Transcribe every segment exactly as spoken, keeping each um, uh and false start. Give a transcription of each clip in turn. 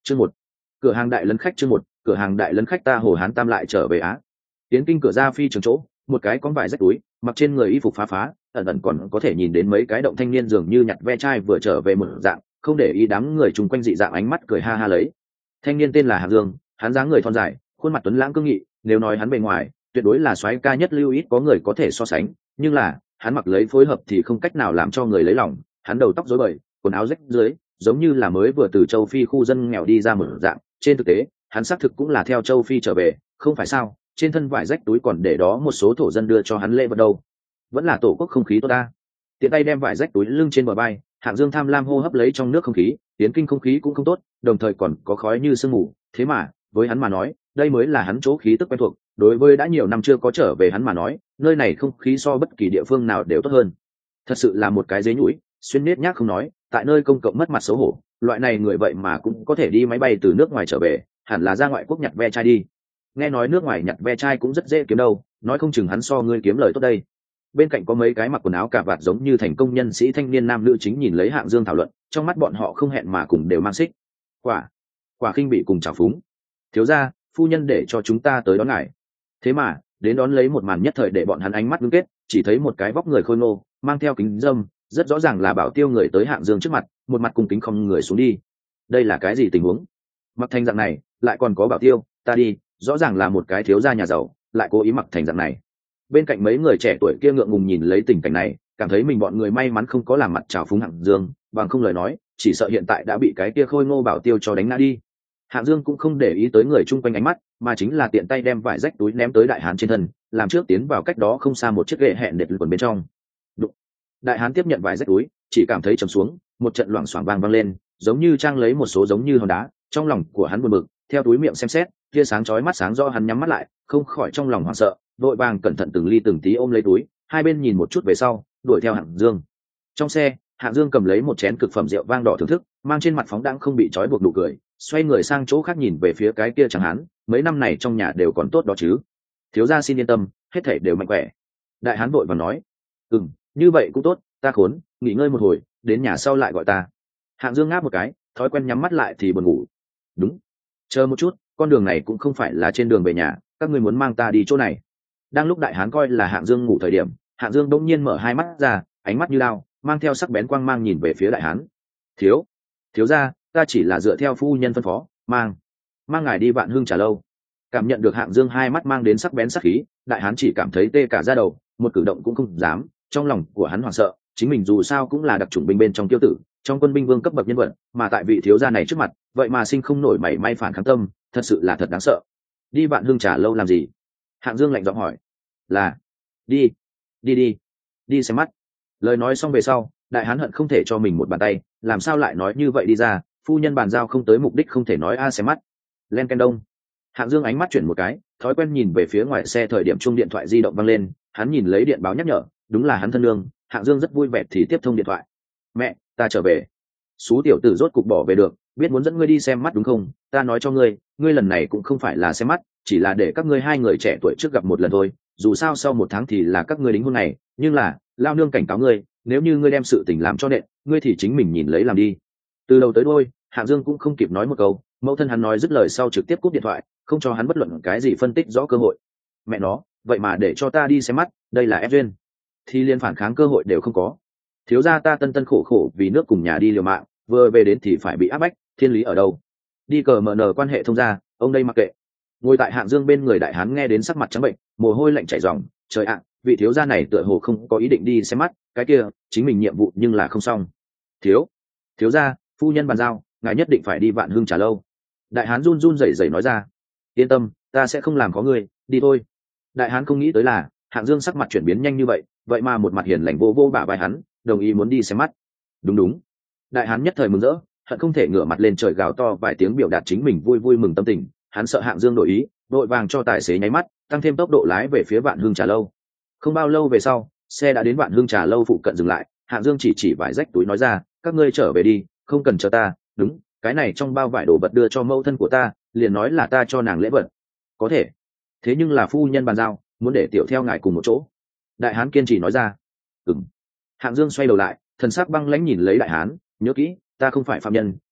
chương một, cửa hàng đại lấn khách. chương một, cửa hàng đại lấn khách. Ta Hồ Hán Tam lại trở về Á. Tiến kinh cửa ra phi trường chỗ, một cái con vải rách túi, mặc trên người y phục phá phá, ẩn ẩn còn có thể nhìn đến mấy cái động thanh niên dường như nhặt ve chai vừa trở về một dạng, không để ý đám người chung quanh dị dạng ánh mắt cười ha ha lấy. Thanh niên tên là Hạng Dương, hắn dáng người thon dài, khuôn mặt tuấn lãng cương nghị, nếu nói hắn bề ngoài, tuyệt đối là soái ca nhất lưu ít có người có thể so sánh, nhưng là, hắn mặc lấy phối hợp thì không cách nào làm cho người lấy lòng, hắn đầu tóc rối bời, quần áo rách dưới, giống như là mới vừa từ châu Phi khu dân nghèo đi ra một dạng, trên thực tế, hắn xác thực cũng là theo châu Phi trở về, không phải sao? Trên thân vải rách túi còn để đó một số thổ dân đưa cho hắn lễ vật đâu. Vẫn là tổ quốc không khí tốt ta. Tiện tay đem vải rách túi lưng trên bờ vai, Hạng Dương tham lam hô hấp lấy trong nước không khí, tiến kinh không khí cũng không tốt, đồng thời còn có khói như sương mù, thế mà, với hắn mà nói, đây mới là hắn chỗ khí tức quen thuộc, đối với đã nhiều năm chưa có trở về hắn mà nói, nơi này không khí so bất kỳ địa phương nào đều tốt hơn. Thật sự là một cái dế nhũi, xuyên nết nhác không nói, tại nơi công cộng mất mặt xấu hổ, loại này người vậy mà cũng có thể đi máy bay từ nước ngoài trở về, hẳn là ra ngoại quốc nhặt ve chai đi. Nghe nói nước ngoài nhặt ve chai cũng rất dễ kiếm đâu, nói không chừng hắn so ngươi kiếm lời tốt đây. Bên cạnh có mấy cái mặc quần áo cà vạt giống như thành công nhân sĩ thanh niên nam nữ chính nhìn lấy Hạng Dương thảo luận, trong mắt bọn họ không hẹn mà cùng đều mang xích quả quả khinh bị cùng trào phúng. Thiếu gia, phu nhân để cho chúng ta tới đón ngài. Thế mà đến đón lấy một màn nhất thời để bọn hắn ánh mắt ngưng kết, chỉ thấy một cái vóc người khôi ngô, mang theo kính dâm, rất rõ ràng là Bảo Tiêu người tới Hạng Dương trước mặt, một mặt cùng kính không người xuống đi. Đây là cái gì tình huống? Mặc thành dạng này, lại còn có Bảo Tiêu, ta đi, rõ ràng là một cái thiếu gia nhà giàu, lại cố ý mặc thành dạng này. Bên cạnh mấy người trẻ tuổi kia ngượng ngùng nhìn lấy tình cảnh này, cảm thấy mình bọn người may mắn không có làm mặt trào phúng Hạng Dương, bằng không lời nói, chỉ sợ hiện tại đã bị cái kia khôi ngô Bảo Tiêu cho đánh ngã đi. Hạng Dương cũng không để ý tới người chung quanh ánh mắt, mà chính là tiện tay đem vải rách túi ném tới đại hán trên thân, làm trước tiến vào cách đó không xa một chiếc ghệ hẹn đệt quần bên trong. Đụng. Đại hán tiếp nhận vải rách túi, chỉ cảm thấy trầm xuống, một trận loảng xoảng vang vang lên, giống như trang lấy một số giống như hòn đá, trong lòng của hắn buồn bực, theo túi miệng xem xét, tia sáng chói mắt sáng do hắn nhắm mắt lại, không khỏi trong lòng hoảng sợ, vội vàng cẩn thận từng ly từng tí ôm lấy túi, hai bên nhìn một chút về sau, đuổi theo Hạng Dương. Trong xe, Hạng Dương cầm lấy một chén cực phẩm rượu vang đỏ thưởng thức, mang trên mặt phóng đãng không bị trói buộc nụ cười, xoay người sang chỗ khác nhìn về phía cái kia chẳng hán, mấy năm này trong nhà đều còn tốt đó chứ? Thiếu gia xin yên tâm, hết thảy đều mạnh khỏe. Đại hán vội vàng nói, ừm, như vậy cũng tốt, ta khốn, nghỉ ngơi một hồi, đến nhà sau lại gọi ta. Hạng Dương ngáp một cái, thói quen nhắm mắt lại thì buồn ngủ. Đúng, chờ một chút, con đường này cũng không phải là trên đường về nhà, các ngươi muốn mang ta đi chỗ này. Đang lúc đại hán coi là Hạng Dương ngủ thời điểm, Hạng Dương bỗng nhiên mở hai mắt ra, ánh mắt như lao, mang theo sắc bén quang mang nhìn về phía đại hán. Thiếu, thiếu gia, ta chỉ là dựa theo phu nhân phân phó, mang, mang ngài đi Vạn Hưng Trà Lâu. Cảm nhận được Hạng Dương hai mắt mang đến sắc bén sắc khí, đại hán chỉ cảm thấy tê cả da đầu, một cử động cũng không dám. Trong lòng của hắn hoảng sợ, chính mình dù sao cũng là đặc chủng binh bên trong tiêu tử, trong quân binh vương cấp bậc nhân vật, mà tại vị thiếu gia này trước mặt, vậy mà sinh không nổi mảy may phản kháng tâm, thật sự là thật đáng sợ. Đi Vạn Hưng Trà Lâu làm gì? Hạng Dương lạnh giọng hỏi. Là, đi, đi đi, đi xem mắt. Lời nói xong về sau, đại hán hận không thể cho mình một bàn tay, làm sao lại nói như vậy đi ra, phu nhân bàn giao không tới mục đích không thể nói a xem mắt. Len ken đông. Hạng Dương ánh mắt chuyển một cái, thói quen nhìn về phía ngoài xe thời điểm chuông điện thoại di động vang lên, hắn nhìn lấy điện báo nhắc nhở, đúng là hắn thân lương. Hạng Dương rất vui vẻ thì tiếp thông điện thoại. Mẹ, ta trở về. Sú tiểu tử rốt cục bỏ về được, biết muốn dẫn ngươi đi xem mắt đúng không? Ta nói cho ngươi, ngươi lần này cũng không phải là xem mắt, chỉ là để các ngươi hai người trẻ tuổi trước gặp một lần thôi. Dù sao sau một tháng thì là các ngươi đính hôn này, nhưng là lao nương cảnh cáo ngươi, nếu như ngươi đem sự tình làm cho nện, ngươi thì chính mình nhìn lấy làm đi. Từ đầu tới đuôi, Hạng Dương cũng không kịp nói một câu, mẫu thân hắn nói dứt lời sau trực tiếp cúp điện thoại, không cho hắn bất luận cái gì phân tích rõ cơ hội. Mẹ nó, vậy mà để cho ta đi xem mắt, đây là ép duyên, thì liên phản kháng cơ hội đều không có. Thiếu gia ta tân tân khổ khổ vì nước cùng nhà đi liều mạng, vừa về đến thì phải bị áp bách, thiên lý ở đâu? Đi cờ mở nở quan hệ thông gia, ông đây mặc kệ. Ngồi tại Hạng Dương bên người đại hán nghe đến sắc mặt trắng bệnh, mồ hôi lạnh chảy ròng, trời ạ, vị thiếu gia này tựa hồ không có ý định đi xem mắt, cái kia chính mình nhiệm vụ nhưng là không xong. Thiếu, thiếu gia, phu nhân bàn giao, ngài nhất định phải đi Vạn Hưng Trà Lâu. Đại hán run run rẩy rẩy nói ra. Yên tâm, ta sẽ không làm có ngươi, đi thôi. Đại hán không nghĩ tới là Hạng Dương sắc mặt chuyển biến nhanh như vậy, vậy mà một mặt hiền lành vô vô bả vai hắn, đồng ý muốn đi xem mắt. Đúng đúng. Đại hán nhất thời mừng rỡ, hận không thể ngửa mặt lên trời gào to vài tiếng biểu đạt chính mình vui vui mừng tâm tình. Hắn sợ Hạng Dương đổi ý, vội vàng cho tài xế nháy mắt, tăng thêm tốc độ lái về phía Vạn Hưng Trà Lâu. Không bao lâu về sau, xe đã đến Vạn Hưng Trà Lâu phụ cận dừng lại. Hạng Dương chỉ chỉ vải rách túi nói ra, các ngươi trở về đi, không cần chờ ta. Đúng, cái này trong bao vải đồ vật đưa cho mẫu thân của ta, liền nói là ta cho nàng lễ vật. Có thể, thế nhưng là phu nhân bàn giao, muốn để tiểu theo ngài cùng một chỗ. Đại hán kiên trì nói ra. Ừm. Hạng Dương xoay đầu lại, thần sắc băng lãnh nhìn lấy đại hán, nhớ kỹ, ta không phải phạm nhân,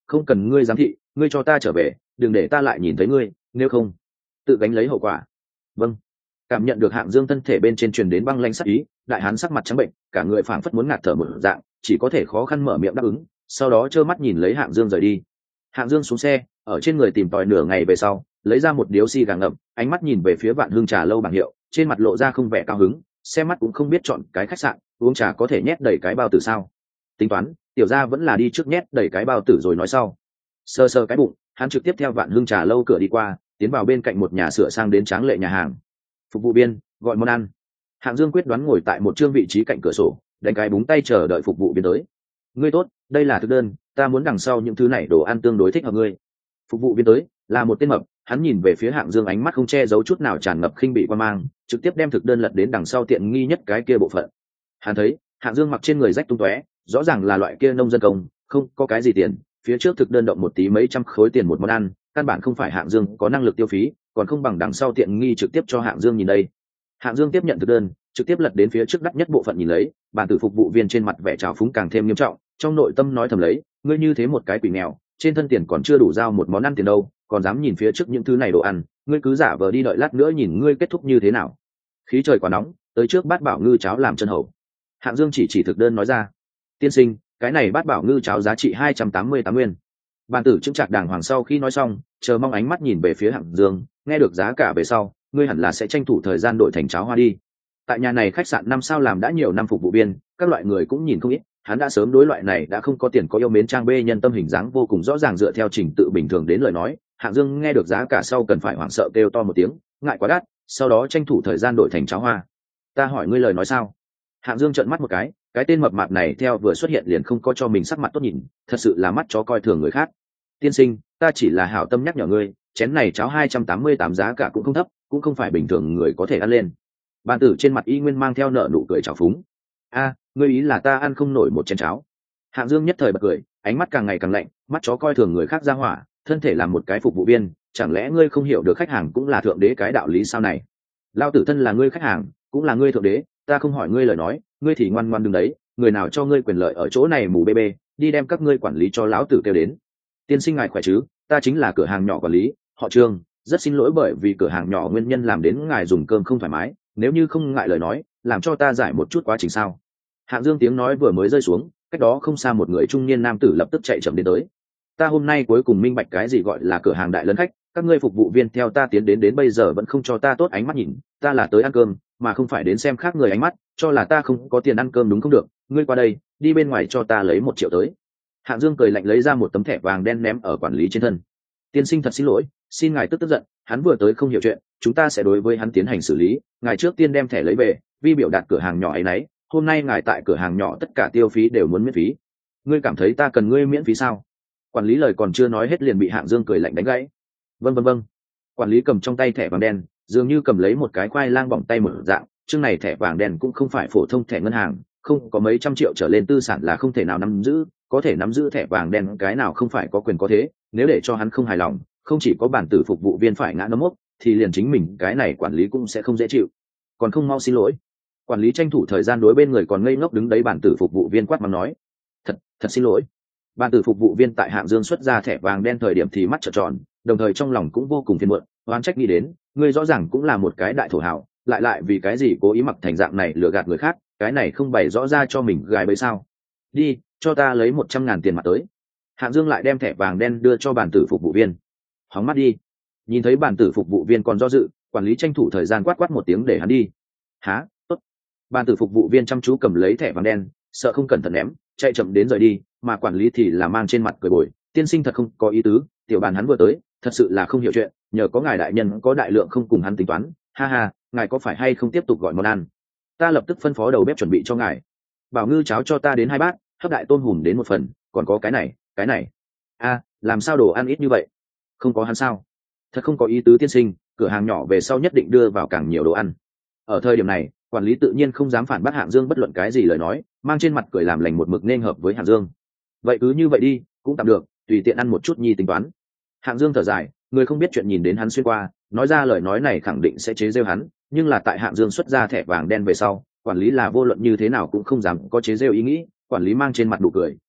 không cần ngươi giám thị, ngươi cho ta trở về, đừng để ta lại nhìn thấy ngươi, nếu không tự gánh lấy hậu quả. Vâng. Cảm nhận được Hạng Dương thân thể bên trên truyền đến băng lãnh sắc ý, đại hán sắc mặt trắng bệnh, cả người phảng phất muốn ngạt thở một dạng, chỉ có thể khó khăn mở miệng đáp ứng, sau đó trơ mắt nhìn lấy Hạng Dương rời đi. Hạng Dương xuống xe, ở trên người tìm tòi nửa ngày về sau, lấy ra một điếu xì gà ngậm, ánh mắt nhìn về phía Vạn Hương trà lâu bảng hiệu, trên mặt lộ ra không vẻ cao hứng, xem mắt cũng không biết chọn cái khách sạn, uống trà có thể nhét đầy cái bao tử sao? Tính toán, tiểu gia vẫn là đi trước nhét đầy cái bao tử rồi nói sau. Sơ sơ cái bụng, hắn trực tiếp theo Vạn Hương trà lâu cửa đi qua, tiến vào bên cạnh một nhà sửa sang đến tráng lệ nhà hàng. Phục vụ viên gọi món ăn. Hạng Dương quyết đoán ngồi tại một trương vị trí cạnh cửa sổ, đánh cái búng tay chờ đợi phục vụ viên tới. Ngươi tốt, đây là thực đơn, ta muốn đằng sau những thứ này đồ ăn tương đối thích hợp ngươi. Phục vụ viên tới là một tên mập, hắn nhìn về phía Hạng Dương ánh mắt không che giấu chút nào tràn ngập khinh bị quan mang, trực tiếp đem thực đơn lật đến đằng sau tiện nghi nhất cái kia bộ phận. Hắn thấy Hạng Dương mặc trên người rách tung tóe, rõ ràng là loại kia nông dân công, không có cái gì tiền, phía trước thực đơn động một tí mấy trăm khối tiền một món ăn, căn bản không phải Hạng Dương có năng lực tiêu phí, còn không bằng đằng sau tiện nghi trực tiếp cho Hạng Dương nhìn đây. Hạng Dương tiếp nhận thực đơn, trực tiếp lật đến phía trước đắt nhất bộ phận nhìn lấy, bản tử phục vụ viên trên mặt vẻ trào phúng càng thêm nghiêm trọng, trong nội tâm nói thầm lấy, ngươi như thế một cái quỷ nghèo, trên thân tiền còn chưa đủ giao một món ăn tiền đâu, còn dám nhìn phía trước những thứ này đồ ăn, ngươi cứ giả vờ đi đợi lát nữa nhìn ngươi kết thúc như thế nào. Khí trời quá nóng, tới trước bát bảo ngư cháo làm chân hầu. Hạng Dương chỉ chỉ thực đơn nói ra, tiên sinh, cái này bát bảo ngư cháo giá trị hai trăm tám mươi tám nguyên. Bản tử chứng trạc đàng hoàng sau khi nói xong, chờ mong ánh mắt nhìn về phía Hạng Dương, nghe được giá cả về sau, ngươi hẳn là sẽ tranh thủ thời gian đổi thành cháo hoa đi. Tại nhà này khách sạn năm sao làm đã nhiều năm phục vụ viên, các loại người cũng nhìn không ít, hắn đã sớm đối loại này đã không có tiền có yêu mến trang bê nhân tâm hình dáng vô cùng rõ ràng dựa theo trình tự bình thường đến lời nói. Hạng Dương nghe được giá cả sau cần phải hoảng sợ kêu to một tiếng, ngại quá đắt, sau đó tranh thủ thời gian đổi thành cháo hoa. Ta hỏi ngươi lời nói sao? Hạng Dương trợn mắt một cái, cái tên mập mạp này theo vừa xuất hiện liền không có cho mình sắc mặt tốt nhìn, thật sự là mắt chó coi thường người khác. Tiên sinh, ta chỉ là hảo tâm nhắc nhở ngươi, chén này cháo hai trăm tám mươi tám giá cả cũng không thấp, cũng không phải bình thường người có thể ăn lên. Bàn tử trên mặt y nguyên mang theo nợ nụ cười trào phúng. A, ngươi ý là ta ăn không nổi một chén cháo? Hạng Dương nhất thời bật cười, ánh mắt càng ngày càng lạnh, mắt chó coi thường người khác ra hỏa, thân thể làm một cái phục vụ viên, chẳng lẽ ngươi không hiểu được khách hàng cũng là thượng đế cái đạo lý sao này? Lao tử thân là ngươi khách hàng, cũng là ngươi thượng đế, ta không hỏi ngươi lời nói, ngươi thì ngoan ngoan đứng đấy, người nào cho ngươi quyền lợi ở chỗ này mù bê bê, đi đem các ngươi quản lý cho lão tử kêu đến. Tiên sinh ngài khỏe chứ, ta chính là cửa hàng nhỏ quản lý, họ Trương, rất xin lỗi bởi vì cửa hàng nhỏ nguyên nhân làm đến ngài dùng cơm không thoải mái, nếu như không ngại lời nói, làm cho ta giải một chút quá trình sao. Hạng Dương tiếng nói vừa mới rơi xuống, cách đó không xa một người trung niên nam tử lập tức chạy chậm đến tới. Ta hôm nay cuối cùng minh bạch cái gì gọi là cửa hàng đại lấn khách, các ngươi phục vụ viên theo ta tiến đến đến bây giờ vẫn không cho ta tốt ánh mắt nhìn, ta là tới ăn cơm mà không phải đến xem khác người ánh mắt, cho là ta không có tiền ăn cơm đúng không được, ngươi qua đây, đi bên ngoài cho ta lấy một triệu tới. Hạng Dương cười lạnh lấy ra một tấm thẻ vàng đen ném ở quản lý trên thân. Tiên sinh thật xin lỗi, xin ngài tức tức giận, hắn vừa tới không hiểu chuyện, chúng ta sẽ đối với hắn tiến hành xử lý, ngài trước tiên đem thẻ lấy về, vi biểu đạt cửa hàng nhỏ ấy nấy, hôm nay ngài tại cửa hàng nhỏ tất cả tiêu phí đều muốn miễn phí. Ngươi cảm thấy ta cần ngươi miễn phí sao? Quản lý lời còn chưa nói hết liền bị Hạng Dương cười lạnh đánh gãy. Vâng vâng vâng. Quản lý cầm trong tay thẻ vàng đen, dường như cầm lấy một cái khoai lang bỏng tay mở dạng, chương này thẻ vàng đen cũng không phải phổ thông thẻ ngân hàng, không có mấy trăm triệu trở lên tư sản là không thể nào nắm giữ, có thể nắm giữ thẻ vàng đen cái nào không phải có quyền có thế, nếu để cho hắn không hài lòng, không chỉ có bản tử phục vụ viên phải ngã nấm mốc, thì liền chính mình cái này quản lý cũng sẽ không dễ chịu. Còn không mau xin lỗi. Quản lý tranh thủ thời gian đối bên người còn ngây ngốc đứng đấy bản tử phục vụ viên quát mắng nói, thật thật xin lỗi. Bản tử phục vụ viên tại Hạng Dương xuất ra thẻ vàng đen thời điểm thì mắt trợn tròn, đồng thời trong lòng cũng vô cùng phiền muộn, oán trách nghĩ đến, ngươi rõ ràng cũng là một cái đại thổ hảo, lại lại vì cái gì cố ý mặc thành dạng này lừa gạt người khác, cái này không bày rõ ra cho mình gài bẫy sao? Đi, cho ta lấy một trăm ngàn tiền mặt tới. Hạng Dương lại đem thẻ vàng đen đưa cho bản tử phục vụ viên. Hóng mắt đi. Nhìn thấy bản tử phục vụ viên còn do dự, quản lý tranh thủ thời gian quát quát một tiếng để hắn đi. Há, tốt. Bản tử phục vụ viên chăm chú cầm lấy thẻ vàng đen, sợ không cẩn thận ném, chạy chậm đến rời đi, mà quản lý thì là mang trên mặt cười bồi, tiên sinh thật không có ý tứ, tiểu bàn hắn vừa tới, thật sự là không hiểu chuyện, nhờ có ngài đại nhân có đại lượng không cùng hắn tính toán, ha ha, ngài có phải hay không tiếp tục gọi món ăn? Ta lập tức phân phó đầu bếp chuẩn bị cho ngài. Bảo ngư cháo cho ta đến hai bát, hấp đại tôm hùm đến một phần, còn có cái này, cái này. A, làm sao đồ ăn ít như vậy? Không có hắn sao? Thật không có ý tứ tiên sinh, cửa hàng nhỏ về sau nhất định đưa vào càng nhiều đồ ăn. Ở thời điểm này, quản lý tự nhiên không dám phản bác Hạng Dương bất luận cái gì lời nói, mang trên mặt cười làm lành một mực nên hợp với Hạng Dương. Vậy cứ như vậy đi, cũng tạm được, tùy tiện ăn một chút nhi tính toán. Hạng Dương thở dài, người không biết chuyện nhìn đến hắn xuyên qua, nói ra lời nói này khẳng định sẽ chế giễu hắn, nhưng là tại Hạng Dương xuất ra thẻ vàng đen về sau, quản lý là vô luận như thế nào cũng không dám có chế giễu ý nghĩ, quản lý mang trên mặt nụ cười,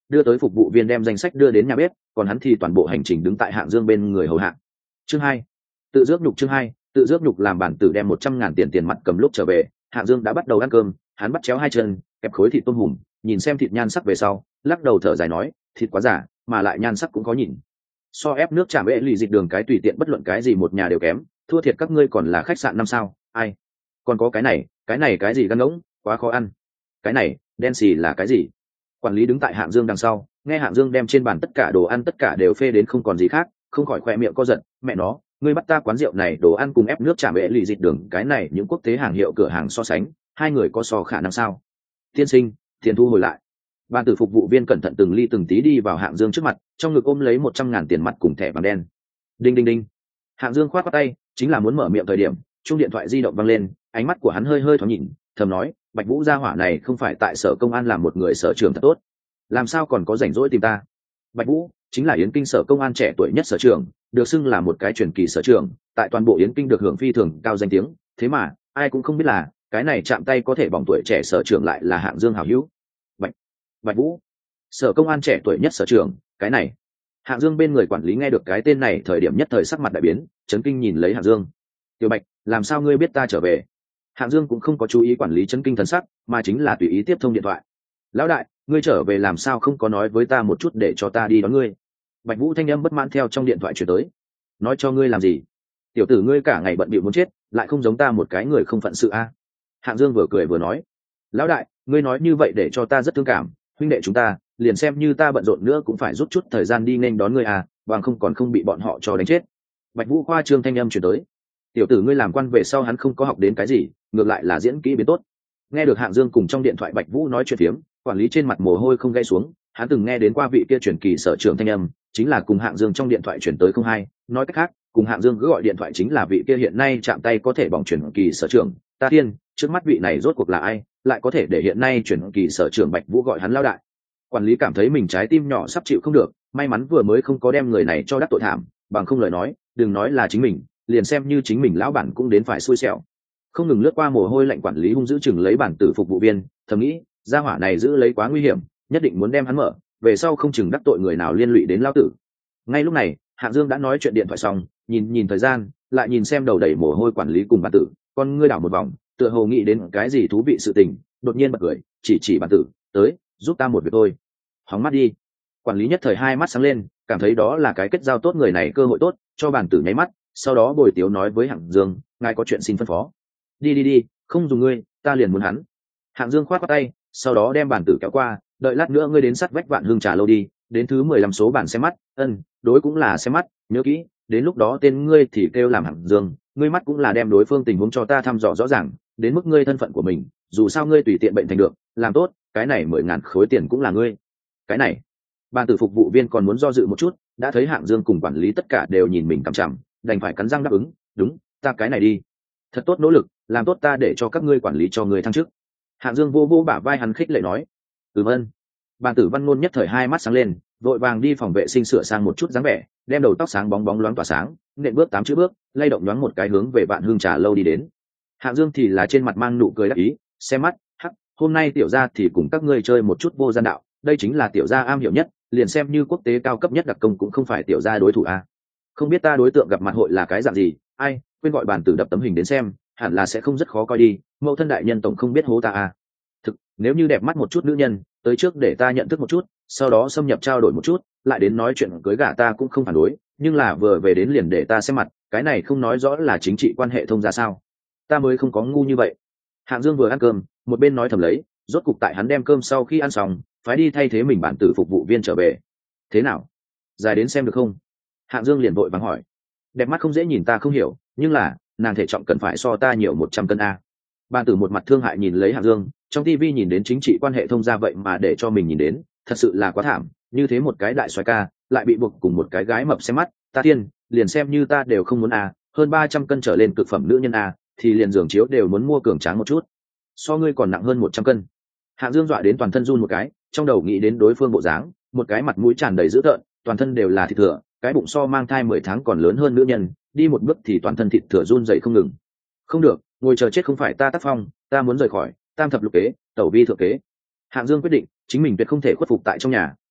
đưa tới phục vụ viên đem danh sách đưa đến nhà bếp, còn hắn thì toàn bộ hành trình đứng tại Hạng Dương bên người hầu hạ. Chương hai, tự dước nhục. Chương hai, tự dước nhục. Làm bản tử đem một trăm ngàn tiền tiền mặt cầm lúc trở về, Hạng Dương đã bắt đầu ăn cơm. Hắn bắt chéo hai chân, kẹp khối thịt tôm hùm, nhìn xem thịt nhan sắc về sau, lắc đầu thở dài nói, thịt quá giả, mà lại nhan sắc cũng có nhìn. So ép nước chạm ế lì dịch đường cái tùy tiện bất luận cái gì một nhà đều kém, thua thiệt các ngươi còn là khách sạn năm sao, ai? Còn có cái này, cái này cái gì gan ngỗng, quá khó ăn. Cái này, đen xì là cái gì? Quản lý đứng tại Hạng Dương đằng sau, nghe Hạng Dương đem trên bàn tất cả đồ ăn tất cả đều phê đến không còn gì khác, không khỏi khoe miệng co giật, mẹ nó, ngươi bắt ta quán rượu này đồ ăn cùng ép nước chạm ế lì dịch đường cái này những quốc tế hàng hiệu cửa hàng so sánh, hai người có so khả năng sao? Tiên sinh, tiền thu hồi lại. Ban tử phục vụ viên cẩn thận từng ly từng tí đi vào Hạng Dương trước mặt, trong ngực ôm lấy một trăm ngàn tiền mặt cùng thẻ vàng đen. Đinh đinh đinh. Hạng Dương khoát khoát tay, chính là muốn mở miệng thời điểm, chuông điện thoại di động vang lên, ánh mắt của hắn hơi hơi thoáng nhìn, thầm nói, Bạch Vũ gia hỏa này không phải tại sở công an làm một người sở trưởng thật tốt, làm sao còn có rảnh rỗi tìm ta? Bạch Vũ chính là Yến Kinh sở công an trẻ tuổi nhất sở trưởng, được xưng là một cái truyền kỳ sở trưởng, tại toàn bộ Yến Kinh được hưởng phi thường cao danh tiếng, thế mà ai cũng không biết là cái này chạm tay có thể bỏng tuổi trẻ sở trưởng lại là Hạng Dương hảo hữu. Bạch Bạch Vũ, sở công an trẻ tuổi nhất sở trưởng, cái này. Hạng Dương bên người quản lý nghe được cái tên này thời điểm nhất thời sắc mặt đại biến, chấn kinh nhìn lấy Hạng Dương. Tiểu Bạch, làm sao ngươi biết ta trở về? Hạng Dương cũng không có chú ý quản lý chấn kinh thần sắc, mà chính là tùy ý tiếp thông điện thoại. Lão đại, ngươi trở về làm sao không có nói với ta một chút để cho ta đi đón ngươi? Bạch Vũ thanh âm bất mãn theo trong điện thoại truyền tới. Nói cho ngươi làm gì? Tiểu tử ngươi cả ngày bận bịu muốn chết, lại không giống ta một cái người không phận sự a. Hạng Dương vừa cười vừa nói. Lão đại, ngươi nói như vậy để cho ta rất thương cảm, huynh đệ chúng ta, liền xem như ta bận rộn nữa cũng phải rút chút thời gian đi nên đón ngươi à, bằng không còn không bị bọn họ cho đánh chết. Bạch Vũ khoa trương thanh âm truyền tới. Tiểu tử ngươi làm quan về sau hắn không có học đến cái gì, ngược lại là diễn kỹ biến tốt. Nghe được Hạng Dương cùng trong điện thoại Bạch Vũ nói chuyện phiếm, quản lý trên mặt mồ hôi không gãy xuống, hắn từng nghe đến qua vị kia truyền kỳ sở trưởng thanh âm, chính là cùng Hạng Dương trong điện thoại chuyển tới không hay, nói cách khác, cùng Hạng Dương cứ gọi điện thoại chính là vị kia hiện nay chạm tay có thể bỏng truyền kỳ sở trưởng. Ta thiên, trước mắt vị này rốt cuộc là ai, lại có thể để hiện nay truyền kỳ sở trưởng Bạch Vũ gọi hắn lão đại. Quản lý cảm thấy mình trái tim nhỏ sắp chịu không được, may mắn vừa mới không có đem người này cho đắc tội thảm, bằng không lời nói, đừng nói là chính mình, liền xem như chính mình lão bản cũng đến phải xui xẻo. Không ngừng lướt qua mồ hôi lạnh, quản lý hung dữ chừng lấy bản tử phục vụ viên, thầm nghĩ, gia hỏa này giữ lấy quá nguy hiểm, nhất định muốn đem hắn mở, về sau không chừng đắc tội người nào liên lụy đến lão tử. Ngay lúc này, Hạng Dương đã nói chuyện điện thoại xong, nhìn nhìn thời gian, lại nhìn xem đầu đầy mồ hôi quản lý cùng bản tử, con ngươi đảo một vòng, tựa hồ nghĩ đến cái gì thú vị sự tình, đột nhiên bật cười, chỉ chỉ bản tử, tới, giúp ta một việc thôi. Hóng mắt đi. Quản lý nhất thời hai mắt sáng lên, cảm thấy đó là cái kết giao tốt người này cơ hội tốt, cho bản tử nháy mắt, sau đó bồi tiếu nói với Hạng Dương, ngài có chuyện xin phân phó. Đi đi đi, không dùng ngươi, ta liền muốn hắn. Hạng Dương khoát khoát tay, sau đó đem bản tử kéo qua, đợi lát nữa ngươi đến sắt vách Vạn Hương trà lâu đi, đến thứ mười lăm số bản xem mắt, ân, đối cũng là xem mắt, nhớ kỹ, đến lúc đó tên ngươi thì kêu làm Hạng Dương, ngươi mắt cũng là đem đối phương tình huống cho ta thăm dò rõ ràng, đến mức ngươi thân phận của mình, dù sao ngươi tùy tiện bệnh thành được, làm tốt, cái này mười ngàn khối tiền cũng là ngươi. Cái này, ban tử phục vụ viên còn muốn do dự một chút, đã thấy Hạng Dương cùng quản lý tất cả đều nhìn mình cằm chằm, đành phải cắn răng đáp ứng, đúng, ta cái này đi. Thật tốt nỗ lực, làm tốt ta để cho các ngươi quản lý cho người thăng chức. Hạng Dương vô vô bả vai hắn khích lệ nói, ừm ơn. Ban tử Văn Ngôn nhất thời hai mắt sáng lên, vội vàng đi phòng vệ sinh sửa sang một chút dáng vẻ, đem đầu tóc sáng bóng bóng loáng tỏa sáng, nện bước tám chữ bước, lay động nhoáng một cái hướng về Vạn Hương trà lâu đi đến. Hạng Dương thì là trên mặt mang nụ cười đắc ý, xem mắt, hắc, hôm nay tiểu gia thì cùng các ngươi chơi một chút vô gian đạo, đây chính là tiểu gia am hiểu nhất, liền xem như quốc tế cao cấp nhất đặc công cũng không phải tiểu gia đối thủ a. Không biết ta đối tượng gặp mặt hội là cái dạng gì, ai, quên gọi bàn tử đập tấm hình đến xem, hẳn là sẽ không rất khó coi đi, mẫu thân đại nhân tổng không biết hố ta a. Thực, nếu như đẹp mắt một chút nữ nhân, tới trước để ta nhận thức một chút, sau đó xâm nhập trao đổi một chút, lại đến nói chuyện cưới gả ta cũng không phản đối, nhưng là vừa về đến liền để ta xem mặt, cái này không nói rõ là chính trị quan hệ thông ra sao. Ta mới không có ngu như vậy. Hạng Dương vừa ăn cơm, một bên nói thầm lấy, rốt cục tại hắn đem cơm sau khi ăn xong, phải đi thay thế mình bản tử phục vụ viên trở về. Thế nào? Dài đến xem được không? Hạng Dương liền vội vàng hỏi. Đẹp mắt không dễ nhìn ta không hiểu, nhưng là, nàng thể trọng cần phải so ta nhiều một trăm cân a. Bản tử một mặt thương hại nhìn lấy Hạng Dương, trong tivi nhìn đến chính trị quan hệ thông ra vậy mà để cho mình nhìn đến, thật sự là quá thảm, như thế một cái đại soái ca, lại bị buộc cùng một cái gái mập xem mắt, ta tiên, liền xem như ta đều không muốn a, hơn ba trăm cân trở lên cực phẩm nữ nhân a, thì liền giường chiếu đều muốn mua cường tráng một chút. So ngươi còn nặng hơn một trăm cân. Hạng Dương dọa đến toàn thân run một cái, trong đầu nghĩ đến đối phương bộ dáng, một cái mặt mũi tràn đầy dữ tợn, toàn thân đều là thịt thừa, cái bụng so mang thai mười tháng còn lớn hơn nữ nhân, đi một bước thì toàn thân thịt thừa run dậy không ngừng. Không được, ngồi chờ chết không phải ta tác phong, ta muốn rời khỏi tam thập lục kế, tẩu vi thượng kế. Hạng Dương quyết định, chính mình tuyệt không thể khuất phục tại trong nhà,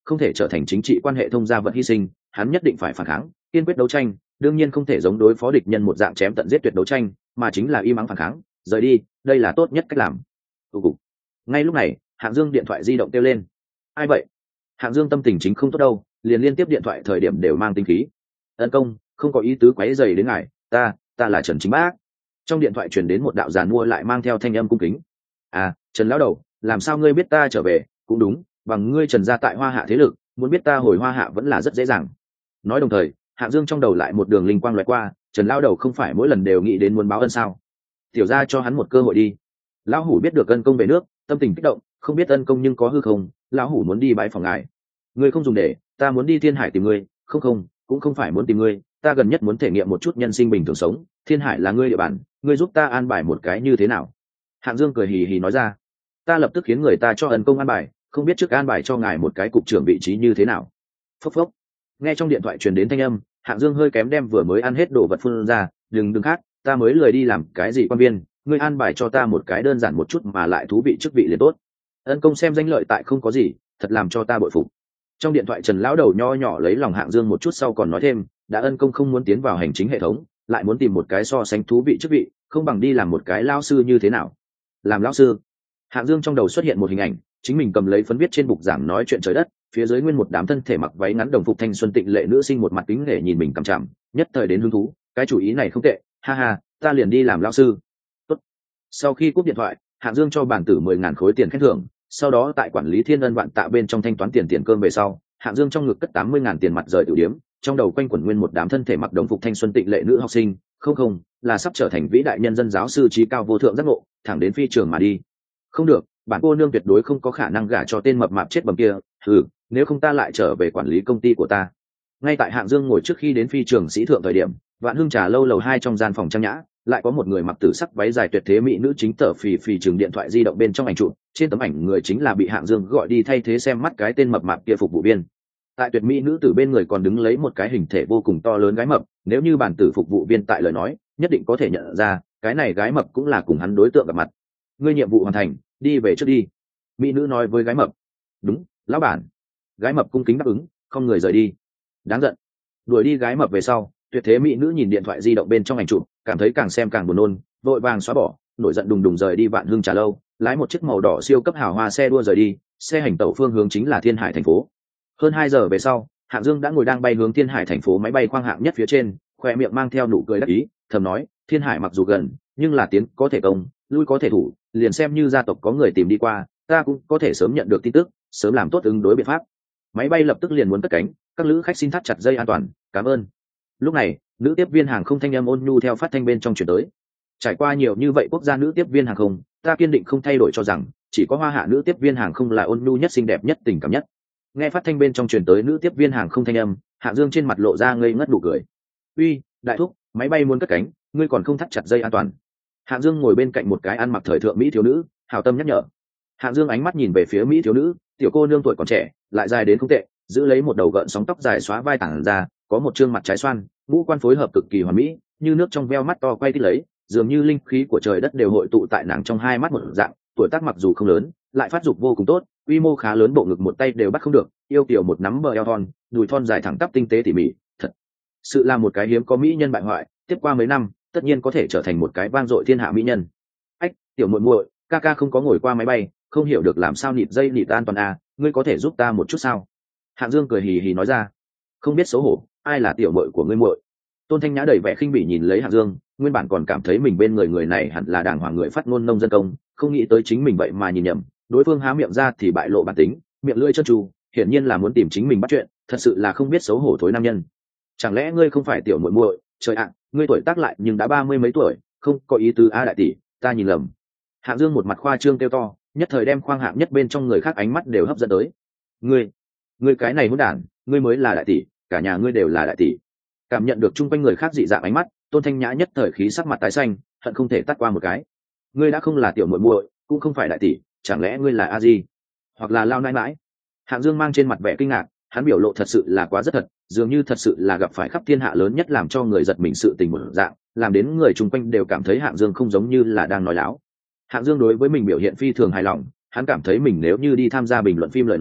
không thể trở thành chính trị quan hệ thông gia vật hy sinh, hắn nhất định phải phản kháng, kiên quyết đấu tranh, đương nhiên không thể giống đối phó địch nhân một dạng chém tận giết tuyệt đấu tranh, mà chính là im ắng phản kháng, rời đi, đây là tốt nhất cách làm. Tụ cục. Ngay lúc này, Hạng Dương điện thoại di động kêu lên. Ai vậy? Hạng Dương tâm tình chính không tốt đâu, liền liên tiếp điện thoại thời điểm đều mang tinh khí. Ân công, không có ý tứ quấy rầy đến ngài, ta, ta là Trần Chính Bác. Trong điện thoại truyền đến một đạo giàn mua lại mang theo thanh âm cung kính. À, Trần lão đầu, làm sao ngươi biết ta trở về? Cũng đúng, bằng ngươi Trần gia tại Hoa Hạ thế lực, muốn biết ta hồi Hoa Hạ vẫn là rất dễ dàng. Nói đồng thời, Hạng Dương trong đầu lại một đường linh quang lóe qua, Trần lão đầu không phải mỗi lần đều nghĩ đến muốn báo ân sao? Tiểu gia cho hắn một cơ hội đi. Lão hủ biết được ân công về nước, tâm tình kích động, không biết ân công nhưng có hư không, lão hủ muốn đi bái phòng ngài. Ngươi không dùng để, ta muốn đi Thiên Hải tìm ngươi, không không, cũng không phải muốn tìm ngươi, ta gần nhất muốn thể nghiệm một chút nhân sinh bình thường sống, Thiên Hải là ngươi địa bàn, ngươi giúp ta an bài một cái như thế nào? Hạng Dương cười hì hì nói ra. Ta lập tức khiến người ta cho ân công an bài, không biết trước an bài cho ngài một cái cục trưởng vị trí như thế nào. Phốc phốc. Nghe trong điện thoại truyền đến thanh âm, Hạng Dương hơi kém đem vừa mới ăn hết đồ vật phun ra, đừng đừng khác, ta mới lười đi làm cái gì quan viên, ngươi an bài cho ta một cái đơn giản một chút mà lại thú vị chức vị liền tốt. Ân công xem danh lợi tại không có gì, thật làm cho ta bội phục. Trong điện thoại Trần lão đầu nho nhỏ lấy lòng Hạng Dương một chút sau còn nói thêm, đã ân công không muốn tiến vào hành chính hệ thống, lại muốn tìm một cái so sánh thú vị chức vị, không bằng đi làm một cái lao sư như thế nào? Làm lão sư? Hạng Dương trong đầu xuất hiện một hình ảnh, chính mình cầm lấy phấn viết trên bục giảng nói chuyện trời đất, phía dưới nguyên một đám thân thể mặc váy ngắn đồng phục thanh xuân tịnh lệ nữ sinh một mặt kính nể nhìn mình cằm chằm, nhất thời đến hứng thú, cái chủ ý này không tệ, ha ha, ta liền đi làm lão sư. Tốt. Sau khi cúp điện thoại, Hạng Dương cho bản tử mười ngàn khối tiền khen thưởng, sau đó tại quản lý Thiên Ân Vạn Tạ bên trong thanh toán tiền tiền cơm về sau, Hạng Dương trong ngực cất tám mươi ngàn tiền mặt rời tiểu điếm, trong đầu quanh quẩn nguyên một đám thân thể mặc đồng phục thanh xuân tịnh lệ nữ học sinh, không không, là sắp trở thành vĩ đại nhân dân giáo sư trí cao vô thượng giác ngộ, thẳng đến phi trường mà đi. Không được, bản cô nương tuyệt đối không có khả năng gả cho tên mập mạp chết bầm kia, ừ, nếu không ta lại trở về quản lý công ty của ta. Ngay tại Hạng Dương ngồi trước khi đến phi trường sĩ thượng thời điểm, Vạn Hưng trà lâu lầu hai trong gian phòng trang nhã, lại có một người mặc tử sắc váy dài tuyệt thế mỹ nữ chính tở phì phì trường điện thoại di động bên trong ảnh chụp, trên tấm ảnh người chính là bị Hạng Dương gọi đi thay thế xem mắt cái tên mập mạp kia phục vụ viên. Tại tuyệt mỹ nữ tử bên người còn đứng lấy một cái hình thể vô cùng to lớn gái mập, nếu như bản tử phục vụ viên tại lời nói, nhất định có thể nhận ra, cái này gái mập cũng là cùng hắn đối tượng gặp mặt. Ngươi nhiệm vụ hoàn thành, đi về trước đi. Mỹ nữ nói với gái mập. Đúng, lão bản. Gái mập cung kính đáp ứng, không người rời đi. Đáng giận. Đuổi đi gái mập về sau, tuyệt thế mỹ nữ nhìn điện thoại di động bên trong ảnh chụp, cảm thấy càng xem càng buồn nôn, vội vàng xóa bỏ, nổi giận đùng đùng rời đi Vạn Hưng trà lâu, lái một chiếc màu đỏ siêu cấp hào hoa xe đua rời đi, xe hành tẩu phương hướng chính là Thiên Hải thành phố. Hơn hai giờ về sau, Hạng Dương đã ngồi đang bay hướng Thiên Hải thành phố máy bay khoang hạng nhất phía trên, khoe miệng mang theo nụ cười đắc ý, thầm nói, Thiên Hải mặc dù gần, nhưng là tiến có thể công, lui có thể thủ, liền xem như gia tộc có người tìm đi qua, ta cũng có thể sớm nhận được tin tức, sớm làm tốt ứng đối biện pháp. Máy bay lập tức liền muốn cất cánh, các lữ khách xin thắt chặt dây an toàn, cảm ơn. Lúc này, nữ tiếp viên hàng không thanh âm ôn nhu theo phát thanh bên trong chuyển tới. Trải qua nhiều như vậy quốc gia nữ tiếp viên hàng không, ta kiên định không thay đổi cho rằng, chỉ có Hoa Hạ nữ tiếp viên hàng không là ôn nhu nhất, xinh đẹp nhất, tình cảm nhất. Nghe phát thanh bên trong truyền tới nữ tiếp viên hàng không thanh âm, Hạng Dương trên mặt lộ ra ngây ngất nụ cười. Uy, đại thúc, máy bay muốn cất cánh, ngươi còn không thắt chặt dây an toàn. Hạng Dương ngồi bên cạnh một cái ăn mặc thời thượng mỹ thiếu nữ, hảo tâm nhắc nhở. Hạng Dương ánh mắt nhìn về phía mỹ thiếu nữ, tiểu cô nương tuổi còn trẻ, lại dài đến không tệ, giữ lấy một đầu gợn sóng tóc dài xóa vai tản ra, có một trương mặt trái xoan, ngũ quan phối hợp cực kỳ hoàn mỹ, như nước trong veo mắt to quay tít lấy, dường như linh khí của trời đất đều hội tụ tại nàng trong hai mắt một dạng. Tuổi tác mặc dù không lớn, lại phát dục vô cùng tốt, quy mô khá lớn, bộ ngực một tay đều bắt không được, yêu kiều một nắm bờ eo thon, đùi thon dài thẳng tắp tinh tế tỉ mỉ, thật sự là một cái hiếm có mỹ nhân bại hoại. Tiếp qua mấy năm, tất nhiên có thể trở thành một cái vang dội thiên hạ mỹ nhân. Ách, tiểu muội muội, ca ca không có ngồi qua máy bay, không hiểu được làm sao nịt dây nịt an toàn à, ngươi có thể giúp ta một chút sao? Hạng Dương cười hì hì nói ra. Không biết xấu hổ, ai là tiểu muội của ngươi muội? Tôn Thanh Nhã đầy vẻ khinh bỉ nhìn lấy Hạng Dương, nguyên bản còn cảm thấy mình bên người người này hẳn là đàng hoàng người phát ngôn nông dân công, không nghĩ tới chính mình vậy mà nhìn nhầm, đối phương há miệng ra thì bại lộ bản tính, miệng lưỡi trơn tru, hiển nhiên là muốn tìm chính mình bắt chuyện, thật sự là không biết xấu hổ thối nam nhân. Chẳng lẽ ngươi không phải tiểu muội muội? Trời ạ, ngươi tuổi tác lại nhưng đã ba mươi mấy tuổi, không có ý tứ a đại tỷ, ta nhìn lầm. Hạng Dương một mặt khoa trương kêu to, nhất thời đem khoang hạng nhất bên trong người khác ánh mắt đều hấp dẫn tới. Ngươi, ngươi cái này hỗn đản, ngươi mới là đại tỷ, cả nhà ngươi đều là đại tỷ. Cảm nhận được chung quanh người khác dị dạng ánh mắt, Tôn Thanh Nhã nhất thời khí sắc mặt tái xanh, hận không thể tắt qua một cái. Ngươi đã không là tiểu muội muội, cũng không phải đại tỷ, chẳng lẽ ngươi là a di, hoặc là lao nãi mãi? Hạng Dương mang trên mặt vẻ kinh ngạc, hắn biểu lộ thật sự là quá rất thật, dường như thật sự là gặp phải khắp thiên hạ lớn nhất làm cho người giật mình sự tình một dạng, làm đến người chung quanh đều cảm thấy Hạng Dương không giống như là đang nói láo. Hạng Dương đối với mình biểu hiện phi thường hài lòng, hắn cảm thấy mình nếu như đi tham gia bình luận phim lời nói,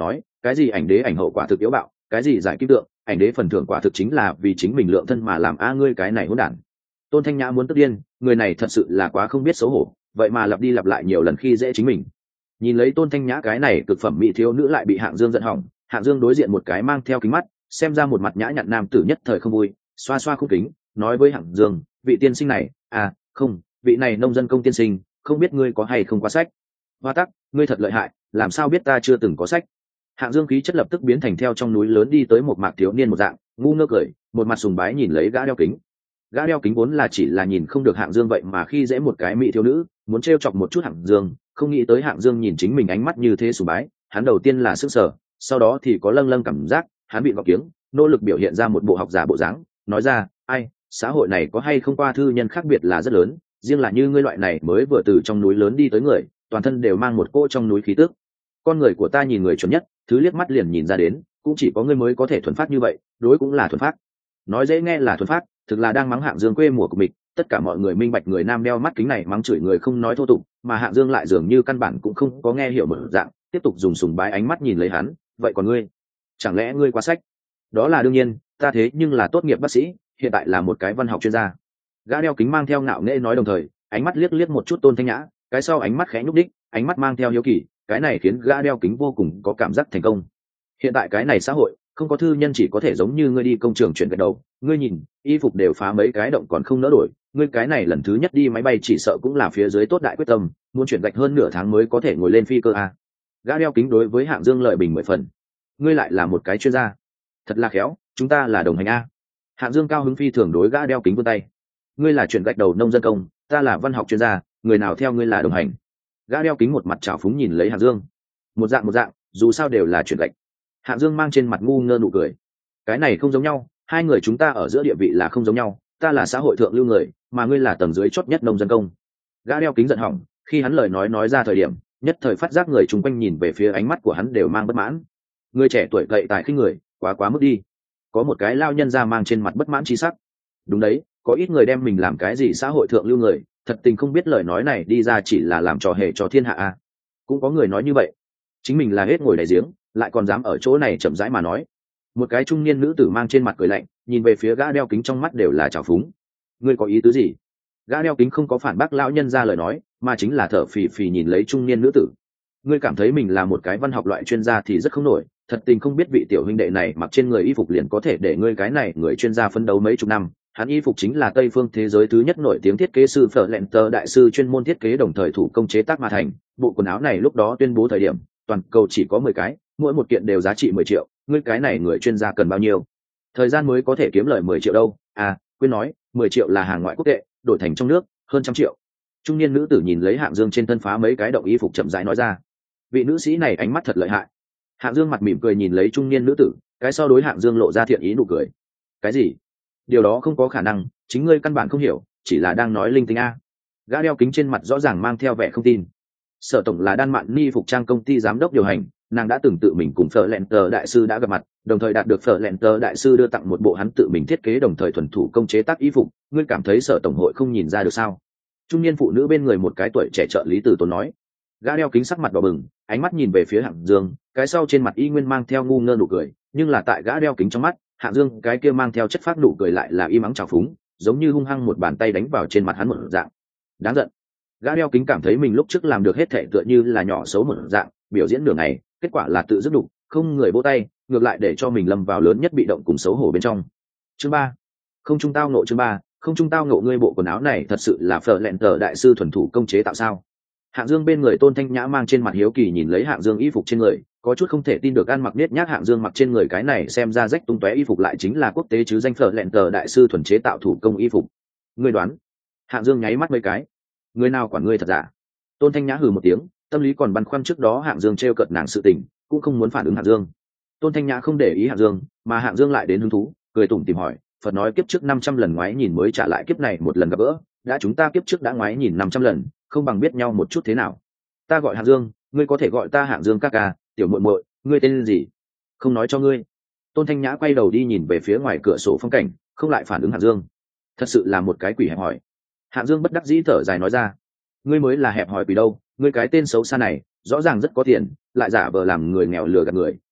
cái gì ảnh đế ảnh hậu quả thực yếu bạo, cái gì giải kim tượng, ảnh đế phần thưởng quả thực chính là vì chính mình lượng thân mà làm a ngươi cái này hỗn đản. Tôn Thanh Nhã muốn tức điên, người này thật sự là quá không biết xấu hổ, vậy mà lặp đi lặp lại nhiều lần khi dễ chính mình. Nhìn lấy Tôn Thanh Nhã cái này cực phẩm mỹ thiếu nữ lại bị Hạng Dương giận hỏng, Hạng Dương đối diện một cái mang theo kính mắt, xem ra một mặt nhã nhặn nam tử nhất thời không vui, xoa xoa khung kính, nói với Hạng Dương, vị tiên sinh này, à, không, vị này nông dân công tiên sinh, không biết ngươi có hay không qua sách. Hoa tắc, ngươi thật lợi hại, làm sao biết ta chưa từng có sách. Hạng Dương khí chất lập tức biến thành theo trong núi lớn đi tới một mạc thiếu niên một dạng, ngu ngơ cười, một mặt sùng bái nhìn lấy gã đeo kính. Gã đeo kính vốn là chỉ là nhìn không được Hạng Dương vậy mà khi dễ một cái mỹ thiếu nữ, muốn trêu chọc một chút Hạng Dương, không nghĩ tới Hạng Dương nhìn chính mình ánh mắt như thế sùng bái, hắn đầu tiên là sững sờ, sau đó thì có lâng lâng cảm giác, hắn bị gọc kiếng, nỗ lực biểu hiện ra một bộ học giả bộ dáng, nói ra, ai, xã hội này có hay không qua thư nhân khác biệt là rất lớn, riêng là như ngươi loại này mới vừa từ trong núi lớn đi tới người, toàn thân đều mang một cỗ trong núi khí tức. Con người của ta nhìn người chuẩn nhất, thứ liếc mắt liền nhìn ra đến, cũng chỉ có ngươi mới có thể thuần phát như vậy, đối cũng là thuần phát. Nói dễ nghe là thuần phát, thực là đang mắng Hạng Dương quê mùa của mình, tất cả mọi người minh bạch người nam đeo mắt kính này mắng chửi người không nói thô tục, mà Hạng Dương lại dường như căn bản cũng không có nghe hiểu một dạng, tiếp tục dùng sùng bái ánh mắt nhìn lấy hắn, vậy còn ngươi, chẳng lẽ ngươi qua sách? Đó là đương nhiên, ta thế nhưng là tốt nghiệp bác sĩ, hiện tại là một cái văn học chuyên gia. Gã đeo kính mang theo ngạo nghễ nói đồng thời, ánh mắt liếc liếc một chút Tôn Thanh Nhã, cái sau ánh mắt khẽ nhúc đích, ánh mắt mang theo hiếu kỳ, cái này khiến gã đeo kính vô cùng có cảm giác thành công. Hiện tại cái này xã hội, không có thư nhân chỉ có thể giống như ngươi đi công trường chuyển gạch đầu, ngươi nhìn, y phục đều phá mấy cái động còn không nỡ đổi, ngươi cái này lần thứ nhất đi máy bay chỉ sợ cũng là phía dưới tốt đại quyết tâm, muốn chuyển gạch hơn nửa tháng mới có thể ngồi lên phi cơ a. Gã đeo kính đối với Hạng Dương lợi bình mười phần. Ngươi lại là một cái chuyên gia, thật là khéo, chúng ta là đồng hành a. Hạng Dương cao hứng phi thường đối gã đeo kính vươn tay. Ngươi là chuyển gạch đầu nông dân công, ta là văn học chuyên gia, người nào theo ngươi là đồng hành. Gã đeo kính một mặt trào phúng nhìn lấy Hạng Dương, một dạng một dạng, dù sao đều là chuyển gạch. Hạng Dương mang trên mặt ngu ngơ nụ cười. Cái này không giống nhau, hai người chúng ta ở giữa địa vị là không giống nhau, ta là xã hội thượng lưu người, mà ngươi là tầng dưới chót nhất nông dân công. Gã đeo kính giận hỏng, khi hắn lời nói nói ra thời điểm, nhất thời phát giác người chung quanh nhìn về phía ánh mắt của hắn đều mang bất mãn. Người trẻ tuổi cậy tài khinh người, quá quá mức đi. Có một cái lao nhân ra mang trên mặt bất mãn chi sắc. Đúng đấy, có ít người đem mình làm cái gì xã hội thượng lưu người, thật tình không biết lời nói này đi ra chỉ là làm trò hề cho thiên hạ a. Cũng có người nói như vậy, chính mình là hết ngồi đại giếng, lại còn dám ở chỗ này chậm rãi mà nói. Một cái trung niên nữ tử mang trên mặt cười lạnh, nhìn về phía gã đeo kính trong mắt đều là trào phúng. Ngươi có ý tứ gì? Gã đeo kính không có phản bác lão nhân ra lời nói, mà chính là thở phì phì nhìn lấy trung niên nữ tử. Ngươi cảm thấy mình là một cái văn học loại chuyên gia thì rất không nổi, thật tình không biết vị tiểu huynh đệ này mặc trên người y phục liền có thể để ngươi cái này người chuyên gia phấn đấu mấy chục năm. Hắn y phục chính là Tây phương thế giới thứ nhất nổi tiếng thiết kế sư Florenter đại sư chuyên môn thiết kế đồng thời thủ công chế tác mà thành. Bộ quần áo này lúc đó tuyên bố thời điểm, toàn cầu chỉ có mười cái, mỗi một kiện đều giá trị mười triệu, ngươi cái này người chuyên gia cần bao nhiêu thời gian mới có thể kiếm lời mười triệu đâu? À, quên nói, mười triệu là hàng ngoại quốc tệ, đổi thành trong nước, hơn trăm triệu. Trung niên nữ tử nhìn lấy Hạng Dương trên thân phá mấy cái động y phục chậm rãi nói ra. Vị nữ sĩ này ánh mắt thật lợi hại. Hạng Dương mặt mỉm cười nhìn lấy trung niên nữ tử, cái sau đối Hạng Dương lộ ra thiện ý nụ cười. Cái gì? Điều đó không có khả năng, chính ngươi căn bản không hiểu, chỉ là đang nói linh tinh a. Gã đeo kính trên mặt rõ ràng mang theo vẻ không tin. Sở tổng là Đan Mạn Ni phục trang công ty giám đốc điều hành, nàng đã từng tự mình cùng Florenter đại sư đã gặp mặt, đồng thời đạt được Florenter đại sư đưa tặng một bộ hắn tự mình thiết kế đồng thời thuần thủ công chế tác y phục, ngươi cảm thấy Sở tổng hội không nhìn ra được sao? Trung niên phụ nữ bên người một cái tuổi trẻ trợ lý từ tốn nói. Gã đeo kính sắc mặt đỏ bừng, ánh mắt nhìn về phía Hạng Dương, cái sau trên mặt y nguyên mang theo ngu ngơ nụ cười, nhưng là tại gã đeo kính trong mắt, Hạng Dương cái kia mang theo chất phác nụ cười lại là im ắng trào phúng, giống như hung hăng một bàn tay đánh vào trên mặt hắn một dạng. Đáng giận. Gã đeo kính cảm thấy mình lúc trước làm được hết thảy tựa như là nhỏ xấu một dạng, biểu diễn nửa ngày, kết quả là tự dứt đục, không người vỗ tay, ngược lại để cho mình lâm vào lớn nhất bị động cùng xấu hổ bên trong. Chương ba, không trung tao nộ chương ba, không trung tao nộ ngươi bộ quần áo này thật sự là Florenter đại sư thuần thủ công chế tạo sao? Hạng Dương bên người Tôn Thanh Nhã mang trên mặt hiếu kỳ nhìn lấy Hạng Dương y phục trên người, có chút không thể tin được ăn mặc nết nhác Hạng Dương mặc trên người cái này xem ra rách tung tóe y phục lại chính là quốc tế chứ danh Florenter đại sư thuần chế tạo thủ công y phục. Ngươi đoán? Hạng Dương nháy mắt mấy cái. Người nào quản ngươi thật giả? Tôn Thanh Nhã hừ một tiếng, tâm lý còn băn khoăn trước đó Hạng Dương trêu cợt nàng sự tình, cũng không muốn phản ứng Hạng Dương. Tôn Thanh Nhã không để ý Hạng Dương, mà Hạng Dương lại đến hứng thú, cười tủm tỉm hỏi, Phật nói kiếp trước năm trăm lần ngoái nhìn mới trả lại kiếp này một lần gặp gỡ, đã chúng ta kiếp trước đã ngoái nhìn năm trăm lần, không bằng biết nhau một chút thế nào? Ta gọi Hạng Dương, ngươi có thể gọi ta Hạng Dương ca ca, tiểu muội muội, ngươi tên gì? Không nói cho ngươi. Tôn Thanh Nhã quay đầu đi nhìn về phía ngoài cửa sổ phong cảnh, không lại phản ứng Hạng Dương. Thật sự là một cái quỷ hẹp hòi. Hạng Dương bất đắc dĩ thở dài nói ra, ngươi mới là hẹp hòi quỷ đâu, ngươi cái tên xấu xa này, rõ ràng rất có tiền, lại giả vờ làm người nghèo lừa gạt người,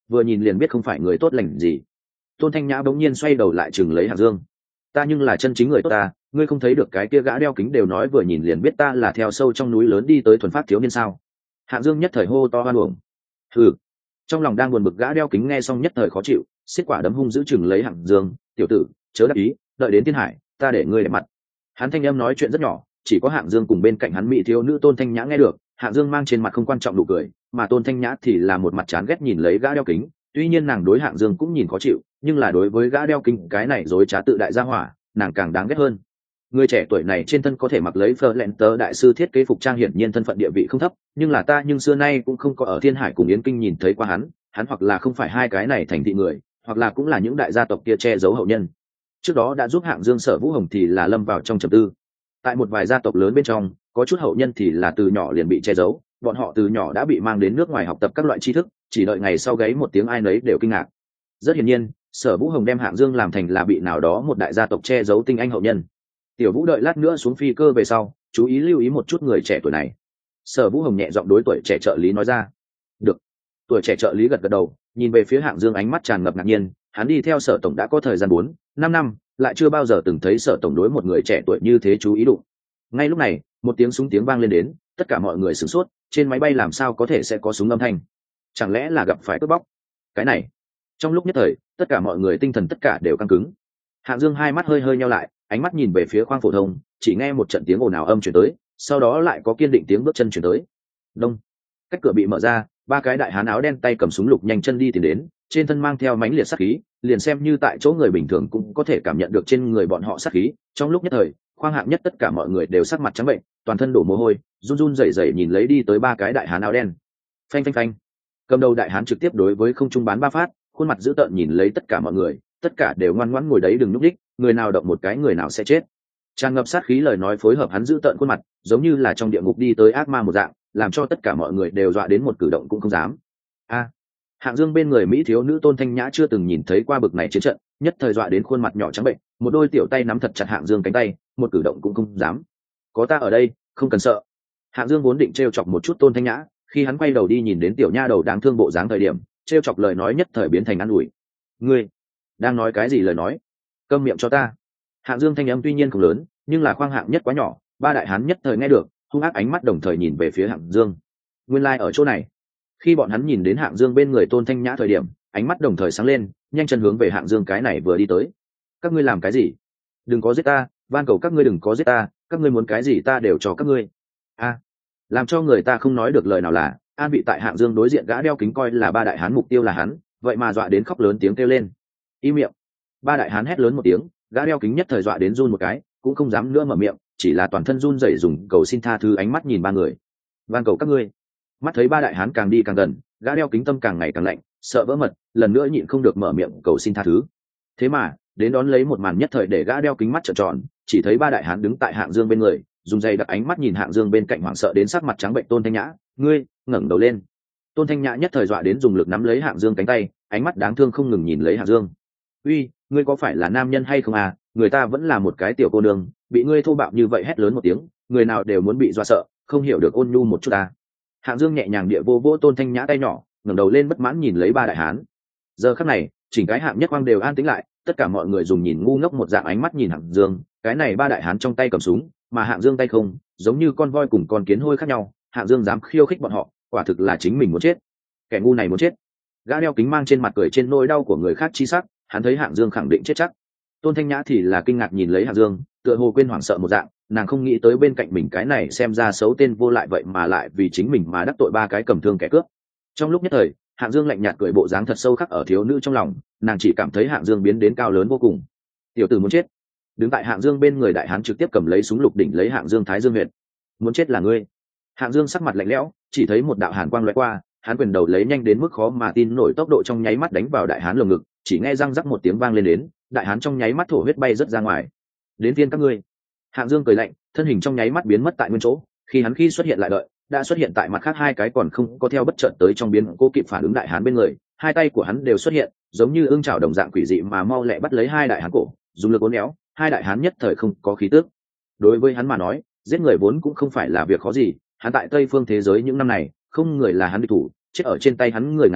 vừa nhìn liền biết không phải người tốt lành gì. Tôn Thanh Nhã bỗng nhiên xoay đầu lại chừng lấy Hạng Dương. Ta nhưng là chân chính người tốt ta, ngươi không thấy được cái kia gã đeo kính đều nói vừa nhìn liền biết ta là theo sâu trong núi lớn đi tới thuần phát thiếu niên sao? Hạng Dương nhất thời hô to hoan uổng. Hừ. Trong lòng đang buồn bực gã đeo kính nghe xong nhất thời khó chịu, xiết quả đấm hung giữ chừng lấy Hạng Dương, tiểu tử, chớ đắc ý, đợi đến thiên hải, ta để ngươi đẹp mặt. Hắn thanh âm nói chuyện rất nhỏ, chỉ có Hạng Dương cùng bên cạnh hắn mỹ thiếu nữ Tôn Thanh Nhã nghe được. Hạng Dương mang trên mặt không quan trọng nụ cười, mà Tôn Thanh Nhã thì là một mặt chán ghét nhìn lấy gã đeo kính. Tuy nhiên nàng đối Hạng Dương cũng nhìn khó chịu, nhưng là đối với gã đeo kính cái này dối trá tự đại gia hỏa, nàng càng đáng ghét hơn. Người trẻ tuổi này trên thân có thể mặc lấy phơ lẹn tớ đại sư thiết kế phục trang, hiển nhiên thân phận địa vị không thấp, nhưng là ta nhưng xưa nay cũng không có ở Thiên Hải cùng Yến Kinh nhìn thấy qua hắn, hắn hoặc là không phải hai cái này thành thị người, hoặc là cũng là những đại gia tộc kia che giấu hậu nhân. Trước đó đã giúp Hạng Dương Sở Vũ Hồng thì là lâm vào trong trầm tư. Tại một vài gia tộc lớn bên trong, có chút hậu nhân thì là từ nhỏ liền bị che giấu, bọn họ từ nhỏ đã bị mang đến nước ngoài học tập các loại tri thức, chỉ đợi ngày sau gáy một tiếng ai nấy đều kinh ngạc. Rất hiển nhiên, Sở Vũ Hồng đem Hạng Dương làm thành là bị nào đó một đại gia tộc che giấu tinh anh hậu nhân. Tiểu Vũ đợi lát nữa xuống phi cơ về sau, chú ý lưu ý một chút người trẻ tuổi này. Sở Vũ Hồng nhẹ giọng đối tuổi trẻ trợ lý nói ra. Được. Tuổi trẻ trợ lý gật gật đầu, nhìn về phía Hạng Dương ánh mắt tràn ngập ngạc nhiên, hắn đi theo Sở tổng đã có thời gian bốn, năm năm, lại chưa bao giờ từng thấy Sở tổng đối một người trẻ tuổi như thế chú ý đụng. Ngay lúc này, một tiếng súng tiếng vang lên đến, tất cả mọi người sửng sốt, trên máy bay làm sao có thể sẽ có súng âm thanh? Chẳng lẽ là gặp phải cướp bóc? Cái này, trong lúc nhất thời, tất cả mọi người tinh thần tất cả đều căng cứng. Hạng Dương hai mắt hơi hơi nheo lại, ánh mắt nhìn về phía khoang phổ thông, chỉ nghe một trận tiếng ồn ào âm truyền tới, sau đó lại có kiên định tiếng bước chân truyền tới. Đông. Cách cửa bị mở ra, ba cái đại hán áo đen tay cầm súng lục nhanh chân đi tìm đến, trên thân mang theo mãnh liệt sát khí, liền xem như tại chỗ người bình thường cũng có thể cảm nhận được trên người bọn họ sát khí. Trong lúc nhất thời, khoang hạng nhất tất cả mọi người đều sắc mặt trắng bệnh, toàn thân đổ mồ hôi, run run rẩy rẩy nhìn lấy đi tới ba cái đại hán áo đen. Phanh phanh phanh. Cầm đầu đại hán trực tiếp đối với không trung bán ba phát, khuôn mặt dữ tợn nhìn lấy tất cả mọi người, tất cả đều ngoan ngoãn ngồi đấy đừng nhúc nhích, người nào động một cái người nào sẽ chết. Tràn ngập sát khí lời nói phối hợp hắn dữ tợn khuôn mặt, giống như là trong địa ngục đi tới ác ma một dạng, làm cho tất cả mọi người đều dọa đến một cử động cũng không dám. A. Hạng Dương bên người mỹ thiếu nữ Tôn Thanh Nhã chưa từng nhìn thấy qua bực này chiến trận, nhất thời dọa đến khuôn mặt nhỏ trắng bệnh, một đôi tiểu tay nắm thật chặt Hạng Dương cánh tay, một cử động cũng không dám. Có ta ở đây, không cần sợ. Hạng Dương vốn định trêu chọc một chút Tôn Thanh Nhã, khi hắn quay đầu đi nhìn đến tiểu nha đầu đáng thương bộ dáng thời điểm, trêu chọc lời nói nhất thời biến thành ăn ủi. Ngươi đang nói cái gì lời nói? Câm miệng cho ta. Hạng Dương thanh âm tuy nhiên không lớn, nhưng là khoang hạng nhất quá nhỏ, ba đại hán nhất thời nghe được, hung ác ánh mắt đồng thời nhìn về phía Hạng Dương. Nguyên lai like ở chỗ này. Khi bọn hắn nhìn đến Hạng Dương bên người Tôn Thanh Nhã thời điểm, ánh mắt đồng thời sáng lên, nhanh chân hướng về Hạng Dương cái này vừa đi tới. Các ngươi làm cái gì? Đừng có giết ta, van cầu các ngươi đừng có giết ta, các ngươi muốn cái gì ta đều cho các ngươi. A. Làm cho người ta không nói được lời nào là, an bị tại Hạng Dương đối diện gã đeo kính coi là ba đại hán mục tiêu là hắn, vậy mà dọa đến khóc lớn tiếng kêu lên. Im miệng. Ba đại hán hét lớn một tiếng, gã đeo kính nhất thời dọa đến run một cái, cũng không dám nữa mở miệng, chỉ là toàn thân run rẩy dùng cầu xin tha thứ ánh mắt nhìn ba người. Van cầu các ngươi. Mắt thấy ba đại hán càng đi càng gần, gã đeo kính tâm càng ngày càng lạnh, sợ vỡ mật, lần nữa nhịn không được mở miệng cầu xin tha thứ. Thế mà, đến đón lấy một màn nhất thời để gã đeo kính mắt trợn tròn, chỉ thấy ba đại hán đứng tại Hạng Dương bên người, dùng dây đặt ánh mắt nhìn Hạng Dương bên cạnh hoảng sợ đến sắc mặt trắng bệnh Tôn Thanh Nhã, "Ngươi!" ngẩng đầu lên. Tôn Thanh Nhã nhất thời dọa đến dùng lực nắm lấy Hạng Dương cánh tay, ánh mắt đáng thương không ngừng nhìn lấy Hạng Dương. "Uy, ngươi có phải là nam nhân hay không à? Người ta vẫn là một cái tiểu cô nương, bị ngươi thô bạo như vậy hét lớn một tiếng, người nào đều muốn bị dọa sợ, không hiểu được ôn nhu một chút à?" Hạng Dương nhẹ nhàng địa vô vỗ Tôn Thanh Nhã tay nhỏ, ngẩng đầu lên bất mãn nhìn lấy ba đại hán. Giờ khắc này, chỉnh cái hạng nhất quang đều an tĩnh lại, tất cả mọi người dùng nhìn ngu ngốc một dạng ánh mắt nhìn Hạng Dương, cái này ba đại hán trong tay cầm súng, mà Hạng Dương tay không, giống như con voi cùng con kiến hôi khác nhau, Hạng Dương dám khiêu khích bọn họ, quả thực là chính mình muốn chết. Kẻ ngu này muốn chết. Gã đeo kính mang trên mặt cười trên nỗi đau của người khác chi sắc, hắn thấy Hạng Dương khẳng định chết chắc. Tôn Thanh Nhã thì là kinh ngạc nhìn lấy Hạng Dương, tựa hồ quên hoảng sợ một dạng, nàng không nghĩ tới bên cạnh mình cái này xem ra xấu tên vô lại vậy mà lại vì chính mình mà đắc tội ba cái cầm thương kẻ cướp. Trong lúc nhất thời, Hạng Dương lạnh nhạt cười bộ dáng thật sâu khắc ở thiếu nữ trong lòng, nàng chỉ cảm thấy Hạng Dương biến đến cao lớn vô cùng. Tiểu tử muốn chết. Đứng tại Hạng Dương bên người đại hán trực tiếp cầm lấy súng lục đỉnh lấy Hạng Dương thái dương huyệt. Muốn chết là ngươi. Hạng Dương sắc mặt lạnh lẽo, chỉ thấy một đạo hàn quang lóe qua, hắn quyền đầu lấy nhanh đến mức khó mà tin nổi tốc độ trong nháy mắt đánh vào đại hán lồng ngực, chỉ nghe răng rắc một tiếng vang lên đến, đại hán trong nháy mắt thổ huyết bay rất ra ngoài. Đến phiên các ngươi. Hạng Dương cười lạnh, thân hình trong nháy mắt biến mất tại nguyên chỗ, khi hắn khi xuất hiện lại đợi, đã xuất hiện tại mặt khác hai cái còn không có theo bất chợt tới trong biến cố kịp phản ứng đại hán bên người, hai tay của hắn đều xuất hiện, giống như ương chảo đồng dạng quỷ dị mà mau lẹ bắt lấy hai đại hán cổ, dùng lực uốn éo, hai đại hán nhất thời không có khí tức. Đối với hắn mà nói, giết người vốn cũng không phải là việc khó gì, hắn tại Tây phương thế giới những năm này, không người là hắn địch thủ, chết ở trên tay hắn người ngàn vạn,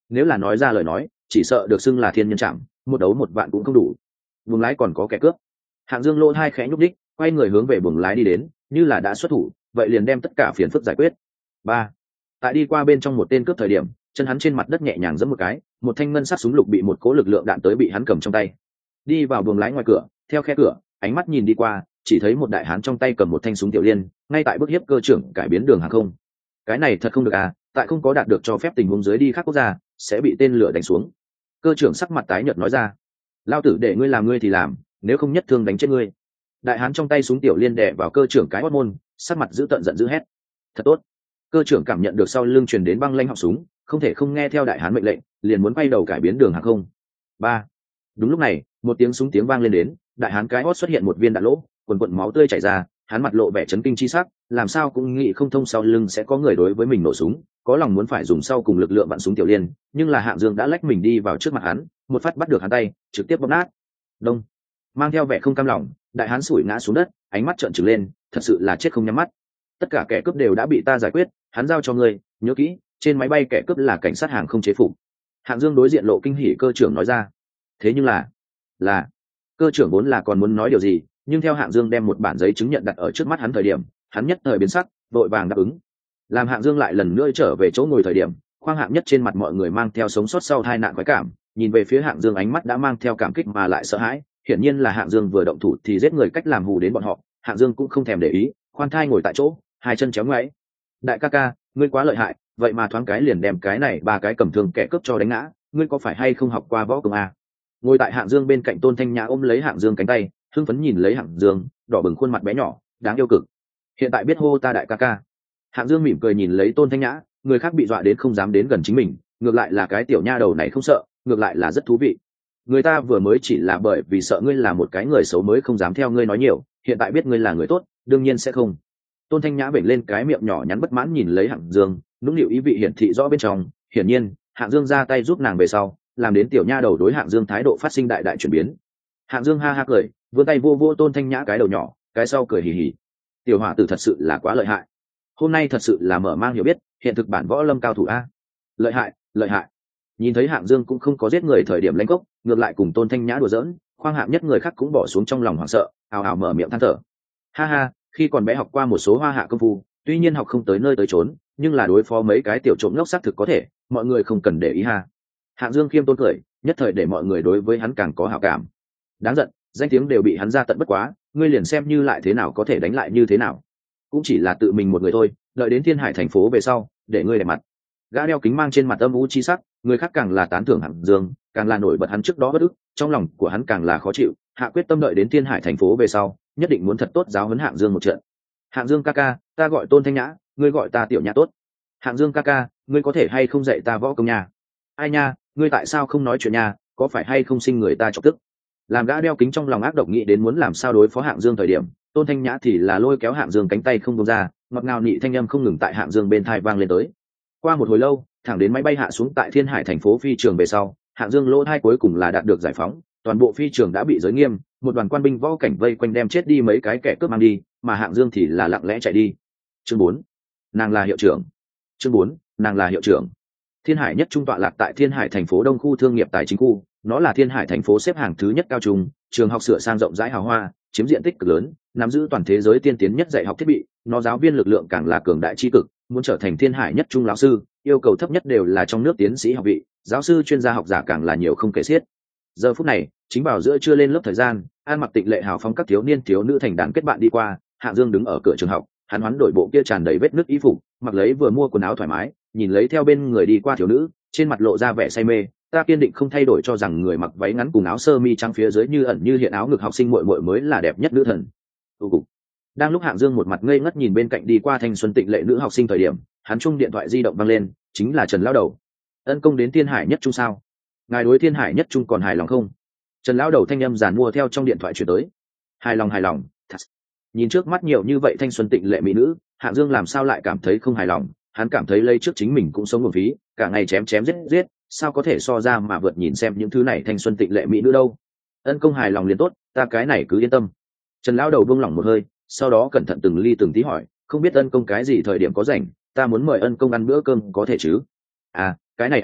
nếu là nói ra lời nói chỉ sợ được xưng là thiên nhân trạm, một đấu một vạn cũng không đủ. Buồng lái còn có kẻ cướp. Hạng Dương lỗ hai khẽ nhúc đích, quay người hướng về buồng lái đi đến, như là đã xuất thủ vậy liền đem tất cả phiền phức giải quyết. Ba, tại đi qua bên trong một tên cướp thời điểm, chân hắn trên mặt đất nhẹ nhàng giẫm một cái, một thanh ngân sắc súng lục bị một cố lực lượng đạn tới bị hắn cầm trong tay. Đi vào buồng lái ngoài cửa, theo khe cửa, ánh mắt nhìn đi qua, chỉ thấy một đại hán trong tay cầm một thanh súng tiểu liên, ngay tại bức hiếp cơ trưởng cải biến đường hàng không. Cái này thật không được à, tại không có đạt được cho phép tình huống dưới đi khác quốc gia, sẽ bị tên lửa đánh xuống. Cơ trưởng sắc mặt tái nhợt nói ra, lao tử để ngươi làm ngươi thì làm, nếu không nhất thương đánh chết ngươi. Đại hán trong tay súng tiểu liên đè vào cơ trưởng cái hót môn, sắc mặt dữ tợn giận dữ hét, thật tốt. Cơ trưởng cảm nhận được sau lưng truyền đến băng lanh họng súng, không thể không nghe theo đại hán mệnh lệnh, liền muốn quay đầu cải biến đường hàng không. Ba, đúng lúc này một tiếng súng tiếng vang lên đến, đại hán cái hót xuất hiện một viên đạn lỗ, quần quần máu tươi chảy ra, hắn mặt lộ vẻ chấn kinh chi sắc, làm sao cũng nghĩ không thông sau lưng sẽ có người đối với mình nổ súng, có lòng muốn phải dùng sau cùng lực lượng vặn súng tiểu liên, nhưng là Hạng Dương đã lách mình đi vào trước mặt hắn, một phát bắt được hắn tay, trực tiếp bóp nát. Đông, mang theo vẻ không cam lòng, đại hán sủi ngã xuống đất, ánh mắt trợn trừng lên, thật sự là chết không nhắm mắt. Tất cả kẻ cướp đều đã bị ta giải quyết, hắn giao cho ngươi, nhớ kỹ, trên máy bay kẻ cướp là cảnh sát hàng không chế phục. Hạng Dương đối diện lộ kinh hỉ cơ trưởng nói ra. Thế nhưng là, là cơ trưởng vốn là còn muốn nói điều gì, nhưng theo Hạng Dương đem một bản giấy chứng nhận đặt ở trước mắt hắn thời điểm, hắn nhất thời biến sắc, vội vàng đáp ứng. Làm Hạng Dương lại lần nữa trở về chỗ ngồi thời điểm, khoang hạng nhất trên mặt mọi người mang theo sống sót sau tai nạn quái cảm, nhìn về phía Hạng Dương ánh mắt đã mang theo cảm kích mà lại sợ hãi, hiển nhiên là Hạng Dương vừa động thủ thì giết người cách làm hù đến bọn họ. Hạng Dương cũng không thèm để ý, khoan thai ngồi tại chỗ, hai chân chéo ngoáy. Đại ca ca, ngươi quá lợi hại, vậy mà thoáng cái liền đem cái này ba cái cầm thương kẻ cướp cho đánh ngã, ngươi có phải hay không học qua võ công à? Ngồi tại Hạng Dương bên cạnh Tôn Thanh Nhã ôm lấy Hạng Dương cánh tay, hưng phấn nhìn lấy Hạng Dương, đỏ bừng khuôn mặt bé nhỏ, đáng yêu cực. Hiện tại biết hô ta đại ca ca. Hạng Dương mỉm cười nhìn lấy Tôn Thanh Nhã, người khác bị dọa đến không dám đến gần chính mình, ngược lại là cái tiểu nha đầu này không sợ, ngược lại là rất thú vị. Người ta vừa mới chỉ là bởi vì sợ ngươi là một cái người xấu mới không dám theo ngươi nói nhiều, hiện tại biết ngươi là người tốt, đương nhiên sẽ không. Tôn Thanh Nhã vểnh lên cái miệng nhỏ nhắn bất mãn nhìn lấy Hạng Dương, nũng nịu ý vị hiển thị rõ bên trong, hiển nhiên, Hạng Dương ra tay giúp nàng về sau, làm đến tiểu nha đầu đối Hạng Dương thái độ phát sinh đại đại chuyển biến. Hạng Dương ha ha cười, vươn tay vô vô Tôn Thanh Nhã cái đầu nhỏ, cái sau cười hì hì. Tiểu hỏa tử thật sự là quá lợi hại. Hôm nay thật sự là mở mang hiểu biết, hiện thực bản võ lâm cao thủ a. Lợi hại, lợi hại. Nhìn thấy Hạng Dương cũng không có giết người thời điểm lãnh gốc, ngược lại cùng Tôn Thanh Nhã đùa giỡn, khoang hạng nhất người khác cũng bỏ xuống trong lòng hoảng sợ, ào ào mở miệng than thở. Ha ha, khi còn bé học qua một số hoa hạ công phu, tuy nhiên học không tới nơi tới chốn, nhưng là đối phó mấy cái tiểu trộm ngốc xác thực có thể, mọi người không cần để ý ha. Hạng Dương khiêm tốn cười, nhất thời để mọi người đối với hắn càng có hảo cảm. Đáng giận, danh tiếng đều bị hắn ra tận bất quá, ngươi liền xem như lại thế nào có thể đánh lại như thế nào, cũng chỉ là tự mình một người thôi, đợi đến Thiên Hải thành phố về sau, để ngươi đẹp mặt. Gã đeo kính mang trên mặt âm u chi sắc, người khác càng là tán thưởng Hạng Dương, càng là nổi bật hắn trước đó bất ức, trong lòng của hắn càng là khó chịu, hạ quyết tâm đợi đến Thiên Hải thành phố về sau, nhất định muốn thật tốt giáo huấn Hạng Dương một trận. Hạng Dương ca ca, ta gọi Tôn Thanh Nhã, ngươi gọi ta tiểu nhã tốt. Hạng Dương ca ca, ngươi có thể hay không dạy ta võ công nha? Ai nha, ngươi tại sao không nói chuyện nha, có phải hay không sinh người ta chọc tức? Làm gã đeo kính trong lòng ác độc nghĩ đến muốn làm sao đối phó Hạng Dương thời điểm, Tôn Thanh Nhã thì là lôi kéo Hạng Dương cánh tay không buông ra, ngọt ngào nị thanh âm không ngừng tại Hạng Dương bên tai vang lên tới. Qua một hồi lâu, thẳng đến máy bay hạ xuống tại Thiên Hải thành phố phi trường về sau, Hạng Dương lỗ thai cuối cùng là đạt được giải phóng, toàn bộ phi trường đã bị giới nghiêm, một đoàn quan binh võ cảnh vây quanh đem chết đi mấy cái kẻ cướp mang đi, mà Hạng Dương thì là lặng lẽ chạy đi. Chương bốn, nàng là hiệu trưởng. Chương bốn, nàng là hiệu trưởng. Thiên Hải nhất trung tọa lạc tại Thiên Hải thành phố Đông khu thương nghiệp tài chính khu, nó là Thiên Hải thành phố xếp hàng thứ nhất cao trung, trường học sửa sang rộng rãi hào hoa, chiếm diện tích cực lớn, nắm giữ toàn thế giới tiên tiến nhất dạy học thiết bị, nó giáo viên lực lượng càng là cường đại chi cực, muốn trở thành Thiên Hải nhất trung lão sư, yêu cầu thấp nhất đều là trong nước tiến sĩ học vị, giáo sư chuyên gia học giả càng là nhiều không kể xiết. Giờ phút này, chính vào giữa trưa lên lớp thời gian, An mặc tịnh lệ hào phóng các thiếu niên thiếu nữ thành đàn kết bạn đi qua, Hạng Dương đứng ở cửa trường học, hắn hoán đổi bộ kia tràn đầy vết nứt y phục, mặc lấy vừa mua quần áo thoải mái, nhìn lấy theo bên người đi qua thiếu nữ, trên mặt lộ ra vẻ say mê, ta kiên định không thay đổi cho rằng người mặc váy ngắn cùng áo sơ mi trắng phía dưới như ẩn như hiện áo ngực học sinh muội muội mới là đẹp nhất nữ thần. Ù. Đang lúc Hạng Dương một mặt ngây ngất nhìn bên cạnh đi qua thanh xuân tịnh lệ nữ học sinh thời điểm, hắn chung điện thoại di động vang lên, chính là Trần lão đầu. Ân công đến Thiên Hải nhất trung sao? Ngài đối Thiên Hải nhất trung còn hài lòng không? Trần lão đầu thanh âm giàn mua theo trong điện thoại chuyển tới. Hài lòng hài lòng. Thật. Nhìn trước mắt nhiều như vậy thanh xuân tịnh lệ mỹ nữ, Hạng Dương làm sao lại cảm thấy không hài lòng? Hắn cảm thấy lấy trước chính mình cũng sống nguồn phí, cả ngày chém chém giết giết, sao có thể so ra mà vượt nhìn xem những thứ này thanh xuân tịnh lệ mỹ nữ đâu? Ân công hài lòng liền tốt, ta cái này cứ yên tâm. Trần lão đầu buông lỏng một hơi, sau đó cẩn thận từng ly từng tí hỏi, không biết ân công cái gì thời điểm có rảnh, ta muốn mời ân công ăn bữa cơm có thể chứ? À, cái này à,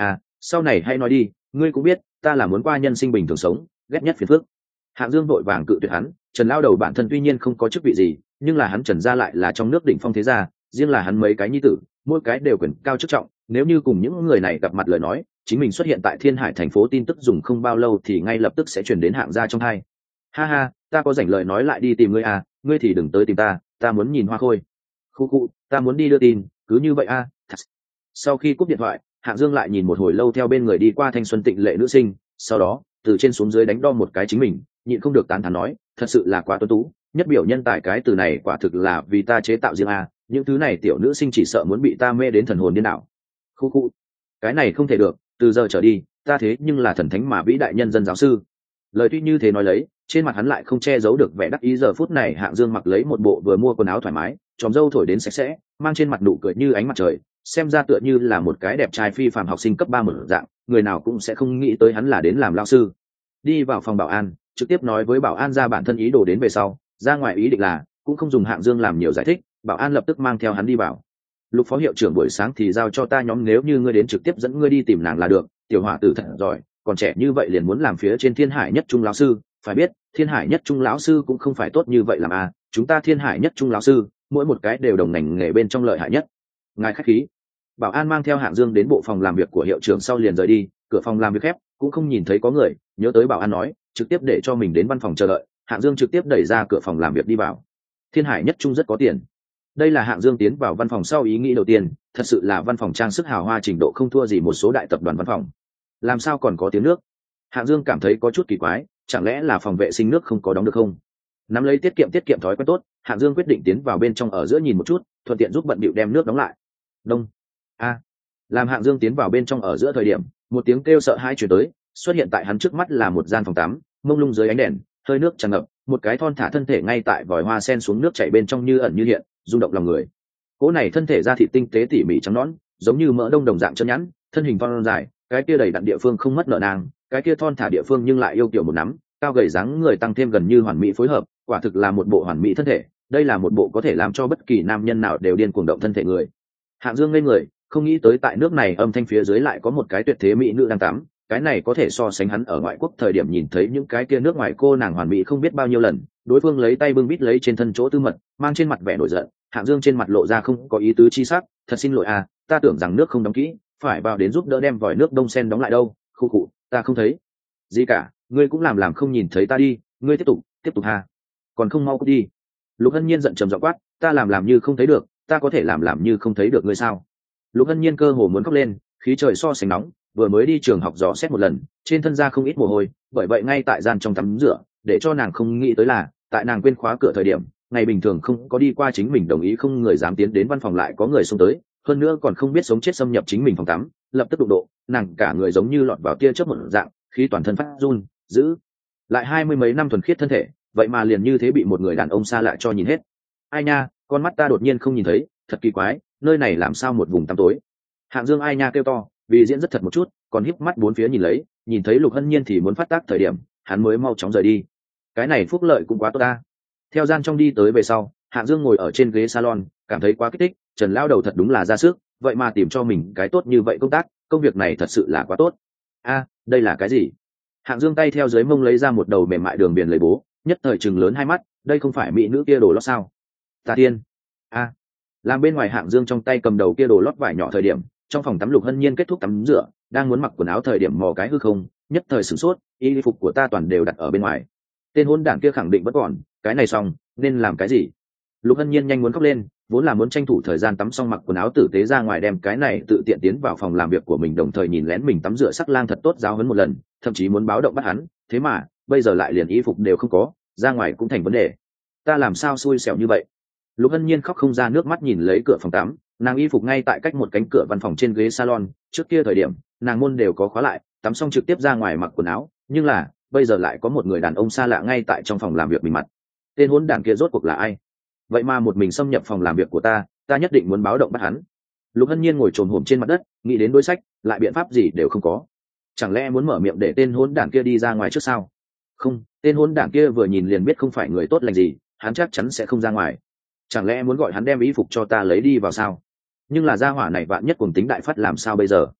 sau này hay nói đi, ngươi cũng biết ta là muốn qua nhân sinh bình thường sống, ghét nhất phiền phức. Hạng Dương vội vàng cự tuyệt hắn. Trần lao đầu bản thân tuy nhiên không có chức vị gì, nhưng là hắn Trần gia lại là trong nước đỉnh phong thế gia, riêng là hắn mấy cái nhi tử, mỗi cái đều quyền cao chức trọng, nếu như cùng những người này gặp mặt lời nói, chính mình xuất hiện tại Thiên Hải thành phố tin tức dùng không bao lâu thì ngay lập tức sẽ truyền đến Hạng gia trong tai. Ha ha, ta có rảnh lời nói lại đi tìm ngươi à, ngươi thì đừng tới tìm ta, ta muốn nhìn hoa khôi. Khu khu, ta muốn đi đưa tin, cứ như vậy à. Sau khi cúp điện thoại, Hạng Dương lại nhìn một hồi lâu theo bên người đi qua thanh xuân tịnh lệ nữ sinh, sau đó từ trên xuống dưới đánh đo một cái chính mình, nhịn không được tán thán nói, thật sự là quá tuấn tú, nhất biểu nhân tài, cái từ này quả thực là vì ta chế tạo riêng à, những thứ này tiểu nữ sinh chỉ sợ muốn bị ta mê đến thần hồn điên đảo. Khu khu, cái này không thể được, từ giờ trở đi, ta thế nhưng là thần thánh mà vĩ đại nhân dân giáo sư. Lời tuy như thế nói lấy, trên mặt hắn lại không che giấu được vẻ đắc ý. Giờ phút này Hạng Dương mặc lấy một bộ vừa mua quần áo thoải mái, chòm râu thổi đến sạch sẽ, mang trên mặt nụ cười như ánh mặt trời, xem ra tựa như là một cái đẹp trai phi phàm học sinh cấp ba mở dạng, người nào cũng sẽ không nghĩ tới hắn là đến làm lao sư. Đi vào phòng bảo an, trực tiếp nói với bảo an ra bản thân ý đồ đến về sau, ra ngoài ý định là cũng không dùng Hạng Dương làm nhiều giải thích, bảo an lập tức mang theo hắn đi vào. Lục phó hiệu trưởng buổi sáng thì giao cho ta nhóm, nếu như ngươi đến trực tiếp dẫn ngươi đi tìm nàng là được, tiểu hỏa tử thật giỏi, còn trẻ như vậy liền muốn làm phía trên Thiên Hải nhất trung lão sư, phải biết Thiên Hải nhất trung lão sư cũng không phải tốt như vậy làm à, chúng ta Thiên Hải nhất trung lão sư mỗi một cái đều đồng ngành nghề bên trong lợi hại nhất. Ngài khách khí. Bảo an mang theo Hạng Dương đến bộ phòng làm việc của hiệu trưởng sau liền rời đi, cửa phòng làm việc khép, cũng không nhìn thấy có người, nhớ tới bảo an nói trực tiếp để cho mình đến văn phòng chờ đợi, Hạng Dương trực tiếp đẩy ra cửa phòng làm việc đi vào. Thiên Hải nhất trung rất có tiền. Đây là Hạng Dương tiến vào văn phòng sau ý nghĩ đầu tiên, thật sự là văn phòng trang sức hào hoa trình độ không thua gì một số đại tập đoàn văn phòng. Làm sao còn có tiếng nước? Hạng Dương cảm thấy có chút kỳ quái, chẳng lẽ là phòng vệ sinh nước không có đóng được không? Nắm lấy tiết kiệm tiết kiệm thói quen tốt, Hạng Dương quyết định tiến vào bên trong ở giữa nhìn một chút, thuận tiện giúp bận bịu đem nước đóng lại. Đông. A. Làm Hạng Dương tiến vào bên trong ở giữa thời điểm, một tiếng kêu sợ hãi truyền tới, xuất hiện tại hắn trước mắt là một gian phòng tắm, mông lung dưới ánh đèn, hơi nước tràn ngập, một cái thon thả thân thể ngay tại vòi hoa sen xuống nước chảy bên trong như ẩn như hiện, rung động lòng người. Cỗ này thân thể da thịt tinh tế tỉ mỉ trắng nõn, giống như mỡ đông đồng dạng chân nhẵn, thân hình thon dài, cái kia đầy đặn địa phương không mất nở nang, cái kia thon thả địa phương nhưng lại yêu kiểu một nắm, cao gầy dáng người tăng thêm gần như hoàn mỹ phối hợp, quả thực là một bộ hoàn mỹ thân thể. Đây là một bộ có thể làm cho bất kỳ nam nhân nào đều điên cuồng động thân thể người. Hạng Dương ngây người, không nghĩ tới tại nước này âm thanh phía dưới lại có một cái tuyệt thế mỹ nữ đang tắm, cái này có thể so sánh hắn ở ngoại quốc thời điểm nhìn thấy những cái kia nước ngoài cô nàng hoàn mỹ không biết bao nhiêu lần. Đối phương lấy tay bưng bít lấy trên thân chỗ tư mật, mang trên mặt vẻ nổi giận. Hạng Dương trên mặt lộ ra không có ý tứ chi sắc, thật xin lỗi à, ta tưởng rằng nước không đóng kỹ, phải vào đến giúp đỡ đem vòi nước đông sen đóng lại đâu. Khu cụ, ta không thấy gì cả, ngươi cũng làm làm không nhìn thấy ta đi, ngươi tiếp tục tiếp tục ha, còn không mau cút đi. Lục Hân Nhiên giận trầm giọng quát, ta làm làm như không thấy được, ta có thể làm làm như không thấy được ngươi sao? Lục Hân Nhiên cơ hồ muốn khóc lên, khí trời so sánh nóng, vừa mới đi trường học dò xét một lần, trên thân ra không ít mồ hôi, bởi vậy ngay tại gian trong tắm rửa, để cho nàng không nghĩ tới là tại nàng quên khóa cửa thời điểm, ngày bình thường không có đi qua chính mình đồng ý không người dám tiến đến văn phòng lại có người xông tới, hơn nữa còn không biết sống chết xâm nhập chính mình phòng tắm, lập tức đụng độ, nàng cả người giống như lọt vào tia chớp một dạng, khí toàn thân phát run, giữ lại hai mươi mấy năm thuần khiết thân thể, vậy mà liền như thế bị một người đàn ông xa lạ cho nhìn hết. Ai nha, con mắt ta đột nhiên không nhìn thấy, thật kỳ quái, nơi này làm sao một vùng tăm tối. Hạng Dương ai nha kêu to, vì diễn rất thật một chút, còn híp mắt bốn phía nhìn lấy, nhìn thấy Lục Hân Nhiên thì muốn phát tác thời điểm, hắn mới mau chóng rời đi. Cái này phúc lợi cũng quá tốt ta. Theo gian trong đi tới về sau, Hạng Dương ngồi ở trên ghế salon, cảm thấy quá kích thích, Trần lao đầu thật đúng là ra sức, vậy mà tìm cho mình cái tốt như vậy công tác, công việc này thật sự là quá tốt. A, đây là cái gì? Hạng Dương tay theo dưới mông lấy ra một đầu mềm mại đường biển lấy bố, nhất thời trừng lớn hai mắt, đây không phải mỹ nữ kia đồ lót sao? Tà tiên. A. Làm bên ngoài Hạng Dương trong tay cầm đầu kia đồ lót vải nhỏ thời điểm, trong phòng tắm Lục Hân Nhiên kết thúc tắm rửa, đang muốn mặc quần áo thời điểm mò cái hư không, nhất thời sửng sốt, y phục của ta toàn đều đặt ở bên ngoài. Tên hôn đản kia khẳng định vẫn còn, cái này xong, nên làm cái gì? Lục Hân Nhiên nhanh muốn khóc lên, vốn là muốn tranh thủ thời gian tắm xong mặc quần áo tử tế ra ngoài đem cái này tự tiện tiến vào phòng làm việc của mình, đồng thời nhìn lén mình tắm rửa sắc lang thật tốt giáo huấn một lần, thậm chí muốn báo động bắt hắn, thế mà bây giờ lại liền y phục đều không có, ra ngoài cũng thành vấn đề. Ta làm sao xui xẻo như vậy? Lục Hân Nhiên khóc không ra nước mắt nhìn lấy cửa phòng tắm, nàng y phục ngay tại cách một cánh cửa văn phòng trên ghế salon, trước kia thời điểm nàng môn đều có khóa lại, tắm xong trực tiếp ra ngoài mặc quần áo, nhưng là bây giờ lại có một người đàn ông xa lạ ngay tại trong phòng làm việc mình mặt. Tên hỗn đản kia rốt cuộc là ai? Vậy mà một mình xâm nhập phòng làm việc của ta, ta nhất định muốn báo động bắt hắn. Lục Hân Nhiên ngồi trồm hổm trên mặt đất, nghĩ đến đối sách, lại biện pháp gì đều không có. Chẳng lẽ muốn mở miệng để tên hỗn đản kia đi ra ngoài trước sao? Không, tên hỗn đản kia vừa nhìn liền biết không phải người tốt lành gì, hắn chắc chắn sẽ không ra ngoài. Chẳng lẽ muốn gọi hắn đem y phục cho ta lấy đi vào sao? Nhưng là gia hỏa này vạn nhất cuồng tính đại phát làm sao bây giờ?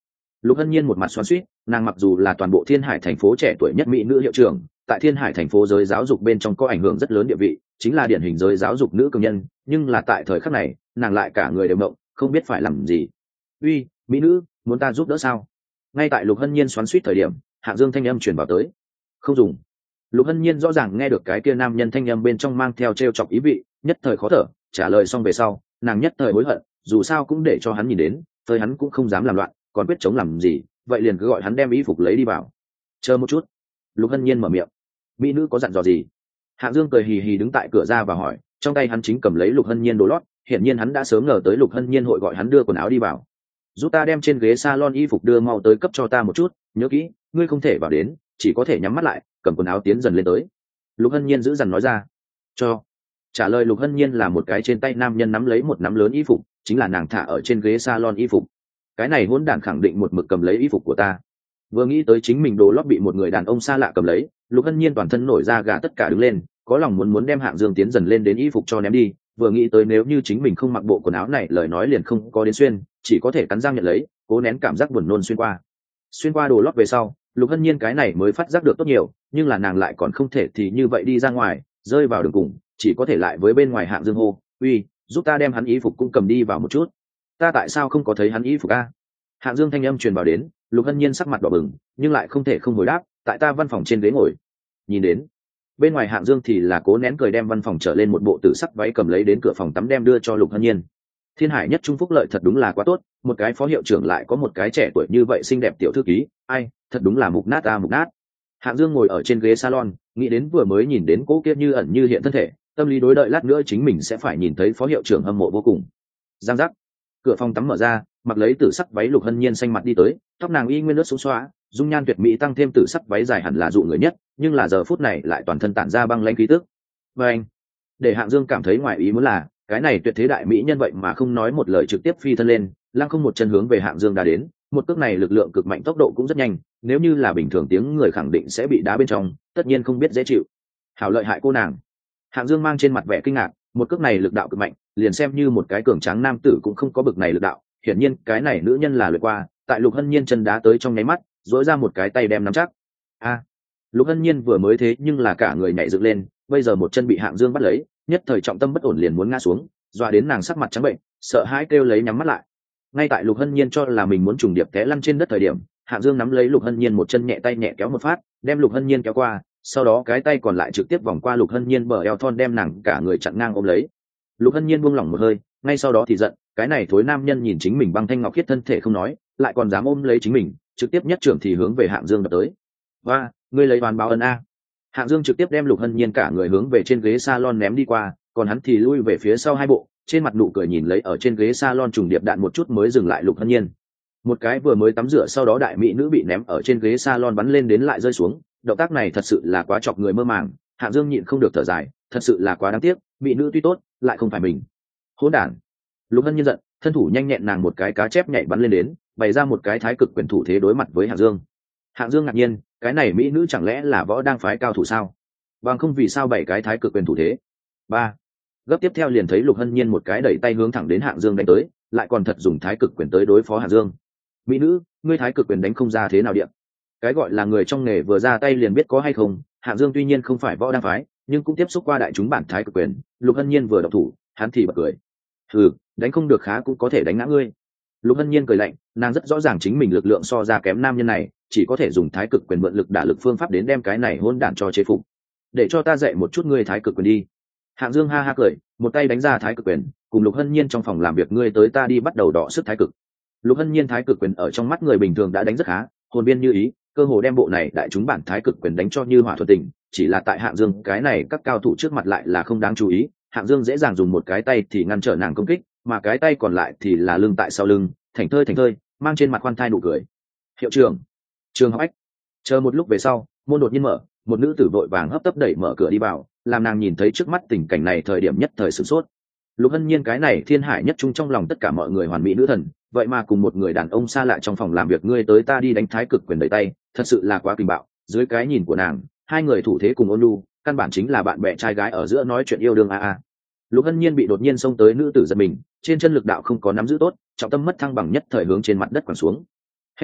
Lục Hân Nhiên một mặt xoắn xuýt, nàng mặc dù là toàn bộ Thiên Hải thành phố trẻ tuổi nhất mỹ nữ hiệu trưởng, tại Thiên Hải thành phố giới giáo dục bên trong có ảnh hưởng rất lớn địa vị, chính là điển hình giới giáo dục nữ cường nhân, nhưng là tại thời khắc này, nàng lại cả người đều mộng, không biết phải làm gì. "Uy, mỹ nữ, muốn ta giúp đỡ sao?" Ngay tại Lục Hân Nhiên xoắn xuýt thời điểm, Hạng Dương thanh âm truyền vào tới. "Không dùng." Lục Hân Nhiên rõ ràng nghe được cái kia nam nhân thanh âm bên trong mang theo trêu chọc ý vị, nhất thời khó thở, trả lời xong về sau, nàng nhất thời hối hận, dù sao cũng để cho hắn nhìn đến, phơi hắn cũng không dám làm loạn, còn biết chống làm gì, vậy liền cứ gọi hắn đem y phục lấy đi vào. "Chờ một chút." Lục Hân Nhiên mở miệng. "Mỹ nữ có dặn dò gì?" Hạng Dương cười hì hì đứng tại cửa ra và hỏi, trong tay hắn chính cầm lấy Lục Hân Nhiên đồ lót, hiển nhiên hắn đã sớm ngờ tới Lục Hân Nhiên hội gọi hắn đưa quần áo đi vào. "Giúp ta đem trên ghế salon y phục đưa mau tới cấp cho ta một chút, nhớ kỹ, ngươi không thể vào đến, chỉ có thể nhắm mắt lại, cầm quần áo tiến dần lên tới." Lục Hân Nhiên giữ dằn nói ra. "Cho." Trả lời Lục Hân Nhiên là một cái trên tay nam nhân nắm lấy một nắm lớn y phục, chính là nàng thả ở trên ghế salon y phục. Cái này hỗn đản khẳng định một mực cầm lấy y phục của ta. Vừa nghĩ tới chính mình đồ lót bị một người đàn ông xa lạ cầm lấy, Lục Hân Nhiên toàn thân nổi da gà tất cả đứng lên, có lòng muốn muốn đem Hạng Dương tiến dần lên đến y phục cho ném đi. Vừa nghĩ tới nếu như chính mình không mặc bộ quần áo này, lời nói liền không có đến xuyên, chỉ có thể cắn răng nhận lấy, cố nén cảm giác buồn nôn xuyên qua. Xuyên qua đồ lót về sau, Lục Hân Nhiên cái này mới phát giác được tốt nhiều, nhưng là nàng lại còn không thể thì như vậy đi ra ngoài, rơi vào đường cùng, chỉ có thể lại với bên ngoài Hạng Dương hô, "Uy, giúp ta đem hắn y phục cũng cầm đi vào một chút." "Ta tại sao không có thấy hắn y phục a?" Hạng Dương thanh âm truyền vào đến, Lục Hân Nhiên sắc mặt đỏ bừng, nhưng lại không thể không hồi đáp, "Tại ta văn phòng trên ghế ngồi." Nhìn đến bên ngoài Hạng Dương thì là cố nén cười đem văn phòng trở lên một bộ tử sắc váy cầm lấy đến cửa phòng tắm đem đưa cho Lục Hân Nhiên. Thiên Hải nhất trung phúc lợi thật đúng là quá tốt, một cái phó hiệu trưởng lại có một cái trẻ tuổi như vậy xinh đẹp tiểu thư ký, ai, thật đúng là mục nát ta mục nát. Hạng Dương ngồi ở trên ghế salon, nghĩ đến vừa mới nhìn đến cô kia như ẩn như hiện thân thể, tâm lý đối đợi lát nữa chính mình sẽ phải nhìn thấy phó hiệu trưởng hâm mộ vô cùng. Giang giác, cửa phòng tắm mở ra, mặc lấy tử sắc váy Lục Hân Nhiên xanh mặt đi tới, tóc nàng y nguyên nước xuống xóa, dung nhan tuyệt mỹ tăng thêm tử sắc váy dài hẳn là dụ người nhất, nhưng là giờ phút này lại toàn thân tản ra băng lãnh khí tức. Và anh, để Hạng Dương cảm thấy ngoài ý muốn là, cái này tuyệt thế đại mỹ nhân vậy mà không nói một lời trực tiếp phi thân lên, lăng không một chân hướng về Hạng Dương đã đến, một cước này lực lượng cực mạnh, tốc độ cũng rất nhanh, nếu như là bình thường tiếng người khẳng định sẽ bị đá bên trong, tất nhiên không biết dễ chịu. Hảo lợi hại cô nàng. Hạng Dương mang trên mặt vẻ kinh ngạc, một cước này lực đạo cực mạnh, liền xem như một cái cường tráng nam tử cũng không có bực này lực đạo, hiển nhiên cái này nữ nhân là luyện qua, tại Lục Hân Nhiên chân đá tới trong nháy mắt, dỗi ra một cái tay đem nắm chắc. A, Lục Hân Nhiên vừa mới thế nhưng là cả người nhảy dựng lên, bây giờ một chân bị Hạng Dương bắt lấy, nhất thời trọng tâm bất ổn liền muốn ngã xuống, dọa đến nàng sắc mặt trắng bệnh, sợ hãi kêu lấy nhắm mắt lại. Ngay tại Lục Hân Nhiên cho là mình muốn trùng điệp té lăn trên đất thời điểm, Hạng Dương nắm lấy Lục Hân Nhiên một chân nhẹ tay nhẹ kéo một phát, đem Lục Hân Nhiên kéo qua, sau đó cái tay còn lại trực tiếp vòng qua Lục Hân Nhiên bờ eo thon đem nàng cả người chặn ngang ôm lấy. Lục Hân Nhiên buông lỏng một hơi, ngay sau đó thì giận, cái này thối nam nhân nhìn chính mình băng thanh ngọc khiết thân thể không nói, lại còn dám ôm lấy chính mình, trực tiếp nhất trưởng thì hướng về Hạng Dương đập tới. "Và, ngươi lấy oán báo ân a." Hạng Dương trực tiếp đem Lục Hân Nhiên cả người hướng về trên ghế salon ném đi qua, còn hắn thì lui về phía sau hai bộ, trên mặt nụ cười nhìn lấy ở trên ghế salon trùng điệp đạn một chút mới dừng lại Lục Hân Nhiên. Một cái vừa mới tắm rửa sau đó đại mỹ nữ bị ném ở trên ghế salon bắn lên đến lại rơi xuống, động tác này thật sự là quá chọc người mơ màng, Hạng Dương nhịn không được thở dài, thật sự là quá đáng tiếc, mỹ nữ tuy tốt, lại không phải mình. Hỗn đản. Lục Hân Nhiên giận, thân thủ nhanh nhẹn nàng một cái cá chép nhảy bắn lên đến, bày ra một cái thái cực quyền thủ thế đối mặt với Hạng Dương. Hạng Dương ngạc nhiên, cái này mỹ nữ chẳng lẽ là võ đang phái cao thủ sao? Bằng không vì sao bảy cái thái cực quyền thủ thế? Ba. Gấp tiếp theo liền thấy Lục Hân Nhiên một cái đẩy tay hướng thẳng đến Hạng Dương đánh tới, lại còn thật dùng thái cực quyền tới đối phó Hạng Dương. Mỹ nữ, ngươi thái cực quyền đánh không ra thế nào điện? Cái gọi là người trong nghề vừa ra tay liền biết có hay không, Hạng Dương tuy nhiên không phải võ đang phái, nhưng cũng tiếp xúc qua đại chúng bản thái cực quyền, Lục Hân Nhiên vừa động thủ, hắn thì bật cười. "Hừ, đánh không được khá cũng có thể đánh ngã ngươi." Lục Hân Nhiên cười lạnh, nàng rất rõ ràng chính mình lực lượng so ra kém nam nhân này, chỉ có thể dùng thái cực quyền mượn lực đả lực phương pháp đến đem cái này hỗn đản cho chế phục. "Để cho ta dạy một chút ngươi thái cực quyền đi." Hạng Dương ha ha cười, một tay đánh ra thái cực quyền, cùng Lục Hân Nhiên trong phòng làm việc ngươi tới ta đi bắt đầu đọ sức thái cực. Lục Hân Nhiên thái cực quyền ở trong mắt người bình thường đã đánh rất khá, hồn biên như ý, cơ hồ đem bộ này đại chúng bản thái cực quyền đánh cho như hỏa thuần tình, chỉ là tại Hạng Dương cái này các cao thủ trước mặt lại là không đáng chú ý, Hạng Dương dễ dàng dùng một cái tay thì ngăn trở nàng công kích, mà cái tay còn lại thì là lưng tại sau lưng, thảnh thơi thảnh thơi, mang trên mặt khoan thai nụ cười. "Hiệu trưởng." Trường học ách. Chờ một lúc về sau, môn đột nhiên mở, một nữ tử vội vàng hấp tấp đẩy mở cửa đi vào, làm nàng nhìn thấy trước mắt tình cảnh này thời điểm nhất thời sửng sốt. Lục Hân Nhiên cái này thiên hải nhất trung trong lòng tất cả mọi người hoàn mỹ nữ thần, vậy mà cùng một người đàn ông xa lạ trong phòng làm việc ngươi tới ta đi đánh thái cực quyền đẩy tay, thật sự là quá kinh bạo. Dưới cái nhìn của nàng, hai người thủ thế cùng ôn nhu, căn bản chính là bạn bè trai gái ở giữa nói chuyện yêu đương a a. Lục Hân Nhiên bị đột nhiên xông tới nữ tử giật mình, trên chân lực đạo không có nắm giữ tốt, trọng tâm mất thăng bằng nhất thời hướng trên mặt đất quẳng xuống. Hết.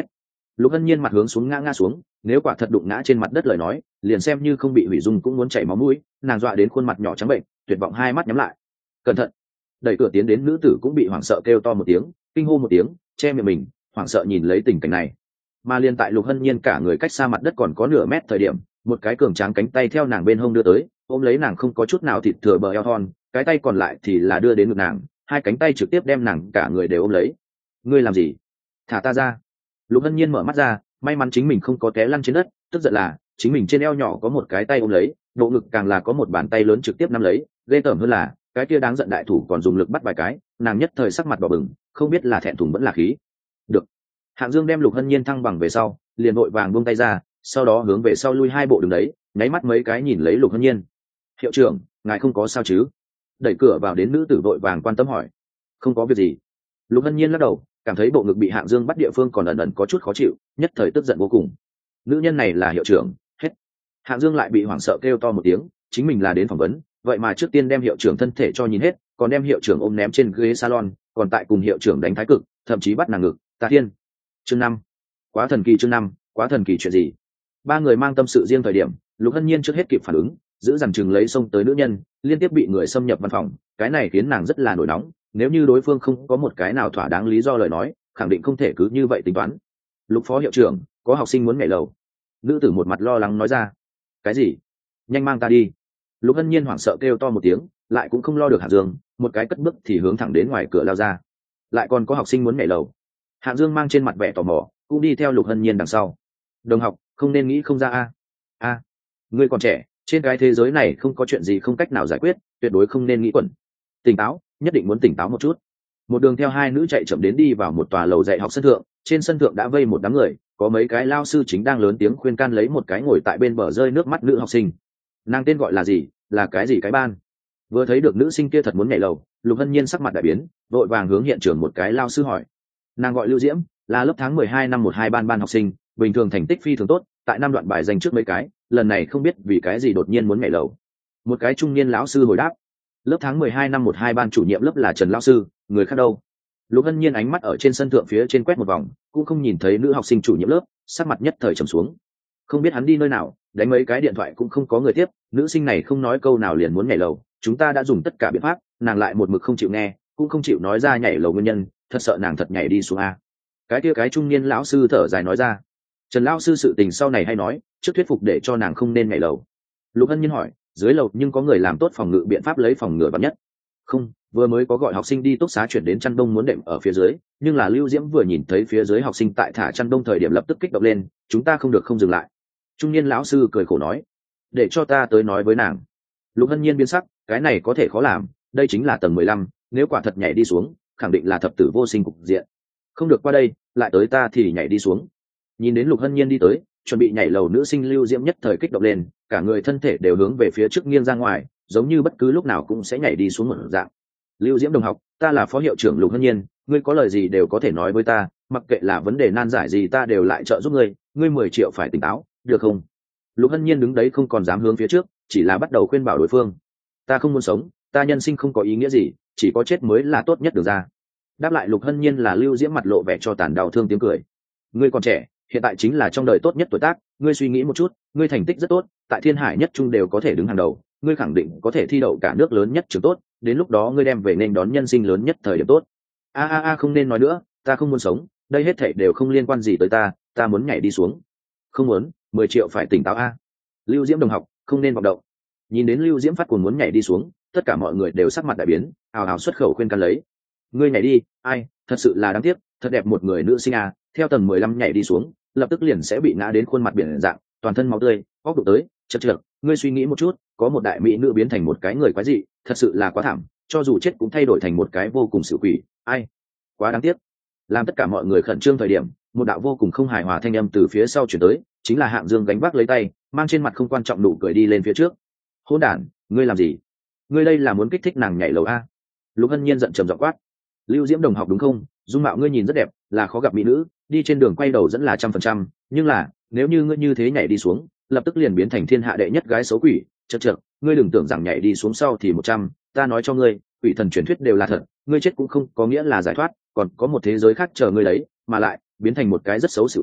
Lục Hân Nhiên mặt hướng xuống ngã ngã xuống, nếu quả thật đụng ngã trên mặt đất lời nói, liền xem như không bị hủy dung cũng muốn chảy máu mũi, nàng dọa đến khuôn mặt nhỏ trắng bệnh, tuyệt vọng hai mắt nhắm lại. Cẩn thận! Đẩy cửa tiến đến nữ tử cũng bị hoảng sợ kêu to một tiếng, kinh hô một tiếng, che miệng mình, hoảng sợ nhìn lấy tình cảnh này. Mà liên tại Lục Hân Nhiên cả người cách xa mặt đất còn có nửa mét thời điểm, một cái cường tráng cánh tay theo nàng bên hông đưa tới, ôm lấy nàng không có chút nào thịt thừa bờ eo thon, cái tay còn lại thì là đưa đến ngực nàng, hai cánh tay trực tiếp đem nàng cả người đều ôm lấy. Ngươi làm gì? Thả ta ra! Lục Hân Nhiên mở mắt ra, may mắn chính mình không có té lăn trên đất, tức giận là chính mình trên eo nhỏ có một cái tay ôm lấy, bộ ngực càng là có một bàn tay lớn trực tiếp nắm lấy, ghê tởm hơn là cái kia đáng giận đại thủ còn dùng lực bắt vài cái, nàng nhất thời sắc mặt đỏ bừng, không biết là thẹn thùng vẫn là khí. Được. Hạng Dương đem Lục Hân Nhiên thăng bằng về sau, liền vội vàng buông tay ra, sau đó hướng về sau lui hai bộ đường đấy, nháy mắt mấy cái nhìn lấy Lục Hân Nhiên. Hiệu trưởng, ngài không có sao chứ? Đẩy cửa vào đến nữ tử vội vàng quan tâm hỏi. Không có việc gì. Lục Hân Nhiên lắc đầu, cảm thấy bộ ngực bị Hạng Dương bắt địa phương còn ẩn ẩn có chút khó chịu, nhất thời tức giận vô cùng. Nữ nhân này là hiệu trưởng, hết. Hạng Dương lại bị hoảng sợ kêu to một tiếng, chính mình là đến phỏng vấn, vậy mà trước tiên đem hiệu trưởng thân thể cho nhìn hết, còn đem hiệu trưởng ôm ném trên ghế salon, còn tại cùng hiệu trưởng đánh thái cực, thậm chí bắt nàng ngực, ta thiên. Chương năm, quá thần kỳ. Chương năm, quá thần kỳ. Chuyện gì? Ba người mang tâm sự riêng thời điểm, Lục Hân Nhiên trước hết kịp phản ứng, giữ rằng chừng lấy xông tới nữ nhân, liên tiếp bị người xâm nhập văn phòng, cái này khiến nàng rất là nổi nóng, nếu như đối phương không có một cái nào thỏa đáng lý do lời nói, khẳng định không thể cứ như vậy tính toán. Lục phó hiệu trưởng, có học sinh muốn nhảy lầu. Nữ tử một mặt lo lắng nói ra. Cái gì? Nhanh mang ta đi. Lục Hân Nhiên hoảng sợ kêu to một tiếng, lại cũng không lo được Hạng Dương, một cái cất bước thì hướng thẳng đến ngoài cửa lao ra. Lại còn có học sinh muốn nhảy lầu. Hạng Dương mang trên mặt vẻ tò mò, cũng đi theo Lục Hân Nhiên đằng sau. Đồng học, không nên nghĩ không ra a. A, ngươi còn trẻ, trên cái thế giới này không có chuyện gì không cách nào giải quyết, tuyệt đối không nên nghĩ quẩn. Tỉnh táo, nhất định muốn tỉnh táo một chút. Một đường theo hai nữ chạy chậm đến đi vào một tòa lầu dạy học sân thượng, trên sân thượng đã vây một đám người, có mấy cái lao sư chính đang lớn tiếng khuyên can lấy một cái ngồi tại bên bờ rơi nước mắt nữ học sinh. Nàng tên gọi là gì, là cái gì cái ban? Vừa thấy được nữ sinh kia thật muốn nhảy lầu, Lục Hân Nhiên sắc mặt đại biến, vội vàng hướng hiện trường một cái lao sư hỏi. Nàng gọi Lưu Diễm, là lớp tháng mười hai năm một hai ban ban học sinh, bình thường thành tích phi thường tốt, tại năm đoạn bài dành trước mấy cái, lần này không biết vì cái gì đột nhiên muốn nhảy lầu. Một cái trung niên lão sư hồi đáp. Lớp tháng mười hai năm một hai ban chủ nhiệm lớp là Trần lão sư, người khác đâu? Lục Hân Nhiên ánh mắt ở trên sân thượng phía trên quét một vòng, cũng không nhìn thấy nữ học sinh chủ nhiệm lớp, sắc mặt nhất thời trầm xuống. Không biết hắn đi nơi nào, đánh mấy cái điện thoại cũng không có người tiếp, nữ sinh này không nói câu nào liền muốn nhảy lầu, chúng ta đã dùng tất cả biện pháp, nàng lại một mực không chịu nghe, cũng không chịu nói ra nhảy lầu nguyên nhân, thật sợ nàng thật nhảy đi xuống a. Cái kia cái trung niên lão sư thở dài nói ra. Trần lão sư sự tình sau này hay nói, trước thuyết phục để cho nàng không nên nhảy lầu. Lục Hân Nhiên hỏi, dưới lầu nhưng có người làm tốt phòng ngự biện pháp lấy phòng ngừa vạn nhất? Không, vừa mới có gọi học sinh đi túc xá chuyển đến chăn đông muốn đệm ở phía dưới, nhưng là Lưu Diễm vừa nhìn thấy phía dưới học sinh tại thả chăn đông thời điểm lập tức kích động lên, chúng ta không được không dừng lại. Trung niên lão sư cười khổ nói, để cho ta tới nói với nàng. Lục Hân Nhiên biến sắc, cái này có thể khó làm, đây chính là tầng mười lăm, nếu quả thật nhảy đi xuống, khẳng định là thập tử vô sinh cục diện. Không được qua đây, lại tới ta thì nhảy đi xuống. Nhìn đến Lục Hân Nhiên đi tới, chuẩn bị nhảy lầu nữ sinh Lưu Diễm nhất thời kích động lên, cả người thân thể đều hướng về phía trước nghiêng ra ngoài, giống như bất cứ lúc nào cũng sẽ nhảy đi xuống một dạng. Lưu Diễm đồng học, ta là phó hiệu trưởng Lục Hân Nhiên, ngươi có lời gì đều có thể nói với ta, mặc kệ là vấn đề nan giải gì ta đều lại trợ giúp ngươi, ngươi mười triệu phải tỉnh táo, được không? Lục Hân Nhiên đứng đấy không còn dám hướng phía trước, chỉ là bắt đầu khuyên bảo đối phương. Ta không muốn sống, ta nhân sinh không có ý nghĩa gì, chỉ có chết mới là tốt nhất được ra. Đáp lại Lục Hân Nhiên là Lưu Diễm mặt lộ vẻ cho tàn đau thương tiếng cười. Ngươi còn trẻ, hiện tại chính là trong đời tốt nhất tuổi tác, ngươi suy nghĩ một chút, ngươi thành tích rất tốt, tại Thiên Hải nhất trung đều có thể đứng hàng đầu, ngươi khẳng định có thể thi đậu cả nước lớn nhất trường tốt, đến lúc đó ngươi đem về nên đón nhân sinh lớn nhất thời điểm tốt. A a a không nên nói nữa, ta không muốn sống, đây hết thảy đều không liên quan gì tới ta, ta muốn nhảy đi xuống. Không muốn, mười triệu phải tỉnh táo a. Lưu Diễm đồng học, không nên vọng động. Nhìn đến Lưu Diễm phát cuồng muốn nhảy đi xuống, tất cả mọi người đều sắc mặt đại biến, ào ào xuất khẩu khuyên can lấy. Ngươi nhảy đi, ai, thật sự là đáng tiếc, thật đẹp một người nữ sinh à, theo tầng mười lăm nhảy đi xuống, lập tức liền sẽ bị ngã đến khuôn mặt biển dạng, toàn thân máu tươi, góc đụng tới, chật chật, ngươi suy nghĩ một chút, có một đại mỹ nữ biến thành một cái người quái dị, thật sự là quá thảm, cho dù chết cũng thay đổi thành một cái vô cùng xỉu quỷ, ai, quá đáng tiếc. Làm tất cả mọi người khẩn trương thời điểm, một đạo vô cùng không hài hòa thanh âm từ phía sau chuyển tới, chính là Hạng Dương gánh vác lấy tay, mang trên mặt không quan trọng nụ cười đi lên phía trước. Hỗn đản, ngươi làm gì? Ngươi đây là muốn kích thích nàng nhảy lầu a? Lục Hân Nhiên giận trầm giọng quát. Lưu Diễm đồng học đúng không? Dung mạo ngươi nhìn rất đẹp, là khó gặp mỹ nữ, đi trên đường quay đầu dẫn là trăm phần trăm, nhưng là nếu như ngươi như thế nhảy đi xuống, lập tức liền biến thành thiên hạ đệ nhất gái xấu quỷ, chật chật, ngươi đừng tưởng rằng nhảy đi xuống sau thì một trăm, ta nói cho ngươi, quỷ thần truyền thuyết đều là thật, ngươi chết cũng không có nghĩa là giải thoát, còn có một thế giới khác chờ ngươi đấy, mà lại biến thành một cái rất xấu xỉu quỷ,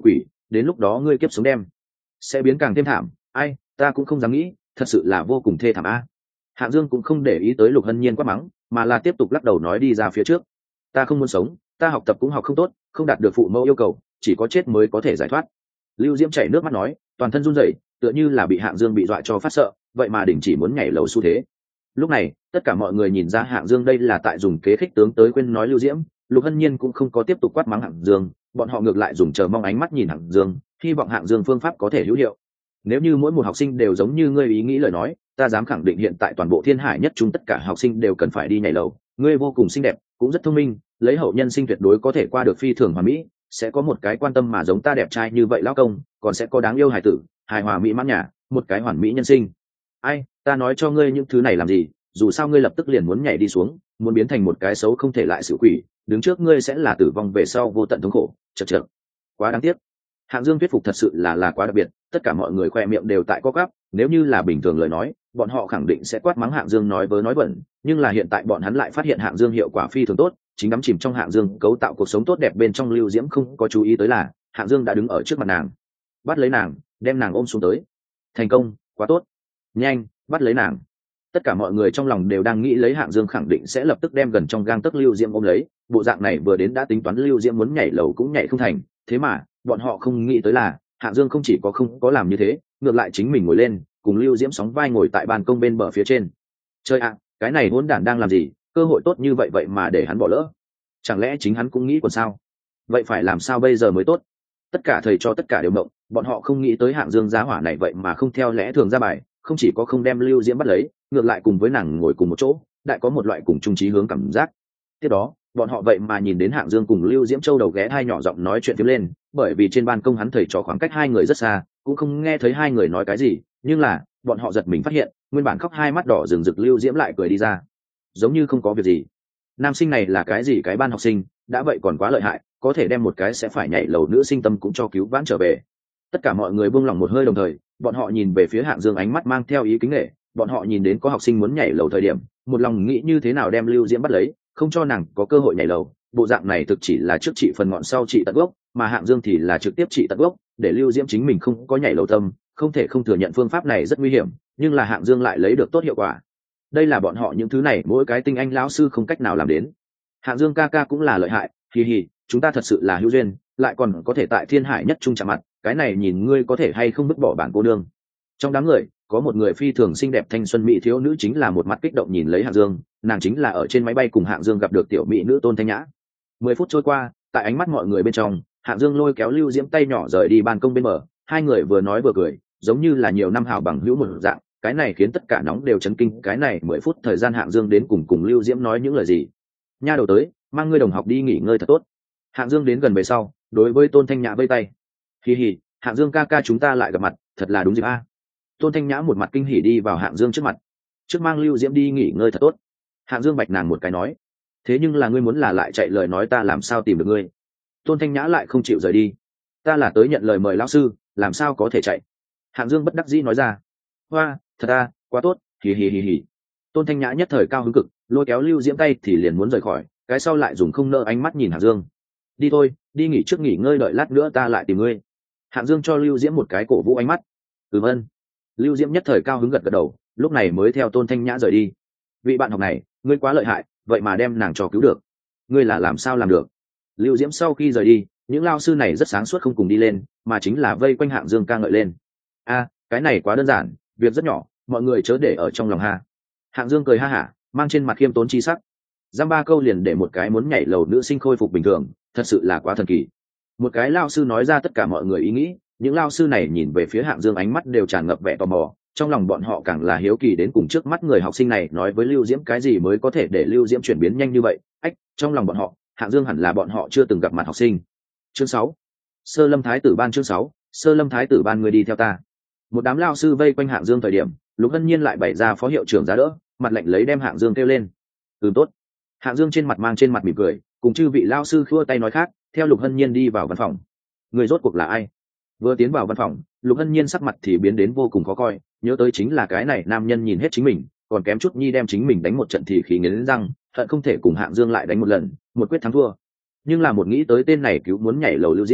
đến lúc đó ngươi kiếp sống đem sẽ biến càng thêm thảm. Ai, ta cũng không dám nghĩ, thật sự là vô cùng thê thảm a. Hạng Dương cũng không để ý tới Lục Hân Nhiên quát mắng, mà là tiếp tục lắc đầu nói đi ra phía trước. Ta không muốn sống, ta học tập cũng học không tốt, không đạt được phụ mẫu yêu cầu, chỉ có chết mới có thể giải thoát. Lưu Diễm chảy nước mắt nói, toàn thân run rẩy, tựa như là bị Hạng Dương bị dọa cho phát sợ, vậy mà đình chỉ muốn nhảy lầu xu thế. Lúc này, tất cả mọi người nhìn ra Hạng Dương đây là tại dùng kế khích tướng tới quên nói Lưu Diễm. Lục Hân Nhiên cũng không có tiếp tục quát mắng Hạng Dương, bọn họ ngược lại dùng chờ mong ánh mắt nhìn Hạng Dương, hy vọng Hạng Dương phương pháp có thể hữu hiệu. Nếu như mỗi một học sinh đều giống như ngươi ý nghĩ lời nói, ta dám khẳng định hiện tại toàn bộ Thiên Hải nhất chúng tất cả học sinh đều cần phải đi nhảy lầu. Ngươi vô cùng xinh đẹp, cũng rất thông minh, lấy hậu nhân sinh tuyệt đối có thể qua được phi thường hoàn mỹ, sẽ có một cái quan tâm mà giống ta đẹp trai như vậy lão công, còn sẽ có đáng yêu hài tử, hài hòa mỹ mãn nhà, một cái hoàn mỹ nhân sinh. Ai, ta nói cho ngươi những thứ này làm gì, dù sao ngươi lập tức liền muốn nhảy đi xuống, muốn biến thành một cái xấu không thể lại sự quỷ, đứng trước ngươi sẽ là tử vong về sau vô tận thống khổ. Chậc chậc, quá đáng tiếc. Hạng Dương thuyết phục thật sự là là quá đặc biệt, tất cả mọi người khoe miệng đều tại co quắp. Nếu như là bình thường lời nói, bọn họ khẳng định sẽ quát mắng Hạng Dương nói vớ nói bẩn, nhưng là hiện tại bọn hắn lại phát hiện Hạng Dương hiệu quả phi thường tốt, chính đắm chìm trong Hạng Dương cấu tạo cuộc sống tốt đẹp bên trong. Lưu Diễm không có chú ý tới là Hạng Dương đã đứng ở trước mặt nàng, bắt lấy nàng, đem nàng ôm xuống tới. Thành công, quá tốt. Nhanh, bắt lấy nàng. Tất cả mọi người trong lòng đều đang nghĩ lấy Hạng Dương khẳng định sẽ lập tức đem gần trong gang tấc Lưu Diễm ôm lấy, bộ dạng này vừa đến đã tính toán Lưu Diễm muốn nhảy lầu cũng nhảy không thành, thế mà bọn họ không nghĩ tới là Hạng Dương không chỉ có không có làm như thế, ngược lại chính mình ngồi lên cùng Lưu Diễm sóng vai ngồi tại ban công bên bờ phía trên. Chơi ạ, à, cái này hỗn đản đang làm gì, cơ hội tốt như vậy vậy mà để hắn bỏ lỡ. Chẳng lẽ chính hắn cũng nghĩ còn sao? Vậy phải làm sao bây giờ mới tốt? Tất cả thầy cho tất cả đều mộng, bọn họ không nghĩ tới Hạng Dương giá hỏa này vậy mà không theo lẽ thường ra bài, không chỉ có không đem Lưu Diễm bắt lấy, ngược lại cùng với nàng ngồi cùng một chỗ, đại có một loại cùng chung chí hướng cảm giác. Tiếp đó, bọn họ vậy mà nhìn đến Hạng Dương cùng Lưu Diễm Châu đầu ghé hai nhỏ giọng nói chuyện tiếp lên, bởi vì trên ban công hắn thầy trò khoảng cách hai người rất xa, cũng không nghe thấy hai người nói cái gì, nhưng là bọn họ giật mình phát hiện, nguyên bản khóc hai mắt đỏ rừng rực Lưu Diễm lại cười đi ra, giống như không có việc gì. Nam sinh này là cái gì cái ban học sinh, đã vậy còn quá lợi hại, có thể đem một cái sẽ phải nhảy lầu nữ sinh tâm cũng cho cứu vãn trở về. Tất cả mọi người buông lỏng một hơi, đồng thời bọn họ nhìn về phía Hạng Dương ánh mắt mang theo ý kính nể. Bọn họ nhìn đến có học sinh muốn nhảy lầu thời điểm, một lòng nghĩ như thế nào đem Lưu Diễm bắt lấy, không cho nàng có cơ hội nhảy lầu. Bộ dạng này thực chỉ là trước trị phần ngọn sau trị tận gốc, mà Hạng Dương thì là trực tiếp trị tận gốc, để Lưu Diễm chính mình không có nhảy lầu tâm. Không thể không thừa nhận phương pháp này rất nguy hiểm, nhưng là Hạng Dương lại lấy được tốt hiệu quả. Đây là bọn họ những thứ này mỗi cái tinh anh lão sư không cách nào làm đến. Hạng Dương ca ca cũng là lợi hại, hi hi, chúng ta thật sự là hữu duyên, lại còn có thể tại Thiên Hải nhất trung chạm mặt, cái này nhìn ngươi có thể hay không vứt bỏ bản cô đương. Trong đám người có một người phi thường xinh đẹp thanh xuân mỹ thiếu nữ, chính là một mặt kích động nhìn lấy Hạng Dương, nàng chính là ở trên máy bay cùng Hạng Dương gặp được tiểu mỹ nữ Tôn Thanh Nhã. Mười phút trôi qua, tại ánh mắt mọi người bên trong, Hạng Dương lôi kéo Lưu Diễm tay nhỏ rời đi ban công bên bờ, hai người vừa nói vừa cười, giống như là nhiều năm hào bằng hữu một dạng, cái này khiến tất cả nóng đều chấn kinh. Cái này mười phút thời gian Hạng Dương đến cùng cùng Lưu Diễm nói những lời gì? Nha đầu tới, mang ngươi đồng học đi nghỉ ngơi thật tốt. Hạng Dương đến gần về sau, đối với Tôn Thanh Nhã vây tay. Hi hi, Hạng Dương ca ca chúng ta lại gặp mặt, thật là đúng dịp a. Tôn Thanh Nhã một mặt kinh hỉ đi vào Hạng Dương trước mặt, trước mang Lưu Diễm đi nghỉ ngơi thật tốt. Hạng Dương bạch nàng một cái nói, thế nhưng là ngươi muốn là lại chạy lời nói ta làm sao tìm được ngươi? Tôn Thanh Nhã lại không chịu rời đi. Ta là tới nhận lời mời lão sư, làm sao có thể chạy? Hạng Dương bất đắc dĩ nói ra. Hoa, thật à, quá tốt, hì hì hì hì. Tôn Thanh Nhã nhất thời cao hứng cực, lôi kéo Lưu Diễm tay thì liền muốn rời khỏi, cái sau lại dùng không nỡ ánh mắt nhìn Hạng Dương. Đi thôi, đi nghỉ trước nghỉ ngơi, đợi lát nữa ta lại tìm ngươi. Hạng Dương cho Lưu Diễm một cái cổ vũ ánh mắt. Ừm ân. Lưu Diễm nhất thời cao hứng gật gật đầu, lúc này mới theo Tôn Thanh Nhã rời đi. Vị bạn học này, ngươi quá lợi hại, vậy mà đem nàng cho cứu được. Ngươi là làm sao làm được? Lưu Diễm sau khi rời đi, những lao sư này rất sáng suốt không cùng đi lên, mà chính là vây quanh Hạng Dương ca ngợi lên. A, cái này quá đơn giản, việc rất nhỏ, mọi người chớ để ở trong lòng ha. Hạng Dương cười ha hả, mang trên mặt khiêm tốn chi sắc. Giam ba câu liền để một cái muốn nhảy lầu nữ sinh khôi phục bình thường, thật sự là quá thần kỳ. Một cái lao sư nói ra tất cả mọi người ý nghĩ, những lao sư này nhìn về phía Hạng Dương ánh mắt đều tràn ngập vẻ tò mò, trong lòng bọn họ càng là hiếu kỳ đến cùng trước mắt người học sinh này nói với Lưu Diễm cái gì mới có thể để Lưu Diễm chuyển biến nhanh như vậy. Ách, trong lòng bọn họ, Hạng Dương hẳn là bọn họ chưa từng gặp mặt học sinh. Chương sáu, Sơ Lâm Thái tử ban. Chương sáu, Sơ Lâm Thái tử ban. Người đi theo ta. Một đám lao sư vây quanh Hạng Dương thời điểm, Lục Hân Nhiên lại bày ra phó hiệu trưởng giá đỡ, mặt lạnh lấy đem Hạng Dương kêu lên. Ừ tốt. Hạng Dương trên mặt mang trên mặt mỉm cười, cùng chư vị lao sư khua tay nói khác, theo Lục Hân Nhiên đi vào văn phòng. Người rốt cuộc là ai? Vừa tiến vào văn phòng, Lục Hân Nhiên sắc mặt thì biến đến vô cùng khó coi, nhớ tới chính là cái này nam nhân nhìn hết chính mình, còn kém chút nhi đem chính mình đánh một trận thì khí nghiến răng, hận không thể cùng Hạng Dương lại đánh một lần, một quyết thắng thua. Nhưng là một nghĩ tới tên này cứu muốn nhảy lầu Lưu Diễm,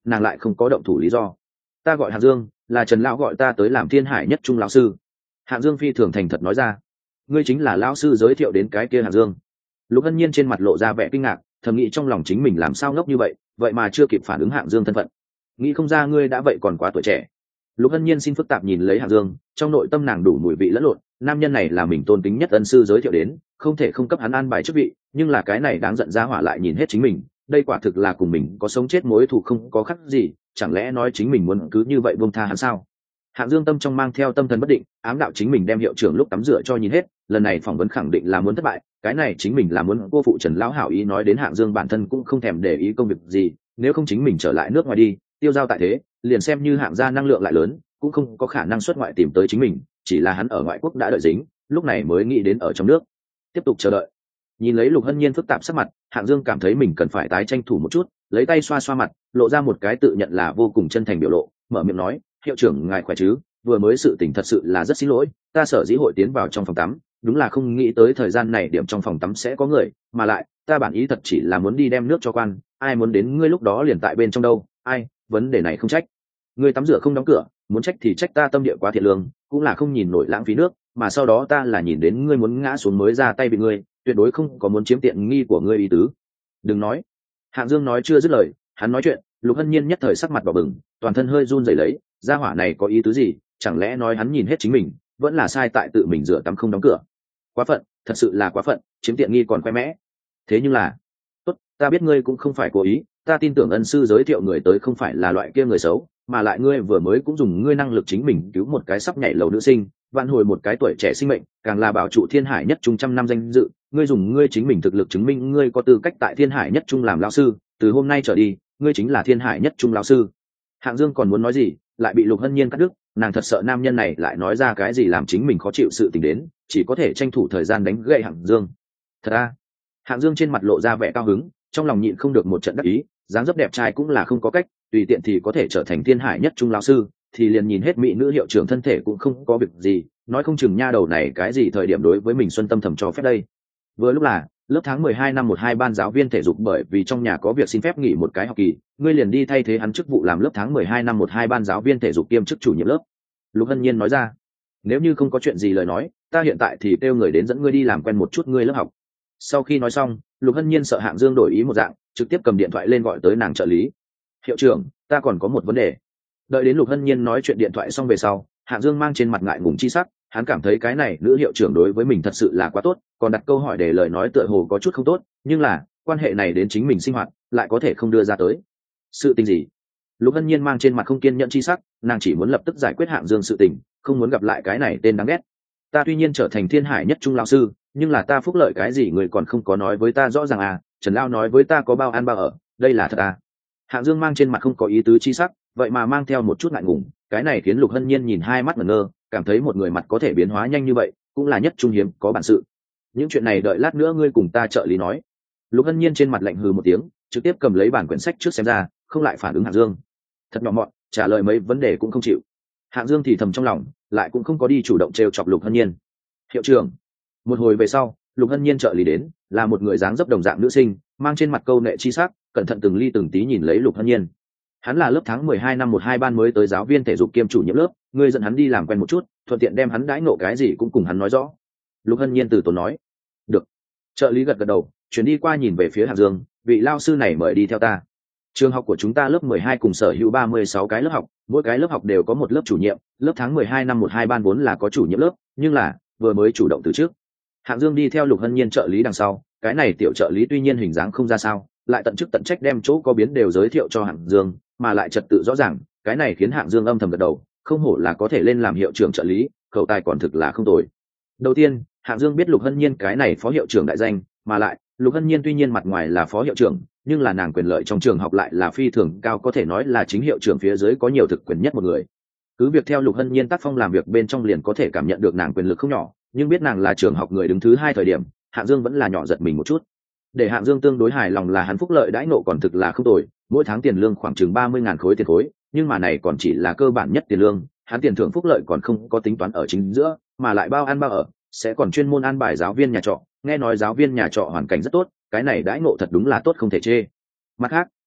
nàng lại không có động thủ lý do. Ta gọi Hạng Dương, là Trần lão gọi ta tới làm Thiên Hải Nhất Trung lão sư. Hạng Dương phi thường thành thật nói ra. Ngươi chính là lão sư giới thiệu đến cái kia Hạng Dương? Lục Hân Nhiên trên mặt lộ ra vẻ kinh ngạc, thầm nghĩ trong lòng chính mình làm sao ngốc như vậy, vậy mà chưa kịp phản ứng Hạng Dương thân phận. Nghĩ không ra ngươi đã vậy còn quá tuổi trẻ. Lục Hân Nhiên xin phức tạp nhìn lấy Hạng Dương, trong nội tâm nàng đủ mùi vị lẫn lộn, nam nhân này là mình tôn kính nhất ân sư giới thiệu đến, không thể không cấp hắn an bài chức vị, nhưng là cái này đáng giận ra hỏa lại nhìn hết chính mình, đây quả thực là cùng mình có sống chết mối thù không có khác gì, chẳng lẽ nói chính mình muốn cứ như vậy buông tha hắn sao? Hạng Dương tâm trong mang theo tâm thần bất định, ám đạo chính mình đem hiệu trưởng lúc tắm rửa cho nhìn hết, lần này phỏng vấn khẳng định là muốn thất bại, cái này chính mình là muốn cô phụ Trần lão hảo ý nói đến Hạng Dương bản thân cũng không thèm để ý công việc gì, nếu không chính mình trở lại nước ngoài đi, tiêu giao tại thế, liền xem như Hạng gia năng lượng lại lớn, cũng không có khả năng xuất ngoại tìm tới chính mình, chỉ là hắn ở ngoại quốc đã đợi dính, lúc này mới nghĩ đến ở trong nước tiếp tục chờ đợi. Nhìn lấy Lục Hân Nhiên phức tạp sắc mặt, Hạng Dương cảm thấy mình cần phải tái tranh thủ một chút, lấy tay xoa xoa mặt, lộ ra một cái tự nhận là vô cùng chân thành biểu lộ, mở miệng nói, hiệu trưởng ngài khỏe chứ? Vừa mới sự tình thật sự là rất xin lỗi, ta sở dĩ hội tiến vào trong phòng tắm, đúng là không nghĩ tới thời gian này điểm trong phòng tắm sẽ có người, mà lại ta bản ý thật chỉ là muốn đi đem nước cho quan, ai muốn đến ngươi lúc đó liền tại bên trong đâu, ai, vấn đề này không trách ngươi tắm rửa không đóng cửa, muốn trách thì trách ta tâm địa quá thiện lương, cũng là không nhìn nổi lãng phí nước, mà sau đó ta là nhìn đến ngươi muốn ngã xuống mới ra tay bị ngươi, tuyệt đối không có muốn chiếm tiện nghi của ngươi ý tứ. Đừng nói. Hạng Dương nói chưa dứt lời, hắn nói chuyện, Lục Hân Nhiên nhất thời sắc mặt đỏ bừng, toàn thân hơi run rẩy lấy, gia hỏa này có ý tứ gì, chẳng lẽ nói hắn nhìn hết chính mình, vẫn là sai tại tự mình rửa tắm không đóng cửa. Quá phận, thật sự là quá phận, chiếm tiện nghi còn khoe mẽ. Thế nhưng là, tốt, ta biết ngươi cũng không phải cố ý, ta tin tưởng ân sư giới thiệu người tới không phải là loại kia người xấu, mà lại ngươi vừa mới cũng dùng ngươi năng lực chính mình cứu một cái sắp nhảy lầu nữ sinh, vạn hồi một cái tuổi trẻ sinh mệnh, càng là bảo trụ Thiên Hải Nhất Trung trăm năm danh dự, ngươi dùng ngươi chính mình thực lực chứng minh ngươi có tư cách tại Thiên Hải Nhất Trung làm lão sư, từ hôm nay trở đi, ngươi chính là Thiên Hải Nhất Trung lão sư. Hạng Dương còn muốn nói gì, lại bị Lục Hân Nhiên cắt đứt, nàng thật sợ nam nhân này lại nói ra cái gì làm chính mình khó chịu sự tình đến, chỉ có thể tranh thủ thời gian đánh gậy Hạng Dương. Thật à? Hạng Dương trên mặt lộ ra vẻ cao hứng, trong lòng nhịn không được một trận đắc ý, dáng dấp đẹp trai cũng là không có cách, tùy tiện thì có thể trở thành Thiên Hải Nhất Trung lão sư, thì liền nhìn hết mỹ nữ hiệu trưởng thân thể cũng không có việc gì, nói không chừng nha đầu này cái gì thời điểm đối với mình xuân tâm thầm cho phép đây. Vừa lúc là lớp tháng mười hai năm một hai ban giáo viên thể dục bởi vì trong nhà có việc xin phép nghỉ một cái học kỳ, ngươi liền đi thay thế hắn chức vụ làm lớp tháng mười hai năm một hai ban giáo viên thể dục kiêm chức chủ nhiệm lớp. Lục Hân Nhiên nói ra, nếu như không có chuyện gì lời nói, ta hiện tại thì kêu người đến dẫn ngươi đi làm quen một chút ngươi lớp học. Sau khi nói xong, Lục Hân Nhiên sợ Hạng Dương đổi ý một dạng, trực tiếp cầm điện thoại lên gọi tới nàng trợ lý. Hiệu trưởng, ta còn có một vấn đề. Đợi đến Lục Hân Nhiên nói chuyện điện thoại xong về sau, Hạng Dương mang trên mặt ngại ngùng chi sắc, hắn cảm thấy cái này nữ hiệu trưởng đối với mình thật sự là quá tốt, còn đặt câu hỏi để lời nói tựa hồ có chút không tốt, nhưng là quan hệ này đến chính mình sinh hoạt lại có thể không đưa ra tới. Sự tình gì? Lục Hân Nhiên mang trên mặt không kiên nhẫn chi sắc, nàng chỉ muốn lập tức giải quyết Hạng Dương sự tình, không muốn gặp lại cái này tên đáng ghét. Ta tuy nhiên trở thành Thiên Hải Nhất Trung lão sư, nhưng là ta phúc lợi cái gì người còn không có nói với ta rõ ràng à? Trần Lao nói với ta có bao ăn bao ở, đây là thật à? Hạng Dương mang trên mặt không có ý tứ chi sắc, vậy mà mang theo một chút ngại ngùng, cái này khiến Lục Hân Nhiên nhìn hai mắt ngẩn ngơ, cảm thấy một người mặt có thể biến hóa nhanh như vậy, cũng là nhất trung hiếm có bản sự. Những chuyện này đợi lát nữa ngươi cùng ta trợ lý nói. Lục Hân Nhiên trên mặt lạnh hừ một tiếng, trực tiếp cầm lấy bản quyển sách trước xem ra, không lại phản ứng Hạng Dương. Thật nhỏ mọn, trả lời mấy vấn đề cũng không chịu. Hạng Dương thì thầm trong lòng, lại cũng không có đi chủ động trêu chọc Lục Hân Nhiên. Hiệu trưởng. Một hồi về sau, Lục Hân Nhiên trợ lý đến, là một người dáng dấp đồng dạng nữ sinh, mang trên mặt câu nệ chi sắc, cẩn thận từng ly từng tí nhìn lấy Lục Hân Nhiên. Hắn là lớp tháng mười hai năm một hai ban mới tới giáo viên thể dục kiêm chủ nhiệm lớp, ngươi dẫn hắn đi làm quen một chút, thuận tiện đem hắn đãi ngộ cái gì cũng cùng hắn nói rõ. Lục Hân Nhiên từ tốn nói. Được. Trợ lý gật gật đầu, chuyển đi qua nhìn về phía Hạng Dương, vị lao sư này mời đi theo ta. Trường học của chúng ta lớp mười hai cùng sở hữu ba mươi sáu cái lớp học, mỗi cái lớp học đều có một lớp chủ nhiệm, lớp tháng mười hai năm một hai ban vốn là có chủ nhiệm lớp, nhưng là vừa mới chủ động từ trước. Hạng Dương đi theo Lục Hân Nhiên trợ lý đằng sau, cái này tiểu trợ lý tuy nhiên hình dáng không ra sao, lại tận chức tận trách đem chỗ có biến đều giới thiệu cho Hạng Dương, mà lại trật tự rõ ràng, cái này khiến Hạng Dương âm thầm gật đầu, không hổ là có thể lên làm hiệu trưởng trợ lý, khẩu tài còn thực là không tồi. Đầu tiên, Hạng Dương biết Lục Hân Nhiên cái này phó hiệu trưởng đại danh, mà lại Lục Hân Nhiên tuy nhiên mặt ngoài là phó hiệu trưởng, nhưng là nàng quyền lợi trong trường học lại là phi thường cao, có thể nói là chính hiệu trưởng phía dưới có nhiều thực quyền nhất một người. Cứ việc theo Lục Hân Nhiên tác phong làm việc bên trong liền có thể cảm nhận được nàng quyền lực không nhỏ, nhưng biết nàng là trường học người đứng thứ hai thời điểm, Hạng Dương vẫn là nhỏ giật mình một chút. Để Hạng Dương tương đối hài lòng là hắn phúc lợi đãi ngộ còn thực là không tồi, mỗi tháng tiền lương khoảng chừng ba mươi ngàn khối tiền khối, nhưng mà này còn chỉ là cơ bản nhất tiền lương, hắn tiền thưởng phúc lợi còn không có tính toán ở chính giữa, mà lại bao ăn bao ở, sẽ còn chuyên môn an bài giáo viên nhà trọ, nghe nói giáo viên nhà trọ hoàn cảnh rất tốt, cái này đãi ngộ thật đúng là tốt không thể chê. Mặt khác,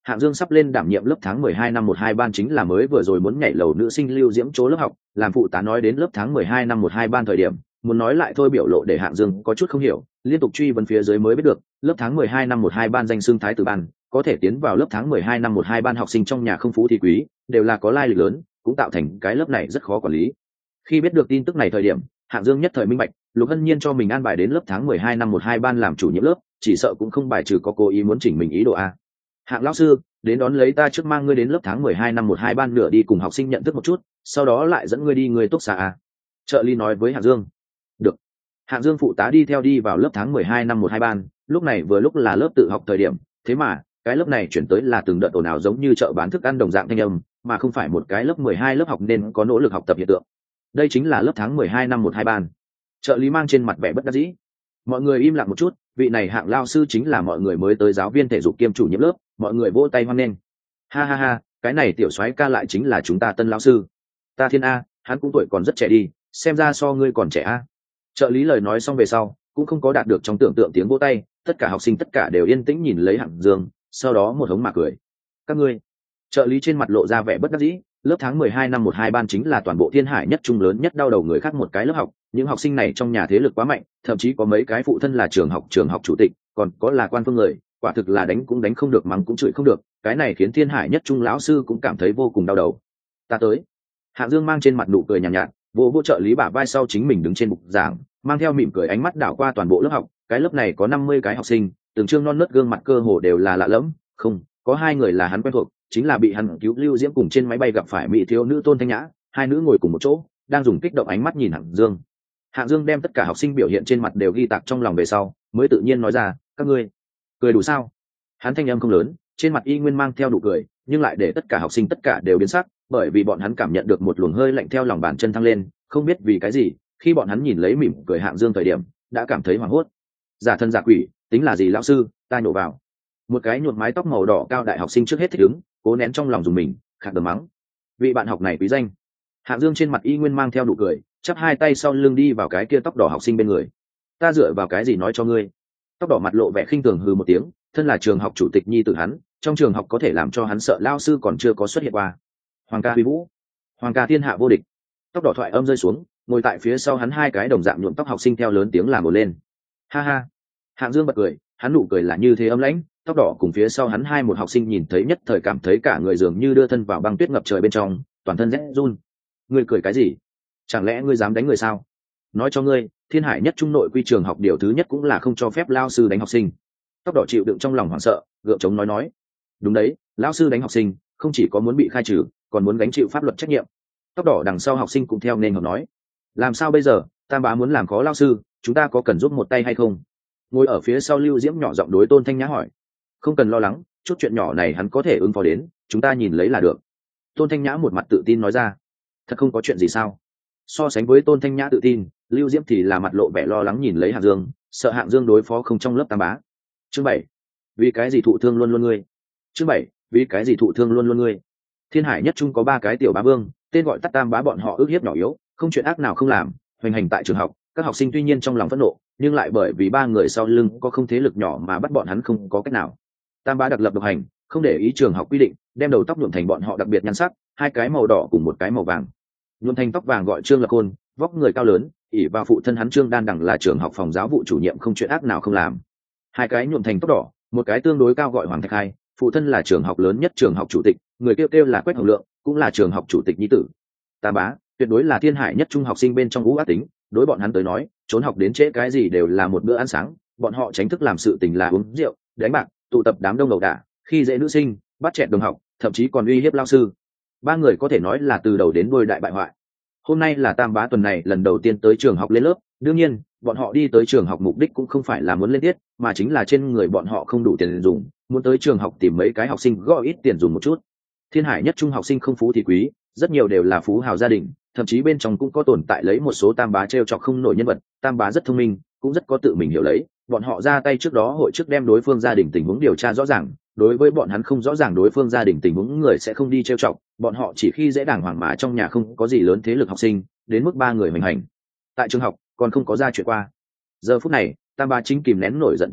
Hạng Dương sắp lên đảm nhiệm lớp tháng mười hai năm một hai ban chính là mới vừa rồi muốn nhảy lầu nữ sinh Lưu Diễm chỗ lớp học, làm phụ tá nói đến lớp tháng mười hai năm một hai ban thời điểm, muốn nói lại thôi biểu lộ để Hạng Dương có chút không hiểu, liên tục truy vấn phía dưới mới biết được, lớp tháng mười hai năm một hai ban danh xưng Thái tử ban, có thể tiến vào lớp tháng mười hai năm một hai ban học sinh trong nhà không phú thì quý, đều là có lai lịch lớn, cũng tạo thành cái lớp này rất khó quản lý. Khi biết được tin tức này thời điểm, Hạng Dương nhất thời minh bạch, Lục Hân Nhiên cho mình an bài đến lớp tháng mười hai năm một hai ban làm chủ nhiệm lớp, chỉ sợ cũng không bài trừ có cố ý muốn chỉnh mình ý đồ a. Hạng lão sư, đến đón lấy ta trước mang ngươi đến lớp tháng mười hai năm một hai ban nửa đi cùng học sinh nhận thức một chút, sau đó lại dẫn ngươi đi ngươi túc xá a. Trợ lý nói với Hạng Dương. Được. Hạng Dương phụ tá đi theo đi vào lớp tháng mười hai năm một hai ban, lúc này vừa lúc là lớp tự học thời điểm, thế mà cái lớp này chuyển tới là từng đợt ồn ào giống như chợ bán thức ăn đồng dạng thanh âm, mà không phải một cái lớp mười hai lớp học nên có nỗ lực học tập hiện tượng. Đây chính là lớp tháng mười hai năm một hai ban. Trợ lý mang trên mặt vẻ bất đắc dĩ. Mọi người im lặng một chút, vị này Hạng lao sư chính là mọi người mới tới giáo viên thể dục kiêm chủ nhiệm lớp, mọi người vỗ tay hoan nghênh. Ha ha ha, cái này tiểu soái ca lại chính là chúng ta Tân lão sư. Ta thiên a, hắn cũng tuổi còn rất trẻ đi, xem ra so ngươi còn trẻ a. Trợ lý lời nói xong về sau, cũng không có đạt được trong tưởng tượng tiếng vỗ tay, tất cả học sinh tất cả đều yên tĩnh nhìn lấy Hạng Dương, sau đó một hống mà cười. Các ngươi. Trợ lý trên mặt lộ ra vẻ bất đắc dĩ, lớp tháng mười hai năm một hai ban chính là toàn bộ Thiên Hải nhất trung lớn nhất đau đầu người khác một cái lớp học, những học sinh này trong nhà thế lực quá mạnh, thậm chí có mấy cái phụ thân là trường học trường học chủ tịch, còn có là quan phương người, quả thực là đánh cũng đánh không được, mắng cũng chửi không được, cái này khiến Thiên Hải nhất trung lão sư cũng cảm thấy vô cùng đau đầu. Ta tới. Hạng Dương mang trên mặt nụ cười nhàn nhạt, nhạt, vô vô trợ lý bả vai sau chính mình đứng trên bục giảng, mang theo mỉm cười ánh mắt đảo qua toàn bộ lớp học, cái lớp này có năm mươi cái học sinh, từng trương non nớt gương mặt cơ hồ đều là lạ lẫm, không, có hai người là hắn quen thuộc, chính là bị hắn cứu Lưu Diễm cùng trên máy bay gặp phải mỹ thiếu nữ Tôn Thanh Nhã, hai nữ ngồi cùng một chỗ, đang dùng kích động ánh mắt nhìn Hạng Dương. Hạng Dương đem tất cả học sinh biểu hiện trên mặt đều ghi tạc trong lòng về sau, mới tự nhiên nói ra, các ngươi cười đủ sao? Hắn thanh âm không lớn, trên mặt y nguyên mang theo nụ cười, nhưng lại để tất cả học sinh tất cả đều biến sắc, bởi vì bọn hắn cảm nhận được một luồng hơi lạnh theo lòng bàn chân thăng lên, không biết vì cái gì, khi bọn hắn nhìn lấy mỉm cười Hạng Dương thời điểm, đã cảm thấy hoảng hốt. Giả thân giả quỷ, tính là gì lão sư, ta nhổ vào. Một cái nhuộm mái tóc màu đỏ cao đại học sinh trước hết thích ứng, cố nén trong lòng dùng mình, khạc đờ mắng. Vị bạn học này quý danh. Hạng Dương trên mặt y nguyên mang theo nụ cười, chắp hai tay sau lưng đi vào cái kia tóc đỏ học sinh bên người. Ta dựa vào cái gì nói cho ngươi? Tóc đỏ mặt lộ vẻ khinh thường hừ một tiếng, thân là trường học chủ tịch nhi tử hắn, trong trường học có thể làm cho hắn sợ lao sư còn chưa có xuất hiện qua. Hoàng ca huy vũ, hoàng ca thiên hạ vô địch. Tóc đỏ thoại âm rơi xuống, ngồi tại phía sau hắn hai cái đồng dạng nhuộm tóc học sinh theo lớn tiếng làm một lên. Ha ha. Hạng Dương bật cười, hắn nụ cười là như thế âm lãnh, tóc đỏ cùng phía sau hắn hai một học sinh nhìn thấy nhất thời cảm thấy cả người dường như đưa thân vào băng tuyết ngập trời bên trong, toàn thân rét run. Ngươi cười cái gì? Chẳng lẽ ngươi dám đánh người sao? Nói cho ngươi, Thiên Hải nhất trung nội quy trường học điều thứ nhất cũng là không cho phép lao sư đánh học sinh. Tóc đỏ chịu đựng trong lòng hoảng sợ, gượng chống nói nói. Đúng đấy, lao sư đánh học sinh, không chỉ có muốn bị khai trừ, còn muốn gánh chịu pháp luật trách nhiệm. Tóc đỏ đằng sau học sinh cũng theo nên hợp nói. Làm sao bây giờ, Tam bá muốn làm khó lao sư, chúng ta có cần giúp một tay hay không? Ngồi ở phía sau Lưu Diễm nhỏ giọng đối Tôn Thanh Nhã hỏi. Không cần lo lắng, chút chuyện nhỏ này hắn có thể ứng phó đến, chúng ta nhìn lấy là được. Tôn Thanh Nhã một mặt tự tin nói ra. Thật không có chuyện gì sao? So sánh với Tôn Thanh Nhã tự tin, Lưu Diễm thì là mặt lộ vẻ lo lắng nhìn lấy Hạng Dương, sợ Hạng Dương đối phó không trong lớp Tam bá. Chương bảy, vì cái gì thụ thương luôn luôn ngươi? Chương bảy, vì cái gì thụ thương luôn luôn ngươi? Thiên Hải nhất trung có ba cái tiểu bá vương, tên gọi tắt Tam bá, bọn họ ước hiếp nhỏ yếu, không chuyện ác nào không làm, hoành hành tại trường học. Các học sinh tuy nhiên trong lòng phẫn nộ, nhưng lại bởi vì ba người sau lưng có không thế lực nhỏ mà bắt bọn hắn không có cách nào. Tam bá đặc lập độc hành, không để ý trường học quy định, đem đầu tóc nhuộm thành bọn họ đặc biệt nhan sắc, hai cái màu đỏ cùng một cái màu vàng. Nhuộm thành tóc vàng gọi Trương Lập Khôn, vóc người cao lớn, ỷ vào phụ thân hắn Trương Đan Đằng là trường học phòng giáo vụ chủ nhiệm, không chuyện ác nào không làm. Hai cái nhuộm thành tóc đỏ, một cái tương đối cao gọi Hoàng Thạch Hai, phụ thân là trường học lớn nhất trường học chủ tịch, người kêu kêu là Quách Hồng Lượng, cũng là trường học chủ tịch nhi tử. Tam bá tuyệt đối là Thiên Hải nhất trung học sinh bên trong ngũ ác tính, đối bọn hắn tới nói, trốn học đến trễ cái gì đều là một bữa ăn sáng, bọn họ tránh thức làm sự tình là uống rượu, đánh bạc, tụ tập đám đông đầu đả, khi dễ nữ sinh, bắt chẹt đồng học, thậm chí còn uy hiếp lao sư. Ba người có thể nói là từ đầu đến đuôi đại bại hoại. Hôm nay là Tam bá tuần này lần đầu tiên tới trường học lên lớp, đương nhiên, bọn họ đi tới trường học mục đích cũng không phải là muốn lên tiết, mà chính là trên người bọn họ không đủ tiền dùng, muốn tới trường học tìm mấy cái học sinh gõ ít tiền dùng một chút. Thiên Hải nhất trung học sinh không phú thì quý, rất nhiều đều là phú hào gia đình, thậm chí bên trong cũng có tồn tại lấy một số Tam bá trêu chọc không nổi nhân vật. Tam bá rất thông minh, cũng rất có tự mình hiểu lấy, bọn họ ra tay trước đó hội trước đem đối phương gia đình tình huống điều tra rõ ràng, đối với bọn hắn không rõ ràng đối phương gia đình tình huống người sẽ không đi trêu chọc, bọn họ chỉ khi dễ đàng hoàng mà trong nhà không có gì lớn thế lực học sinh, đến mức ba người hoành hành tại trường học còn không có ra chuyện qua. Giờ phút này Tam bá chính kìm nén nổi giận trong bụng,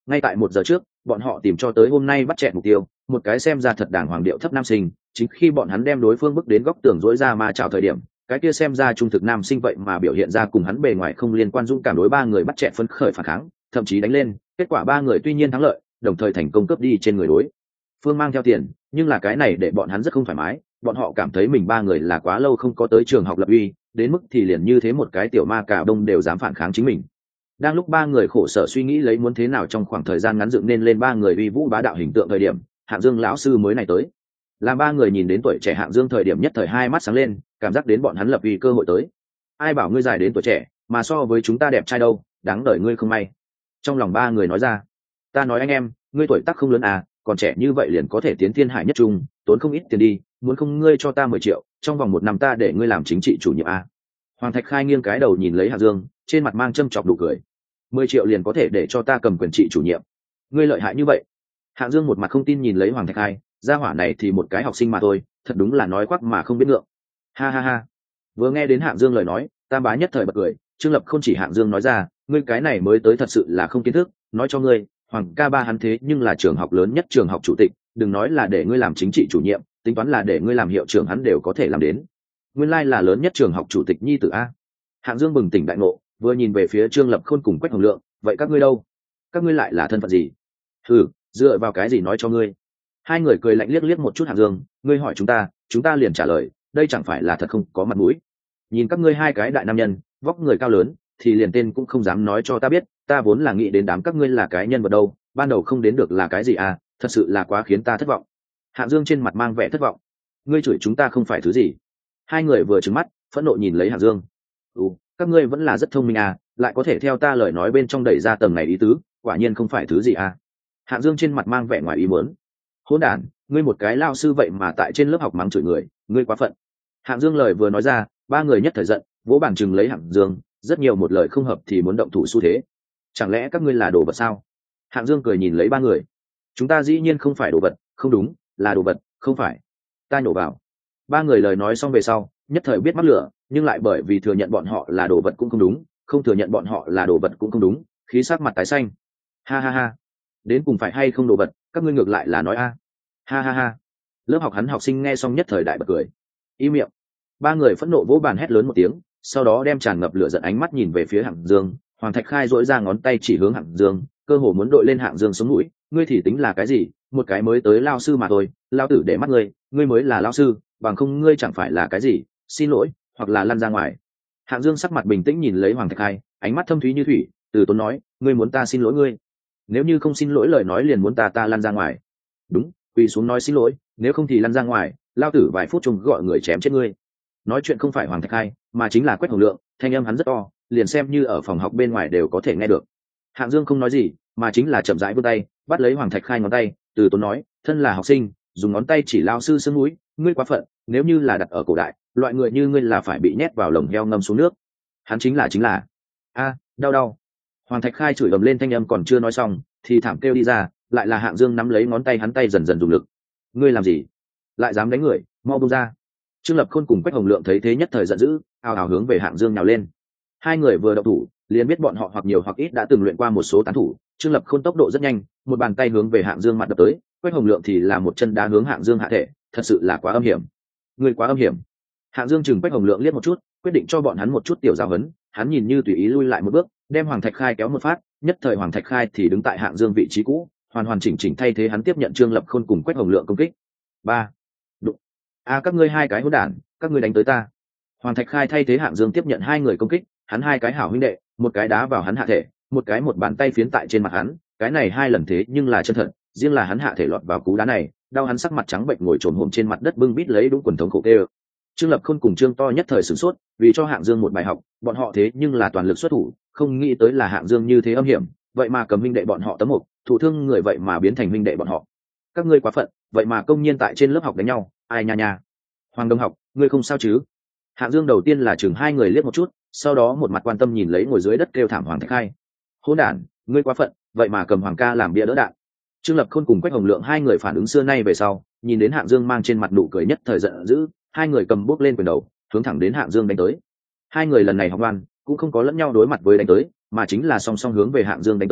ngay tại một giờ trước bọn họ tìm cho tới hôm nay bắt chẹn mục tiêu, một cái xem ra thật đàng hoàng điệu thấp nam sinh. Chính khi bọn hắn đem đối phương bước đến góc tường dối ra mà chào thời điểm, cái kia xem ra trung thực nam sinh vậy mà biểu hiện ra cùng hắn bề ngoài không liên quan dũng cảm đối ba người bắt chẹn phấn khởi phản kháng, thậm chí đánh lên. Kết quả ba người tuy nhiên thắng lợi, đồng thời thành công cướp đi trên người đối phương mang theo tiền, nhưng là cái này để bọn hắn rất không thoải mái. Bọn họ cảm thấy mình ba người là quá lâu không có tới trường học lập uy, đến mức thì liền như thế một cái tiểu ma cà đông đều dám phản kháng chính mình. Đang lúc ba người khổ sở suy nghĩ lấy muốn thế nào trong khoảng thời gian ngắn dựng nên lên ba người uy vũ bá đạo hình tượng thời điểm, Hạng Dương lão sư mới này tới. Làm ba người nhìn đến tuổi trẻ Hạng Dương thời điểm nhất thời hai mắt sáng lên, cảm giác đến bọn hắn lập uy cơ hội tới. Ai bảo ngươi dài đến tuổi trẻ, mà so với chúng ta đẹp trai đâu, đáng đời ngươi không may. Trong lòng ba người nói ra, ta nói anh em, ngươi tuổi tác không lớn à, còn trẻ như vậy liền có thể tiến thiên hải nhất trung, tốn không ít tiền đi, muốn không ngươi cho ta mười triệu, trong vòng một năm ta để ngươi làm chính trị chủ nhiệm à. Hoàng Thạch Khai nghiêng cái đầu nhìn lấy Hạng Dương, trên mặt mang châm chọc đủ cười. Mười triệu liền có thể để cho ta cầm quyền trị chủ nhiệm, ngươi lợi hại như vậy? Hạng Dương một mặt không tin nhìn lấy Hoàng Thạch Khai, gia hỏa này thì một cái học sinh mà thôi, thật đúng là nói khoác mà không biết ngượng. Ha ha ha. Vừa nghe đến Hạng Dương lời nói, Tam Bá nhất thời bật cười. Trương Lập không chỉ Hạng Dương nói ra, ngươi cái này mới tới thật sự là không kiến thức, nói cho ngươi, Hoàng ca ba hắn thế nhưng là trường học lớn nhất trường học chủ tịch, đừng nói là để ngươi làm chính trị chủ nhiệm, tính toán là để ngươi làm hiệu trưởng hắn đều có thể làm đến. Nguyên lai là lớn nhất trường học chủ tịch nhi tử a. Hạng Dương bừng tỉnh đại ngộ, vừa nhìn về phía Trương Lập Khôn cùng Quách Hồng Lượng, vậy các ngươi đâu? Các ngươi lại là thân phận gì? Hừ, dựa vào cái gì nói cho ngươi? Hai người cười lạnh liếc liếc một chút Hạng Dương, ngươi hỏi chúng ta, chúng ta liền trả lời, đây chẳng phải là thật không có mặt mũi. Nhìn các ngươi hai cái đại nam nhân, vóc người cao lớn, thì liền tên cũng không dám nói cho ta biết, ta vốn là nghĩ đến đám các ngươi là cái nhân vật đâu, ban đầu không đến được là cái gì à, thật sự là quá khiến ta thất vọng. Hạng Dương trên mặt mang vẻ thất vọng. Ngươi chửi chúng ta không phải thứ gì? Hai người vừa trừng mắt, phẫn nộ nhìn lấy Hạng Dương. Ừ, các ngươi vẫn là rất thông minh à, lại có thể theo ta lời nói bên trong đẩy ra tầng này ý tứ, quả nhiên không phải thứ gì à. Hạng Dương trên mặt mang vẻ ngoài ý muốn. Hỗn đản, ngươi một cái lao sư vậy mà tại trên lớp học mắng chửi người, ngươi quá phận. Hạng Dương lời vừa nói ra, ba người nhất thời giận, vỗ bàn chừng lấy Hạng Dương, rất nhiều một lời không hợp thì muốn động thủ xu thế. Chẳng lẽ các ngươi là đồ vật sao? Hạng Dương cười nhìn lấy ba người. Chúng ta dĩ nhiên không phải đồ vật, không đúng, là đồ vật, không phải. Ta nhổ vào. Ba người lời nói xong về sau, nhất thời biết mắc lửa, nhưng lại bởi vì thừa nhận bọn họ là đồ vật cũng không đúng, không thừa nhận bọn họ là đồ vật cũng không đúng, khí sắc mặt tái xanh. Ha ha ha. Đến cùng phải hay không đồ vật, các ngươi ngược lại là nói a. Ha ha ha. Lớp học hắn học sinh nghe xong nhất thời đại bật cười. Im miệng. Ba người phẫn nộ vỗ bàn hét lớn một tiếng, sau đó đem tràn ngập lửa giận ánh mắt nhìn về phía Hạng Dương. Hoàng Thạch Khai dỗi ra ngón tay chỉ hướng Hạng Dương, cơ hồ muốn đội lên Hạng Dương sống mũi. Ngươi thì tính là cái gì, một cái mới tới lao sư mà thôi, lao tử để mắt ngươi, ngươi mới là lao sư, bằng không ngươi chẳng phải là cái gì, xin lỗi, hoặc là lăn ra ngoài. Hạng Dương sắc mặt bình tĩnh nhìn lấy Hoàng Thạch Khai, ánh mắt thâm thúy như thủy, từ tốn nói, ngươi muốn ta xin lỗi ngươi? Nếu như không xin lỗi lời nói liền muốn ta ta lăn ra ngoài. Đúng, quỳ xuống nói xin lỗi, nếu không thì lăn ra ngoài, lao tử vài phút chung gọi người chém chết ngươi. Nói chuyện không phải Hoàng Thạch Khai, mà chính là Quách Hồng Lượng, thanh âm hắn rất to, liền xem như ở phòng học bên ngoài đều có thể nghe được. Hạng Dương không nói gì, mà chính là chậm rãi vươn tay, bắt lấy Hoàng Thạch Khai ngón tay, từ tốn nói, thân là học sinh, dùng ngón tay chỉ lao sư sưng mũi, ngươi quá phận, nếu như là đặt ở cổ đại, loại người như ngươi là phải bị nhét vào lồng heo ngâm xuống nước. Hắn chính là chính là. A, đau đau. Hoàng Thạch Khai chửi ầm lên thanh âm còn chưa nói xong, thì thảm kêu đi ra, lại là Hạng Dương nắm lấy ngón tay hắn tay dần dần dùng lực. Ngươi làm gì? Lại dám đánh người, mau buông ra. Trương Lập Khôn cùng Quách Hồng Lượng thấy thế nhất thời giận dữ, ào ào hướng về Hạng Dương nhào lên. Hai người vừa động thủ, liền biết bọn họ hoặc nhiều hoặc ít đã từng luyện qua một số tán thủ. Trương Lập Khôn tốc độ rất nhanh, một bàn tay hướng về Hạng Dương mặt đập tới, Quách Hồng Lượng thì là một chân đá hướng Hạng Dương hạ thể, thật sự là quá âm hiểm. Ngươi quá âm hiểm. Hạng Dương chừng Quách Hồng Lượng liếc một chút, quyết định cho bọn hắn một chút tiểu giáo huấn. Hắn nhìn như tùy ý lui lại một bước, đem Hoàng Thạch Khai kéo một phát, nhất thời Hoàng Thạch Khai thì đứng tại Hạng Dương vị trí cũ, hoàn hoàn chỉnh chỉnh thay thế hắn tiếp nhận Trương Lập Khôn cùng Quách Hồng Lượng công kích. Ba. Đụng. A các ngươi hai cái hỗn đản, các ngươi đánh tới ta. Hoàng Thạch Khai thay thế Hạng Dương tiếp nhận hai người công kích, hắn hai cái hảo huynh đệ, một cái đá vào hắn hạ thể, một cái một bàn tay phiến tại trên mặt hắn, cái này hai lần thế nhưng là chân thật, riêng là hắn hạ thể lọt vào cú đá này, đau hắn sắc mặt trắng bệnh ngồi trồn hổm trên mặt đất bưng bít lấy đúng quần thống khổ kê. Trương Lập Khôn cùng Trương To nhất thời sửng sốt, vì cho Hạng Dương một bài học, bọn họ thế nhưng là toàn lực xuất thủ, không nghĩ tới là Hạng Dương như thế âm hiểm, vậy mà cầm huynh đệ bọn họ tấm mục, thủ thương người vậy mà biến thành huynh đệ bọn họ. Các ngươi quá phận, vậy mà công nhiên tại trên lớp học đánh nhau, ai nha nha. Hoàng Đông học, ngươi không sao chứ? Hạng Dương đầu tiên là chừng hai người liếc một chút, sau đó một mặt quan tâm nhìn lấy ngồi dưới đất kêu thảm Hoàng Thạch Khai. Hỗn đản, ngươi quá phận, vậy mà cầm Hoàng ca làm bia đỡ đạn. Trương Lập Khôn cùng Quách Hồng Lượng hai người phản ứng xưa nay về sau, nhìn đến Hạng Dương mang trên mặt nụ cười nhất thời giận dữ, hai người cầm bút lên quyền đầu, hướng thẳng đến Hạng Dương đánh tới. Hai người lần này học ngoan, cũng không có lẫn nhau đối mặt với đánh tới, mà chính là song song hướng về Hạng Dương đánh tới,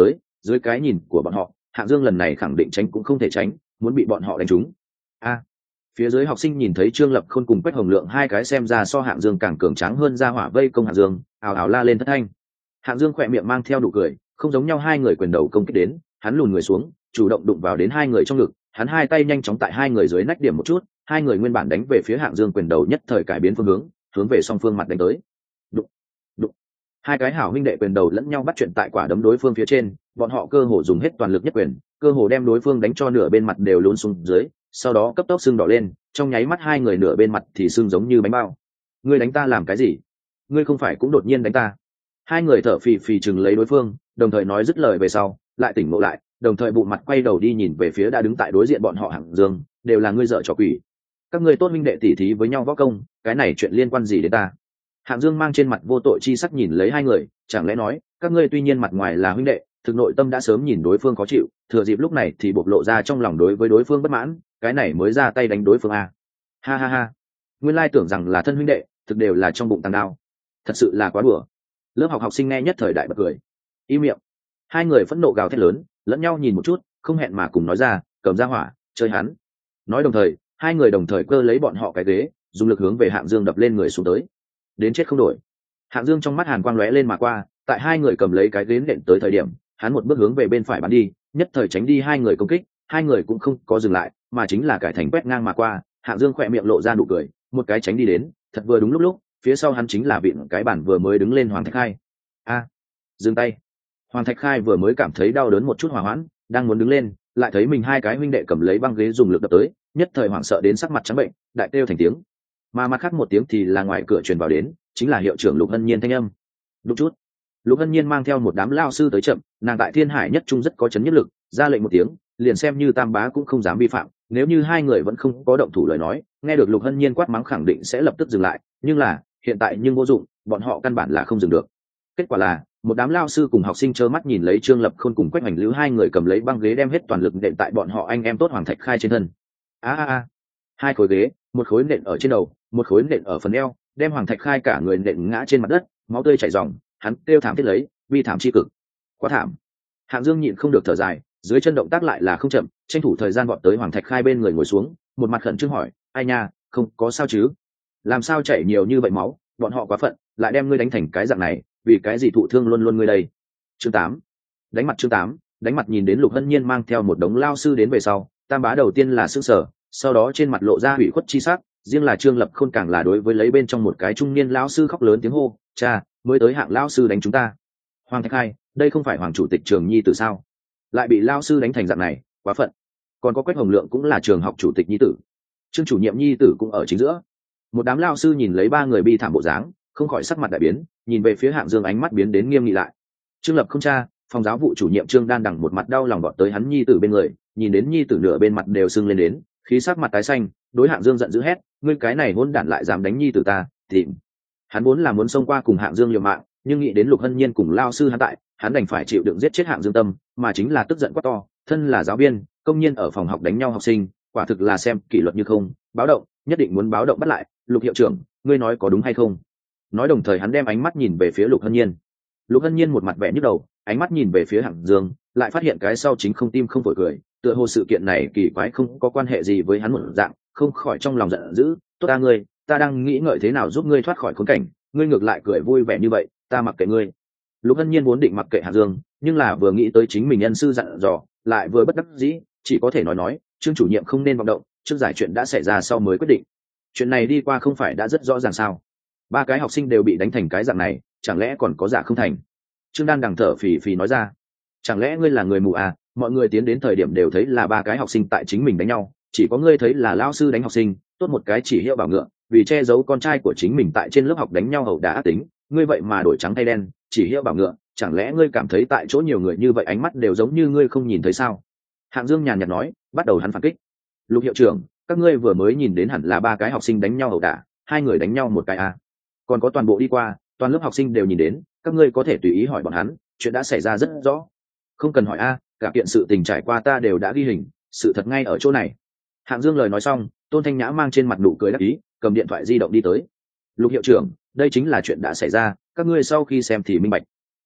dưới cái nhìn của bọn họ Hạng Dương lần này khẳng định tránh cũng không thể tránh, muốn bị bọn họ đánh trúng. A, phía dưới học sinh nhìn thấy Trương Lập Khôn cùng Quách Hồng Lượng hai cái xem ra so Hạng Dương càng cường tráng hơn ra hỏa vây công Hạng Dương, ào ào la lên thất thanh. Hạng Dương khỏe miệng mang theo nụ cười, không giống nhau hai người quyền đầu công kích đến, hắn lùn người xuống, chủ động đụng vào đến hai người trong ngực, hắn hai tay nhanh chóng tại hai người dưới nách điểm một chút, hai người nguyên bản đánh về phía Hạng Dương quyền đầu nhất thời cải biến phương hướng, hướng về song phương mặt đánh tới. Đụng, đụng. Hai cái hảo huynh đệ quyền đầu lẫn nhau bắt chuyện tại quả đấm đối phương phía trên, bọn họ cơ hồ dùng hết toàn lực nhất quyền, cơ hồ đem đối phương đánh cho nửa bên mặt đều lún xuống dưới, sau đó cấp tốc sưng đỏ lên, trong nháy mắt hai người nửa bên mặt thì sưng giống như bánh bao. Ngươi đánh ta làm cái gì? Ngươi không phải cũng đột nhiên đánh ta? Hai người thở phì phì chừng lấy đối phương, đồng thời nói dứt lời về sau, lại tỉnh ngộ lại, đồng thời bụng mặt quay đầu đi nhìn về phía đã đứng tại đối diện bọn họ Hạng Dương, đều là ngươi dở trò quỷ. Các ngươi tốt huynh đệ tỉ thí với nhau võ công, cái này chuyện liên quan gì đến ta? Hạng Dương mang trên mặt vô tội chi sắc nhìn lấy hai người, chẳng lẽ nói, các ngươi tuy nhiên mặt ngoài là huynh đệ, thực nội tâm đã sớm nhìn đối phương khó chịu, thừa dịp lúc này thì bộc lộ ra trong lòng đối với đối phương bất mãn, cái này mới ra tay đánh đối phương a. Ha ha ha. Nguyên lai tưởng rằng là thân huynh đệ, thực đều là trong bụng tàng đao. Thật sự là quá đùa. Lớp học học sinh nghe nhất thời đại bật cười. Im miệng. Hai người phẫn nộ gào thét lớn, lẫn nhau nhìn một chút, không hẹn mà cùng nói ra, cầm ra hỏa, chơi hắn. Nói đồng thời, hai người đồng thời cơ lấy bọn họ cái ghế, dùng lực hướng về Hạng Dương đập lên người xuống tới. Đến chết không đổi. Hạng Dương trong mắt hàn quang lóe lên mà qua, tại hai người cầm lấy cái ghế nện tới thời điểm, hắn một bước hướng về bên phải bắn đi, nhất thời tránh đi hai người công kích, hai người cũng không có dừng lại, mà chính là cải thành quét ngang mà qua. Hạng Dương khỏe miệng lộ ra nụ cười, một cái tránh đi đến, thật vừa đúng lúc lúc, phía sau hắn chính là vịn cái bản vừa mới đứng lên Hoàng Thạch Khai. A, dừng tay. Hoàng Thạch Khai vừa mới cảm thấy đau đớn một chút hòa hoãn, đang muốn đứng lên, lại thấy mình hai cái huynh đệ cầm lấy băng ghế dùng lực đập tới, nhất thời hoảng sợ đến sắc mặt trắng bệnh, đại kêu thành tiếng. Mà mặt khác một tiếng thì là ngoài cửa truyền vào đến, chính là hiệu trưởng Lục Hân Nhiên thanh âm. Đúng chút. Lục Hân Nhiên mang theo một đám lao sư tới chậm, nàng tại Thiên Hải nhất trung rất có chấn nhất lực, ra lệnh một tiếng, liền xem như Tam Bá cũng không dám vi phạm, nếu như hai người vẫn không có động thủ lời nói, nghe được Lục Hân Nhiên quát mắng khẳng định sẽ lập tức dừng lại, nhưng là, hiện tại nhưng vô dụng, bọn họ căn bản là không dừng được. Kết quả là, một đám lao sư cùng học sinh trơ mắt nhìn lấy Trương Lập Khôn cùng Quách Hoành Lữ hai người cầm lấy băng ghế đem hết toàn lực nện tại bọn họ anh em tốt Hoàng Thạch Khai trên thân. A a a. Hai khối ghế, một khối nện ở trên đầu, một khối nện ở phần eo, đem Hoàng Thạch Khai cả người nện ngã trên mặt đất, máu tươi chảy ròng, hắn kêu thảm thiết lấy, vi thảm chi cực. Quá thảm. Hạng Dương nhịn không được thở dài, dưới chân động tác lại là không chậm, tranh thủ thời gian vọt tới Hoàng Thạch Khai bên người ngồi xuống, một mặt khẩn trương hỏi, ai nha, không có sao chứ? Làm sao chảy nhiều như vậy máu, bọn họ quá phận, lại đem ngươi đánh thành cái dạng này, vì cái gì thụ thương luôn luôn ngươi đây? Chương tám. Đánh mặt chương tám, đánh mặt nhìn đến Lục Hân Nhiên mang theo một đống lao sư đến về sau, Tam Bá đầu tiên là sững sờ, sau đó trên mặt lộ ra hủy khuất chi sắc, riêng là Trương Lập Khôn càng là đối với lấy bên trong một cái trung niên lão sư khóc lớn tiếng hô, cha, mới tới Hạng lão sư đánh chúng ta. Hoàng Thạch Khai, đây không phải Hoàng chủ tịch trường nhi tử sao? Lại bị lão sư đánh thành dạng này, quá phận. Còn có Quách Hồng Lượng cũng là trường học chủ tịch nhi tử, Trương chủ nhiệm nhi tử cũng ở chính giữa. Một đám lão sư nhìn lấy ba người bi thảm bộ dáng, không khỏi sắc mặt đại biến, nhìn về phía Hạng Dương ánh mắt biến đến nghiêm nghị lại. Trương Lập không cha, phòng giáo vụ chủ nhiệm Trương Đan đằng một mặt đau lòng vọt tới hắn nhi tử bên người, nhìn đến nhi tử nửa bên mặt đều sưng lên đến, khí sắc mặt tái xanh, đối Hạng Dương giận dữ hét, ngươi cái này hỗn đản lại dám đánh nhi tử ta, tìm. Hắn vốn là muốn xông qua cùng Hạng Dương liều mạng, nhưng nghĩ đến Lục Hân Nhiên cùng lao sư hắn tại, hắn đành phải chịu đựng giết chết Hạng Dương tâm, mà chính là tức giận quá to, thân là giáo viên, công nhân ở phòng học đánh nhau học sinh, quả thực là xem kỷ luật như không, báo động, nhất định muốn báo động bắt lại, Lục hiệu trưởng, ngươi nói có đúng hay không? Nói đồng thời hắn đem ánh mắt nhìn về phía Lục Hân Nhiên. Lục Hân Nhiên một mặt vẻ nhức đầu, ánh mắt nhìn về phía Hạng Dương, lại phát hiện cái sau chính không tim không phổi cười, tựa hồ sự kiện này kỳ quái không có quan hệ gì với hắn một dạng, không khỏi trong lòng giận dữ, tốt ta ngươi, ta đang nghĩ ngợi thế nào giúp ngươi thoát khỏi khốn cảnh, ngươi ngược lại cười vui vẻ như vậy, ta mặc kệ ngươi. Lục Hân Nhiên muốn định mặc kệ Hạng Dương, nhưng là vừa nghĩ tới chính mình nhân sư dặn dò, lại vừa bất đắc dĩ, chỉ có thể nói nói, Trương chủ nhiệm không nên vọng động, trước giải chuyện đã xảy ra sau mới quyết định. Chuyện này đi qua không phải đã rất rõ ràng sao? Ba cái học sinh đều bị đánh thành cái dạng này, chẳng lẽ còn có giả không thành? Trương Đan đằng thở phì phì nói ra, chẳng lẽ ngươi là người mù à? Mọi người tiến đến thời điểm đều thấy là ba cái học sinh tại chính mình đánh nhau, chỉ có ngươi thấy là lão sư đánh học sinh, tốt một cái chỉ hiệu bảo ngựa, vì che giấu con trai của chính mình tại trên lớp học đánh nhau hậu đả ác tính, ngươi vậy mà đổi trắng thay đen, chỉ hiệu bảo ngựa, chẳng lẽ ngươi cảm thấy tại chỗ nhiều người như vậy ánh mắt đều giống như ngươi không nhìn thấy sao? Hạng Dương nhàn nhạt nói, bắt đầu hắn phản kích. Lục hiệu trưởng, các ngươi vừa mới nhìn đến hẳn là ba cái học sinh đánh nhau hậu đả, hai người đánh nhau một cái à? Còn có toàn bộ đi qua, toàn lớp học sinh đều nhìn đến, các ngươi có thể tùy ý hỏi bọn hắn, chuyện đã xảy ra rất rõ. Không cần hỏi a, cả kiện sự tình trải qua ta đều đã ghi hình, sự thật ngay ở chỗ này. Hạng Dương lời nói xong, Tôn Thanh Nhã mang trên mặt nụ cười đắc ý, cầm điện thoại di động đi tới. Lục hiệu trưởng, đây chính là chuyện đã xảy ra, các ngươi sau khi xem thì minh bạch.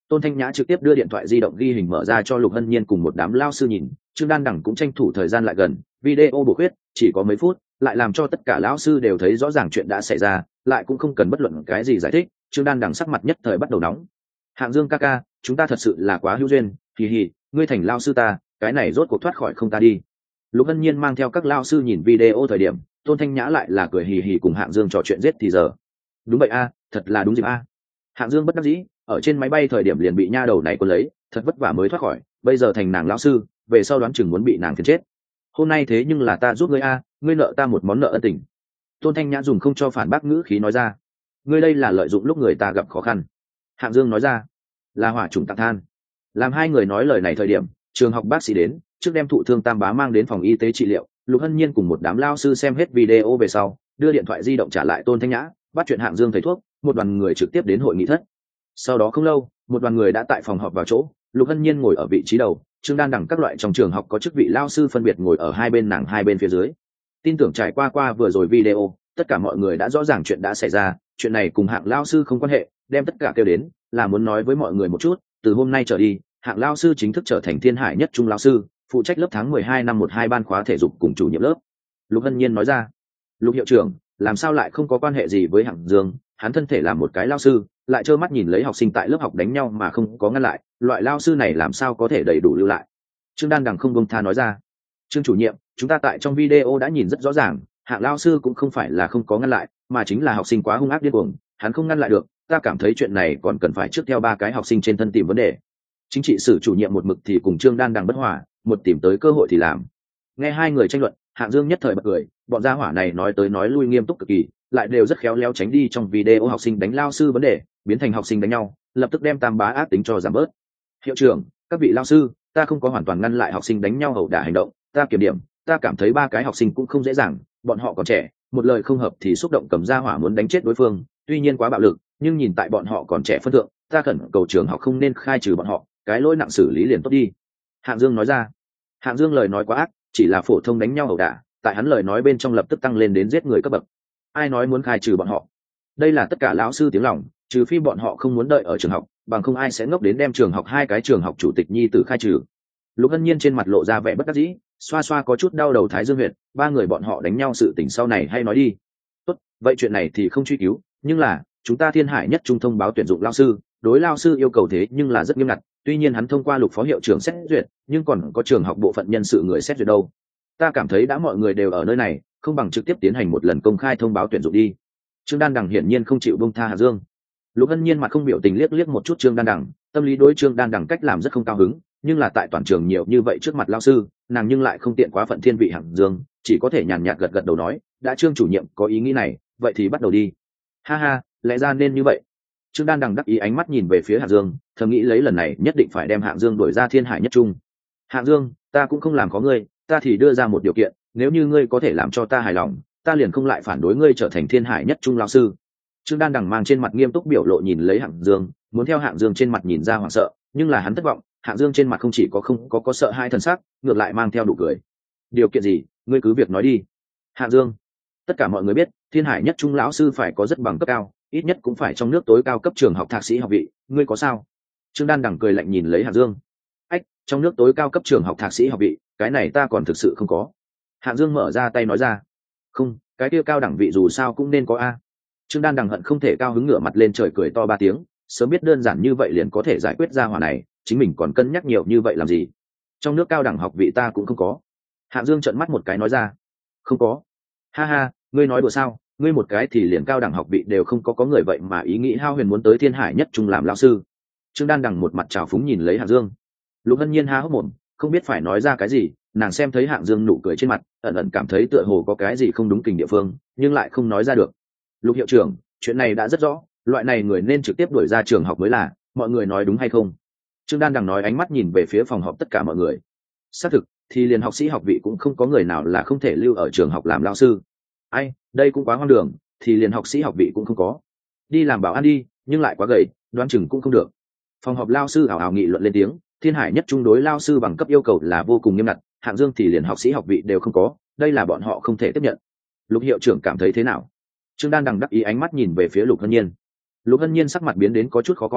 Tôn Thanh Nhã trực tiếp đưa điện thoại di động ghi hình mở ra cho Lục Hân Nhiên cùng một đám lao sư nhìn. Trương Đan Đằng cũng tranh thủ thời gian lại gần, video bổ khuyết chỉ có mấy phút lại làm cho tất cả lão sư đều thấy rõ ràng chuyện đã xảy ra, lại cũng không cần bất luận cái gì giải thích. Trương Đan Đằng sắc mặt nhất thời bắt đầu nóng. Hạng Dương ca ca, chúng ta thật sự là quá hữu duyên, hì hì, ngươi thành lao sư ta, cái này rốt cuộc thoát khỏi không ta đi. Lục Hân Nhiên mang theo các lao sư nhìn video thời điểm, Tôn Thanh Nhã lại là cười hì hì cùng Hạng Dương trò chuyện giết thì giờ. Đúng vậy a, thật là đúng dịp a. Hạng Dương bất đắc dĩ, ở trên máy bay thời điểm liền bị nha đầu này cuốn lấy, thật vất vả mới thoát khỏi, bây giờ thành nàng lão sư, về sau đoán chừng muốn bị nàng phiền chết. Hôm nay thế nhưng là ta giúp ngươi a, ngươi nợ ta một món nợ ân tình. Tôn Thanh Nhã dùng không cho phản bác ngữ khí nói ra. Ngươi đây là lợi dụng lúc người ta gặp khó khăn. Hạng Dương nói ra. Là hỏa trùng tạc than. Làm hai người nói lời này thời điểm, trường học bác sĩ đến, trước đem thụ thương Tam Bá mang đến phòng y tế trị liệu. Lục Hân Nhiên cùng một đám lao sư xem hết video về sau, đưa điện thoại di động trả lại Tôn Thanh Nhã, bắt chuyện Hạng Dương thầy thuốc, một đoàn người trực tiếp đến hội nghị thất. Sau đó không lâu, một đoàn người đã tại phòng họp vào chỗ. Lục Hân Nhiên ngồi ở vị trí đầu, Trương Đan Đằng các loại trong trường học có chức vị lao sư phân biệt ngồi ở hai bên nàng hai bên phía dưới. Tin tưởng trải qua qua vừa rồi video, tất cả mọi người đã rõ ràng chuyện đã xảy ra, chuyện này cùng Hạng lao sư không quan hệ, đem tất cả kêu đến là muốn nói với mọi người một chút, từ hôm nay trở đi, Hạng lao sư chính thức trở thành Thiên Hải Nhất Trung lao sư, phụ trách lớp tháng mười hai năm một hai ban khóa thể dục cùng chủ nhiệm lớp. Lục Hân Nhiên nói ra. Lục hiệu trưởng, làm sao lại không có quan hệ gì với Hạng Dương, hắn thân thể là một cái lao sư, lại trơ mắt nhìn lấy học sinh tại lớp học đánh nhau mà không có ngăn lại, loại lao sư này làm sao có thể đầy đủ lưu lại. Trương Đan Đằng không buông tha nói ra. Trương chủ nhiệm, chúng ta tại trong video đã nhìn rất rõ ràng, Hạng lao sư cũng không phải là không có ngăn lại, mà chính là học sinh quá hung ác điên cuồng, hắn không ngăn lại được, ta cảm thấy chuyện này còn cần phải trước theo ba cái học sinh trên thân tìm vấn đề. Chính trị sử chủ nhiệm một mực thì cùng Trương Đan Đằng bất hòa, một tìm tới cơ hội thì làm. Nghe hai người tranh luận, Hạng Dương nhất thời bật cười, bọn gia hỏa này nói tới nói lui nghiêm túc cực kỳ, lại đều rất khéo léo tránh đi trong video học sinh đánh lao sư vấn đề, biến thành học sinh đánh nhau, lập tức đem Tam Bá ác tính cho giảm bớt. Hiệu trưởng, các vị lao sư, ta không có hoàn toàn ngăn lại học sinh đánh nhau ẩu đả hành động, ta kiểm điểm, ta cảm thấy ba cái học sinh cũng không dễ dàng, bọn họ còn trẻ, một lời không hợp thì xúc động cầm ra hỏa muốn đánh chết đối phương, tuy nhiên quá bạo lực, nhưng nhìn tại bọn họ còn trẻ phân thượng, ta khẩn cầu trường học không nên khai trừ bọn họ, cái lỗi nặng xử lý liền tốt đi. Hạng Dương nói ra. Hạng Dương lời nói quá ác, chỉ là phổ thông đánh nhau ẩu đả, tại hắn lời nói bên trong lập tức tăng lên đến giết người cấp bậc. Ai nói muốn khai trừ bọn họ? Đây là tất cả lão sư tiếng lòng, trừ phi bọn họ không muốn đợi ở trường học, bằng không ai sẽ ngốc đến đem trường học hai cái trường học chủ tịch nhi tử khai trừ. Lục Hân Nhiên trên mặt lộ ra vẻ bất đắc dĩ, xoa xoa có chút đau đầu thái dương huyệt, ba người bọn họ đánh nhau sự tình sau này hay nói đi. Tốt, vậy chuyện này thì không truy cứu, nhưng là chúng ta Thiên Hải Nhất Trung thông báo tuyển dụng lao sư, đối lao sư yêu cầu thế nhưng là rất nghiêm ngặt, tuy nhiên hắn thông qua Lục phó hiệu trưởng xét duyệt, nhưng còn có trường học bộ phận nhân sự người xét duyệt đâu. Ta cảm thấy đã mọi người đều ở nơi này, không bằng trực tiếp tiến hành một lần công khai thông báo tuyển dụng đi. Trương Đan Đằng hiển nhiên không chịu buông tha Hạng Dương. Lục Hân Nhiên mặt không biểu tình liếc liếc một chút Trương Đan Đằng, tâm lý đối Trương Đan Đằng cách làm rất không cao hứng, nhưng là tại toàn trường nhiều như vậy trước mặt lao sư, nàng nhưng lại không tiện quá phận thiên vị Hạng Dương, chỉ có thể nhàn nhạt gật gật đầu nói, đã Trương chủ nhiệm có ý nghĩ này, vậy thì bắt đầu đi. Ha ha, lẽ ra nên như vậy. Trương Đan Đằng đắc ý ánh mắt nhìn về phía Hạng Dương, thầm nghĩ lấy lần này nhất định phải đem Hạng Dương đuổi ra Thiên Hải Nhất Trung. Hạng Dương, ta cũng không làm khó ngươi, ta thì đưa ra một điều kiện, nếu như ngươi có thể làm cho ta hài lòng, ta liền không lại phản đối ngươi trở thành Thiên Hải Nhất Trung lao sư. Trương Đan Đằng mang trên mặt nghiêm túc biểu lộ nhìn lấy Hạng Dương, muốn theo Hạng Dương trên mặt nhìn ra hoảng sợ, nhưng là hắn thất vọng, Hạng Dương trên mặt không chỉ có không có có sợ hai thần sắc, ngược lại mang theo nụ cười. Điều kiện gì, ngươi cứ việc nói đi. Hạng Dương, tất cả mọi người biết, Thiên Hải Nhất Trung lão sư phải có rất bằng cấp cao, ít nhất cũng phải trong nước tối cao cấp trường học thạc sĩ học vị, ngươi có sao? Trương Đan Đằng cười lạnh nhìn lấy Hạng Dương. Ách, trong nước tối cao cấp trường học thạc sĩ học vị, cái này ta còn thực sự không có. Hạng Dương mở ra tay nói ra. Không, cái kia cao đẳng vị dù sao cũng nên có a. Trương Đan Đằng hận không thể cao hứng ngửa mặt lên trời cười to ba tiếng, sớm biết đơn giản như vậy liền có thể giải quyết ra hỏa này, chính mình còn cân nhắc nhiều như vậy làm gì? Trong nước cao đẳng học vị ta cũng không có. Hạng Dương trợn mắt một cái nói ra. Không có. Ha ha, ngươi nói đùa sao? Ngươi một cái thì liền cao đẳng học vị đều không có, có người vậy mà ý nghĩ hao huyền muốn tới Thiên Hải Nhất Trung làm lão sư. Trương Đan Đằng một mặt trào phúng nhìn lấy Hạng Dương. Lục Hân Nhiên há hốc mồm, không biết phải nói ra cái gì, nàng xem thấy Hạng Dương nụ cười trên mặt, ẩn ẩn cảm thấy tựa hồ có cái gì không đúng kình địa phương, nhưng lại không nói ra được. Lục hiệu trưởng, chuyện này đã rất rõ, loại này người nên trực tiếp đuổi ra trường học mới là, mọi người nói đúng hay không? Trương Đan Đằng nói, ánh mắt nhìn về phía phòng họp tất cả mọi người. Xác thực, thì liền học sĩ học vị cũng không có người nào là không thể lưu ở trường học làm lão sư. Ai, đây cũng quá hoang đường, thì liền học sĩ học vị cũng không có. Đi làm bảo an đi, nhưng lại quá gầy, đoán chừng cũng không được. Phòng họp lao sư ảo ảo nghị luận lên tiếng, Thiên Hải Nhất Trung đối lao sư bằng cấp yêu cầu là vô cùng nghiêm ngặt, Hạng Dương thì liền học sĩ học vị đều không có, đây là bọn họ không thể tiếp nhận. Lục hiệu trưởng cảm thấy thế nào? Trương Đan Đằng đắc ý ánh mắt nhìn về phía Lục Hân Nhiên. Lục Hân Nhiên sắc mặt biến đến có chút khó coi,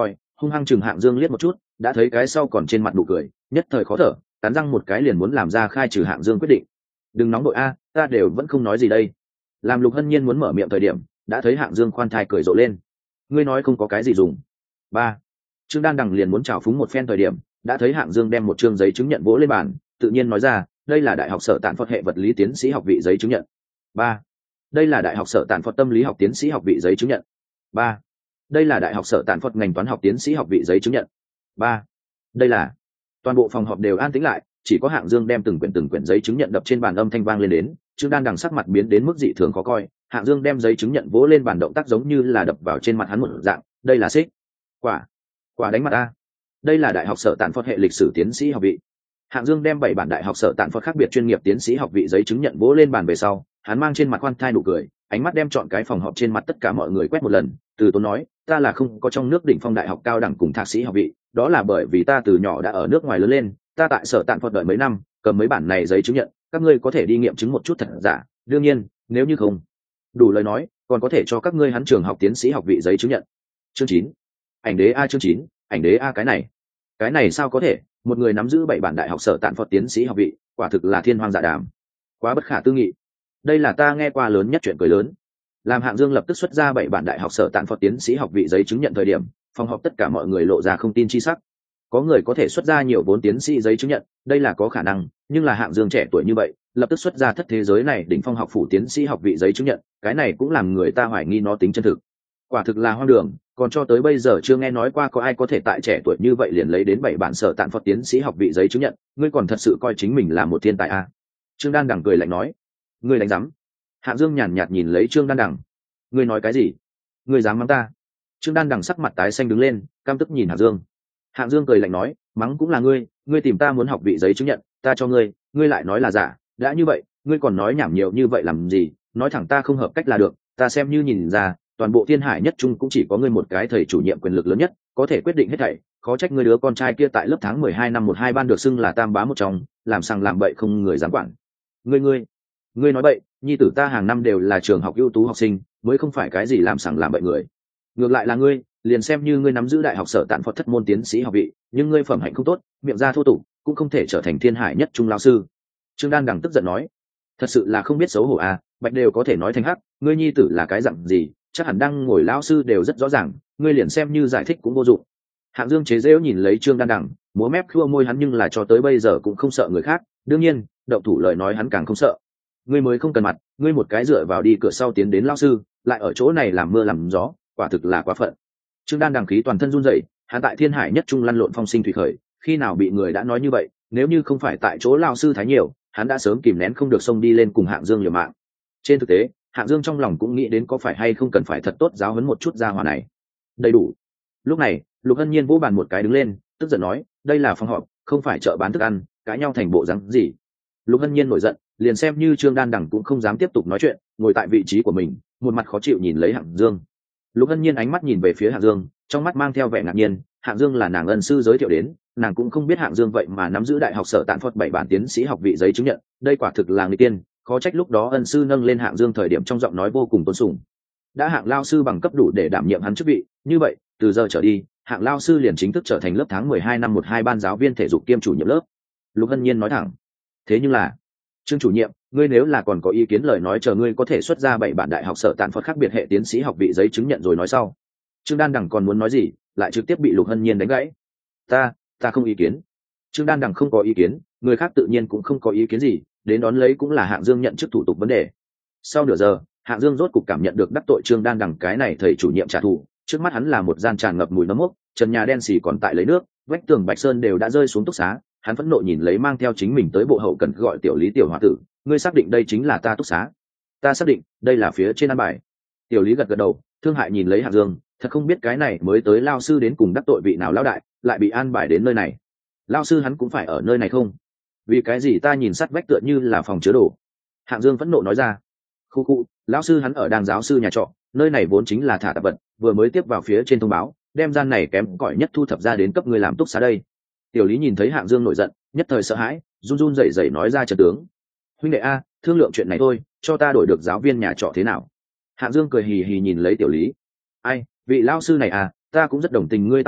hung hăng chừng Hạng Dương liếc một chút, đã thấy cái sau còn trên mặt nụ cười, nhất thời khó thở, cắn răng một cái liền muốn làm ra khai trừ Hạng Dương quyết định. Đừng nóng đội a, ta đều vẫn không nói gì đây. Làm Lục Hân Nhiên muốn mở miệng thời điểm, đã thấy Hạng Dương khoan thai cười rộ lên. Ngươi nói không có cái gì dùng. Ba. Trương Đan Đằng liền muốn chào phúng một phen thời điểm, đã thấy Hạng Dương đem một trương giấy chứng nhận vỗ lên bàn, tự nhiên nói ra, đây là đại học sở tạn Phật hệ vật lý tiến sĩ học vị giấy chứng nhận. Ba. Đây là đại học sở tạn Phật tâm lý học tiến sĩ học vị giấy chứng nhận. Ba. Đây là đại học sở tạn Phật ngành toán học tiến sĩ học vị giấy chứng nhận. Ba. Đây là. Toàn bộ phòng họp đều an tĩnh lại, chỉ có Hạng Dương đem từng quyển từng quyển giấy chứng nhận đập trên bàn, âm thanh vang lên đến. Trương Đan Đằng sắc mặt biến đến mức dị thường khó coi. Hạng Dương đem giấy chứng nhận vỗ lên bàn, động tác giống như là đập vào trên mặt hắn một dạng. Đây là xích quả quả đánh mặt a. Đây là đại học sở tạn Phật hệ lịch sử tiến sĩ học vị. Hạng Dương đem bảy bản đại học sở tạn Phật khác biệt chuyên nghiệp tiến sĩ học vị giấy chứng nhận vỗ lên bàn về sau, hắn mang trên mặt khoan thai nụ cười, ánh mắt đem chọn cái phòng họp trên mặt tất cả mọi người quét một lần, từ tốn nói, ta là không có trong nước đỉnh phong đại học cao đẳng cùng thạc sĩ học vị, đó là bởi vì ta từ nhỏ đã ở nước ngoài lớn lên, ta tại sở tạn Phật đợi mấy năm, cầm mấy bản này giấy chứng nhận, các ngươi có thể đi nghiệm chứng một chút thật giả, đương nhiên, nếu như không đủ lời nói, còn có thể cho các ngươi hắn trường học tiến sĩ học vị giấy chứng nhận. Chương chín. Ảnh đế a chương chín, ảnh đế a cái này. Cái này sao có thể, một người nắm giữ bảy bản đại học sở tạn Phật tiến sĩ học vị, quả thực là thiên hoang dạ đàm. Quá bất khả tư nghị. Đây là ta nghe qua lớn nhất chuyện cười lớn. Làm Hạng Dương lập tức xuất ra bảy bản đại học sở tạn Phật tiến sĩ học vị giấy chứng nhận thời điểm, phòng họp tất cả mọi người lộ ra không tin chi sắc. Có người có thể xuất ra nhiều vốn tiến sĩ giấy chứng nhận, đây là có khả năng, nhưng là Hạng Dương trẻ tuổi như vậy, lập tức xuất ra thất thế giới này đỉnh phong học phủ tiến sĩ học vị giấy chứng nhận, cái này cũng làm người ta hoài nghi nó tính chân thực. Quả thực là hoang đường, còn cho tới bây giờ chưa nghe nói qua có ai có thể tại trẻ tuổi như vậy liền lấy đến bảy bản sở tạn Phật tiến sĩ học vị giấy chứng nhận, ngươi còn thật sự coi chính mình là một thiên tài à? Trương Đan Đằng cười lạnh nói. Ngươi đánh rắm. Hạng Dương nhàn nhạt nhìn lấy Trương Đan Đằng. Ngươi nói cái gì? Ngươi dám mắng ta? Trương Đan Đằng sắc mặt tái xanh đứng lên, căm tức nhìn Hạng Dương. Hạng Dương cười lạnh nói, mắng cũng là ngươi, ngươi tìm ta muốn học vị giấy chứng nhận, ta cho ngươi, ngươi lại nói là giả, đã như vậy, ngươi còn nói nhảm nhiều như vậy làm gì? Nói thẳng ta không hợp cách là được, ta xem như nhìn ra, toàn bộ thiên hải nhất trung cũng chỉ có ngươi một cái thầy chủ nhiệm quyền lực lớn nhất, có thể quyết định hết thảy, khó trách ngươi đứa con trai kia tại lớp tháng mười hai năm một hai ban được xưng là tam bá một trong, làm sằng làm bậy không người dám quản. Ngươi ngươi, ngươi nói bậy, nhi tử ta hàng năm đều là trường học ưu tú học sinh, mới không phải cái gì làm sằng làm bậy người. Ngược lại là ngươi, liền xem như ngươi nắm giữ đại học sở tạn Phật thất môn tiến sĩ học vị, nhưng ngươi phẩm hạnh không tốt, miệng ra thô tục, cũng không thể trở thành thiên hải nhất trung lão sư. Trương Đan Đằng tức giận nói, thật sự là không biết xấu hổ à, bạch đều có thể nói thành hắc, ngươi nhi tử là cái dặn gì, chắc hẳn đang ngồi lão sư đều rất rõ ràng, ngươi liền xem như giải thích cũng vô dụng. Hạng Dương chế giễu nhìn lấy Trương Đan Đằng, múa mép khua môi, hắn nhưng là cho tới bây giờ cũng không sợ người khác, đương nhiên, động thủ lời nói hắn càng không sợ. Ngươi mới không cần mặt, ngươi một cái dựa vào đi cửa sau tiến đến lão sư, lại ở chỗ này làm mưa làm gió, quả thực là quá phận. Trương Đan Đằng khí toàn thân run rẩy, hắn tại thiên hải nhất trung lăn lộn phong sinh thủy khởi, khi nào bị người đã nói như vậy, nếu như không phải tại chỗ lão sư thái nhiều, hắn đã sớm kìm nén không được xông đi lên cùng Hạng Dương liều mạng. Trên thực tế, Hạng Dương trong lòng cũng nghĩ đến có phải hay không cần phải thật tốt giáo huấn một chút gia hỏa này. Đầy đủ. Lúc này, Lục Hân Nhiên vỗ bàn một cái đứng lên, tức giận nói, đây là phòng họp, không phải chợ bán thức ăn, cãi nhau thành bộ dáng gì. Lục Hân Nhiên nổi giận, liền xem như Trương Đan Đằng cũng không dám tiếp tục nói chuyện, ngồi tại vị trí của mình, một mặt khó chịu nhìn lấy Hạng Dương. Lục Hân Nhiên ánh mắt nhìn về phía Hạng Dương, trong mắt mang theo vẻ ngạc nhiên, Hạng Dương là nàng ân sư giới thiệu đến, nàng cũng không biết Hạng Dương vậy mà nắm giữ đại học sở tạn Phật bảy bản tiến sĩ học vị giấy chứng nhận, đây quả thực là người tiên, khó trách lúc đó ân sư nâng lên Hạng Dương thời điểm trong giọng nói vô cùng tôn sùng. Đã Hạng lao sư bằng cấp đủ để đảm nhiệm hắn chức vị, như vậy, từ giờ trở đi, Hạng lao sư liền chính thức trở thành lớp tháng mười hai năm một hai ban giáo viên thể dục kiêm chủ nhiệm lớp. Lục Hân Nhiên nói thẳng. Thế nhưng là, Trương chủ nhiệm, ngươi nếu là còn có ý kiến lời nói chờ ngươi có thể xuất ra bảy bản đại học sở tạn Phật khác biệt hệ tiến sĩ học vị giấy chứng nhận rồi nói sau. Trương Đan Đằng còn muốn nói gì, lại trực tiếp bị Lục Hân Nhiên đánh gãy. Ta, ta không ý kiến. Trương Đan Đằng không có ý kiến, người khác tự nhiên cũng không có ý kiến gì, đến đón lấy cũng là Hạng Dương nhận chức thủ tục vấn đề. Sau nửa giờ, Hạng Dương rốt cục cảm nhận được đắc tội Trương Đan Đằng cái này thầy chủ nhiệm trả thù, trước mắt hắn là một gian tràn ngập mùi nấm mốc, trần nhà đen xì còn tại lấy nước, vách tường bạch sơn đều đã rơi xuống túc xá, hắn phẫn nộ nhìn lấy mang theo chính mình tới bộ hậu cần gọi tiểu Lý tiểu hòa tử, ngươi xác định đây chính là ta túc xá? Ta xác định, đây là phía trên an bài. Tiểu Lý gật gật đầu, thương hại nhìn lấy Hạng Dương, thật không biết cái này mới tới lao sư đến cùng đắc tội vị nào lão đại, lại bị an bài đến nơi này. Lao sư hắn cũng phải ở nơi này không? Vì cái gì ta nhìn sát vách tựa như là phòng chứa đồ? Hạng Dương phẫn nộ nói ra. Khu khu, lão sư hắn ở đang giáo sư nhà trọ, nơi này vốn chính là thả tạp vật, vừa mới tiếp vào phía trên thông báo, đem gian này kém cỏi nhất thu thập ra đến cấp người làm túc xá đây. Tiểu Lý nhìn thấy Hạng Dương nổi giận, nhất thời sợ hãi, run run rẩy rẩy nói ra trận tướng. Huynh đệ a, thương lượng chuyện này thôi, cho ta đổi được giáo viên nhà trọ thế nào? Hạng Dương cười hì hì nhìn lấy Tiểu Lý. Ai, vị lão sư này à, ta cũng rất đồng tình ngươi tao nộ,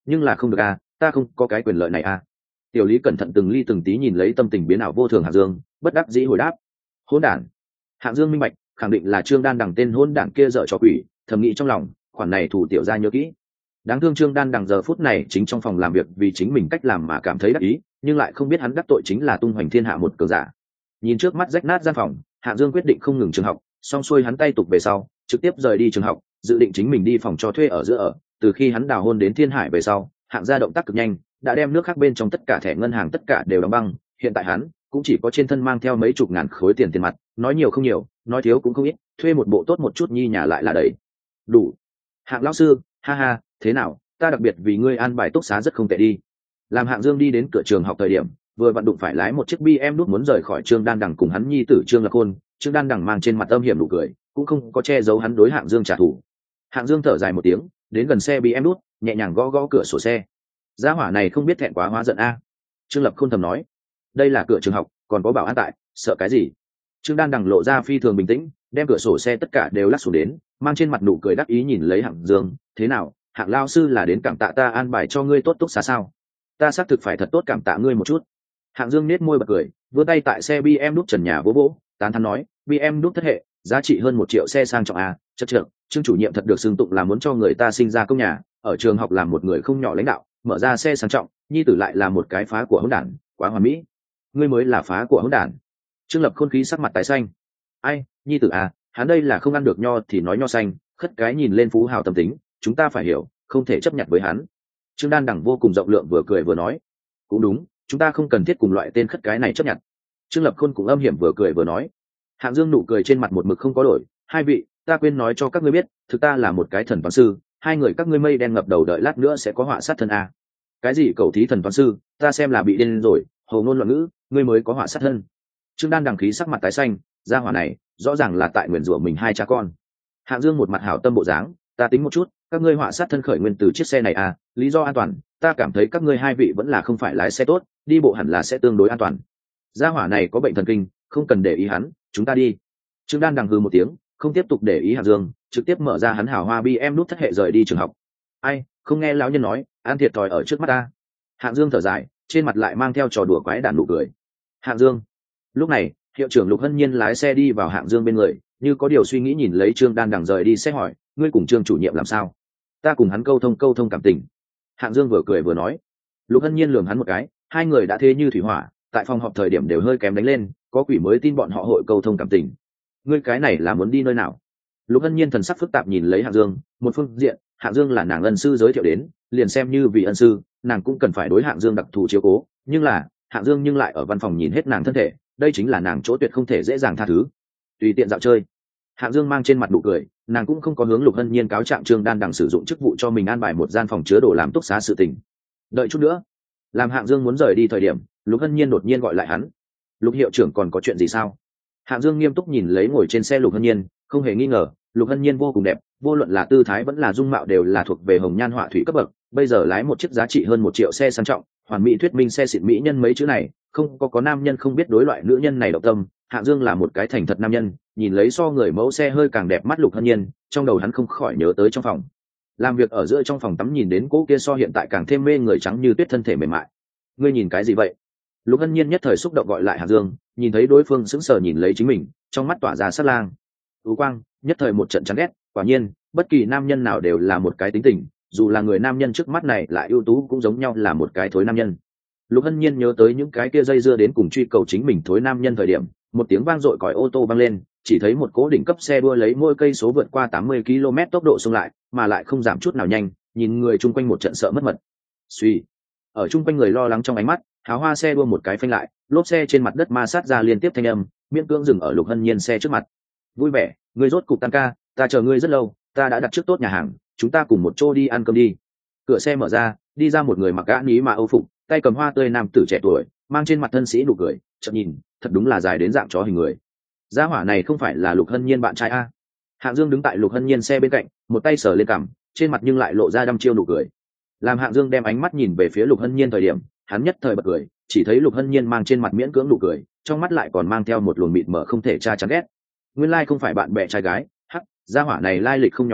nhưng là không được à, ta không có cái quyền lợi này à. Tiểu lý cẩn thận từng ly từng tí nhìn lấy tâm tình biến ảo vô thường Hạng Dương, bất đắc dĩ hồi đáp: hỗn đản. Hạng Dương minh bạch, khẳng định là Trương Đan Đằng tên hỗn đản kia dở trò quỷ, thầm nghĩ trong lòng, khoản này thủ tiểu gia nhớ kỹ. Đáng thương Trương Đan Đằng giờ phút này chính trong phòng làm việc vì chính mình cách làm mà cảm thấy đắc ý, nhưng lại không biết hắn đắc tội chính là tung hoành thiên hạ một cường giả. Nhìn trước mắt rách nát gian phòng, Hạng Dương quyết định không ngừng trường học, xong xuôi hắn tay tục về sau, trực tiếp rời đi trường học, dự định chính mình đi phòng cho thuê ở giữa ở. Từ khi hắn đào hôn đến Thiên Hải về sau, Hạng gia động tác cực nhanh, đã đem nước khác bên trong tất cả thẻ ngân hàng tất cả đều đóng băng. Hiện tại hắn cũng chỉ có trên thân mang theo mấy chục ngàn khối tiền tiền mặt, nói nhiều không nhiều, nói thiếu cũng không ít, thuê một bộ tốt một chút nhi nhà lại là đầy đủ. Hạng lão sư, ha ha, thế nào, ta đặc biệt vì ngươi an bài túc xá rất không tệ đi. Làm Hạng Dương đi đến cửa trường học thời điểm, vừa vặn đụng phải lái một chiếc bê em đút muốn rời khỏi Trương Đan Đằng cùng hắn nhi tử Trương Lạc Khôn. Trương Đan Đằng mang trên mặt âm hiểm nụ cười, cũng không có che giấu hắn đối Hạng Dương trả thù. Hạng Dương thở dài một tiếng, đến gần xe bê em đút, nhẹ nhàng gõ gõ cửa sổ xe. Gia hỏa này không biết thẹn quá hóa giận a. Trương Lập Khôn thầm nói, đây là cửa trường học, còn có bảo an tại, sợ cái gì? Trương Đan Đằng lộ ra phi thường bình tĩnh, đem cửa sổ xe tất cả đều lắc xuống đến, mang trên mặt nụ cười đắc ý nhìn lấy Hạng Dương, thế nào, Hạng lao sư là đến cảm tạ ta an bài cho ngươi tốt túc xá sao? Ta xác thực phải thật tốt cảm tạ ngươi một chút. Hạng Dương nết môi bật cười, vươn tay tại xe bê em đút trần nhà vỗ vỗ, tán thán nói, bê em đút thất hệ, giá trị hơn một triệu xe sang trọng a, chất trưởng, Trương chủ nhiệm thật được xưng tụng là muốn cho người ta sinh ra công nhà, ở trường học làm một người không nhỏ lãnh đạo, mở ra xe sang trọng, nhi tử lại là một cái phá của hỗn đản, quá hoàn mỹ. Ngươi mới là phá của hỗn đản. Trương Lập Khôn khí sắc mặt tái xanh. Ai, nhi tử à, hắn đây là không ăn được nho thì nói nho xanh, khất cái nhìn lên phú hào tâm tính, chúng ta phải hiểu, không thể chấp nhận với hắn. Trương Đan Đằng vô cùng rộng lượng vừa cười vừa nói, cũng đúng, chúng ta không cần thiết cùng loại tên khất cái này chấp nhận. Trương Lập Khôn cũng âm hiểm vừa cười vừa nói. Hạng Dương nụ cười trên mặt một mực không có đổi, hai vị, ta quên nói cho các ngươi biết, thực ta là một cái thần toán sư, hai người các ngươi mây đen ngập đầu đợi lát nữa sẽ có họa sát thân a. Cái gì cầu thí thần toán sư, ta xem là bị điên rồi, hồ ngôn loạn ngữ, ngươi mới có họa sát thân. Trương Đan Đằng khí sắc mặt tái xanh, gia hỏa này rõ ràng là tại nguyền rủa mình hai cha con. Hạng Dương một mặt hảo tâm bộ dáng, ta tính một chút, các ngươi họa sát thân khởi nguyên từ chiếc xe này à, lý do an toàn, ta cảm thấy các ngươi hai vị vẫn là không phải lái xe tốt, đi bộ hẳn là sẽ tương đối an toàn. Gia hỏa này có bệnh thần kinh, không cần để ý hắn, chúng ta đi. Trương Đan Đằng hừ một tiếng, không tiếp tục để ý Hạng Dương, trực tiếp mở ra hắn hào hoa bê em nút thất hệ rời đi trường học. Ai, không nghe lão nhân nói, ăn thiệt thòi ở trước mắt ta. Hạng Dương thở dài, trên mặt lại mang theo trò đùa quái đản nụ cười. Hạng Dương. Lúc này, hiệu trưởng Lục Hân Nhiên lái xe đi vào Hạng Dương bên người, như có điều suy nghĩ nhìn lấy Trương Đan Đằng rời đi xe hỏi, ngươi cùng Trương chủ nhiệm làm sao? Ta cùng hắn câu thông câu thông cảm tình. Hạng Dương vừa cười vừa nói. Lục Hân Nhiên lườm hắn một cái, hai người đã thế như thủy hỏa, tại phòng họp thời điểm đều hơi kém đánh lên, có quỷ mới tin bọn họ hội câu thông cảm tình. Ngươi cái này là muốn đi nơi nào? Lục Hân Nhiên thần sắc phức tạp nhìn lấy Hạng Dương, một phương diện, Hạng Dương là nàng ân sư giới thiệu đến, liền xem như vị ân sư, nàng cũng cần phải đối Hạng Dương đặc thù chiếu cố, nhưng là, Hạng Dương nhưng lại ở văn phòng nhìn hết nàng thân thể, đây chính là nàng chỗ tuyệt không thể dễ dàng tha thứ. Tùy tiện dạo chơi. Hạng Dương mang trên mặt nụ cười, nàng cũng không có hướng Lục Hân Nhiên cáo trạng Trương Đan Đằng sử dụng chức vụ cho mình an bài một gian phòng chứa đồ làm túc xá sự tình. Đợi chút nữa. Làm Hạng Dương muốn rời đi thời điểm, Lục Hân Nhiên đột nhiên gọi lại hắn. Lục hiệu trưởng còn có chuyện gì sao? Hạng Dương nghiêm túc nhìn lấy ngồi trên xe Lục Hân Nhiên, không hề nghi ngờ, Lục Hân Nhiên vô cùng đẹp, vô luận là tư thái vẫn là dung mạo đều là thuộc về hồng nhan họa thủy cấp bậc, bây giờ lái một chiếc giá trị hơn một triệu xe sang trọng, hoàn mỹ thuyết minh xe xịn mỹ nhân mấy chữ này, không có có nam nhân không biết đối loại nữ nhân này động tâm. Hạng Dương là một cái thành thật nam nhân, nhìn lấy so người mẫu xe hơi càng đẹp mắt Lục Hân Nhiên, trong đầu hắn không khỏi nhớ tới trong phòng làm việc ở giữa trong phòng tắm nhìn đến cô kia so hiện tại càng thêm mê người trắng như tuyết thân thể mềm mại. Ngươi nhìn cái gì vậy? Lục Hân Nhiên nhất thời xúc động gọi lại Hạng Dương, nhìn thấy đối phương sững sờ nhìn lấy chính mình, trong mắt tỏa ra sát lang. Tú quang, nhất thời một trận chán ghét, quả nhiên, bất kỳ nam nhân nào đều là một cái tính tình, dù là người nam nhân trước mắt này lại ưu tú cũng giống nhau là một cái thối nam nhân. Lục Hân Nhiên nhớ tới những cái kia dây dưa đến cùng truy cầu chính mình thối nam nhân thời điểm, một tiếng vang dội còi ô tô vang lên, chỉ thấy một cố đỉnh cấp xe đua lấy mỗi cây số vượt qua tám mươi ki lô mét tốc độ xông lại, mà lại không giảm chút nào nhanh, nhìn người chung quanh một trận sợ mất mật. Suy, ở chung quanh người lo lắng trong ánh mắt, háo hoa xe đua một cái phanh lại, lốp xe trên mặt đất ma sát ra liên tiếp thanh âm, miễn cưỡng dừng ở Lục Hân Nhiên xe trước mặt. Vui vẻ, ngươi rốt cục tan ca, ta chờ ngươi rất lâu, ta đã đặt trước tốt nhà hàng, chúng ta cùng một chỗ đi ăn cơm đi. Cửa xe mở ra, đi ra một người mặc gã ní mà âu phục, tay cầm hoa tươi nam tử trẻ tuổi, mang trên mặt thân sĩ nụ cười, chợt nhìn, thật đúng là dài đến dạng chó hình người. Gia hỏa này không phải là Lục Hân Nhiên bạn trai a? Hạng Dương đứng tại Lục Hân Nhiên xe bên cạnh, một tay sờ lên cằm, trên mặt nhưng lại lộ ra đăm chiêu nụ cười. Làm Hạng Dương đem ánh mắt nhìn về phía Lục Hân Nhiên thời điểm, hắn nhất thời bật cười, chỉ thấy Lục Hân Nhiên mang trên mặt miễn cưỡng nụ cười, trong mắt lại còn mang theo một luồng mịt mờ không thể tra chắn ghét. Nguyên lai like không phải bạn bè trai gái, hắc, gia hỏa này lai lịch không nhỏ à,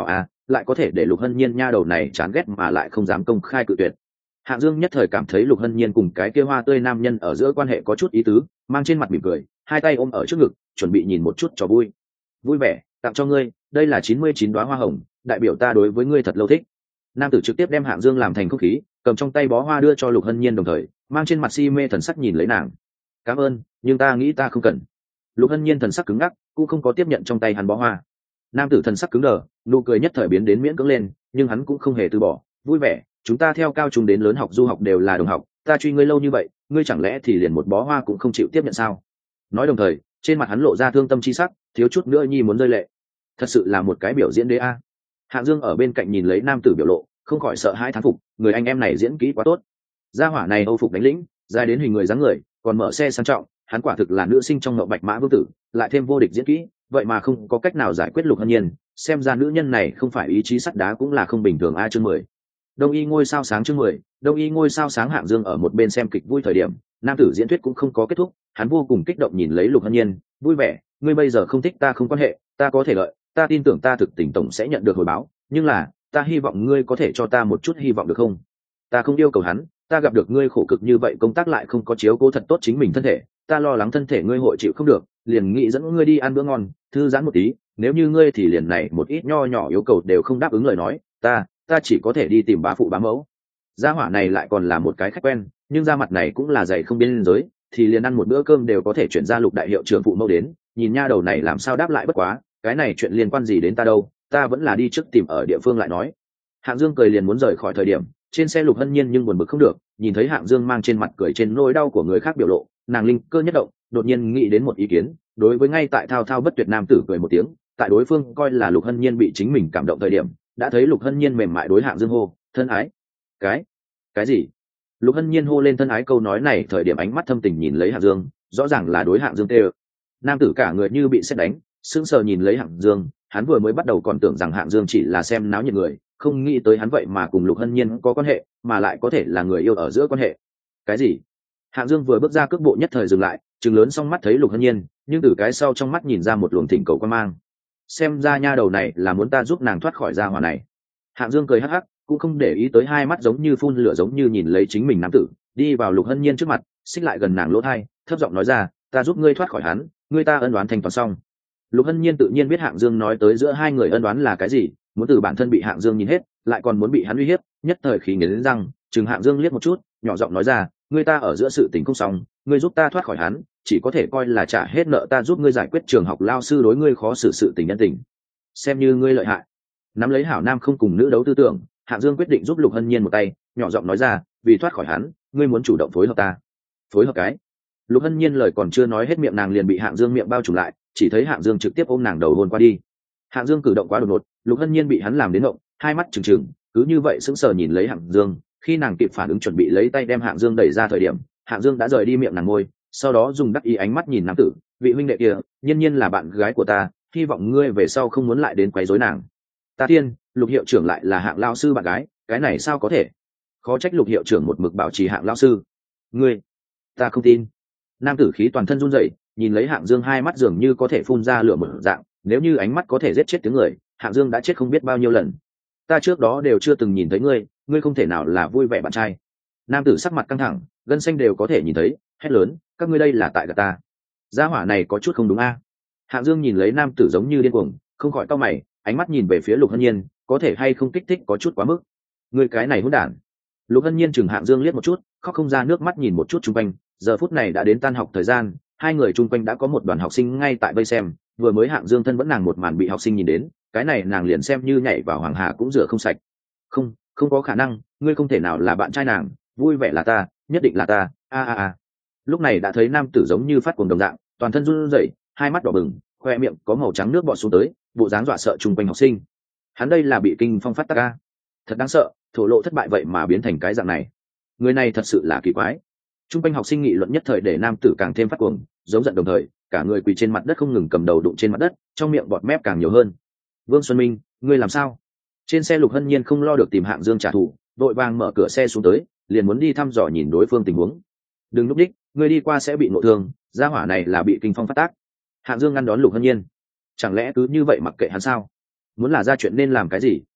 lại có thể để Lục Hân Nhiên nha đầu này chán ghét mà lại không dám công khai cự tuyệt. Hạng Dương nhất thời cảm thấy Lục Hân Nhiên cùng cái kia hoa tươi nam nhân ở giữa quan hệ có chút ý tứ, mang trên mặt mỉm cười, hai tay ôm ở trước ngực, chuẩn bị nhìn một chút cho vui. Vui vẻ, tặng cho ngươi, đây là chín mươi chín đóa hoa hồng, đại biểu ta đối với ngươi thật lâu thích. Nam tử trực tiếp đem Hạng Dương làm thành không khí, cầm trong tay bó hoa đưa cho Lục Hân Nhiên, đồng thời mang trên mặt si mê thần sắc nhìn lấy nàng. Cảm ơn, nhưng ta nghĩ ta không cần. Lục Hân Nhiên thần sắc cứng ngắc, cũng không có tiếp nhận trong tay hắn bó hoa. Nam tử thần sắc cứng đờ, nụ cười nhất thời biến đến miễn cưỡng lên, nhưng hắn cũng không hề từ bỏ. Vui vẻ, chúng ta theo cao trung đến lớn học du học đều là đồng học, ta truy ngươi lâu như vậy, ngươi chẳng lẽ thì liền một bó hoa cũng không chịu tiếp nhận sao? Nói đồng thời, trên mặt hắn lộ ra thương tâm chi sắc, thiếu chút nữa nhi muốn rơi lệ. Thật sự là một cái biểu diễn đế a. Hạng Dương ở bên cạnh nhìn lấy nam tử biểu lộ, không khỏi sợ hãi thán phục, người anh em này diễn kỹ quá tốt. Gia hỏa này âu phục đánh lĩnh, dài đến hình người dáng người, còn mở xe sang trọng, hắn quả thực là nữ sinh trong ngậu bạch mã vương tử, lại thêm vô địch diễn kỹ, vậy mà không có cách nào giải quyết Lục Hân Nhiên, xem ra nữ nhân này không phải ý chí sắt đá cũng là không bình thường a. Chương mười. Đông y ngôi sao sáng. Chương mười. Đông y ngôi sao sáng. Hạng Dương ở một bên xem kịch vui thời điểm, nam tử diễn thuyết cũng không có kết thúc, hắn vô cùng kích động nhìn lấy Lục Hân Nhiên, vui vẻ, ngươi bây giờ không thích ta không quan hệ, ta có thể lợi, ta tin tưởng ta thực tình tổng sẽ nhận được hồi báo, nhưng là, ta hy vọng ngươi có thể cho ta một chút hy vọng được không? Ta không yêu cầu hắn, ta gặp được ngươi khổ cực như vậy công tác lại không có chiếu cố thật tốt chính mình thân thể, ta lo lắng thân thể ngươi hội chịu không được, liền nghĩ dẫn ngươi đi ăn bữa ngon, thư giãn một tí, nếu như ngươi thì liền này một ít nho nhỏ yêu cầu đều không đáp ứng lời nói, ta, ta chỉ có thể đi tìm bá phụ bá mẫu. Gia hỏa này lại còn là một cái khách quen, nhưng da mặt này cũng là dày không biên giới, thì liền ăn một bữa cơm đều có thể chuyển ra Lục đại hiệu trưởng phụ mẫu đến, nhìn nha đầu này làm sao đáp lại bất quá, cái này chuyện liên quan gì đến ta đâu, ta vẫn là đi trước tìm ở địa phương lại nói. Hạng Dương cười liền muốn rời khỏi thời điểm, trên xe Lục Hân Nhiên nhưng buồn bực không được, nhìn thấy Hạng Dương mang trên mặt cười trên nỗi đau của người khác biểu lộ, nàng linh cơ nhất động, đột nhiên nghĩ đến một ý kiến, đối với ngay tại thao thao bất tuyệt nam tử cười một tiếng, tại đối phương coi là Lục Hân Nhiên bị chính mình cảm động thời điểm, đã thấy Lục Hân Nhiên mềm mại đối Hạng Dương hô, thân ái. Cái? Cái gì? Lục Hân Nhiên hô lên thân ái câu nói này thời điểm ánh mắt thâm tình nhìn lấy Hạng Dương, rõ ràng là đối Hạng Dương tê. Nam tử cả người như bị sét đánh, sững sờ nhìn lấy Hạng Dương, hắn vừa mới bắt đầu còn tưởng rằng Hạng Dương chỉ là xem náo nhiệt người, không nghĩ tới hắn vậy mà cùng Lục Hân Nhiên có quan hệ, mà lại có thể là người yêu ở giữa quan hệ. Cái gì? Hạng Dương vừa bước ra cước bộ nhất thời dừng lại, trừng lớn song mắt thấy Lục Hân Nhiên, nhưng từ cái sau trong mắt nhìn ra một luồng thỉnh cầu quan mang. Xem ra nha đầu này là muốn ta giúp nàng thoát khỏi gia hỏa này. Hạng Dương cười hắc hắc, cũng không để ý tới hai mắt giống như phun lửa giống như nhìn lấy chính mình nam tử, đi vào Lục Hân Nhiên trước mặt, xích lại gần nàng lỗ tai, thấp giọng nói ra, ta giúp ngươi thoát khỏi hắn, ngươi ta ân đoán thành toàn xong. Lục Hân Nhiên tự nhiên biết Hạng Dương nói tới giữa hai người ân đoán là cái gì, muốn từ bản thân bị Hạng Dương nhìn hết, lại còn muốn bị hắn uy hiếp, nhất thời khí nghiến răng, chừng Hạng Dương liếc một chút, nhỏ giọng nói ra, ngươi ta ở giữa sự tình không xong, ngươi giúp ta thoát khỏi hắn, chỉ có thể coi là trả hết nợ ta giúp ngươi giải quyết trường học lao sư đối ngươi khó xử sự tình nhân tình, xem như ngươi lợi hại. Nắm lấy hảo nam không cùng nữ đấu tư tưởng, Hạng Dương quyết định giúp Lục Hân Nhiên một tay, nhỏ giọng nói ra, vì thoát khỏi hắn, ngươi muốn chủ động phối hợp ta. Phối hợp cái? Lục Hân Nhiên lời còn chưa nói hết miệng nàng liền bị Hạng Dương miệng bao trùm lại, chỉ thấy Hạng Dương trực tiếp ôm nàng đầu hôn qua đi. Hạng Dương cử động quá đột ngột, Lục Hân Nhiên bị hắn làm đến ngộng, hai mắt trừng trừng, cứ như vậy sững sờ nhìn lấy Hạng Dương. Khi nàng kịp phản ứng chuẩn bị lấy tay đem Hạng Dương đẩy ra thời điểm, Hạng Dương đã rời đi miệng nàng môi, sau đó dùng đắc ý ánh mắt nhìn nam tử, vị huynh đệ kia, Nhiên Nhiên là bạn gái của ta, hy vọng ngươi về sau không muốn lại đến quấy rối nàng. Ta thiên, Lục hiệu trưởng lại là Hạng lão sư bạn gái, cái này sao có thể? Khó trách Lục hiệu trưởng một mực bảo trì Hạng lão sư. Ngươi, ta không tin. Nam tử khí toàn thân run rẩy, nhìn lấy Hạng Dương hai mắt dường như có thể phun ra lửa một dạng, nếu như ánh mắt có thể giết chết tiếng người, Hạng Dương đã chết không biết bao nhiêu lần. Ta trước đó đều chưa từng nhìn thấy ngươi, ngươi không thể nào là vui vẻ bạn trai. Nam tử sắc mặt căng thẳng, gân xanh đều có thể nhìn thấy, hét lớn, các ngươi đây là tại gạt ta. Gia hỏa này có chút không đúng a. Hạng Dương nhìn lấy nam tử giống như điên cuồng, không khỏi cau mày, ánh mắt nhìn về phía Lục Hân Nhiên, có thể hay không kích thích có chút quá mức. Ngươi cái này hỗn đản. Lục Hân Nhiên chừng Hạng Dương liếc một chút, khóc không ra nước mắt nhìn một chút xung quanh, giờ phút này đã đến tan học thời gian, hai người chung quanh đã có một đoàn học sinh ngay tại vây xem, vừa mới Hạng Dương thân vẫn nàng một màn bị học sinh nhìn đến, cái này nàng liền xem như nhảy vào hoàng hà cũng rửa không sạch. Không, không có khả năng, ngươi không thể nào là bạn trai nàng, vui vẻ là ta, nhất định là ta, a a a. Lúc này đã thấy nam tử giống như phát cuồng đồng dạng, toàn thân run rẩy, hai mắt đỏ bừng, khoe miệng có màu trắng nước bọt xuống tới, bộ dáng dọa sợ chung quanh học sinh. Hắn đây là bị kinh phong phát tác a. Thật đáng sợ, thổ lộ thất bại vậy mà biến thành cái dạng này. Người này thật sự là kỳ quái. Trung quanh học sinh nghị luận nhất thời để nam tử càng thêm phát cuồng, giống giận đồng thời, cả người quỳ trên mặt đất không ngừng cầm đầu đụng trên mặt đất, trong miệng bọt mép càng nhiều hơn. Vương Xuân Minh, ngươi làm sao? Trên xe Lục Hân Nhiên không lo được tìm Hạng Dương trả thù, đội vàng mở cửa xe xuống tới, liền muốn đi thăm dò nhìn đối phương tình huống. Đừng lúc đích, ngươi đi qua sẽ bị nội thương, gia hỏa này là bị kinh phong phát tác. Hạng Dương ngăn đón Lục Hân Nhiên. Chẳng lẽ cứ như vậy mặc kệ hắn sao? Muốn là ra chuyện nên làm cái gì?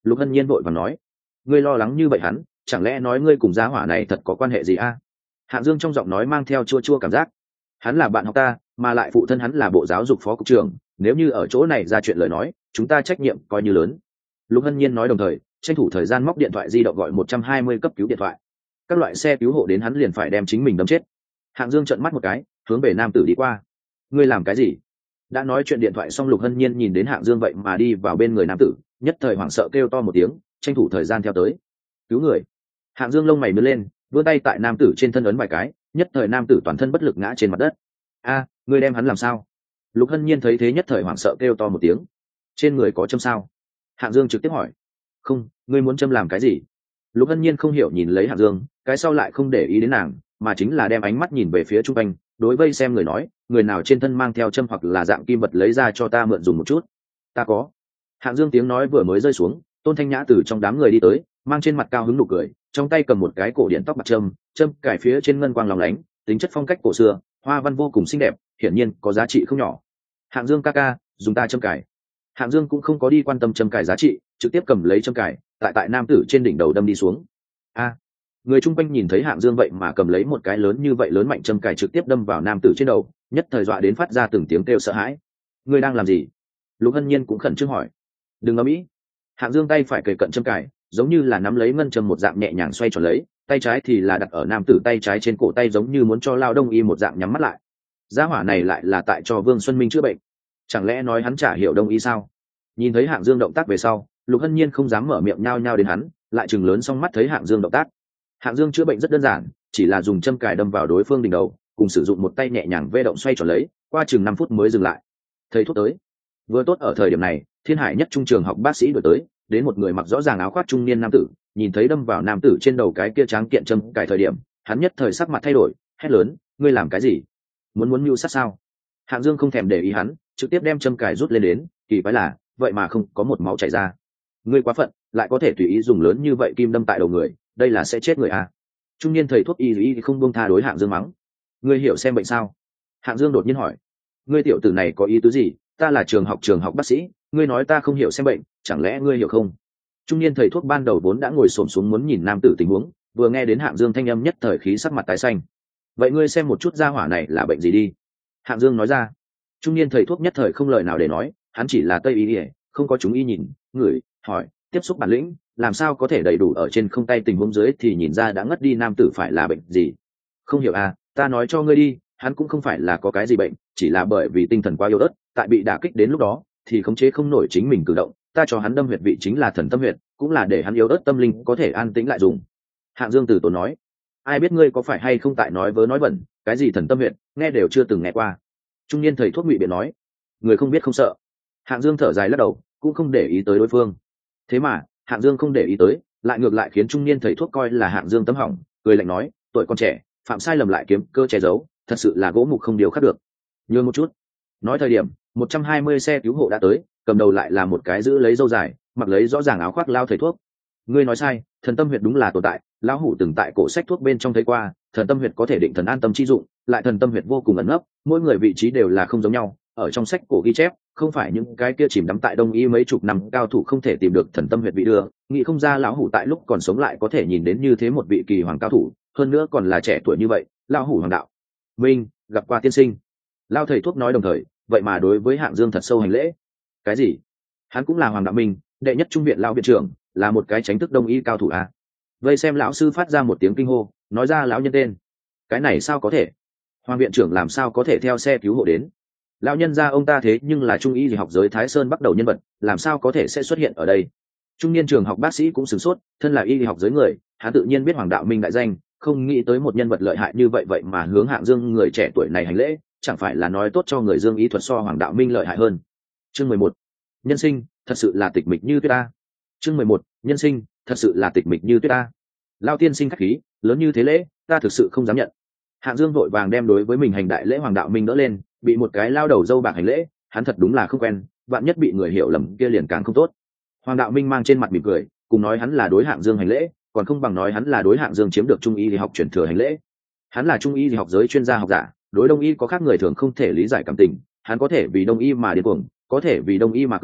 Lục Hân Nhiên vội vàng nói, ngươi lo lắng như vậy hắn chẳng lẽ nói ngươi cùng gia hỏa này thật có quan hệ gì a? Hạng Dương trong giọng nói mang theo chua chua cảm giác. Hắn là bạn học ta, mà lại phụ thân hắn là bộ giáo dục phó cục trưởng, nếu như ở chỗ này ra chuyện lời nói chúng ta trách nhiệm coi như lớn. Lục Hân Nhiên nói đồng thời tranh thủ thời gian móc điện thoại di động gọi một trăm hai mươi cấp cứu điện thoại. Các loại xe cứu hộ đến hắn liền phải đem chính mình đâm chết. Hạng Dương trợn mắt một cái hướng về nam tử đi qua. Ngươi làm cái gì? Đã nói chuyện điện thoại xong, Lục Hân Nhiên nhìn đến Hạng Dương vậy mà đi vào bên người nam tử, nhất thời hoảng sợ kêu to một tiếng, tranh thủ thời gian theo tới cứu người. Hạng Dương lông mày nhướng lên, vươn tay tại nam tử trên thân ấn vài cái, nhất thời nam tử toàn thân bất lực ngã trên mặt đất. A, ngươi đem hắn làm sao? Lục Hân Nhiên thấy thế nhất thời hoảng sợ kêu to một tiếng. Trên người có châm sao? Hạng Dương trực tiếp hỏi. Không, ngươi muốn châm làm cái gì? Lục Hân Nhiên không hiểu nhìn lấy Hạng Dương, cái sau lại không để ý đến nàng, mà chính là đem ánh mắt nhìn về phía trung quanh, đối vây xem người nói, người nào trên thân mang theo châm hoặc là dạng kim vật lấy ra cho ta mượn dùng một chút. Ta có. Hạng Dương tiếng nói vừa mới rơi xuống, Tôn Thanh Nhã từ trong đám người đi tới, mang trên mặt cao hứng nụ cười, trong tay cầm một cái cổ điện tóc bạc châm, châm cài phía trên ngân quang lóng lánh, tính chất phong cách cổ xưa, hoa văn vô cùng xinh đẹp, hiển nhiên có giá trị không nhỏ. Hạng Dương ca ca, dùng ta châm cài. Hạng Dương cũng không có đi quan tâm châm cài giá trị, trực tiếp cầm lấy châm cài, tại tại nam tử trên đỉnh đầu đâm đi xuống. A, người chung quanh nhìn thấy Hạng Dương vậy mà cầm lấy một cái lớn như vậy lớn mạnh châm cài trực tiếp đâm vào nam tử trên đầu, nhất thời dọa đến phát ra từng tiếng kêu sợ hãi. Ngươi đang làm gì? Lục Hân Nhiên cũng khẩn trương hỏi. Đừng ầm ĩ. Hạng Dương tay phải kề cận châm cài, giống như là nắm lấy ngân châm một dạng nhẹ nhàng xoay tròn lấy, tay trái thì là đặt ở nam tử tay trái trên cổ tay, giống như muốn cho lao đông y một dạng nhắm mắt lại. Gia hỏa này lại là tại cho Vương Xuân Minh chữa bệnh, chẳng lẽ nói hắn chả hiểu đông y sao? Nhìn thấy Hạng Dương động tác về sau, Lục Hân Nhiên không dám mở miệng nhao nhao đến hắn, lại chừng lớn song mắt thấy Hạng Dương động tác. Hạng Dương chữa bệnh rất đơn giản, chỉ là dùng châm cài đâm vào đối phương đỉnh đầu, cùng sử dụng một tay nhẹ nhàng vê động xoay tròn lấy, qua chừng năm phút mới dừng lại. Thầy thuốc tới. Vừa tốt ở thời điểm này, Thiên Hải nhất trung trường học bác sĩ đuổi tới, đến một người mặc rõ ràng áo khoác trung niên nam tử, nhìn thấy đâm vào nam tử trên đầu cái kia tráng kiện châm cài thời điểm, hắn nhất thời sắc mặt thay đổi, hét lớn, ngươi làm cái gì? Muốn muốn mưu sát sao? Hạng Dương không thèm để ý hắn, trực tiếp đem châm cài rút lên đến, kỳ quái là, vậy mà không có một máu chảy ra. Ngươi quá phận, lại có thể tùy ý dùng lớn như vậy kim đâm tại đầu người, đây là sẽ chết người à? Trung niên thầy thuốc y y không buông tha đối Hạng Dương mắng. Ngươi hiểu xem bệnh sao? Hạng Dương đột nhiên hỏi. Ngươi tiểu tử này có ý tứ gì? Ta là trường học trường học bác sĩ, ngươi nói ta không hiểu xem bệnh, chẳng lẽ ngươi hiểu không? Trung niên thầy thuốc ban đầu vốn đã ngồi xổm xuống muốn nhìn nam tử tình huống, vừa nghe đến Hạng Dương thanh âm nhất thời khí sắc mặt tái xanh. Vậy ngươi xem một chút gia hỏa này là bệnh gì đi? Hạng Dương nói ra. Trung niên thầy thuốc nhất thời không lời nào để nói, hắn chỉ là tây y ỉa, không có chúng y nhìn, ngửi, hỏi, tiếp xúc bản lĩnh, làm sao có thể đầy đủ ở trên không tay tình huống dưới thì nhìn ra đã ngất đi nam tử phải là bệnh gì? Không hiểu à? Ta nói cho ngươi đi, hắn cũng không phải là có cái gì bệnh, chỉ là bởi vì tinh thần quá yếu ớt, tại bị đả kích đến lúc đó thì khống chế không nổi chính mình cử động. Ta cho hắn đâm huyệt vị chính là thần tâm huyệt, cũng là để hắn yếu ớt tâm linh có thể an tĩnh lại dùng. Hạng Dương từ tốn nói. Ai biết ngươi có phải hay không tại nói vớ nói bẩn, cái gì thần tâm huyệt, nghe đều chưa từng nghe qua. Trung niên thầy thuốc ngụy biện nói. Người không biết không sợ. Hạng Dương thở dài lắc đầu, cũng không để ý tới đối phương. Thế mà Hạng Dương không để ý tới, lại ngược lại khiến trung niên thầy thuốc coi là Hạng Dương tấm hỏng, cười lạnh nói, tuổi còn trẻ, phạm sai lầm lại kiếm cơ che giấu, thật sự là gỗ mục không điều khắc được. Nhường một chút. Nói thời điểm, một trăm hai mươi xe cứu hộ đã tới, cầm đầu lại là một cái giữ lấy râu dài, mặc lấy rõ ràng áo khoác lao thầy thuốc. Ngươi nói sai, thần tâm huyệt đúng là tồn tại, lão hủ từng tại cổ sách thuốc bên trong thấy qua, thần tâm huyệt có thể định thần an tâm chi dụng, lại thần tâm huyệt vô cùng ẩn nấp, mỗi người vị trí đều là không giống nhau. Ở trong sách cổ ghi chép, không phải những cái kia chìm đắm tại đông y mấy chục năm cao thủ không thể tìm được thần tâm huyệt vị đưa, nghĩ không ra lão hủ tại lúc còn sống lại có thể nhìn đến như thế một vị kỳ hoàng cao thủ, hơn nữa còn là trẻ tuổi như vậy. Lão hủ hoàng đạo minh gặp qua tiên sinh. Lao thầy thuốc nói đồng thời, vậy mà đối với Hạng Dương thật sâu hành lễ. Cái gì? Hắn cũng là hoàng đạo minh, đệ nhất trung viện lão viện trưởng, là một cái tránh thức đông y cao thủ à? Vây xem lão sư phát ra một tiếng kinh hô, nói ra lão nhân tên. Cái này sao có thể? Hoàng viện trưởng làm sao có thể theo xe cứu hộ đến? Lão nhân gia ông ta thế nhưng là trung y học giới Thái Sơn bắt đầu nhân vật, làm sao có thể sẽ xuất hiện ở đây? Trung niên trường học bác sĩ cũng sửng sốt, thân là y học giới người, hắn tự nhiên biết hoàng đạo minh đại danh, không nghĩ tới một nhân vật lợi hại như vậy vậy mà hướng Hạng Dương người trẻ tuổi này hành lễ, chẳng phải là nói tốt cho người Dương y thuật so hoàng đạo minh lợi hại hơn. Chương mười một, nhân sinh thật sự là tịch mịch như tuyết ta. Chương mười một, nhân sinh thật sự là tịch mịch như tuyết ta. Lao tiên sinh khách khí, lớn như thế lễ, ta thực sự không dám nhận. Hạng Dương vội vàng đem đối với mình hành đại lễ hoàng đạo minh đỡ lên, bị một cái lao đầu dâu bạc hành lễ, hắn thật đúng là không quen, vạn nhất bị người hiểu lầm kia liền càng không tốt. Hoàng đạo minh mang trên mặt mỉm cười, cùng nói hắn là đối Hạng Dương hành lễ, còn không bằng nói hắn là đối Hạng Dương chiếm được trung y y học truyền thừa hành lễ. Hắn là trung y y học giới chuyên gia học giả, đối đông y có khác người thường không thể lý giải cảm tình, hắn có thể vì đông y mà điên cuồng, có thể vì đông y mà cười,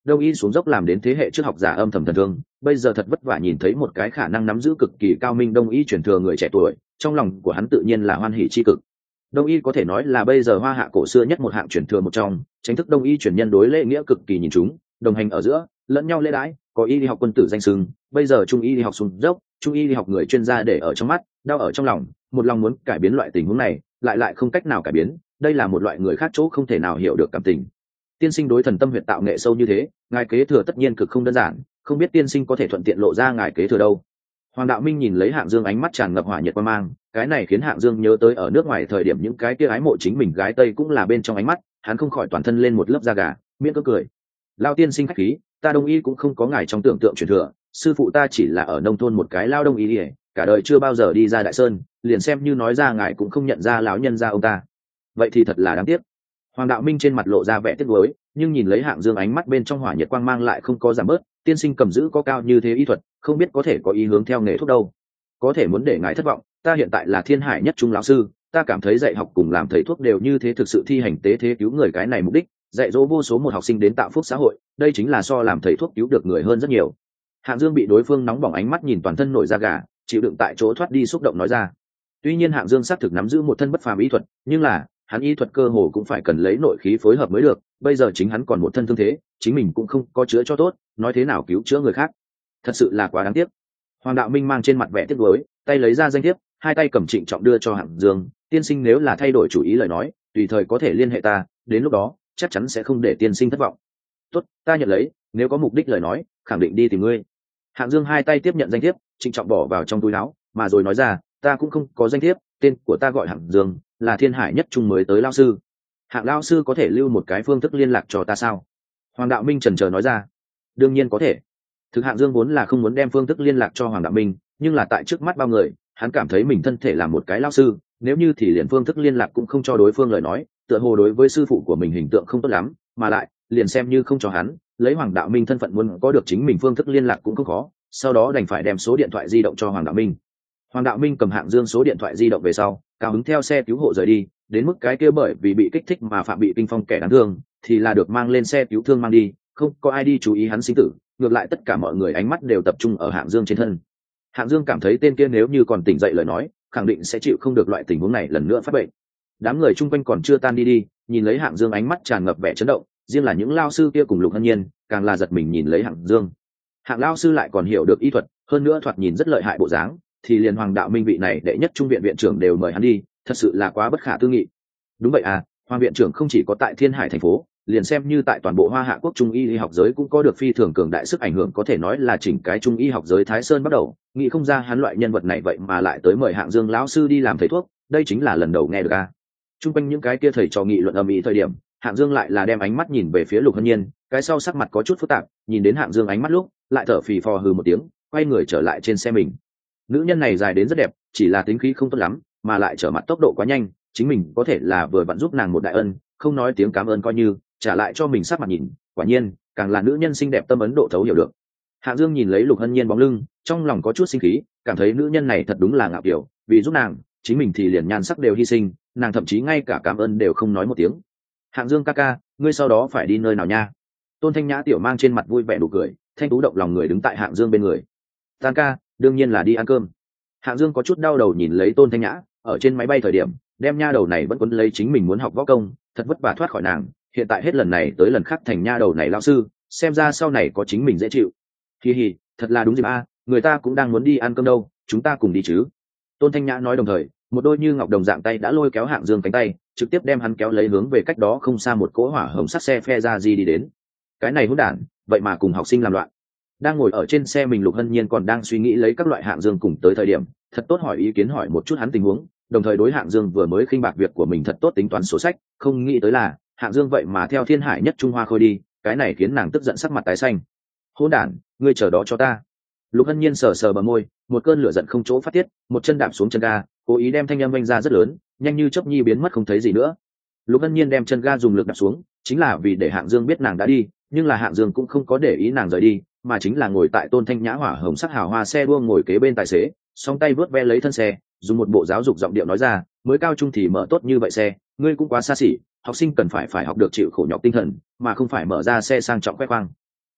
đông y xuống dốc làm đến thế hệ trước học giả âm thầm thần thương, bây giờ thật vất vả nhìn thấy một cái khả năng nắm giữ cực kỳ cao minh đông y truyền thừa người trẻ tuổi, trong lòng của hắn tự nhiên là hoan hỉ chi cực. Đông y có thể nói là bây giờ hoa hạ cổ xưa nhất một hạng truyền thừa một trong, chính thức đông y truyền nhân đối lễ nghĩa cực kỳ nhìn chúng, đồng hành ở giữa lẫn nhau lễ đãi, có y đi học quân tử danh xưng, bây giờ trung y đi học xuống dốc, trung y đi học người chuyên gia để ở trong mắt, đau ở trong lòng, một lòng muốn cải biến loại tình huống này, lại lại không cách nào cải biến, đây là một loại người khác chỗ không thể nào hiểu được cảm tình. Tiên sinh đối thần tâm huyệt tạo nghệ sâu như thế, ngài kế thừa tất nhiên cực không đơn giản, không biết tiên sinh có thể thuận tiện lộ ra ngài kế thừa đâu. Hoàng Đạo Minh nhìn lấy Hạng Dương ánh mắt tràn ngập hỏa nhiệt quan mang, cái này khiến Hạng Dương nhớ tới ở nước ngoài thời điểm những cái kia ái mộ chính mình gái Tây cũng là bên trong ánh mắt, hắn không khỏi toàn thân lên một lớp da gà, miễn cưỡng cười. Lao tiên sinh khách khí, ta đông y cũng không có ngài trong tưởng tượng truyền thừa, sư phụ ta chỉ là ở nông thôn một cái lao đông y, cả đời chưa bao giờ đi ra đại sơn, liền xem như nói ra ngài cũng không nhận ra lão nhân gia ông ta. Vậy thì thật là đáng tiếc. Hoàng Đạo Minh trên mặt lộ ra vẻ tiếc nuối, nhưng nhìn lấy Hạng Dương ánh mắt bên trong hỏa nhiệt quang mang lại không có giảm bớt, tiên sinh cầm giữ có cao như thế y thuật, không biết có thể có ý hướng theo nghề thuốc đâu. Có thể muốn để ngài thất vọng, ta hiện tại là thiên hải nhất trung lão sư, ta cảm thấy dạy học cùng làm thầy thuốc đều như thế, thực sự thi hành tế thế cứu người cái này mục đích, dạy dỗ vô số một học sinh đến tạo phúc xã hội, đây chính là so làm thầy thuốc cứu được người hơn rất nhiều. Hạng Dương bị đối phương nóng bỏng ánh mắt nhìn toàn thân nổi da gà, chịu đựng tại chỗ thoát đi xúc động nói ra. Tuy nhiên Hạng Dương xác thực nắm giữ một thân bất phàm y thuật, nhưng là hắn y thuật cơ hồ cũng phải cần lấy nội khí phối hợp mới được, bây giờ chính hắn còn một thân thương thế, chính mình cũng không có chữa cho tốt, nói thế nào cứu chữa người khác, thật sự là quá đáng tiếc. Hoàng Đạo Minh mang trên mặt vẻ tiếc nuối, tay lấy ra danh thiếp, hai tay cầm trịnh trọng đưa cho Hạng Dương, tiên sinh nếu là thay đổi chủ ý lời nói, tùy thời có thể liên hệ ta, đến lúc đó chắc chắn sẽ không để tiên sinh thất vọng. Tốt, ta nhận lấy, nếu có mục đích lời nói, khẳng định đi tìm ngươi. Hạng Dương hai tay tiếp nhận danh thiếp, trịnh trọng bỏ vào trong túi áo, mà rồi nói ra, ta cũng không có danh thiếp, tên của ta gọi Hạng Dương, là thiên hải nhất trung mới tới lao sư. Hạng lao sư có thể lưu một cái phương thức liên lạc cho ta sao? Hoàng Đạo Minh chần chờ nói ra. Đương nhiên có thể. Thực Hạng Dương vốn là không muốn đem phương thức liên lạc cho Hoàng Đạo Minh, nhưng là tại trước mắt bao người, hắn cảm thấy mình thân thể là một cái lao sư, nếu như thì liền phương thức liên lạc cũng không cho đối phương lời nói, tựa hồ đối với sư phụ của mình hình tượng không tốt lắm, mà lại liền xem như không cho hắn, lấy Hoàng Đạo Minh thân phận muốn có được chính mình phương thức liên lạc cũng không khó, sau đó đành phải đem số điện thoại di động cho Hoàng Đạo Minh. Hoàng Đạo Minh cầm Hạng Dương số điện thoại di động về sau, cao hứng theo xe cứu hộ rời đi, đến mức cái kia bởi vì bị kích thích mà phạm bị kinh phong kẻ đáng thương thì là được mang lên xe cứu thương mang đi, không có ai đi chú ý hắn sinh tử, ngược lại tất cả mọi người ánh mắt đều tập trung ở Hạng Dương trên thân. Hạng Dương cảm thấy tên kia nếu như còn tỉnh dậy lời nói, khẳng định sẽ chịu không được loại tình huống này lần nữa phát bệnh. Đám người chung quanh còn chưa tan đi đi, nhìn lấy Hạng Dương ánh mắt tràn ngập vẻ chấn động, riêng là những lao sư kia cùng Lục Hân Nhiên, càng là giật mình nhìn lấy Hạng Dương. Hạng lao sư lại còn hiểu được y thuật, hơn nữa thoạt nhìn rất lợi hại bộ dáng, thì liền Hoàng Đạo Minh vị này đệ nhất trung viện viện trưởng đều mời hắn đi, thật sự là quá bất khả tư nghị. Đúng vậy à, Hoàng viện trưởng không chỉ có tại Thiên Hải thành phố, liền xem như tại toàn bộ Hoa Hạ quốc trung y học giới cũng có được phi thường cường đại sức ảnh hưởng, có thể nói là chỉnh cái trung y học giới Thái Sơn bắt đầu, nghĩ không ra hắn loại nhân vật này vậy mà lại tới mời Hạng Dương lão sư đi làm thầy thuốc, đây chính là lần đầu nghe được à. Trung quanh những cái kia thầy trò nghị luận ầm ĩ thời điểm, Hạng Dương lại là đem ánh mắt nhìn về phía Lục Hân Nhiên, cái sau sắc mặt có chút phức tạp, nhìn đến Hạng Dương ánh mắt lúc, lại thở phì phò hừ một tiếng, quay người trở lại trên xe mình. Nữ nhân này dài đến rất đẹp, chỉ là tính khí không tốt lắm, mà lại trở mặt tốc độ quá nhanh, chính mình có thể là vừa vặn giúp nàng một đại ân, không nói tiếng cảm ơn coi như trả lại cho mình sắc mặt nhìn, quả nhiên càng là nữ nhân xinh đẹp tâm ấn độ thấu hiểu được. Hạng Dương nhìn lấy Lục Hân Nhiên bóng lưng, trong lòng có chút sinh khí, cảm thấy nữ nhân này thật đúng là ngạo kiểu, vì giúp nàng, chính mình thì liền nhan sắc đều hy sinh, nàng thậm chí ngay cả cảm ơn đều không nói một tiếng. Hạng Dương ca ca, ngươi sau đó phải đi nơi nào nha? Tôn Thanh Nhã tiểu mang trên mặt vui vẻ đủ cười, thanh tú động lòng người đứng tại Hạng Dương bên người. Tan ca, đương nhiên là đi ăn cơm. Hạng Dương có chút đau đầu nhìn lấy Tôn Thanh Nhã, ở trên máy bay thời điểm, đem nha đầu này vẫn quấn lấy chính mình muốn học võ công, thật vất vả thoát khỏi nàng, hiện tại hết lần này tới lần khác thành nha đầu này lão sư, xem ra sau này có chính mình dễ chịu. Hi hi, thật là đúng dịp a, người ta cũng đang muốn đi ăn cơm đâu, chúng ta cùng đi chứ? Tôn Thanh Nhã nói đồng thời, một đôi như ngọc đồng dạng tay đã lôi kéo Hạng Dương cánh tay, trực tiếp đem hắn kéo lấy hướng về cách đó không xa một cỗ hỏa hồng sắt xe phe ra gì đi đến. Cái này hỗn đản, vậy mà cùng học sinh làm loạn. Đang ngồi ở trên xe mình Lục Hân Nhiên còn đang suy nghĩ lấy các loại Hạng Dương cùng tới thời điểm, thật tốt hỏi ý kiến hỏi một chút hắn tình huống, đồng thời đối Hạng Dương vừa mới khinh bạc việc của mình thật tốt tính toán sổ sách, không nghĩ tới là Hạng Dương vậy mà theo Thiên Hải nhất Trung Hoa khôi đi, cái này khiến nàng tức giận sắc mặt tái xanh. Hỗn đản, ngươi chờ đó cho ta. Lục Hân Nhiên sờ sờ bờ môi, một cơn lửa giận không chỗ phát tiết, một chân đạp xuống chân ga, cố ý đem thanh âm vang ra rất lớn, nhanh như chớp nhi biến mất không thấy gì nữa. Lục Hân Nhiên đem chân ga dùng lực đạp xuống, chính là vì để Hạng Dương biết nàng đã đi, nhưng là Hạng Dương cũng không có để ý nàng rời đi, mà chính là ngồi tại Tôn Thanh Nhã hỏa hồng sắc hào hoa xe đua ngồi kế bên tài xế, song tay vớt ve lấy thân xe, dùng một bộ giáo dục giọng điệu nói ra, mới cao trung thì mở tốt như vậy xe, ngươi cũng quá xa xỉ, học sinh cần phải phải học được chịu khổ nhọc tinh thần, mà không phải mở ra xe sang trọng khoe khoang.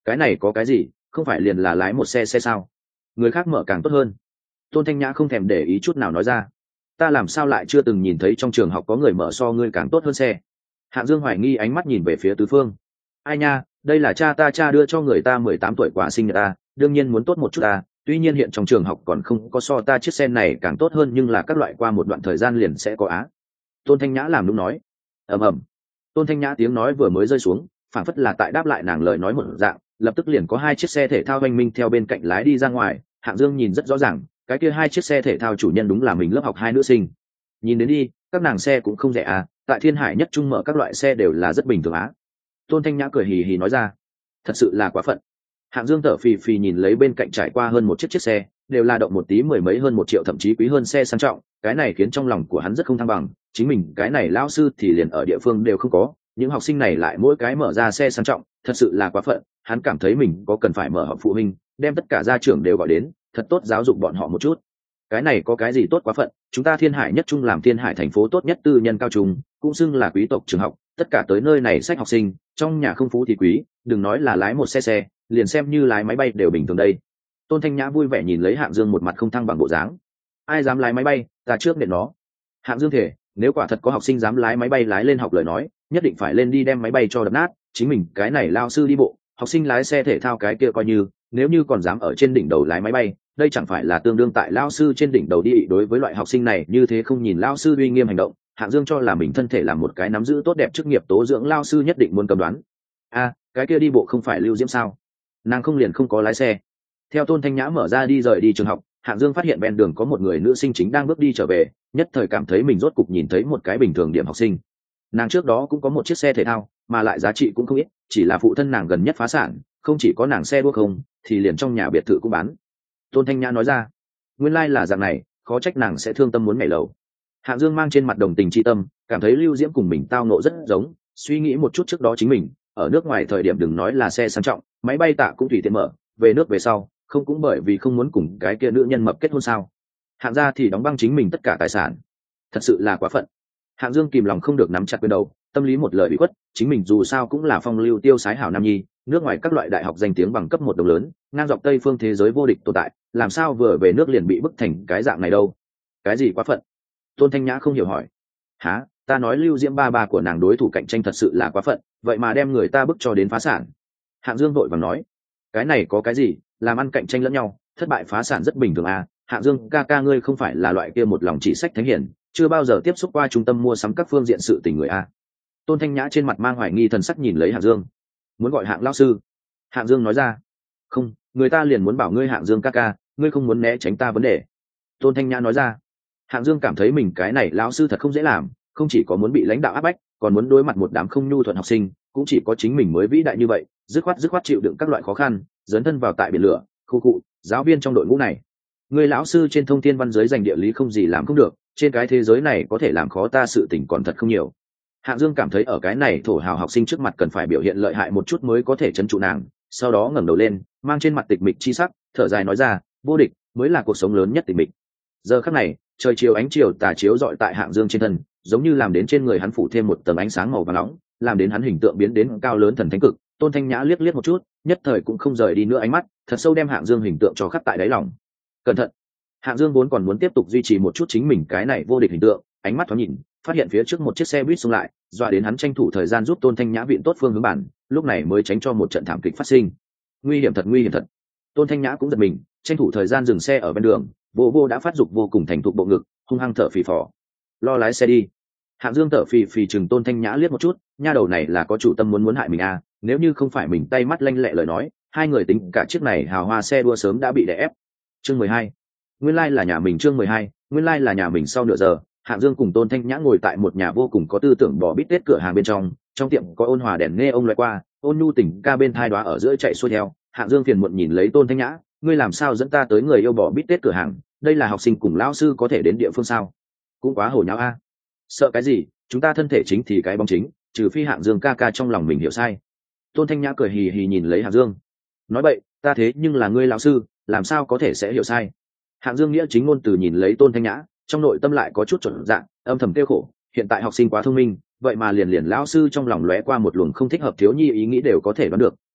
cái này có cái gì, không phải liền là lái một xe xe sao, người khác mở càng tốt hơn. Tôn Thanh Nhã không thèm để ý chút nào nói ra. Ta làm sao lại chưa từng nhìn thấy trong trường học có người mở so ngươi càng tốt hơn xe. Hạng Dương hoài nghi ánh mắt nhìn về phía tứ phương. Ai nha, đây là cha ta cha đưa cho người ta mười tám tuổi quà sinh nhật ta, đương nhiên muốn tốt một chút ta. Tuy nhiên hiện trong trường học còn không có so ta chiếc xe này càng tốt hơn, nhưng là các loại qua một đoạn thời gian liền sẽ có á. Tôn Thanh Nhã làm đúng nói. ầm ầm. Tôn Thanh Nhã tiếng nói vừa mới rơi xuống, phảng phất là tại đáp lại nàng lời nói một dạng, lập tức liền có hai chiếc xe thể thao oanh minh theo bên cạnh lái đi ra ngoài. Hạng Dương nhìn rất rõ ràng, cái kia hai chiếc xe thể thao chủ nhân đúng là mình lớp học hai nữ sinh. Nhìn đến đi, các nàng xe cũng không rẻ à, tại Thiên Hải Nhất Trung mở các loại xe đều là rất bình thường á. Tôn Thanh Nhã cười hì hì nói ra. Thật sự là quá phận. Hạng Dương thở phì phì nhìn lấy bên cạnh trải qua hơn một chiếc chiếc xe, đều là động một tí mười mấy hơn một triệu thậm chí quý hơn xe sang trọng, cái này khiến trong lòng của hắn rất không thăng bằng. Chính mình cái này lão sư thì liền ở địa phương đều không có, những học sinh này lại mỗi cái mở ra xe sang trọng, thật sự là quá phận. Hắn cảm thấy mình có cần phải mở họp phụ huynh, đem tất cả gia trưởng đều gọi đến, thật tốt giáo dục bọn họ một chút. Cái này có cái gì tốt quá phận, chúng ta Thiên Hải Nhất Trung làm Thiên Hải thành phố tốt nhất tư nhân cao trung, cũng xưng là quý tộc trường học, tất cả tới nơi này sách học sinh, trong nhà không phú thì quý, đừng nói là lái một xe xe, liền xem như lái máy bay đều bình thường đây. Tôn Thanh Nhã vui vẻ nhìn lấy Hạng Dương một mặt không thăng bằng bộ dáng. Ai dám lái máy bay, ta trước nện nó. Hạng Dương thể, nếu quả thật có học sinh dám lái máy bay lái lên học lời nói, nhất định phải lên đi đem máy bay cho đập nát, chính mình cái này lao sư đi bộ, học sinh lái xe thể thao cái kia coi như, nếu như còn dám ở trên đỉnh đầu lái máy bay, đây chẳng phải là tương đương tại lao sư trên đỉnh đầu đi. Đối với loại học sinh này như thế không nhìn lao sư uy nghiêm hành động, Hạng Dương cho là mình thân thể là một cái nắm giữ tốt đẹp chức nghiệp tố dưỡng lao sư nhất định muốn cầm đoán. A, cái kia đi bộ không phải Lưu Diễm sao? Nàng không liền không có lái xe. Theo Tôn Thanh Nhã mở ra đi rời đi trường học, Hạng Dương phát hiện ven đường có một người nữ sinh chính đang bước đi trở về, nhất thời cảm thấy mình rốt cục nhìn thấy một cái bình thường điểm học sinh. Nàng trước đó cũng có một chiếc xe thể thao, mà lại giá trị cũng không ít, chỉ là phụ thân nàng gần nhất phá sản, không chỉ có nàng xe đua không, thì liền trong nhà biệt thự cũng bán. Tôn Thanh Nhã nói ra, nguyên lai là dạng này, khó trách nàng sẽ thương tâm muốn nhảy lầu. Hạng Dương mang trên mặt đồng tình tri tâm, cảm thấy Lưu Diễm cùng mình tao nộ rất giống, suy nghĩ một chút trước đó chính mình ở nước ngoài thời điểm đừng nói là xe sang trọng, máy bay tạ cũng tùy tiện mở, về nước về sau không cũng bởi vì không muốn cùng cái kia nữ nhân mập kết hôn sao. Hạng gia thì đóng băng chính mình tất cả tài sản, thật sự là quá phận. Hạng Dương kìm lòng không được nắm chặt quyền đầu, tâm lý một lời bị khuất, chính mình dù sao cũng là phong lưu tiêu sái hảo nam nhi, nước ngoài các loại đại học danh tiếng bằng cấp một đồng lớn, ngang dọc tây phương thế giới vô địch tồn tại, làm sao vừa về nước liền bị bức thành cái dạng này đâu? Cái gì quá phận? Tôn Thanh Nhã không hiểu hỏi. Hả? Ta nói Lưu Diễm ba ba của nàng đối thủ cạnh tranh thật sự là quá phận, vậy mà đem người ta bức cho đến phá sản. Hạng Dương vội vàng nói, cái này có cái gì, làm ăn cạnh tranh lẫn nhau, thất bại phá sản rất bình thường à. Hạng Dương ca ca ngươi không phải là loại kia một lòng chỉ sách thánh hiển, chưa bao giờ tiếp xúc qua trung tâm mua sắm các phương diện sự tình người à. Tôn Thanh Nhã trên mặt mang hoài nghi thần sắc nhìn lấy Hạng Dương, muốn gọi Hạng lão sư. Hạng Dương nói ra, không, người ta liền muốn bảo ngươi Hạng Dương ca ca, ngươi không muốn né tránh ta vấn đề. Tôn Thanh Nhã nói ra. Hạng Dương cảm thấy mình cái này lão sư thật không dễ làm, không chỉ có muốn bị lãnh đạo áp bách, còn muốn đối mặt một đám không nhu thuận học sinh, cũng chỉ có chính mình mới vĩ đại như vậy, dứt khoát dứt khoát chịu đựng các loại khó khăn, dấn thân vào tại biển lửa, khu cụ, giáo viên trong đội ngũ này. Người lão sư trên thông thiên văn giới dành địa lý không gì làm không được, trên cái thế giới này có thể làm khó ta sự tình còn thật không nhiều. Hạng Dương cảm thấy ở cái này thổ hào học sinh trước mặt cần phải biểu hiện lợi hại một chút mới có thể trấn trụ nàng, sau đó ngẩng đầu lên, mang trên mặt tịch mịch chi sắc, thở dài nói ra, vô địch mới là cuộc sống lớn nhất tịch mịch. Giờ khắc này, trời chiều ánh chiều tà chiếu rọi tại Hạng Dương trên thân, giống như làm đến trên người hắn phủ thêm một tầng ánh sáng màu vàng nóng, làm đến hắn hình tượng biến đến cao lớn thần thánh cực. Tôn Thanh Nhã liếc liếc một chút, nhất thời cũng không rời đi nữa ánh mắt, thật sâu đem Hạng Dương hình tượng cho khắc tại đáy lòng. Cẩn thận. Hạng Dương vốn còn muốn tiếp tục duy trì một chút chính mình cái này vô địch hình tượng, ánh mắt thoáng nhìn, phát hiện phía trước một chiếc xe buýt xông lại, dọa đến hắn tranh thủ thời gian giúp Tôn Thanh Nhã viện tốt phương hướng bản, lúc này mới tránh cho một trận thảm kịch phát sinh. Nguy hiểm thật, nguy hiểm thật. Tôn Thanh Nhã cũng giật mình, tranh thủ thời gian dừng xe ở bên đường, vô vô đã phát dục vô cùng thành thục bộ ngực, hung hăng thở phì phò. Lo lái xe đi. Hạng Dương thở phì phì chừng Tôn Thanh Nhã liếc một chút, nha đầu này là có chủ tâm muốn muốn hại mình à, nếu như không phải mình tay mắt lanh lẹ lời nói, hai người tính cả chiếc này hào hoa xe đua sớm đã bị đè ép. Chương mười hai. Nguyên lai like là nhà mình. Chương mười hai. Nguyên lai like là nhà mình. Sau nửa giờ, Hạng Dương cùng Tôn Thanh Nhã ngồi tại một nhà vô cùng có tư tưởng bò bít tết cửa hàng bên trong, trong tiệm có ôn hòa đèn nghe ông loại qua, ôn nhu tình ca bên thai đoá ở giữa chạy xuôi theo. Hạng Dương phiền muộn nhìn lấy Tôn Thanh Nhã, ngươi làm sao dẫn ta tới người yêu bò bít tết cửa hàng, đây là học sinh cùng lão sư có thể đến địa phương sao? Cũng quá hồ nháo a. Sợ cái gì, chúng ta thân thể chính thì cái bóng chính, trừ phi Hạng Dương ca ca trong lòng mình hiểu sai. Tôn Thanh Nhã cười hì hì nhìn lấy Hạng Dương, nói vậy ta thế nhưng là ngươi lão sư, làm sao có thể sẽ hiểu sai? Hạng Dương nghĩa chính ngôn từ nhìn lấy Tôn Thanh Nhã, trong nội tâm lại có chút chuẩn dạng, âm thầm tiêu khổ, hiện tại học sinh quá thông minh, vậy mà liền liền lão sư trong lòng lóe qua một luồng không thích hợp thiếu nhi ý nghĩ đều có thể đoán được, ai,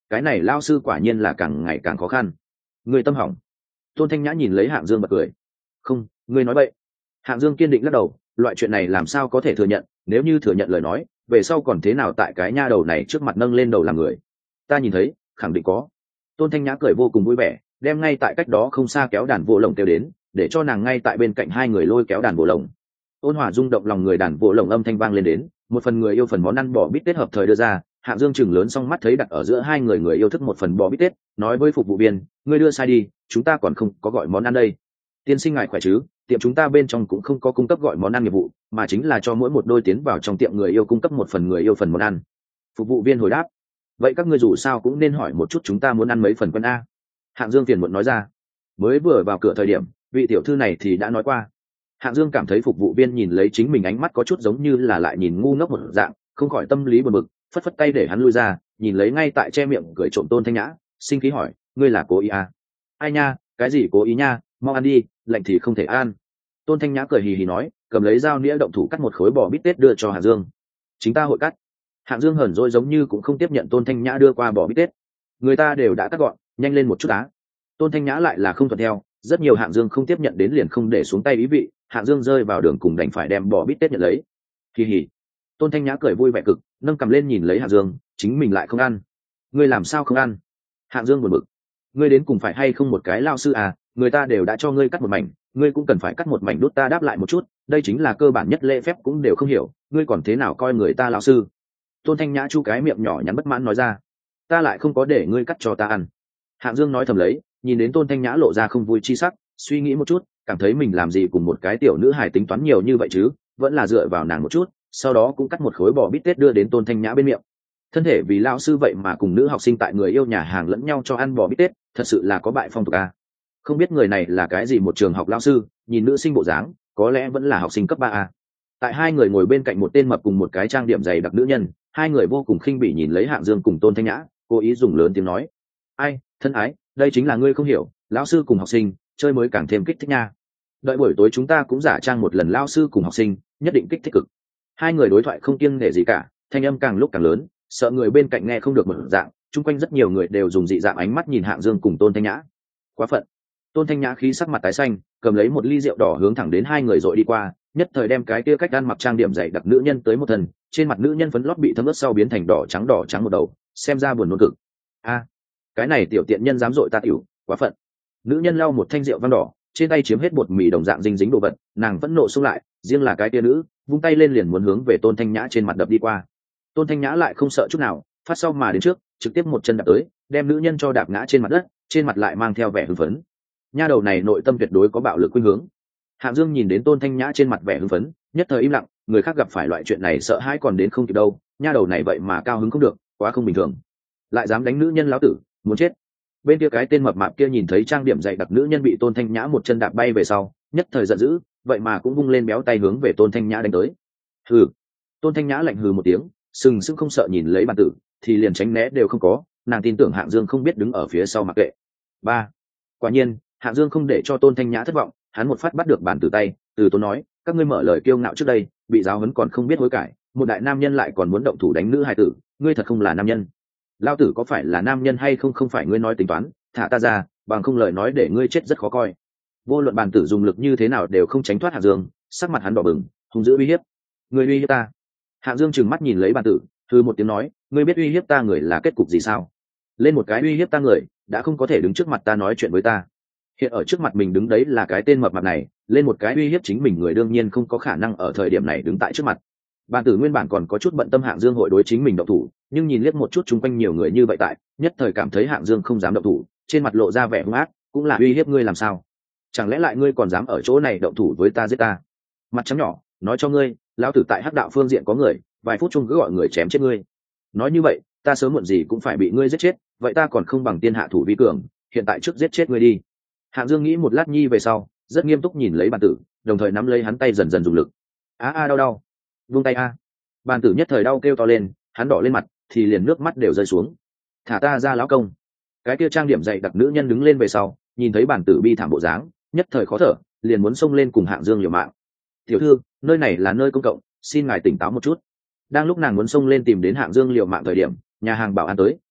cái này lao sư quả nhiên là càng ngày càng khó khăn. Người tâm hỏng. Tôn Thanh Nhã nhìn lấy Hạng Dương bật cười. Không, ngươi nói vậy. Hạng Dương kiên định lắc đầu, loại chuyện này làm sao có thể thừa nhận, nếu như thừa nhận lời nói, về sau còn thế nào tại cái nha đầu này trước mặt nâng lên đầu làm người. Ta nhìn thấy, khẳng định có. Tôn Thanh Nhã cười vô cùng vui vẻ, đem ngay tại cách đó không xa kéo đàn vô lồng kêu đến, để cho nàng ngay tại bên cạnh hai người lôi kéo đàn vô lồng. Ôn hòa rung động lòng người, đàn vô lồng âm thanh vang lên đến, một phần người yêu phần món ăn bò bít tết hợp thời đưa ra. Hạng Dương chừng lớn xong mắt thấy đặt ở giữa hai người người yêu thức một phần bò bít tết, nói với phục vụ viên, ngươi đưa sai đi, chúng ta còn không có gọi món ăn đây. Tiên sinh ngài khỏe chứ? Tiệm chúng ta bên trong cũng không có cung cấp gọi món ăn nghiệp vụ, mà chính là cho mỗi một đôi tiến vào trong tiệm người yêu cung cấp một phần người yêu phần món ăn. Phục vụ viên hồi đáp, vậy các ngươi dù sao cũng nên hỏi một chút chúng ta muốn ăn mấy phần quân a. Hạng Dương phiền muộn nói ra. Mới vừa vào cửa thời điểm, vị tiểu thư này thì đã nói qua. Hạng Dương cảm thấy phục vụ viên nhìn lấy chính mình ánh mắt có chút giống như là lại nhìn ngu ngốc một dạng, không khỏi tâm lý buồn bực, phất phất tay để hắn lui ra, nhìn lấy ngay tại che miệng cười trộm Tôn Thanh Nhã, sinh khí hỏi, ngươi là cố ý à? Ai nha, cái gì cố ý nha, mau ăn đi, lạnh thì không thể ăn. Tôn Thanh Nhã cười hì hì nói, cầm lấy dao nĩa động thủ cắt một khối bò bít tết đưa cho Hạng Dương. Chính ta hội cắt. Hạng Dương hờn dỗi giống như cũng không tiếp nhận Tôn Thanh Nhã đưa qua bò bít tết. Người ta đều đã cắt gọn, nhanh lên một chút á. Tôn Thanh Nhã lại là không thuận theo, rất nhiều Hạng Dương không tiếp nhận đến liền không để xuống tay ý vị, Hạng Dương rơi vào đường cùng đành phải đem bò bít tết nhận lấy. Hì hì. Tôn Thanh Nhã cười vui vẻ cực, nâng cầm lên nhìn lấy Hạng Dương, chính mình lại không ăn. Ngươi làm sao không ăn? Hạng Dương buồn bực. Ngươi đến cùng phải hay không một cái lao sư à, người ta đều đã cho ngươi cắt một mảnh, ngươi cũng cần phải cắt một mảnh đút ta đáp lại một chút, đây chính là cơ bản nhất lễ phép cũng đều không hiểu, ngươi còn thế nào coi người ta lão sư. Tôn Thanh Nhã chu cái miệng nhỏ nhắn bất mãn nói ra. Ta lại không có để ngươi cắt cho ta ăn. Hạng Dương nói thầm lấy, nhìn đến Tôn Thanh Nhã lộ ra không vui chi sắc, suy nghĩ một chút, cảm thấy mình làm gì cùng một cái tiểu nữ hài tính toán nhiều như vậy chứ, vẫn là dựa vào nàng một chút, sau đó cũng cắt một khối bò bít tết đưa đến Tôn Thanh Nhã bên miệng. Thân thể vì lão sư vậy mà cùng nữ học sinh tại người yêu nhà hàng lẫn nhau cho ăn bò bít tết, thật sự là có bại phong tục a. Không biết người này là cái gì một trường học lão sư, nhìn nữ sinh bộ dáng, có lẽ vẫn là học sinh cấp ba a. Tại hai người ngồi bên cạnh một tên mập cùng một cái trang điểm dày đặc nữ nhân, hai người vô cùng khinh bỉ nhìn lấy Hạng Dương cùng Tôn Thanh Nhã, cố ý dùng lớn tiếng nói: "Ai, thân ái, đây chính là ngươi không hiểu, lão sư cùng học sinh, chơi mới càng thêm kích thích nha. Đợi buổi tối chúng ta cũng giả trang một lần lão sư cùng học sinh, nhất định kích thích cực." Hai người đối thoại không kiêng nể gì cả, thanh âm càng lúc càng lớn, sợ người bên cạnh nghe không được một dạng, chung quanh rất nhiều người đều dùng dị dạng ánh mắt nhìn Hạng Dương cùng Tôn Thanh Nhã. Quá phận. Tôn Thanh Nhã khí sắc mặt tái xanh, cầm lấy một ly rượu đỏ hướng thẳng đến hai người dội đi qua, nhất thời đem cái kia cách ăn mặc trang điểm dày đặc nữ nhân tới một thần, trên mặt nữ nhân phấn lót bị thấm ướt sau biến thành đỏ trắng đỏ trắng một đầu, xem ra buồn nôn cực. A, cái này tiểu tiện nhân dám dội ta tiểu, quá phận. Nữ nhân lau một thanh rượu vang đỏ, trên tay chiếm hết bột mì đồng dạng dính dính đồ vật, nàng vẫn nộ xông lại, riêng là cái kia nữ, vung tay lên liền muốn hướng về Tôn Thanh Nhã trên mặt đập đi qua. Tôn Thanh Nhã lại không sợ chút nào, phát sau mà đến trước, trực tiếp một chân đạp tới, đem nữ nhân cho đạp ngã trên mặt đất, trên mặt lại mang theo vẻ hưng phấn. Nha đầu này nội tâm tuyệt đối có bạo lực khuynh hướng. Hạng Dương nhìn đến Tôn Thanh Nhã trên mặt vẻ hưng phấn, nhất thời im lặng, người khác gặp phải loại chuyện này sợ hãi còn đến không kịp đâu, nha đầu này vậy mà cao hứng không được, quá không bình thường. Lại dám đánh nữ nhân lão tử, muốn chết. Bên kia cái tên mập mạp kia nhìn thấy trang điểm dày đặc nữ nhân bị Tôn Thanh Nhã một chân đạp bay về sau, nhất thời giận dữ, vậy mà cũng vung lên béo tay hướng về Tôn Thanh Nhã đánh tới. Hừ. Tôn Thanh Nhã lạnh hừ một tiếng, sừng sững không sợ nhìn lấy bản tử, thì liền tránh né đều không có, nàng tin tưởng Hạng Dương không biết đứng ở phía sau mặc kệ. Ba. Quả nhiên, Hạng Dương không để cho Tôn Thanh Nhã thất vọng, hắn một phát bắt được bản tử tay, từ tốn nói, các ngươi mở lời kiêu ngạo trước đây, bị giáo huấn còn không biết hối cải, một đại nam nhân lại còn muốn động thủ đánh nữ hài tử, ngươi thật không là nam nhân. Lao tử có phải là nam nhân hay không không phải ngươi nói tính toán, thả ta ra, bằng không lời nói để ngươi chết rất khó coi. Vô luận bản tử dùng lực như thế nào đều không tránh thoát Hạng Dương, sắc mặt hắn đỏ bừng, hung dữ uy hiếp. Ngươi uy hiếp ta? Hạng Dương trừng mắt nhìn lấy bản tử, thư một tiếng nói, ngươi biết uy hiếp ta người là kết cục gì sao? Lên một cái uy hiếp ta người, đã không có thể đứng trước mặt ta nói chuyện với ta. Hiện ở trước mặt mình đứng đấy là cái tên mập mạp này, lên một cái uy hiếp chính mình người đương nhiên không có khả năng ở thời điểm này đứng tại trước mặt. Bản tử nguyên bản còn có chút bận tâm Hạng Dương hội đối chính mình động thủ, nhưng nhìn liếc một chút chung quanh nhiều người như vậy tại, nhất thời cảm thấy Hạng Dương không dám động thủ, trên mặt lộ ra vẻ hung ác, cũng là uy hiếp ngươi làm sao? Chẳng lẽ lại ngươi còn dám ở chỗ này động thủ với ta giết ta? Mặt trắng nhỏ, nói cho ngươi, lão tử tại Hắc đạo phương diện có người, vài phút chung cứ gọi người chém chết ngươi. Nói như vậy, ta sớm muộn gì cũng phải bị ngươi giết chết, vậy ta còn không bằng tiên hạ thủ vi cường, hiện tại trước giết chết ngươi đi. Hạng Dương nghĩ một lát nhi về sau, rất nghiêm túc nhìn lấy bản tử, đồng thời nắm lấy hắn tay dần dần dùng lực. A a đau đau, vung tay a. Bản tử nhất thời đau kêu to lên, hắn đỏ lên mặt, thì liền nước mắt đều rơi xuống. Thả ta ra lão công. Cái kia trang điểm dày đặc nữ nhân đứng lên về sau, nhìn thấy bản tử bi thảm bộ dáng, nhất thời khó thở, liền muốn xông lên cùng Hạng Dương liều mạng. Tiểu thư, nơi này là nơi công cộng, xin ngài tỉnh táo một chút. Đang lúc nàng muốn xông lên tìm đến Hạng Dương liều mạng thời điểm, nhà hàng bảo an tới,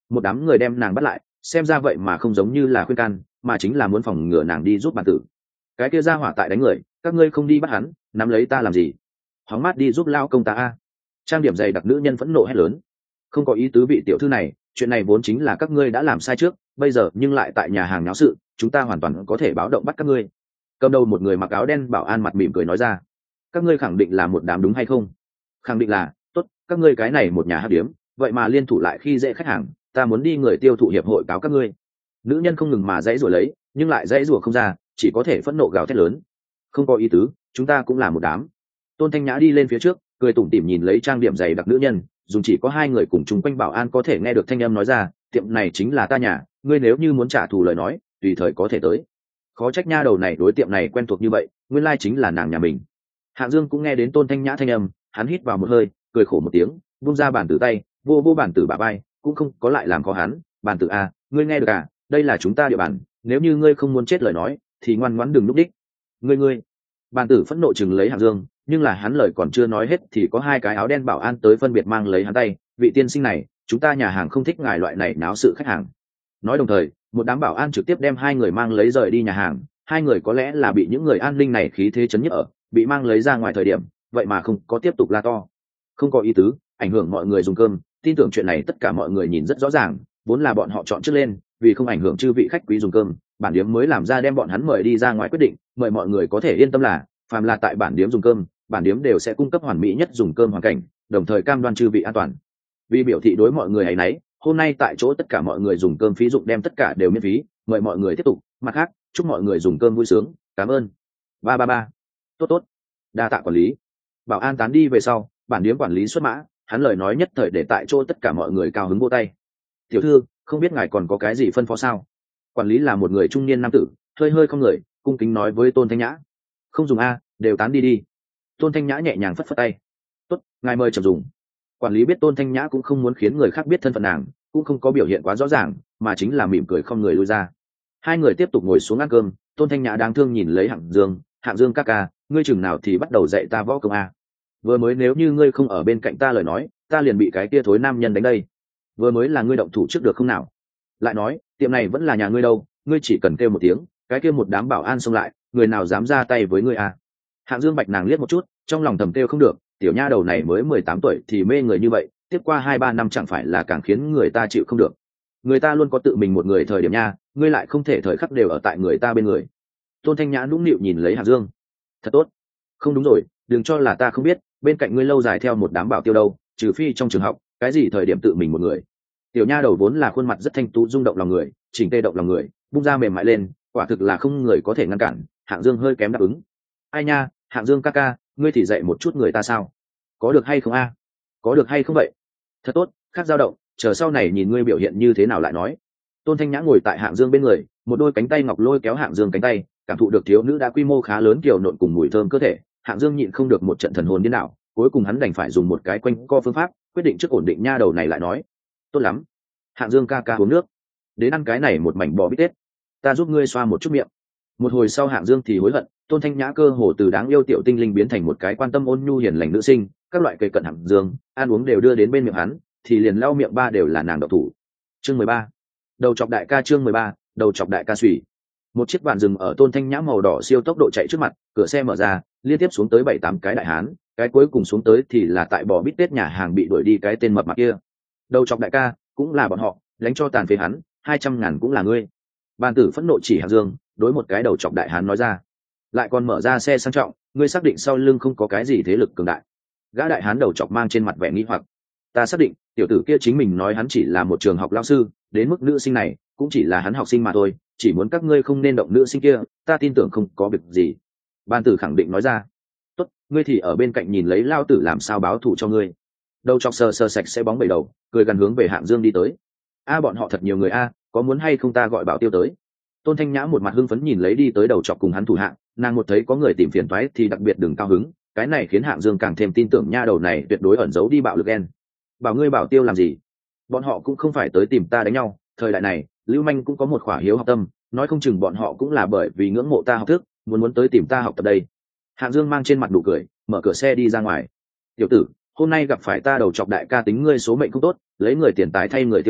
một đám người đem nàng bắt lại, xem ra vậy mà không giống như là khuyên can, mà chính là muốn phòng ngừa nàng đi giúp bản tử. Cái kia ra hỏa tại đánh người, các ngươi không đi bắt hắn, nắm lấy ta làm gì? Hóng mát đi giúp lao công ta a. Trang điểm dày đặc nữ nhân phẫn nộ hét lớn. Không có ý tứ vị tiểu thư này, chuyện này vốn chính là các ngươi đã làm sai trước, bây giờ nhưng lại tại nhà hàng náo sự, chúng ta hoàn toàn có thể báo động bắt các ngươi. Cầm đầu một người mặc áo đen bảo an mặt mỉm cười nói ra. Các ngươi khẳng định là một đám đúng hay không? Khẳng định là. Tốt, các ngươi cái này một nhà hắc điếm, vậy mà liên thủ lại khi dễ khách hàng, ta muốn đi người tiêu thụ hiệp hội cáo các ngươi. Nữ nhân không ngừng mà dãy rủa lấy, nhưng lại dãy rủa không ra, chỉ có thể phẫn nộ gào thét lớn. Không có ý tứ, chúng ta cũng là một đám. Tôn Thanh Nhã đi lên phía trước, cười tủm tỉm nhìn lấy trang điểm dày đặc nữ nhân, dùng chỉ có hai người cùng chung quanh bảo an có thể nghe được thanh âm nói ra, tiệm này chính là ta nhà, ngươi nếu như muốn trả thù lời nói, tùy thời có thể tới. Khó trách nha đầu này đối tiệm này quen thuộc như vậy, nguyên lai chính là nàng nhà mình. Hạng Dương cũng nghe đến Tôn Thanh Nhã thanh âm, hắn hít vào một hơi, cười khổ một tiếng, vung ra bản tử tay, vô vô bản tử bả vai, cũng không có lại làm khó hắn. Bản tử a, ngươi nghe được à? Đây là chúng ta địa bàn, nếu như ngươi không muốn chết lời nói, thì ngoan ngoãn đừng núp đích. Ngươi ngươi. Bản tử phẫn nộ chừng lấy Hạng Dương, nhưng là hắn lời còn chưa nói hết thì có hai cái áo đen bảo an tới phân biệt mang lấy hắn tay. Vị tiên sinh này, chúng ta nhà hàng không thích ngài loại này náo sự khách hàng. Nói đồng thời, một đám bảo an trực tiếp đem hai người mang lấy rời đi nhà hàng. Hai người có lẽ là bị những người an ninh này khí thế chấn nhức ở, bị mang lấy ra ngoài thời điểm, vậy mà không có tiếp tục la to. Không có ý tứ, ảnh hưởng mọi người dùng cơm, tin tưởng chuyện này tất cả mọi người nhìn rất rõ ràng, vốn là bọn họ chọn trước lên, vì không ảnh hưởng chư vị khách quý dùng cơm, bản điếm mới làm ra đem bọn hắn mời đi ra ngoài quyết định, mời mọi người có thể yên tâm là, phàm là tại bản điếm dùng cơm, bản điếm đều sẽ cung cấp hoàn mỹ nhất dùng cơm hoàn cảnh, đồng thời cam đoan chư vị an toàn. Vì biểu thị đối mọi người ấy nấy, hôm nay tại chỗ tất cả mọi người dùng cơm phí dụng đem tất cả đều miễn phí, mời mọi người tiếp tục, mặt khác, chúc mọi người dùng cơm vui sướng, cảm ơn. Ba ba ba. Tốt tốt. Đa tạ quản lý. Bảo an tán đi về sau, bản điếm quản lý xuất mã, hắn lời nói nhất thời để tại chỗ tất cả mọi người cao hứng vỗ tay. Tiểu thư, không biết ngài còn có cái gì phân phó sao? Quản lý là một người trung niên nam tử, hơi hơi không người, cung kính nói với Tôn Thanh Nhã. Không dùng a, đều tán đi đi. Tôn Thanh Nhã nhẹ nhàng phất phất tay. Tốt, ngài mời chậm dùng. Quản lý biết Tôn Thanh Nhã cũng không muốn khiến người khác biết thân phận nàng, cũng không có biểu hiện quá rõ ràng, mà chính là mỉm cười không người lui ra. Hai người tiếp tục ngồi xuống ăn cơm. Tôn Thanh Nhã đáng thương nhìn lấy Hạng Dương. Hạng Dương ca ca, ngươi chừng nào thì bắt đầu dạy ta võ công a? Vừa mới nếu như ngươi không ở bên cạnh ta lời nói, ta liền bị cái kia thối nam nhân đánh đây. Vừa mới là ngươi động thủ trước được không nào? Lại nói, tiệm này vẫn là nhà ngươi đâu, ngươi chỉ cần kêu một tiếng, cái kia một đám bảo an xông lại, người nào dám ra tay với ngươi à? Hạng Dương bạch nàng liếc một chút, trong lòng thầm kêu không được, tiểu nha đầu này mới mười tám tuổi thì mê người như vậy, tiếp qua hai ba năm chẳng phải là càng khiến người ta chịu không được. Người ta luôn có tự mình một người thời điểm nha, ngươi lại không thể thời khắc đều ở tại người ta bên người. Tôn Thanh Nhã nũng nịu nhìn lấy Hạng Dương. Thật tốt. Không đúng rồi, đừng cho là ta không biết, bên cạnh ngươi lâu dài theo một đám bảo tiêu đâu, trừ phi trong trường học, cái gì thời điểm tự mình một người. Tiểu nha đầu vốn là khuôn mặt rất thanh tú rung động lòng người, chỉnh tê động lòng người, bung ra mềm mại lên, quả thực là không người có thể ngăn cản. Hạng Dương hơi kém đáp ứng. Ai nha, Hạng Dương ca ca, ngươi thì dạy một chút người ta sao? Có được hay không a? Có được hay không vậy? Thật tốt, khác dao động, chờ sau này nhìn ngươi biểu hiện như thế nào lại nói. Tôn Thanh Nhã ngồi tại Hạng Dương bên người, một đôi cánh tay ngọc lôi kéo Hạng Dương cánh tay, cảm thụ được thiếu nữ đã quy mô khá lớn kiều nộn cùng mùi thơm cơ thể. Hạng Dương nhịn không được một trận thần hồn điên đảo, cuối cùng hắn đành phải dùng một cái quanh co phương pháp, quyết định trước ổn định nha đầu này lại nói. Tốt lắm. Hạng Dương ca ca uống nước. Đến ăn cái này một mảnh bò bít tết. Ta giúp ngươi xoa một chút miệng. Một hồi sau Hạng Dương thì hối hận, Tôn Thanh Nhã cơ hồ từ đáng yêu tiểu tinh linh biến thành một cái quan tâm ôn nhu hiền lành nữ sinh, các loại cây cận Hạng Dương, ăn uống đều đưa đến bên miệng hắn, thì liền lau miệng ba đều là nàng độc thủ. Chương mười ba. Đầu chọc đại ca chương mười ba, đầu chọc đại ca xùy. Một chiếc vạn dừng ở Tôn Thanh Nhã màu đỏ siêu tốc độ chạy trước mặt, cửa xe mở ra, liên tiếp xuống tới bảy tám cái đại hán, cái cuối cùng xuống tới thì là tại bò bít tết nhà hàng bị đuổi đi cái tên mập mạp kia. Đầu chọc đại ca, cũng là bọn họ, đánh cho tàn phế hắn, hai trăm ngàn cũng là ngươi. Bàn tử phẫn nộ chỉ Hạng Dương, đối một cái đầu chọc đại hán nói ra. Lại còn mở ra xe sang trọng, ngươi xác định sau lưng không có cái gì thế lực cường đại. Gã đại hán đầu chọc mang trên mặt vẻ nghi hoặc. Ta xác định, tiểu tử kia chính mình nói hắn chỉ là một trường học lao sư, đến mức nữ sinh này cũng chỉ là hắn học sinh mà thôi, chỉ muốn các ngươi không nên động nữ sinh kia, ta tin tưởng không có việc gì. Ban tử khẳng định nói ra. Tốt, ngươi thì ở bên cạnh nhìn lấy lao tử làm sao báo thù cho ngươi. Đầu chọc sờ sờ sạch sẽ bóng bẩy đầu, cười gần hướng về Hạng Dương đi tới. A bọn họ thật nhiều người a, có muốn hay không ta gọi bảo tiêu tới. Tôn Thanh Nhã một mặt hưng phấn nhìn lấy đi tới đầu chọc cùng hắn thủ hạng, nàng một thấy có người tìm phiền toái thì đặc biệt đừng cao hứng, cái này khiến Hạng Dương càng thêm tin tưởng nha đầu này tuyệt đối ẩn giấu đi bạo lực ghen. Bảo ngươi bảo tiêu làm gì? Bọn họ cũng không phải tới tìm ta đánh nhau, thời đại này, lưu manh cũng có một khỏa hiếu học tâm, nói không chừng bọn họ cũng là bởi vì ngưỡng mộ ta học thức, muốn muốn tới tìm ta học tập đây. Hạng Dương mang trên mặt nụ cười, mở cửa xe đi ra ngoài. Tiểu tử, hôm nay gặp phải ta đầu chọc đại ca tính ngươi số mệnh không tốt, lấy người tiền tài thay người tiêu thai,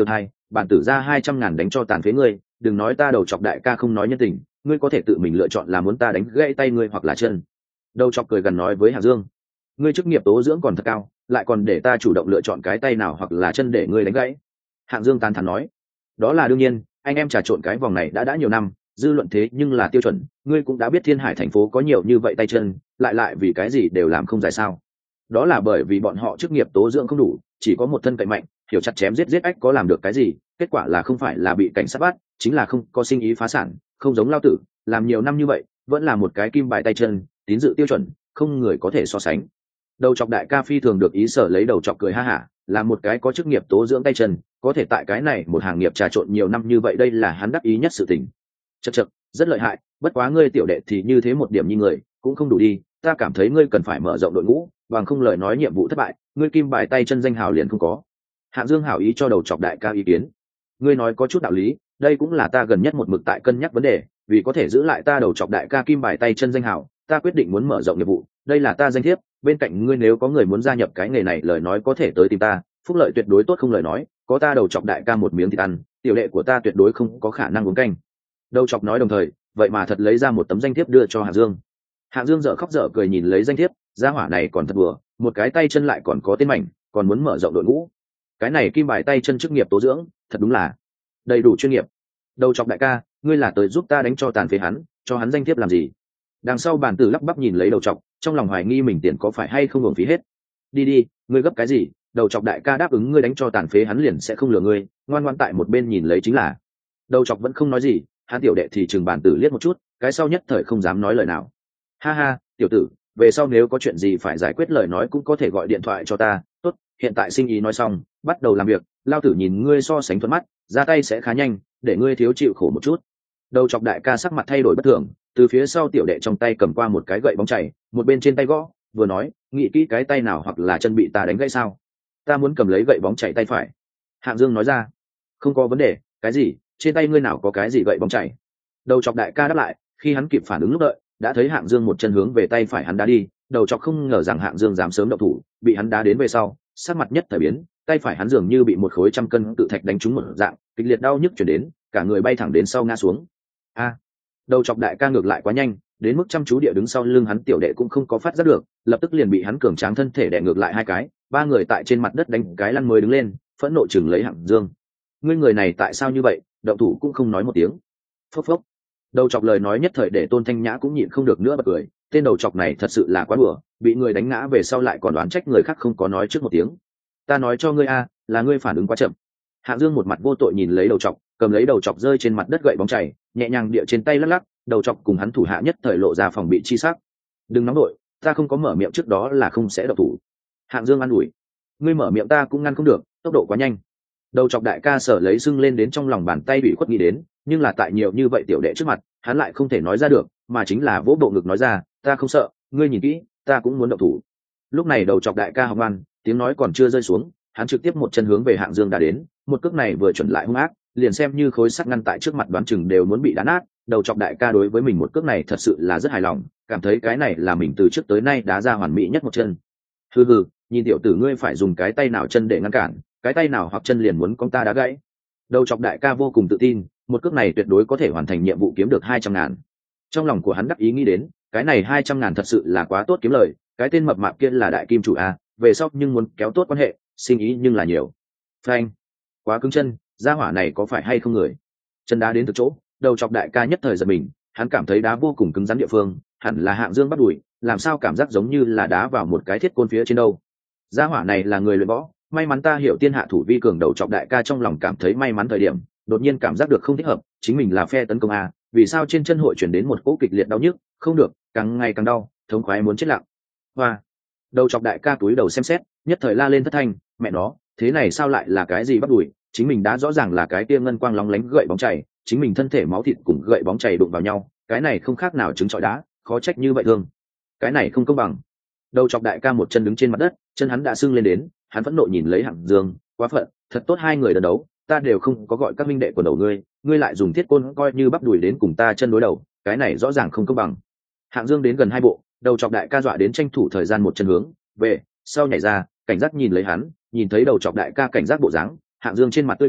bản tử ra hai trăm ngàn đánh cho tàn phế ngươi, đừng nói ta đầu chọc đại ca không nói nhân tình, ngươi có thể tự mình lựa chọn là muốn ta đánh gãy tay ngươi hoặc là chân. Đầu chọc cười gần nói với Hạng Dương, ngươi chức nghiệp tố dưỡng còn thật cao, lại còn để ta chủ động lựa chọn cái tay nào hoặc là chân để ngươi đánh gãy. Hạng Dương tán thán nói, đó là đương nhiên, anh em trà trộn cái vòng này đã đã nhiều năm, dư luận thế nhưng là tiêu chuẩn, ngươi cũng đã biết Thiên Hải thành phố có nhiều như vậy tay chân, lại lại vì cái gì đều làm không giải sao? Đó là bởi vì bọn họ chức nghiệp tố dưỡng không đủ, chỉ có một thân cậy mạnh, hiểu chặt chém giết giết ách có làm được cái gì, kết quả là không phải là bị cảnh sát bắt, chính là không có sinh ý phá sản, không giống Lao Tử, làm nhiều năm như vậy, vẫn là một cái kim bài tay chân, tín dự tiêu chuẩn, không người có thể so sánh. Đầu chọc đại ca phi thường được ý sở lấy đầu chọc cười ha hả, là một cái có chức nghiệp tố dưỡng tay chân, có thể tại cái này một hàng nghiệp trà trộn nhiều năm như vậy, đây là hắn đắc ý nhất sự tình. Chậc chậc, rất lợi hại, bất quá ngươi tiểu đệ thì như thế một điểm như người, cũng không đủ đi, ta cảm thấy ngươi cần phải mở rộng đội ngũ, bằng không lời nói nhiệm vụ thất bại, ngươi kim bài tay chân danh hào liền không có. Hạng Dương hảo ý cho đầu chọc đại ca ý kiến. Ngươi nói có chút đạo lý, đây cũng là ta gần nhất một mực tại cân nhắc vấn đề, vì có thể giữ lại ta đầu chọc đại ca kim bài tay chân danh hào, ta quyết định muốn mở rộng nghiệp vụ, đây là ta danh thiếp, bên cạnh ngươi nếu có người muốn gia nhập cái nghề này lời nói có thể tới tìm ta, phúc lợi tuyệt đối tốt không lời nói, có ta đầu chọc đại ca một miếng thịt ăn, tiểu đệ của ta tuyệt đối không có khả năng uống canh. Đầu chọc nói đồng thời, vậy mà thật lấy ra một tấm danh thiếp đưa cho Hạng Dương. Hạng Dương dở khóc dở cười nhìn lấy danh thiếp, gia hỏa này còn thật vừa, một cái tay chân lại còn có tên mảnh, còn muốn mở rộng đội ngũ. Cái này kim bài tay chân chức nghiệp tố dưỡng, thật đúng là đầy đủ chuyên nghiệp. Đầu chọc đại ca, ngươi là tới giúp ta đánh cho tàn phế hắn, cho hắn danh thiếp làm gì? Đằng sau bản tử lắp bắp nhìn lấy đầu chọc, trong lòng hoài nghi mình tiền có phải hay không uổng phí hết. Đi đi, ngươi gấp cái gì? Đầu chọc đại ca đáp ứng ngươi đánh cho tàn phế hắn liền sẽ không lừa ngươi, ngoan ngoãn tại một bên nhìn lấy chính là. Đầu chọc vẫn không nói gì, hắn tiểu đệ thì chừng bản tử liếc một chút, cái sau nhất thời không dám nói lời nào. Ha ha, tiểu tử, về sau nếu có chuyện gì phải giải quyết lời nói cũng có thể gọi điện thoại cho ta. Tốt, hiện tại sinh ý nói xong, bắt đầu làm việc, Lao Tử nhìn ngươi so sánh thuận mắt, ra tay sẽ khá nhanh, để ngươi thiếu chịu khổ một chút. Đầu chọc đại ca sắc mặt thay đổi bất thường, từ phía sau tiểu đệ trong tay cầm qua một cái gậy bóng chảy, một bên trên tay gõ, vừa nói, nghĩ kỹ cái tay nào hoặc là chân bị ta đánh gãy sao? Ta muốn cầm lấy gậy bóng chảy tay phải. Hạng Dương nói ra, không có vấn đề, cái gì? Trên tay ngươi nào có cái gì gậy bóng chảy? Đầu chọc đại ca đáp lại, khi hắn kịp phản ứng lúc đợi, đã thấy Hạng Dương một chân hướng về tay phải hắn đá đi, đầu chọc không ngờ rằng Hạng Dương dám sớm động thủ, bị hắn đá đến về sau, sắc mặt nhất thời biến, tay phải hắn dường như bị một khối trăm cân tự thạch đánh trúng một dạng, kịch liệt đau nhức truyền đến, cả người bay thẳng đến sau ngã xuống. A! Đầu chọc đại ca ngược lại quá nhanh, đến mức chăm chú địa đứng sau lưng hắn tiểu đệ cũng không có phát giác được, lập tức liền bị hắn cường tráng thân thể đè ngược lại hai cái, ba người tại trên mặt đất đánh cái lăn mới đứng lên, phẫn nộ chừng lấy Hạng Dương. Ngươi người này tại sao như vậy, động thủ cũng không nói một tiếng. Phốc phốc. Đầu chọc lời nói nhất thời để Tôn Thanh Nhã cũng nhịn không được nữa bật cười, tên đầu chọc này thật sự là quá đùa, bị người đánh ngã về sau lại còn đoán trách người khác không có nói trước một tiếng. Ta nói cho ngươi a, là ngươi phản ứng quá chậm. Hạng Dương một mặt vô tội nhìn lấy đầu chọc, cầm lấy đầu chọc rơi trên mặt đất gậy bóng chảy, nhẹ nhàng địa trên tay lắc lắc, đầu chọc cùng hắn thủ hạ nhất thời lộ ra phòng bị chi sắc. Đừng nóng đội, ta không có mở miệng trước đó là không sẽ động thủ. Hạng Dương an ủi, ngươi mở miệng ta cũng ngăn không được, tốc độ quá nhanh. Đầu chọc đại ca sở lấy sưng lên đến trong lòng bàn tay bị khuất nghĩ đến, nhưng là tại nhiều như vậy tiểu đệ trước mặt, hắn lại không thể nói ra được, mà chính là vỗ bộ ngực nói ra, ta không sợ, ngươi nhìn kỹ, ta cũng muốn động thủ. Lúc này đầu chọc đại ca học ngoan, tiếng nói còn chưa rơi xuống, hắn trực tiếp một chân hướng về Hạng Dương đã đến, một cước này vừa chuẩn lại hung ác, liền xem như khối sắt ngăn tại trước mặt đoán chừng đều muốn bị đá nát. Đầu chọc đại ca đối với mình một cước này thật sự là rất hài lòng, cảm thấy cái này là mình từ trước tới nay đá ra hoàn mỹ nhất một chân. Hừ hừ, nhìn tiểu tử ngươi phải dùng cái tay nào chân để ngăn cản, cái tay nào hoặc chân liền muốn con ta đá gãy. Đầu chọc đại ca vô cùng tự tin, một cước này tuyệt đối có thể hoàn thành nhiệm vụ kiếm được hai trăm ngàn. Trong lòng của hắn đắc ý nghĩ đến, cái này hai trăm ngàn thật sự là quá tốt kiếm lời, cái tên mập mạp kia là đại kim chủ a, về sau nhưng muốn kéo tốt quan hệ, sinh ý nhưng là nhiều. Phanh, quá cứng chân, gia hỏa này có phải hay không người? Chân đá đến từ chỗ, đầu chọc đại ca nhất thời giật mình, hắn cảm thấy đá vô cùng cứng rắn địa phương, hẳn là Hạng Dương bắt đuổi, làm sao cảm giác giống như là đá vào một cái thiết côn phía trên đâu. Gia hỏa này là người luyện võ, may mắn ta hiểu thiên hạ thủ vi cường. Đầu chọc đại ca trong lòng cảm thấy may mắn thời điểm, đột nhiên cảm giác được không thích hợp, chính mình là phe tấn công a, vì sao trên chân hội chuyển đến một cỗ kịch liệt đau nhức, không được, càng ngày càng đau, thống khoái muốn chết lặng. Hoa. Đầu chọc đại ca túi đầu xem xét, nhất thời la lên thất thanh, mẹ nó, thế này sao lại là cái gì bắt đuổi, chính mình đã rõ ràng là cái tia ngân quang lóng lánh gậy bóng chảy, chính mình thân thể máu thịt cùng gậy bóng chảy đụng vào nhau, cái này không khác nào trứng trọi đá, khó trách như vậy thương, cái này không công bằng. Đầu chọc đại ca một chân đứng trên mặt đất, chân hắn đã sưng lên đến, hắn phẫn nộ nhìn lấy Hạng Dương, quá phận, thật tốt hai người đần đấu, ta đều không có gọi các minh đệ của đầu ngươi, ngươi lại dùng thiết côn coi như bắp đuổi đến cùng ta chân đối đầu, cái này rõ ràng không công bằng. Hạng Dương đến gần hai bộ, đầu chọc đại ca dọa đến tranh thủ thời gian một chân hướng về sau nhảy ra, cảnh giác nhìn lấy hắn, nhìn thấy đầu chọc đại ca cảnh giác bộ dáng, Hạng Dương trên mặt tươi cười,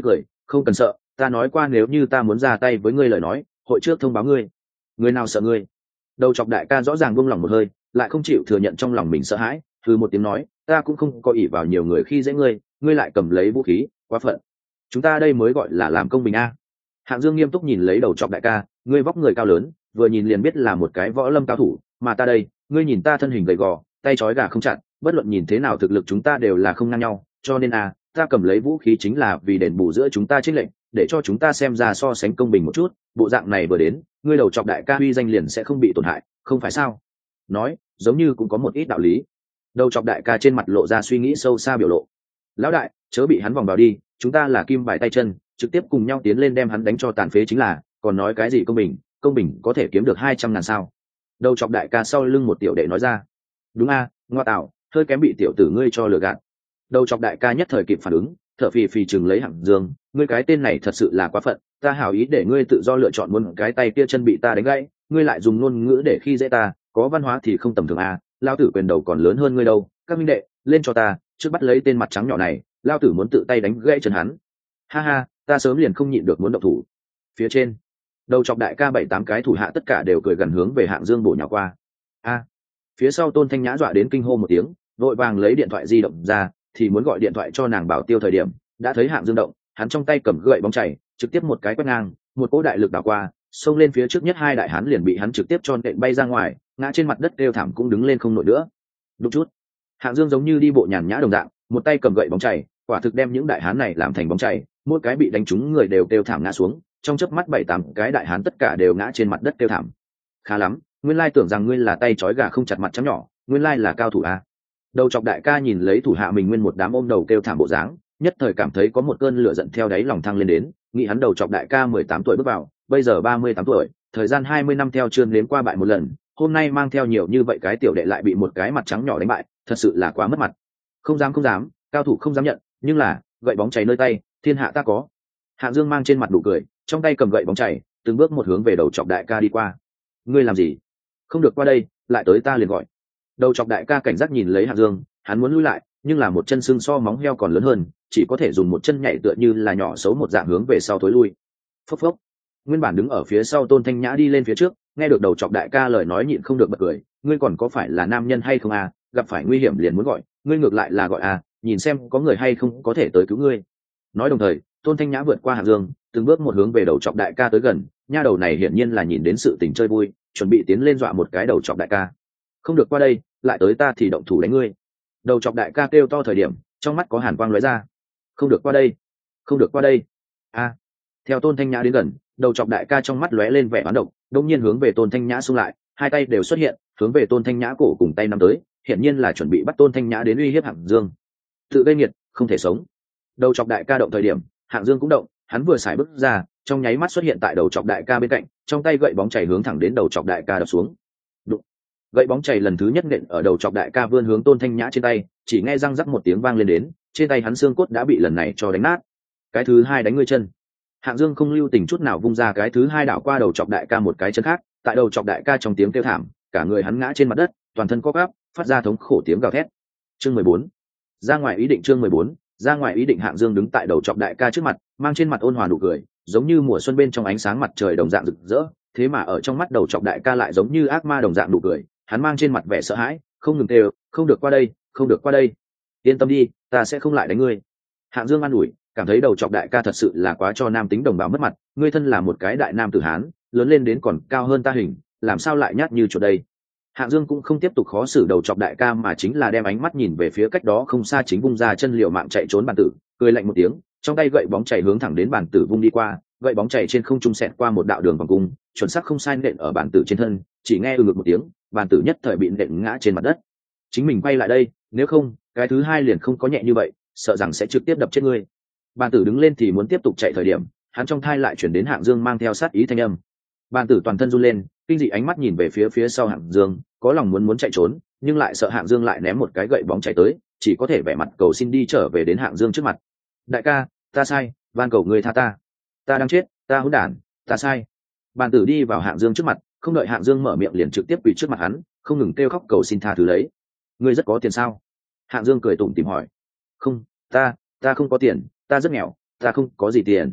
không cần sợ, ta nói qua nếu như ta muốn ra tay với ngươi lời nói hội trước thông báo ngươi. Người nào sợ ngươi? Đầu chọc đại ca rõ ràng buông lỏng một hơi, lại không chịu thừa nhận trong lòng mình sợ hãi, thư một tiếng nói, ta cũng không có ỷ vào nhiều người khi dễ ngươi, ngươi lại cầm lấy vũ khí, quá phận. Chúng ta đây mới gọi là làm công bình a. Hạng Dương nghiêm túc nhìn lấy đầu chọc đại ca, ngươi vóc người cao lớn, vừa nhìn liền biết là một cái võ lâm cao thủ, mà ta đây, ngươi nhìn ta thân hình gầy gò, tay trói gà không chặt, bất luận nhìn thế nào thực lực chúng ta đều là không ngang nhau, cho nên a, ta cầm lấy vũ khí chính là vì đền bù giữa chúng ta chênh lệch, để cho chúng ta xem ra so sánh công bình một chút, bộ dạng này vừa đến, ngươi đầu chọc đại ca uy danh liền sẽ không bị tổn hại, không phải sao? Nói, giống như cũng có một ít đạo lý. Đầu chọc đại ca trên mặt lộ ra suy nghĩ sâu xa biểu lộ. Lão đại, chớ bị hắn vòng vào đi, chúng ta là kim bài tay chân, trực tiếp cùng nhau tiến lên đem hắn đánh cho tàn phế chính là, còn nói cái gì công bình, công bình có thể kiếm được hai trăm ngàn sao? Đầu chọc đại ca sau lưng một tiểu đệ nói ra. Đúng a, ngoa tạo, hơi kém bị tiểu tử ngươi cho lừa gạt. Đầu chọc đại ca nhất thời kịp phản ứng, thở phì phì chừng lấy Hạng Dương, ngươi cái tên này thật sự là quá phận, ta hảo ý để ngươi tự do lựa chọn muốn cái tay kia chân bị ta đánh gãy, ngươi lại dùng ngôn ngữ để khi dễ ta, có văn hóa thì không tầm thường a, lao tử quyền đầu còn lớn hơn ngươi đâu, các minh đệ, lên cho ta, trước bắt lấy tên mặt trắng nhỏ này, lao tử muốn tự tay đánh gãy chân hắn. Ha ha, ta sớm liền không nhịn được muốn động thủ. Phía trên, đầu chọc đại ca bảy tám cái thủ hạ tất cả đều cười gần hướng về Hạng Dương bổ nhào qua. A, phía sau Tôn Thanh Nhã dọa đến kinh hô một tiếng, vội vàng lấy điện thoại di động ra, thì muốn gọi điện thoại cho nàng Bảo Tiêu thời điểm, đã thấy Hạng Dương động, hắn trong tay cầm gậy bóng chảy, trực tiếp một cái quét ngang, một cỗ đại lực đảo qua, xông lên phía trước nhất hai đại hán liền bị hắn trực tiếp cho nện bay ra ngoài, ngã trên mặt đất kêu thảm cũng đứng lên không nổi nữa. Đúng chút, Hạng Dương giống như đi bộ nhàn nhã đồng dạng, một tay cầm gậy bóng chảy, quả thực đem những đại hán này làm thành bóng chảy, mỗi cái bị đánh trúng người đều kêu thảm ngã xuống, trong chớp mắt bảy tám cái đại hán tất cả đều ngã trên mặt đất kêu thảm. Khá lắm, nguyên lai tưởng rằng ngươi là tay trói gà không chặt mặt trắng nhỏ, nguyên lai là cao thủ a. Đầu chọc đại ca nhìn lấy thủ hạ mình nguyên một đám ôm đầu kêu thảm bộ dáng, nhất thời cảm thấy có một cơn lửa giận theo đáy lòng thăng lên đến, nghĩ hắn đầu chọc đại ca mười tám tuổi bước vào, bây giờ ba mươi tám tuổi, thời gian hai mươi năm theo chưa nếm qua bại một lần, hôm nay mang theo nhiều như vậy cái tiểu đệ lại bị một cái mặt trắng nhỏ đánh bại, thật sự là quá mất mặt. Không dám không dám, cao thủ không dám nhận, nhưng là, gậy bóng chảy nơi tay, thiên hạ ta có. Hạng Dương mang trên mặt nụ cười, trong tay cầm gậy bóng chảy, từng bước một hướng về đầu chọc đại ca đi qua. Ngươi làm gì? Không được qua đây, lại tới ta liền gọi. Đầu chọc đại ca cảnh giác nhìn lấy Hạng Dương, hắn muốn lui lại, nhưng là một chân xương so móng heo còn lớn hơn, chỉ có thể dùng một chân nhảy tựa như là nhỏ xấu một dạng hướng về sau thối lui. Phốc phốc. Nguyên bản đứng ở phía sau Tôn Thanh Nhã đi lên phía trước, nghe được đầu chọc đại ca lời nói nhịn không được bật cười, ngươi còn có phải là nam nhân hay không à, gặp phải nguy hiểm liền muốn gọi, ngươi ngược lại là gọi à, nhìn xem có người hay không có thể tới cứu ngươi. Nói đồng thời, Tôn Thanh Nhã vượt qua Hạng Dương, từng bước một hướng về đầu chọc đại ca tới gần, nha đầu này hiển nhiên là nhìn đến sự tình chơi vui, chuẩn bị tiến lên dọa một cái đầu chọc đại ca. Không được qua đây, lại tới ta thì động thủ đánh ngươi. Đầu chọc đại ca kêu to thời điểm, trong mắt có hàn quang lóe ra. Không được qua đây, không được qua đây. A. Theo Tôn Thanh Nhã đến gần, đầu chọc đại ca trong mắt lóe lên vẻ oán độc, đột nhiên hướng về Tôn Thanh Nhã xung lại, hai tay đều xuất hiện, hướng về Tôn Thanh Nhã cổ cùng tay nắm tới, hiển nhiên là chuẩn bị bắt Tôn Thanh Nhã đến uy hiếp Hạng Dương. Tự gây nghiệt, không thể sống. Đầu chọc đại ca động thời điểm, Hạng Dương cũng động, hắn vừa xài bước ra, trong nháy mắt xuất hiện tại đầu chọc đại ca bên cạnh, trong tay gậy bóng chảy hướng thẳng đến đầu chọc đại ca đập xuống. Đụng. Gậy bóng chảy lần thứ nhất nện ở đầu chọc đại ca vươn hướng Tôn Thanh Nhã trên tay, chỉ nghe răng rắc một tiếng vang lên đến, trên tay hắn xương cốt đã bị lần này cho đánh nát. Cái thứ hai đánh ngươi chân. Hạng Dương không lưu tình chút nào vung ra cái thứ hai đảo qua đầu chọc đại ca một cái chân khác, tại đầu chọc đại ca trong tiếng kêu thảm, cả người hắn ngã trên mặt đất, toàn thân co quắp, phát ra thống khổ tiếng gào thét. Chương mười bốn. Ra ngoài ý định chương mười bốn, ra ngoài ý định Hạng Dương đứng tại đầu chọc đại ca trước mặt, mang trên mặt ôn hòa nụ cười, giống như mùa xuân bên trong ánh sáng mặt trời đồng dạng rực rỡ, thế mà ở trong mắt đầu chọc đại ca lại giống như ác ma đồng dạng nụ cười, hắn mang trên mặt vẻ sợ hãi, không ngừng kêu, không được qua đây, không được qua đây. Yên tâm đi, ta sẽ không lại đánh ngươi. Hạng Dương an ủi, cảm thấy đầu chọc đại ca thật sự là quá cho nam tính đồng bào mất mặt, ngươi thân là một cái đại nam tử hán, lớn lên đến còn cao hơn ta hình, làm sao lại nhát như chuột đây. Hạng Dương cũng không tiếp tục khó xử đầu chọc đại ca mà chính là đem ánh mắt nhìn về phía cách đó không xa chính vung ra chân liều mạng chạy trốn bản tử, cười lạnh một tiếng, trong tay gậy bóng chảy hướng thẳng đến bản tử vung đi qua, gậy bóng chảy trên không trung xẹt qua một đạo đường vòng cung, chuẩn xác không sai nện ở bản tử trên thân, chỉ nghe ừ ngực một tiếng, bản tử nhất thời bị nện ngã trên mặt đất. Chính mình quay lại đây, nếu không, cái thứ hai liền không có nhẹ như vậy, sợ rằng sẽ trực tiếp đập chết ngươi. Bản tử đứng lên thì muốn tiếp tục chạy thời điểm, hắn trong thai lại chuyển đến Hạng Dương mang theo sát ý thanh âm. Bản tử toàn thân run lên, kinh dị ánh mắt nhìn về phía phía sau Hạng Dương, có lòng muốn muốn chạy trốn, nhưng lại sợ Hạng Dương lại ném một cái gậy bóng chạy tới, chỉ có thể vẻ mặt cầu xin đi trở về đến Hạng Dương trước mặt. Đại ca, ta sai, van cầu ngươi tha ta. Ta đang chết, ta hỗn đản, ta sai. Bản tử đi vào Hạng Dương trước mặt, không đợi Hạng Dương mở miệng liền trực tiếp quỳ trước mặt hắn, không ngừng kêu khóc cầu xin tha thứ lấy. Ngươi rất có tiền sao? Hạng Dương cười tủm tỉm hỏi. Không, ta, ta không có tiền, ta rất nghèo, ta không có gì tiền.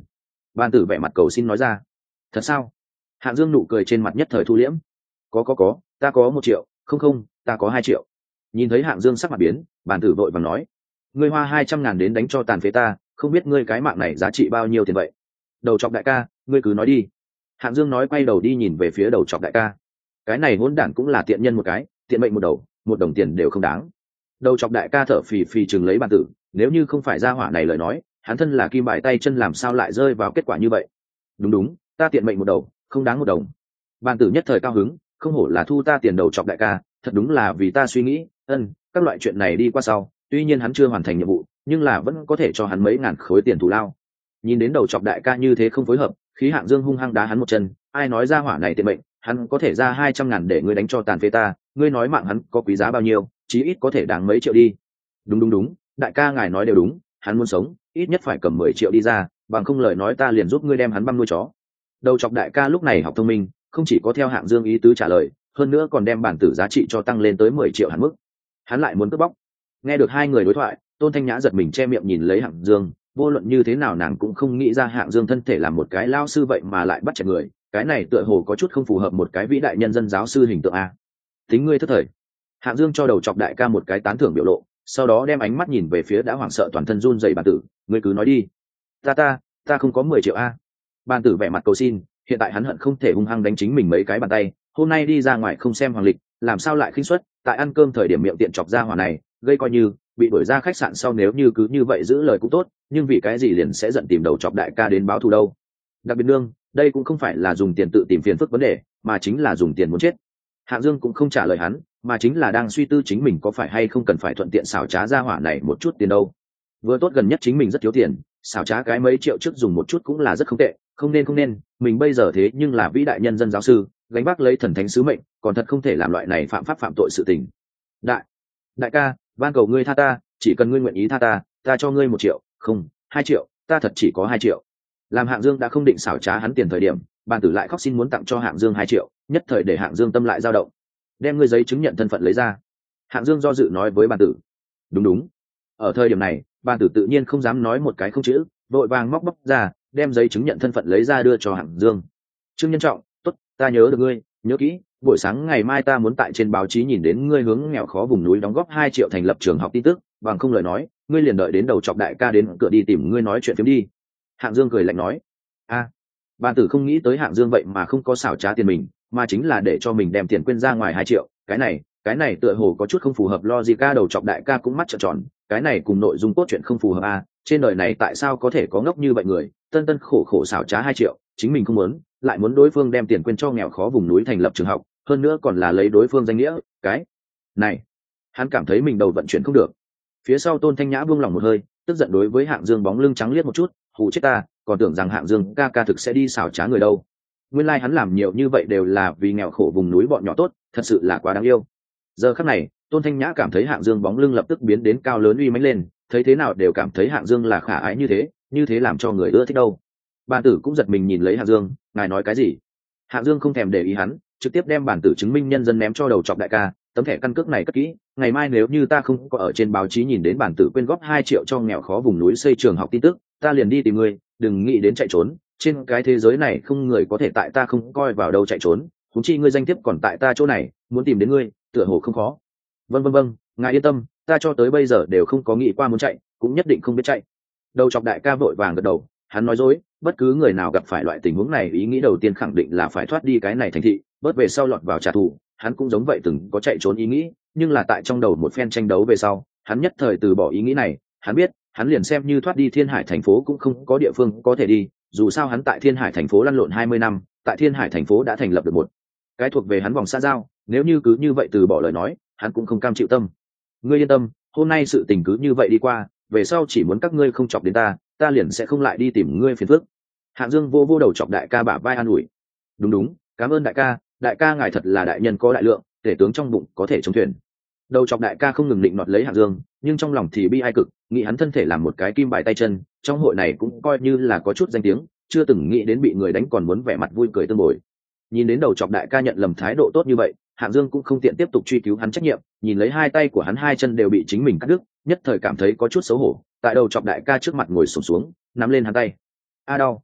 Ban tử vẻ mặt cầu xin nói ra. Thật sao? Hạng Dương nụ cười trên mặt nhất thời thu liễm. Có có có, ta có một triệu, không không, ta có hai triệu. Nhìn thấy Hạng Dương sắc mặt biến, Ban tử vội vàng nói, ngươi hoa hai trăm ngàn đến đánh cho tàn phế ta, không biết ngươi cái mạng này giá trị bao nhiêu tiền vậy? Đầu chọc đại ca, ngươi cứ nói đi. Hạng Dương nói quay đầu đi nhìn về phía đầu chọc đại ca. Cái này hỗn đản cũng là tiện nhân một cái, tiện mệnh một đầu, một đồng tiền đều không đáng. Đầu chọc đại ca thở phì phì chừng lấy Ban tử, nếu như không phải gia hỏa này lời nói, hắn thân là kim bài tay chân làm sao lại rơi vào kết quả như vậy? Đúng đúng, ta tiện mệnh một đầu, không đáng một đồng. Ban tử nhất thời cao hứng, không hổ là thu ta tiền đầu chọc đại ca, thật đúng là vì ta suy nghĩ, ân, các loại chuyện này đi qua sau, tuy nhiên hắn chưa hoàn thành nhiệm vụ, nhưng là vẫn có thể cho hắn mấy ngàn khối tiền thù lao. Nhìn đến đầu chọc đại ca như thế không phối hợp, khí Hạng Dương hung hăng đá hắn một chân, ai nói ra hỏa này tiện mệnh, hắn có thể ra hai trăm ngàn để ngươi đánh cho tàn phế ta, ngươi nói mạng hắn có quý giá bao nhiêu, chí ít có thể đáng mấy triệu đi. Đúng đúng đúng, đại ca ngài nói đều đúng, hắn muốn sống, ít nhất phải cầm mười triệu đi ra, bằng không lời nói ta liền giúp ngươi đem hắn băm nuôi chó. Đầu chọc đại ca lúc này học thông minh, không chỉ có theo Hạng Dương ý tứ trả lời, hơn nữa còn đem bản tử giá trị cho tăng lên tới mười triệu hạn mức. Hắn lại muốn cướp bóc. Nghe được hai người đối thoại, Tôn Thanh Nhã giật mình che miệng nhìn lấy Hạng Dương, vô luận như thế nào nàng cũng không nghĩ ra Hạng Dương thân thể làm một cái lao sư vậy mà lại bắt chẹt người, cái này tựa hồ có chút không phù hợp một cái vĩ đại nhân dân giáo sư hình tượng a. Tính ngươi thất thời. Hạng Dương cho đầu chọc đại ca một cái tán thưởng biểu lộ, sau đó đem ánh mắt nhìn về phía đã hoảng sợ toàn thân run rẩy bản tử, ngươi cứ nói đi. Ta ta, ta không có mười triệu a. Bản tử vẻ mặt cầu xin, hiện tại hắn hận không thể hung hăng đánh chính mình mấy cái bàn tay, hôm nay đi ra ngoài không xem hoàng lịch, làm sao lại khinh suất, tại ăn cơm thời điểm miệng tiện chọc ra hỏa này, gây coi như bị đuổi ra khách sạn sau nếu như cứ như vậy giữ lời cũng tốt, nhưng vì cái gì liền sẽ giận tìm đầu chọc đại ca đến báo thù đâu. Đặc biệt nương, đây cũng không phải là dùng tiền tự tìm phiền phức vấn đề, mà chính là dùng tiền muốn chết. Hạng Dương cũng không trả lời hắn, mà chính là đang suy tư chính mình có phải hay không cần phải thuận tiện xảo trá ra hỏa này một chút tiền đâu. Vừa tốt gần nhất chính mình rất thiếu tiền, xảo trá cái mấy triệu trước dùng một chút cũng là rất không tệ, không nên không nên, mình bây giờ thế nhưng là vĩ đại nhân dân giáo sư, gánh vác lấy thần thánh sứ mệnh, còn thật không thể làm loại này phạm pháp phạm tội sự tình. Đại, đại ca, van cầu ngươi tha ta, chỉ cần ngươi nguyện ý tha ta, ta cho ngươi một triệu, không, hai triệu, ta thật chỉ có hai triệu. Làm Hạng Dương đã không định xảo trá hắn tiền thời điểm, bàn tử lại khóc xin muốn tặng cho Hạng Dương hai triệu, nhất thời để Hạng Dương tâm lại dao động. Đem ngươi giấy chứng nhận thân phận lấy ra. Hạng Dương do dự nói với bàn tử. Đúng đúng. Ở thời điểm này, bàn tử tự nhiên không dám nói một cái không chữ, vội vàng móc bóc ra, đem giấy chứng nhận thân phận lấy ra đưa cho Hạng Dương. Trương Nhân Trọng, tốt, ta nhớ được ngươi, nhớ kỹ, buổi sáng ngày mai ta muốn tại trên báo chí nhìn đến ngươi hướng nghèo khó vùng núi đóng góp hai triệu thành lập trường học tin tức, bằng không lời nói, ngươi liền đợi đến đầu chọc đại ca đến cửa đi tìm ngươi nói chuyện phiếm đi. Hạng Dương cười lạnh nói. A, à, bàn tử không nghĩ tới Hạng Dương vậy mà không có xảo trá tiền mình, mà chính là để cho mình đem tiền quên ra ngoài hai triệu, cái này, cái này tựa hồ có chút không phù hợp lo gì ca. Đầu chọc đại ca cũng mắt trợn tròn, cái này cùng nội dung cốt truyện không phù hợp a, trên đời này tại sao có thể có ngốc như vậy người, tân tân khổ khổ xảo trá hai triệu, chính mình không muốn, lại muốn đối phương đem tiền quên cho nghèo khó vùng núi thành lập trường học, hơn nữa còn là lấy đối phương danh nghĩa, cái này, hắn cảm thấy mình đầu vận chuyển không được. Phía sau Tôn Thanh Nhã buông lòng một hơi, tức giận đối với Hạng Dương bóng lưng trắng liếc một chút, hù chết ta, còn tưởng rằng Hạng Dương ca ca thực sẽ đi xảo trá người đâu. Nguyên lai like hắn làm nhiều như vậy đều là vì nghèo khổ vùng núi bọn nhỏ tốt, thật sự là quá đáng yêu. Giờ khắc này, Tôn Thanh Nhã cảm thấy Hạng Dương bóng lưng lập tức biến đến cao lớn uy mãnh lên, thấy thế nào đều cảm thấy Hạng Dương là khả ái như thế, như thế làm cho người ưa thích đâu. Bản tử cũng giật mình nhìn lấy Hạng Dương, ngài nói cái gì? Hạng Dương không thèm để ý hắn, trực tiếp đem bản tử chứng minh nhân dân ném cho đầu chọc đại ca, tấm thẻ căn cước này cất kỹ, ngày mai nếu như ta không có ở trên báo chí nhìn đến bản tử quyên góp hai triệu cho nghèo khó vùng núi xây trường học tin tức, ta liền đi tìm ngươi, đừng nghĩ đến chạy trốn, trên cái thế giới này không người có thể tại ta không coi vào đâu chạy trốn, huống chi ngươi danh thiếp còn tại ta chỗ này, muốn tìm đến ngươi, tựa hồ không khó. Vâng vâng vâng, ngài yên tâm, ta cho tới bây giờ đều không có nghĩ qua muốn chạy, cũng nhất định không biết chạy. Đầu chọc đại ca vội vàng gật đầu, hắn nói dối, bất cứ người nào gặp phải loại tình huống này ý nghĩ đầu tiên khẳng định là phải thoát đi cái này thành thị, bớt về sau lọt vào trả thù, hắn cũng giống vậy từng có chạy trốn ý nghĩ, nhưng là tại trong đầu một phen tranh đấu về sau, hắn nhất thời từ bỏ ý nghĩ này, hắn biết, hắn liền xem như thoát đi Thiên Hải thành phố cũng không có địa phương có thể đi, dù sao hắn tại Thiên Hải thành phố lăn lộn hai mươi năm, tại Thiên Hải thành phố đã thành lập được một cái thuộc về hắn vòng xã giao, nếu như cứ như vậy từ bỏ lời nói, hắn cũng không cam chịu tâm. Ngươi yên tâm, hôm nay sự tình cứ như vậy đi qua, về sau chỉ muốn các ngươi không chọc đến ta, ta liền sẽ không lại đi tìm ngươi phiền phức. Hạng Dương vô vô đầu chọc đại ca bả vai an ủi. Đúng đúng, cảm ơn đại ca, đại ca ngài thật là đại nhân có đại lượng, tể tướng trong bụng có thể chống thuyền. Đầu chọc đại ca không ngừng định nọt lấy Hạng Dương, nhưng trong lòng thì bi ai cực, nghĩ hắn thân thể làm một cái kim bài tay chân, trong hội này cũng coi như là có chút danh tiếng, chưa từng nghĩ đến bị người đánh còn muốn vẻ mặt vui cười tương bồi. Nhìn đến đầu chọc đại ca nhận lầm thái độ tốt như vậy, Hạng Dương cũng không tiện tiếp tục truy cứu hắn trách nhiệm, nhìn lấy hai tay của hắn hai chân đều bị chính mình cắt đứt, nhất thời cảm thấy có chút xấu hổ, tại đầu chọc đại ca trước mặt ngồi xổm xuống, nắm lên hắn tay. A đau.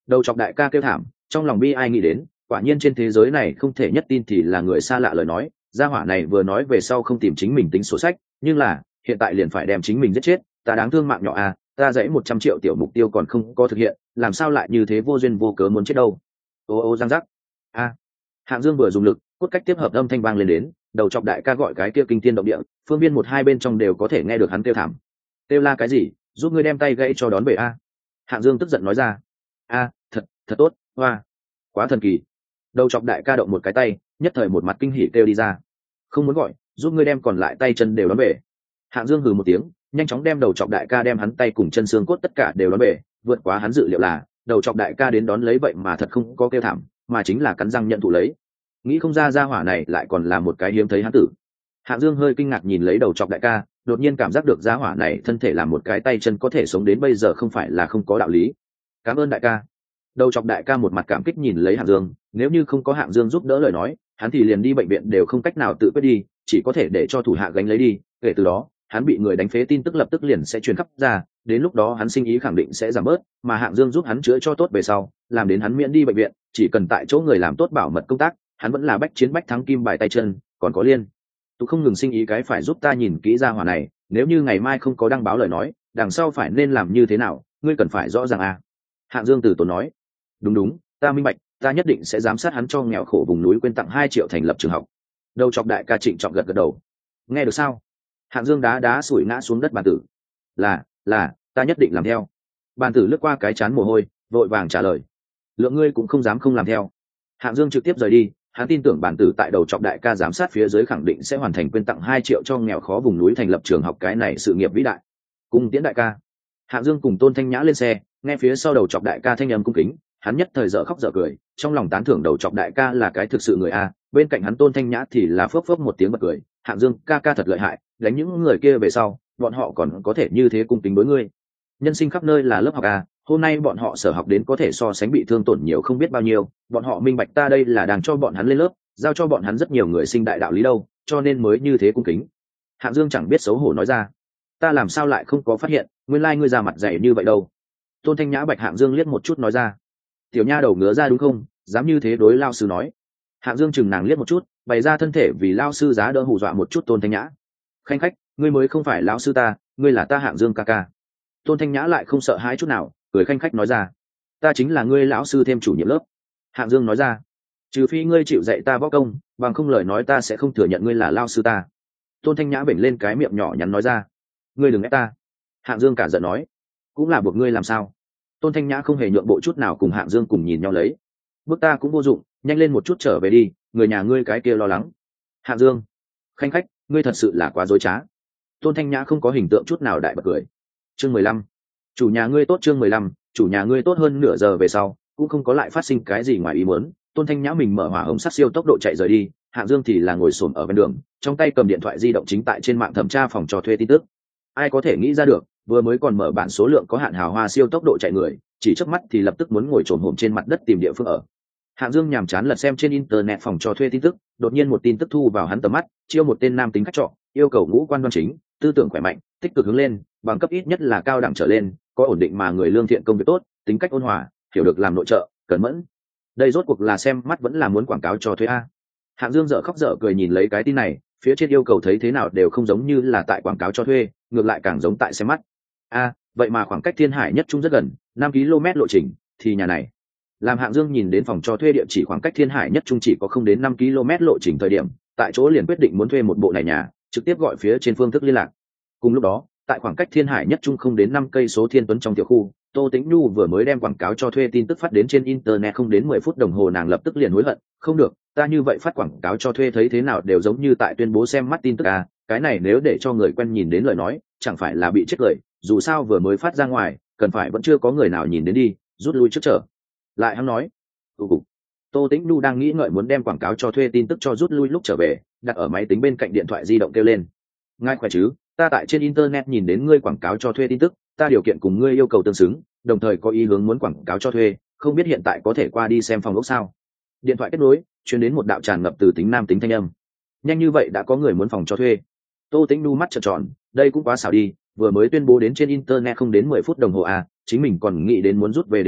Đầu chọc đại ca kêu thảm, trong lòng bi ai nghĩ đến, quả nhiên trên thế giới này không thể nhất tin thì là người xa lạ lời nói. Gia hỏa này vừa nói về sau không tìm chính mình tính sổ sách, nhưng là hiện tại liền phải đem chính mình giết chết. Ta đáng thương mạng nhỏ à, ta dãy một trăm triệu tiểu mục tiêu còn không có thực hiện, làm sao lại như thế vô duyên vô cớ muốn chết đâu. Ô ô răng rắc. A. Hạng Dương vừa dùng lực, cốt cách tiếp hợp âm thanh vang lên đến, đầu chọc đại ca gọi cái kia kinh thiên động địa, phương viên một hai bên trong đều có thể nghe được hắn kêu thảm. Kêu la cái gì, giúp ngươi đem tay gãy cho đón về a. Hạng Dương tức giận nói ra. A, thật, thật tốt, hoa, quá thần kỳ. Đầu chọc đại ca động một cái tay, nhất thời một mặt kinh hỉ kêu đi ra. Không muốn gọi, giúp ngươi đem còn lại tay chân đều đón về. Hạng Dương hừ một tiếng, nhanh chóng đem đầu chọc đại ca đem hắn tay cùng chân xương cốt tất cả đều đón về, vượt quá hắn dự liệu là, đầu chọc đại ca đến đón lấy vậy mà thật không có kêu thảm, mà chính là cắn răng nhận thụ lấy. Nghĩ không ra gia hỏa này lại còn là một cái hiếm thấy hắn tử. Hạng Dương hơi kinh ngạc nhìn lấy đầu chọc đại ca, đột nhiên cảm giác được gia hỏa này thân thể làm một cái tay chân có thể sống đến bây giờ không phải là không có đạo lý. Cảm ơn đại ca. Đầu chọc đại ca một mặt cảm kích nhìn lấy Hạng Dương, nếu như không có Hạng Dương giúp đỡ lời nói, hắn thì liền đi bệnh viện đều không cách nào tự quyết đi, chỉ có thể để cho thủ hạ gánh lấy đi. Kể từ đó, hắn bị người đánh phế tin tức lập tức liền sẽ truyền khắp ra, đến lúc đó hắn sinh ý khẳng định sẽ giảm bớt, mà Hạng Dương giúp hắn chữa cho tốt về sau, làm đến hắn miễn đi bệnh viện, chỉ cần tại chỗ người làm tốt bảo mật công tác, hắn vẫn là bách chiến bách thắng kim bài tay chân, còn có liên tôi không ngừng sinh ý cái phải giúp ta nhìn kỹ ra hỏa này, nếu như ngày mai không có đăng báo lời nói, đằng sau phải nên làm như thế nào, ngươi cần phải rõ ràng à. Hạng Dương từ tốn nói. Đúng đúng, ta minh bạch, ta nhất định sẽ giám sát hắn cho nghèo khổ vùng núi quên tặng hai triệu thành lập trường học. Đầu chọc đại ca trịnh trọng gật gật đầu. Nghe được sao? Hạng Dương đá đá sủi ngã xuống đất bàn tử. Là, là, ta nhất định làm theo. Bàn tử lướt qua cái chán mồ hôi, vội vàng trả lời. Lượng ngươi cũng không dám không làm theo. Hạng Dương trực tiếp rời đi, hắn tin tưởng bản tử tại đầu chọc đại ca giám sát phía dưới khẳng định sẽ hoàn thành quyên tặng hai triệu cho nghèo khó vùng núi thành lập trường học cái này sự nghiệp vĩ đại. Cùng tiễn đại ca. Hạng Dương cùng Tôn Thanh Nhã lên xe, nghe phía sau đầu chọc đại ca thanh âm cung kính, hắn nhất thời dở khóc dở cười, trong lòng tán thưởng đầu chọc đại ca là cái thực sự người a, bên cạnh hắn Tôn Thanh Nhã thì là phớp phớp một tiếng bật cười, Hạng Dương ca ca thật lợi hại, đánh những người kia về sau, bọn họ còn có thể như thế cung kính đối ngươi. Nhân sinh khắp nơi là lớp học a, hôm nay bọn họ sở học đến có thể so sánh bị thương tổn nhiều không biết bao nhiêu, bọn họ minh bạch ta đây là đang cho bọn hắn lên lớp, giao cho bọn hắn rất nhiều người sinh đại đạo lý đâu, cho nên mới như thế cung kính. Hạng Dương chẳng biết xấu hổ nói ra, ta làm sao lại không có phát hiện, nguyên lai ngươi ra mặt dày như vậy đâu. Tôn Thanh Nhã bạch Hạng Dương liếc một chút nói ra, tiểu nha đầu ngứa ra đúng không, dám như thế đối lao sư nói. Hạng Dương chừng nàng liếc một chút, bày ra thân thể vì lao sư giá đỡ hù dọa một chút Tôn Thanh Nhã. Khanh khách, ngươi mới không phải lão sư ta, ngươi là ta Hạng Dương ca ca. Tôn Thanh Nhã lại không sợ hãi chút nào, cười khanh khách nói ra, ta chính là ngươi lão sư thêm chủ nhiệm lớp. Hạng Dương nói ra, trừ phi ngươi chịu dạy ta võ công, bằng không lời nói ta sẽ không thừa nhận ngươi là lao sư ta. Tôn Thanh Nhã vểnh lên cái miệng nhỏ nhắn nói ra, ngươi đừng ép ta. Hạng Dương cả giận nói, cũng là buộc ngươi làm sao. Tôn Thanh Nhã không hề nhượng bộ chút nào cùng Hạng Dương cùng nhìn nhau lấy, bước ta cũng vô dụng, nhanh lên một chút trở về đi, người nhà ngươi cái kia lo lắng. Hạng Dương, khanh khách, ngươi thật sự là quá dối trá. Tôn Thanh Nhã không có hình tượng chút nào đại bật cười. Chương mười lăm, chủ nhà ngươi tốt. Chương mười lăm, chủ nhà ngươi tốt. Hơn nửa giờ về sau cũng không có lại phát sinh cái gì ngoài ý muốn, Tôn Thanh Nhã mình mở hỏa hồng sắc siêu tốc độ chạy rời đi, Hạng Dương thì là ngồi xổm ở ven đường, trong tay cầm điện thoại di động chính tại trên mạng thẩm tra phòng trò thuê tin tức. Ai có thể nghĩ ra được, vừa mới còn mở bản số lượng có hạn hào hoa siêu tốc độ chạy người, chỉ chớp mắt thì lập tức muốn ngồi trồm hổm trên mặt đất tìm địa phương ở. Hạng Dương nhàm chán lật xem trên internet phòng trò thuê tin tức, đột nhiên một tin tức thu vào hắn tầm mắt, chiêu một tên nam tính khách trọ, yêu cầu ngũ quan đoan chính, tư tưởng khỏe mạnh, tích cực hướng lên, bằng cấp ít nhất là cao đẳng trở lên, có ổn định mà người lương thiện công việc tốt, tính cách ôn hòa, hiểu được làm nội trợ, cẩn mẫn. Đây rốt cuộc là xem mắt vẫn là muốn quảng cáo cho thuê a. Hạng Dương dở khóc dở cười nhìn lấy cái tin này, phía trên yêu cầu thấy thế nào đều không giống như là tại quảng cáo cho thuê, ngược lại càng giống tại xem mắt. A, vậy mà khoảng cách Thiên Hải nhất trung rất gần, năm ki lô mét lộ trình, thì nhà này. Làm Hạng Dương nhìn đến phòng cho thuê địa chỉ khoảng cách Thiên Hải nhất trung chỉ có không đến năm ki lô mét lộ trình thời điểm, tại chỗ liền quyết định muốn thuê một bộ này nhà, trực tiếp gọi phía trên phương thức liên lạc. Cùng lúc đó, tại khoảng cách Thiên Hải nhất trung không đến năm cây số Thiên Tuấn trong tiểu khu, Tô Tĩnh Nhu vừa mới đem quảng cáo cho thuê tin tức phát đến trên internet không đến mười phút đồng hồ, nàng lập tức liền hối hận, không được, ta như vậy phát quảng cáo cho thuê thấy thế nào đều giống như tại tuyên bố xem mắt tin tức à, cái này nếu để cho người quen nhìn đến lời nói, chẳng phải là bị chết lời, dù sao vừa mới phát ra ngoài, cần phải vẫn chưa có người nào nhìn đến đi, rút lui trước trở. Lại hắn nói, ừ, Tô Tĩnh Nhu đang nghĩ ngợi muốn đem quảng cáo cho thuê tin tức cho rút lui lúc trở về, đặt ở máy tính bên cạnh điện thoại di động kêu lên. Ngài khỏe chứ, ta tại trên internet nhìn đến ngươi quảng cáo cho thuê tin tức, ta điều kiện cùng ngươi yêu cầu tương xứng, đồng thời có ý hướng muốn quảng cáo cho thuê, không biết hiện tại có thể qua đi xem phòng ốc sao. Điện thoại kết nối, truyền đến một đạo tràn ngập từ tính nam tính thanh âm. Nhanh như vậy đã có người muốn phòng cho thuê. Tô Tĩnh Nhu mắt trợn tròn, đây cũng quá xảo đi, vừa mới tuyên bố đến trên internet không đến mười phút đồng hồ à, chính mình còn nghĩ đến muốn rút về đến đâu,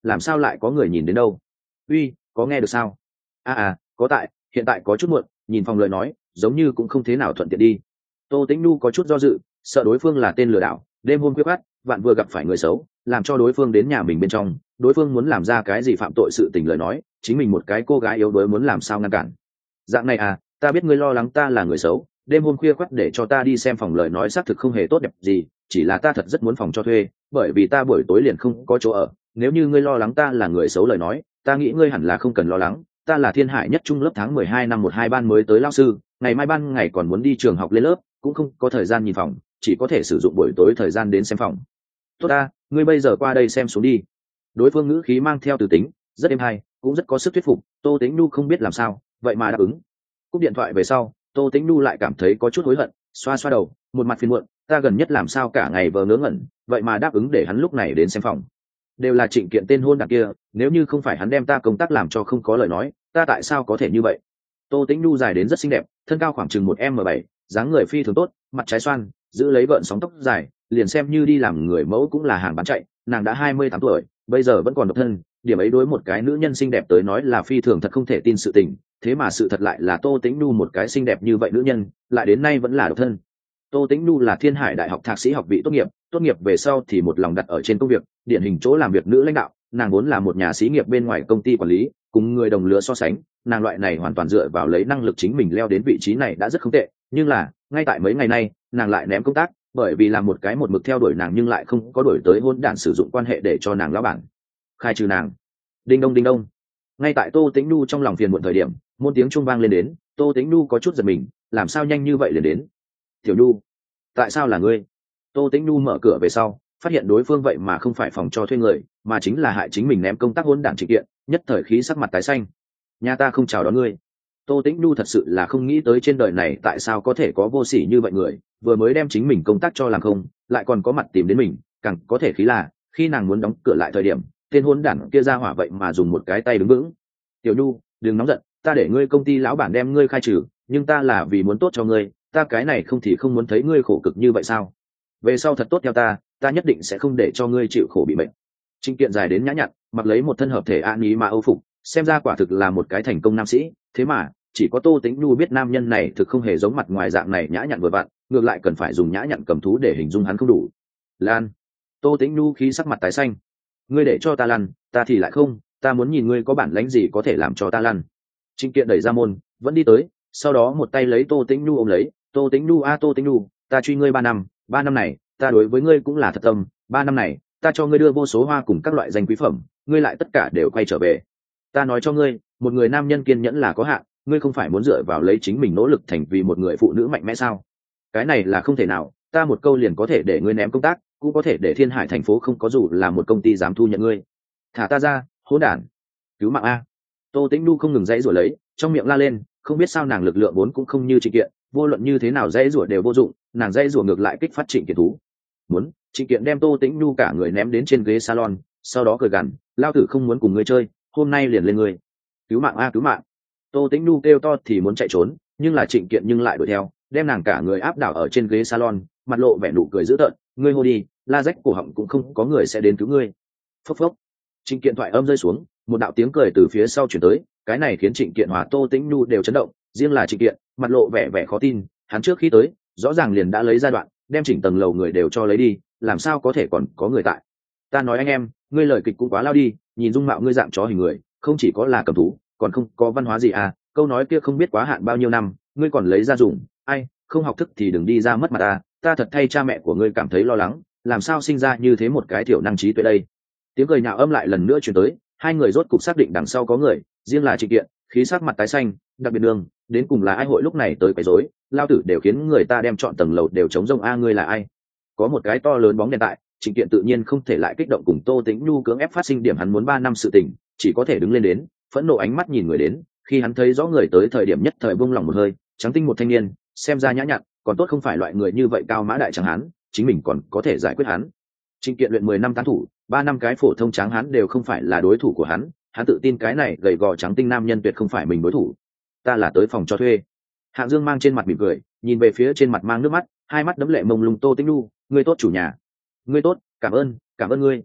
làm sao lại có người nhìn đến đâu? Uy, có nghe được sao? À à, có tại, hiện tại có chút muộn, nhìn phòng lời nói giống như cũng không thế nào thuận tiện đi. Tô Tĩnh Nhu có chút do dự, sợ đối phương là tên lừa đảo, đêm hôm khuya khoắt vạn vừa gặp phải người xấu, làm cho đối phương đến nhà mình bên trong, đối phương muốn làm ra cái gì phạm tội sự tình lời nói, chính mình một cái cô gái yếu đuối muốn làm sao ngăn cản. Dạng này à, ta biết ngươi lo lắng ta là người xấu, đêm hôm khuya khoắt để cho ta đi xem phòng lời nói xác thực không hề tốt đẹp gì, chỉ là ta thật rất muốn phòng cho thuê, bởi vì ta buổi tối liền không có chỗ ở. Nếu như ngươi lo lắng ta là người xấu lời nói, ta nghĩ ngươi hẳn là không cần lo lắng, ta là Thiên Hải nhất trung lớp tháng mười hai năm một hai ban mới tới lao sư, ngày mai ban ngày còn muốn đi trường học lên lớp, cũng không có thời gian nhìn phòng, chỉ có thể sử dụng buổi tối thời gian đến xem phòng. Tốt ta, ngươi bây giờ qua đây xem xuống đi. Đối phương ngữ khí mang theo từ tính, rất êm hay, cũng rất có sức thuyết phục. Tô Tĩnh Nhu không biết làm sao, vậy mà đáp ứng. Cúp điện thoại về sau, Tô Tĩnh Nhu lại cảm thấy có chút hối hận, xoa xoa đầu, một mặt phiền muộn, ta gần nhất làm sao cả ngày vờ ngớ ngẩn, vậy mà đáp ứng để hắn lúc này đến xem phòng. Đều là Trịnh Kiện tên hôn đản kia, nếu như không phải hắn đem ta công tác làm cho không có lời nói, ta tại sao có thể như vậy? Tô Tĩnh Nhu dài đến rất xinh đẹp, thân cao khoảng chừng một m bảy, dáng người phi thường tốt, mặt trái xoan, giữ lấy gợn sóng tóc dài, liền xem như đi làm người mẫu cũng là hàng bán chạy. Nàng đã hai mươi tám tuổi, bây giờ vẫn còn độc thân, điểm ấy đối một cái nữ nhân xinh đẹp tới nói là phi thường thật không thể tin sự tình, thế mà sự thật lại là Tô Tĩnh Nhu một cái xinh đẹp như vậy nữ nhân, lại đến nay vẫn là độc thân. Tô Tĩnh Nhu là Thiên Hải Đại học thạc sĩ học vị tốt nghiệp, tốt nghiệp về sau thì một lòng đặt ở trên công việc, điển hình chỗ làm việc nữ lãnh đạo, nàng vốn là một nhà xí nghiệp bên ngoài công ty quản lý, cùng người đồng lứa so sánh, nàng loại này hoàn toàn dựa vào lấy năng lực chính mình leo đến vị trí này đã rất không tệ, nhưng là, ngay tại mấy ngày nay, nàng lại ném công tác, bởi vì làm một cái một mực theo đuổi nàng nhưng lại không có đuổi tới hôn đản sử dụng quan hệ để cho nàng lão bản khai trừ nàng. Đinh đông đinh đông. Ngay tại Tô Tĩnh Nhu trong lòng phiền muộn thời điểm, một tiếng chuông vang lên đến, Tô Tĩnh Nhu có chút giật mình, làm sao nhanh như vậy liền đến? Tiểu Nhu, tại sao là ngươi? Tô Tĩnh Nhu mở cửa về sau, phát hiện đối phương vậy mà không phải phòng cho thuê người, mà chính là hại chính mình ném công tác hôn đản Trịnh Kiện, nhất thời khí sắc mặt tái xanh. Nhà ta không chào đón ngươi. Tô Tĩnh Nhu thật sự là không nghĩ tới trên đời này tại sao có thể có vô sỉ như vậy người, vừa mới đem chính mình công tác cho làm không, lại còn có mặt tìm đến mình, càng có thể khí là khi nàng muốn đóng cửa lại thời điểm, tên hôn đản kia ra hỏa vậy mà dùng một cái tay đứng vững. Tiểu Nhu, đừng nóng giận, ta để ngươi công ty lão bản đem ngươi khai trừ, nhưng ta là vì muốn tốt cho ngươi, ta cái này không thì không muốn thấy ngươi khổ cực như vậy sao? Về sau thật tốt theo ta, ta nhất định sẽ không để cho ngươi chịu khổ bị bệnh. Trịnh Kiện dài đến nhã nhặn, mặc lấy một thân hợp thể an ý mà âu phục, xem ra quả thực là một cái thành công nam sĩ, thế mà chỉ có Tô Tĩnh Nhu biết nam nhân này thực không hề giống mặt ngoài dạng này nhã nhặn vừa vặn, ngược lại cần phải dùng nhã nhặn cầm thú để hình dung hắn không đủ. Lan. Tô Tĩnh Nhu khí sắc mặt tái xanh. Ngươi để cho ta lăn, ta thì lại không, ta muốn nhìn ngươi có bản lĩnh gì có thể làm cho ta lăn. Trịnh Kiện đẩy ra môn, vẫn đi tới, sau đó một tay lấy Tô Tĩnh Nhu ôm lấy, Tô Tĩnh Nhu a Tô Tĩnh Nhu, ta truy ngươi ba năm, ba năm này, ta đối với ngươi cũng là thật tâm, ba năm này, ta cho ngươi đưa vô số hoa cùng các loại danh quý phẩm, ngươi lại tất cả đều quay trở về. Ta nói cho ngươi, một người nam nhân kiên nhẫn là có hạn, ngươi không phải muốn dựa vào lấy chính mình nỗ lực thành vì một người phụ nữ mạnh mẽ sao? Cái này là không thể nào, ta một câu liền có thể để ngươi ném công tác, cũng có thể để Thiên Hải thành phố không có dù là một công ty dám thu nhận ngươi. Thả ta ra, hỗn đản, cứu mạng a. Tô Tĩnh Nhu không ngừng dãy rủa lấy, trong miệng la lên, không biết sao nàng lực lượng vốn cũng không như Trịnh Kiện, vô luận như thế nào dãy rủa đều vô dụng, nàng dãy rủa ngược lại kích phát Trịnh Kiện thú. Muốn, Trịnh Kiện đem Tô Tĩnh Nhu cả người ném đến trên ghế salon, sau đó cười gằn, lao tử không muốn cùng ngươi chơi, hôm nay liền lên ngươi. Cứu mạng a cứu mạng. Tô Tĩnh Nhu kêu to thì muốn chạy trốn, nhưng là Trịnh Kiện nhưng lại đuổi theo, đem nàng cả người áp đảo ở trên ghế salon, mặt lộ vẻ nụ cười dữ tợn, ngươi hô đi, la rách cổ họng cũng không có người sẽ đến cứu ngươi. Phốc phốc. Trịnh Kiện thoại âm rơi xuống, một đạo tiếng cười từ phía sau truyền tới, cái này khiến Trịnh Kiện hòa Tô Tĩnh Nhu đều chấn động, riêng là Trịnh Kiện, mặt lộ vẻ vẻ khó tin, hắn trước khi tới, rõ ràng liền đã lấy giai đoạn, đem chỉnh tầng lầu người đều cho lấy đi, làm sao có thể còn có người tại? Ta nói anh em, ngươi lời kịch cũng quá lao đi, nhìn dung mạo ngươi dạng chó hình người, không chỉ có là cầm thú, còn không có văn hóa gì à? Câu nói kia không biết quá hạn bao nhiêu năm, ngươi còn lấy ra dùng, ai, không học thức thì đừng đi ra mất mặt ta, ta thật thay cha mẹ của ngươi cảm thấy lo lắng, làm sao sinh ra như thế một cái thiểu năng trí tuệ đây? Tiếng cười nhạo âm lại lần nữa truyền tới, hai người rốt cục xác định đằng sau có người, riêng là Trịnh Kiện, khí sắc mặt tái xanh, đặc biệt đường, đến cùng là ai hội lúc này tới quấy rối, lao tử đều khiến người ta đem chọn tầng lầu đều chống rông a ngươi là ai? Có một cái to lớn bóng đèn tại, Trịnh Kiện tự nhiên không thể lại kích động cùng Tô Tĩnh Nhu cưỡng ép phát sinh điểm hắn muốn ba năm sự tình, chỉ có thể đứng lên đến, phẫn nộ ánh mắt nhìn người đến, khi hắn thấy rõ người tới thời điểm nhất thời buông lòng một hơi, trắng tinh một thanh niên, xem ra nhã nhặn, còn tốt không phải loại người như vậy cao mã đại tráng hán, chính mình còn có thể giải quyết hắn. Trịnh Kiện luyện mười năm tán thủ, ba năm cái phổ thông tráng hán đều không phải là đối thủ của hắn, hắn tự tin cái này gầy gò trắng tinh nam nhân tuyệt không phải mình đối thủ. Ta là tới phòng cho thuê. Hạng Dương mang trên mặt mỉm cười, nhìn về phía trên mặt mang nước mắt, hai mắt đẫm lệ mông lung Tô Tĩnh Nhu, ngươi tốt chủ nhà. Ngươi tốt, cảm ơn, cảm ơn ngươi.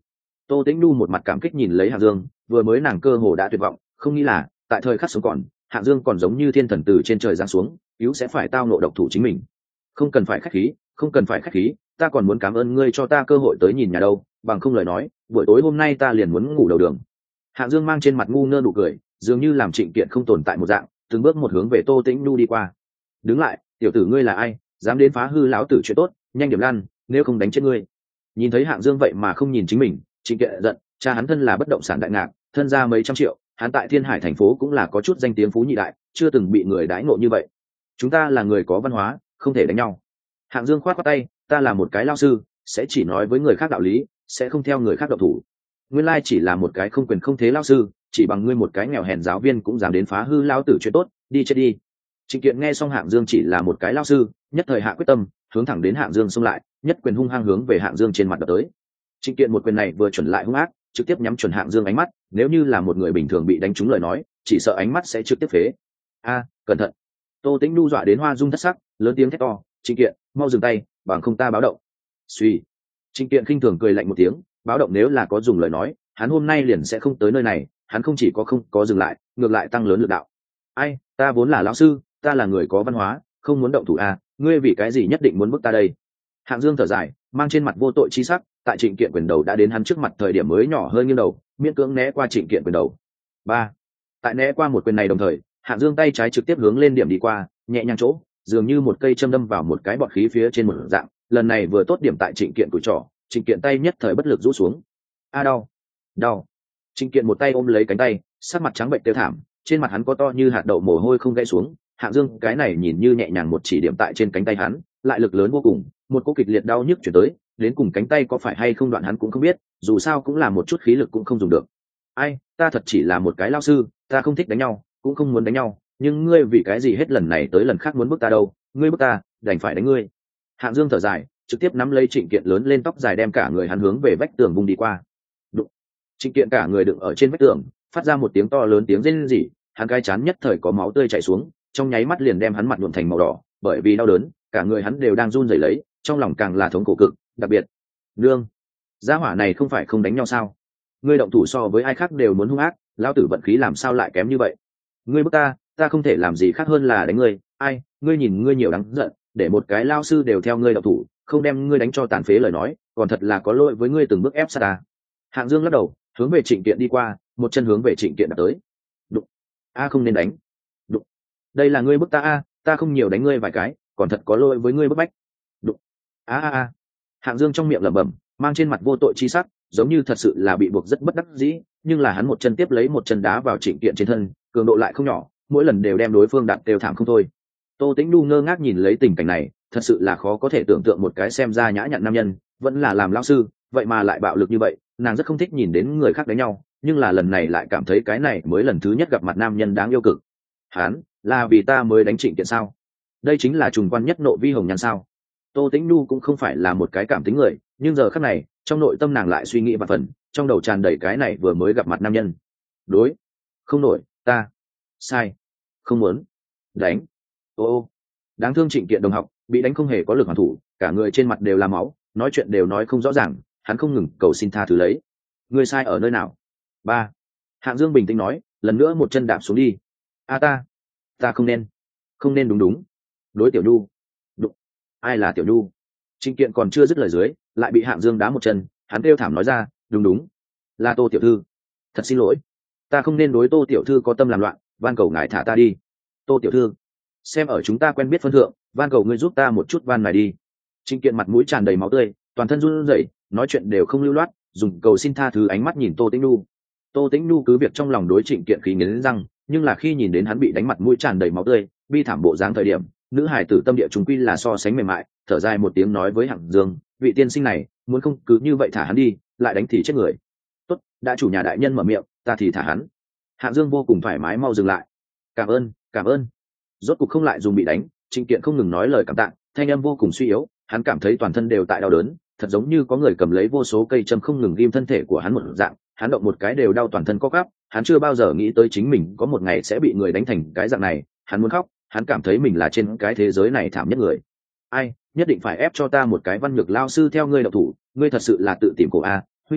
Tô Tĩnh Nu một mặt cảm kích nhìn lấy Hạng Dương, vừa mới nàng cơ hồ đã tuyệt vọng, không nghĩ là tại thời khắc sống còn, Hạng Dương còn giống như thiên thần từ trên trời giáng xuống, cứu sẽ phải tao nộ độc thủ chính mình. Không cần phải khách khí, không cần phải khách khí, ta còn muốn cảm ơn ngươi cho ta cơ hội tới nhìn nhà đâu, bằng không lời nói, buổi tối hôm nay ta liền muốn ngủ đầu đường. Hạng Dương mang trên mặt ngu ngơ nụ cười, dường như làm Trịnh Kiện không tồn tại một dạng, từng bước một hướng về Tô Tĩnh Nu đi qua. Đứng lại, tiểu tử ngươi là ai, dám đến phá hư lão tử chuyện tốt, nhanh điểm lăn, nếu không đánh chết ngươi. Nhìn thấy Hạng Dương vậy mà không nhìn chính mình, Trịnh Kiện giận, cha hắn thân là bất động sản đại ngạc, thân ra mấy trăm triệu, hắn tại Thiên Hải thành phố cũng là có chút danh tiếng phú nhị đại, chưa từng bị người đãi ngộ như vậy. Chúng ta là người có văn hóa, không thể đánh nhau. Hạng Dương khoát khoát tay, ta là một cái lao sư, sẽ chỉ nói với người khác đạo lý, sẽ không theo người khác động thủ. Nguyên lai chỉ là một cái không quyền không thế lao sư, chỉ bằng ngươi một cái nghèo hèn giáo viên cũng dám đến phá hư lao tử chuyện tốt, đi chết đi. Trịnh Kiện nghe xong Hạng Dương chỉ là một cái lao sư, nhất thời hạ quyết tâm, hướng thẳng đến Hạng Dương xông lại, nhất quyền hung hăng hướng về Hạng Dương trên mặt đập tới. Trịnh Kiện một quyền này vừa chuẩn lại hung ác, trực tiếp nhắm chuẩn Hạng Dương ánh mắt, nếu như là một người bình thường bị đánh trúng lời nói, chỉ sợ ánh mắt sẽ trực tiếp phế. A, cẩn thận. Tô Tĩnh Nu dọa đến hoa dung thất sắc, lớn tiếng thét to, Trịnh Kiện, mau dừng tay, bằng không ta báo động. Suy. Trịnh Kiện khinh thường cười lạnh một tiếng, báo động nếu là có dùng lời nói, hắn hôm nay liền sẽ không tới nơi này, hắn không chỉ có không có dừng lại, ngược lại tăng lớn lực đạo. Ai, ta vốn là lão sư, ta là người có văn hóa, không muốn động thủ a, ngươi vì cái gì nhất định muốn bức ta đây? Hạng Dương thở dài, mang trên mặt vô tội chi sắc, tại Trịnh Kiện quyền đầu đã đến hắn trước mặt thời điểm mới nhỏ hơi nghiêng đầu, miễn cưỡng né qua Trịnh Kiện quyền đầu. Ba. Tại né qua một quyền này đồng thời, Hạng Dương tay trái trực tiếp hướng lên điểm đi qua, nhẹ nhàng chỗ, dường như một cây châm đâm vào một cái bọt khí phía trên một dạng, lần này vừa tốt điểm tại Trịnh Kiện cùi trỏ, Trịnh Kiện tay nhất thời bất lực rũ xuống. A đau, đau. Trịnh Kiện một tay ôm lấy cánh tay, sắc mặt trắng bệnh tiêu thảm, trên mặt hắn có to như hạt đậu mồ hôi không gãy xuống. Hạng Dương cái này nhìn như nhẹ nhàng một chỉ điểm tại trên cánh tay hắn, lại lực lớn vô cùng, một cú kịch liệt đau nhức chuyển tới, đến cùng cánh tay có phải hay không đoạn hắn cũng không biết, dù sao cũng là một chút khí lực cũng không dùng được. Ai, ta thật chỉ là một cái lao sư, ta không thích đánh nhau, cũng không muốn đánh nhau, nhưng ngươi vì cái gì hết lần này tới lần khác muốn bức ta đâu, ngươi bức ta, đành phải đánh ngươi. Hạng Dương thở dài, trực tiếp nắm lấy Trịnh Kiện lớn lên tóc dài đem cả người hắn hướng về vách tường vung đi qua. Đụng. Trịnh Kiện cả người đựng ở trên vách tường, phát ra một tiếng to lớn tiếng rên rỉ, hắn cái chán nhất thời có máu tươi chảy xuống, trong nháy mắt liền đem hắn mặt nhuộm thành màu đỏ, bởi vì đau đớn, cả người hắn đều đang run rẩy lấy, trong lòng càng là thống khổ cực, đặc biệt. Nương, gia hỏa này không phải không đánh nhau sao? Ngươi động thủ so với ai khác đều muốn hung ác, lão tử vận khí làm sao lại kém như vậy? Ngươi bức ta, ta không thể làm gì khác hơn là đánh ngươi, ai, ngươi nhìn ngươi nhiều đáng giận, để một cái lao sư đều theo ngươi động thủ, không đem ngươi đánh cho tàn phế lời nói, còn thật là có lỗi với ngươi từng bước ép sát ta. Hạng Dương lắc đầu, hướng về Trịnh Kiện đi qua, một chân hướng về Trịnh Kiện đạp tới. Đụng. A không nên đánh. Đụng. Đây là ngươi bức ta a, ta không nhiều đánh ngươi vài cái, còn thật có lỗi với ngươi bức bách. Đụng. A a a. Hạng Dương trong miệng lẩm bẩm, mang trên mặt vô tội chi sắc, giống như thật sự là bị buộc rất bất đắc dĩ, nhưng là hắn một chân tiếp lấy một chân đá vào Trịnh Kiện trên thân, cường độ lại không nhỏ, mỗi lần đều đem đối phương đạp đều thảm không thôi. Tô Tĩnh Nu ngơ ngác nhìn lấy tình cảnh này, thật sự là khó có thể tưởng tượng một cái xem ra nhã nhặn nam nhân, vẫn là làm lão sư, vậy mà lại bạo lực như vậy, nàng rất không thích nhìn đến người khác đánh nhau, nhưng là lần này lại cảm thấy cái này mới lần thứ nhất gặp mặt nam nhân đáng yêu cực. Hắn, là vì ta mới đánh Trịnh Kiện sao? Đây chính là trùng quan nhất nộ vi hồng nhan sao? Tô Tĩnh Nu cũng không phải là một cái cảm tính người, nhưng giờ khắc này, trong nội tâm nàng lại suy nghĩ vạn phần, trong đầu tràn đầy cái này vừa mới gặp mặt nam nhân. Đối, không nổi, ta sai, không muốn đánh. Ô ô, đáng thương Trịnh Kiện đồng học, bị đánh không hề có lực hoàn thủ, cả người trên mặt đều là máu, nói chuyện đều nói không rõ ràng, hắn không ngừng cầu xin tha thứ lấy. Ngươi sai ở nơi nào? Ba. Hạng Dương bình tĩnh nói, lần nữa một chân đạp xuống đi. A ta, ta không nên, không nên đúng đúng. Đối Tiểu Nhu. Đụng. Ai là Tiểu Nhu? Trịnh Kiện còn chưa dứt lời dưới, lại bị Hạng Dương đá một chân, hắn kêu thảm nói ra, đúng đúng, là Tô tiểu thư. Thật xin lỗi, ta không nên đối Tô tiểu thư có tâm làm loạn, van cầu ngài thả ta đi. Tô tiểu thư, xem ở chúng ta quen biết phân thượng, van cầu ngươi giúp ta một chút van này đi. Trịnh Kiện mặt mũi tràn đầy máu tươi, toàn thân run rẩy, nói chuyện đều không lưu loát, dùng cầu xin tha thứ ánh mắt nhìn Tô Tĩnh Nu. Tô Tĩnh Nu cứ việc trong lòng đối Trịnh Kiện khí nghiến răng, nhưng là khi nhìn đến hắn bị đánh mặt mũi tràn đầy máu tươi, bi thảm bộ dáng thời điểm, nữ hài tử tâm địa chúng quy là so sánh mềm mại, thở dài một tiếng nói với Hạng Dương, vị tiên sinh này, muốn không cứ như vậy thả hắn đi, lại đánh thì chết người. Tốt, đã chủ nhà đại nhân mở miệng, ta thì thả hắn. Hạng Dương vô cùng thoải mái mau dừng lại. Cảm ơn, cảm ơn. Rốt cục không lại dùng bị đánh, Trịnh Kiện không ngừng nói lời cảm tạ, thanh âm vô cùng suy yếu, hắn cảm thấy toàn thân đều tại đau đớn, thật giống như có người cầm lấy vô số cây châm không ngừng ghim thân thể của hắn một dạng, hắn động một cái đều đau toàn thân co quắp, hắn chưa bao giờ nghĩ tới chính mình có một ngày sẽ bị người đánh thành cái dạng này, hắn muốn khóc, hắn cảm thấy mình là trên cái thế giới này thảm nhất người. Ai, nhất định phải ép cho ta một cái văn nhược lao sư theo ngươi độc thủ, ngươi thật sự là tự tìm cổ a, huynh đệ a,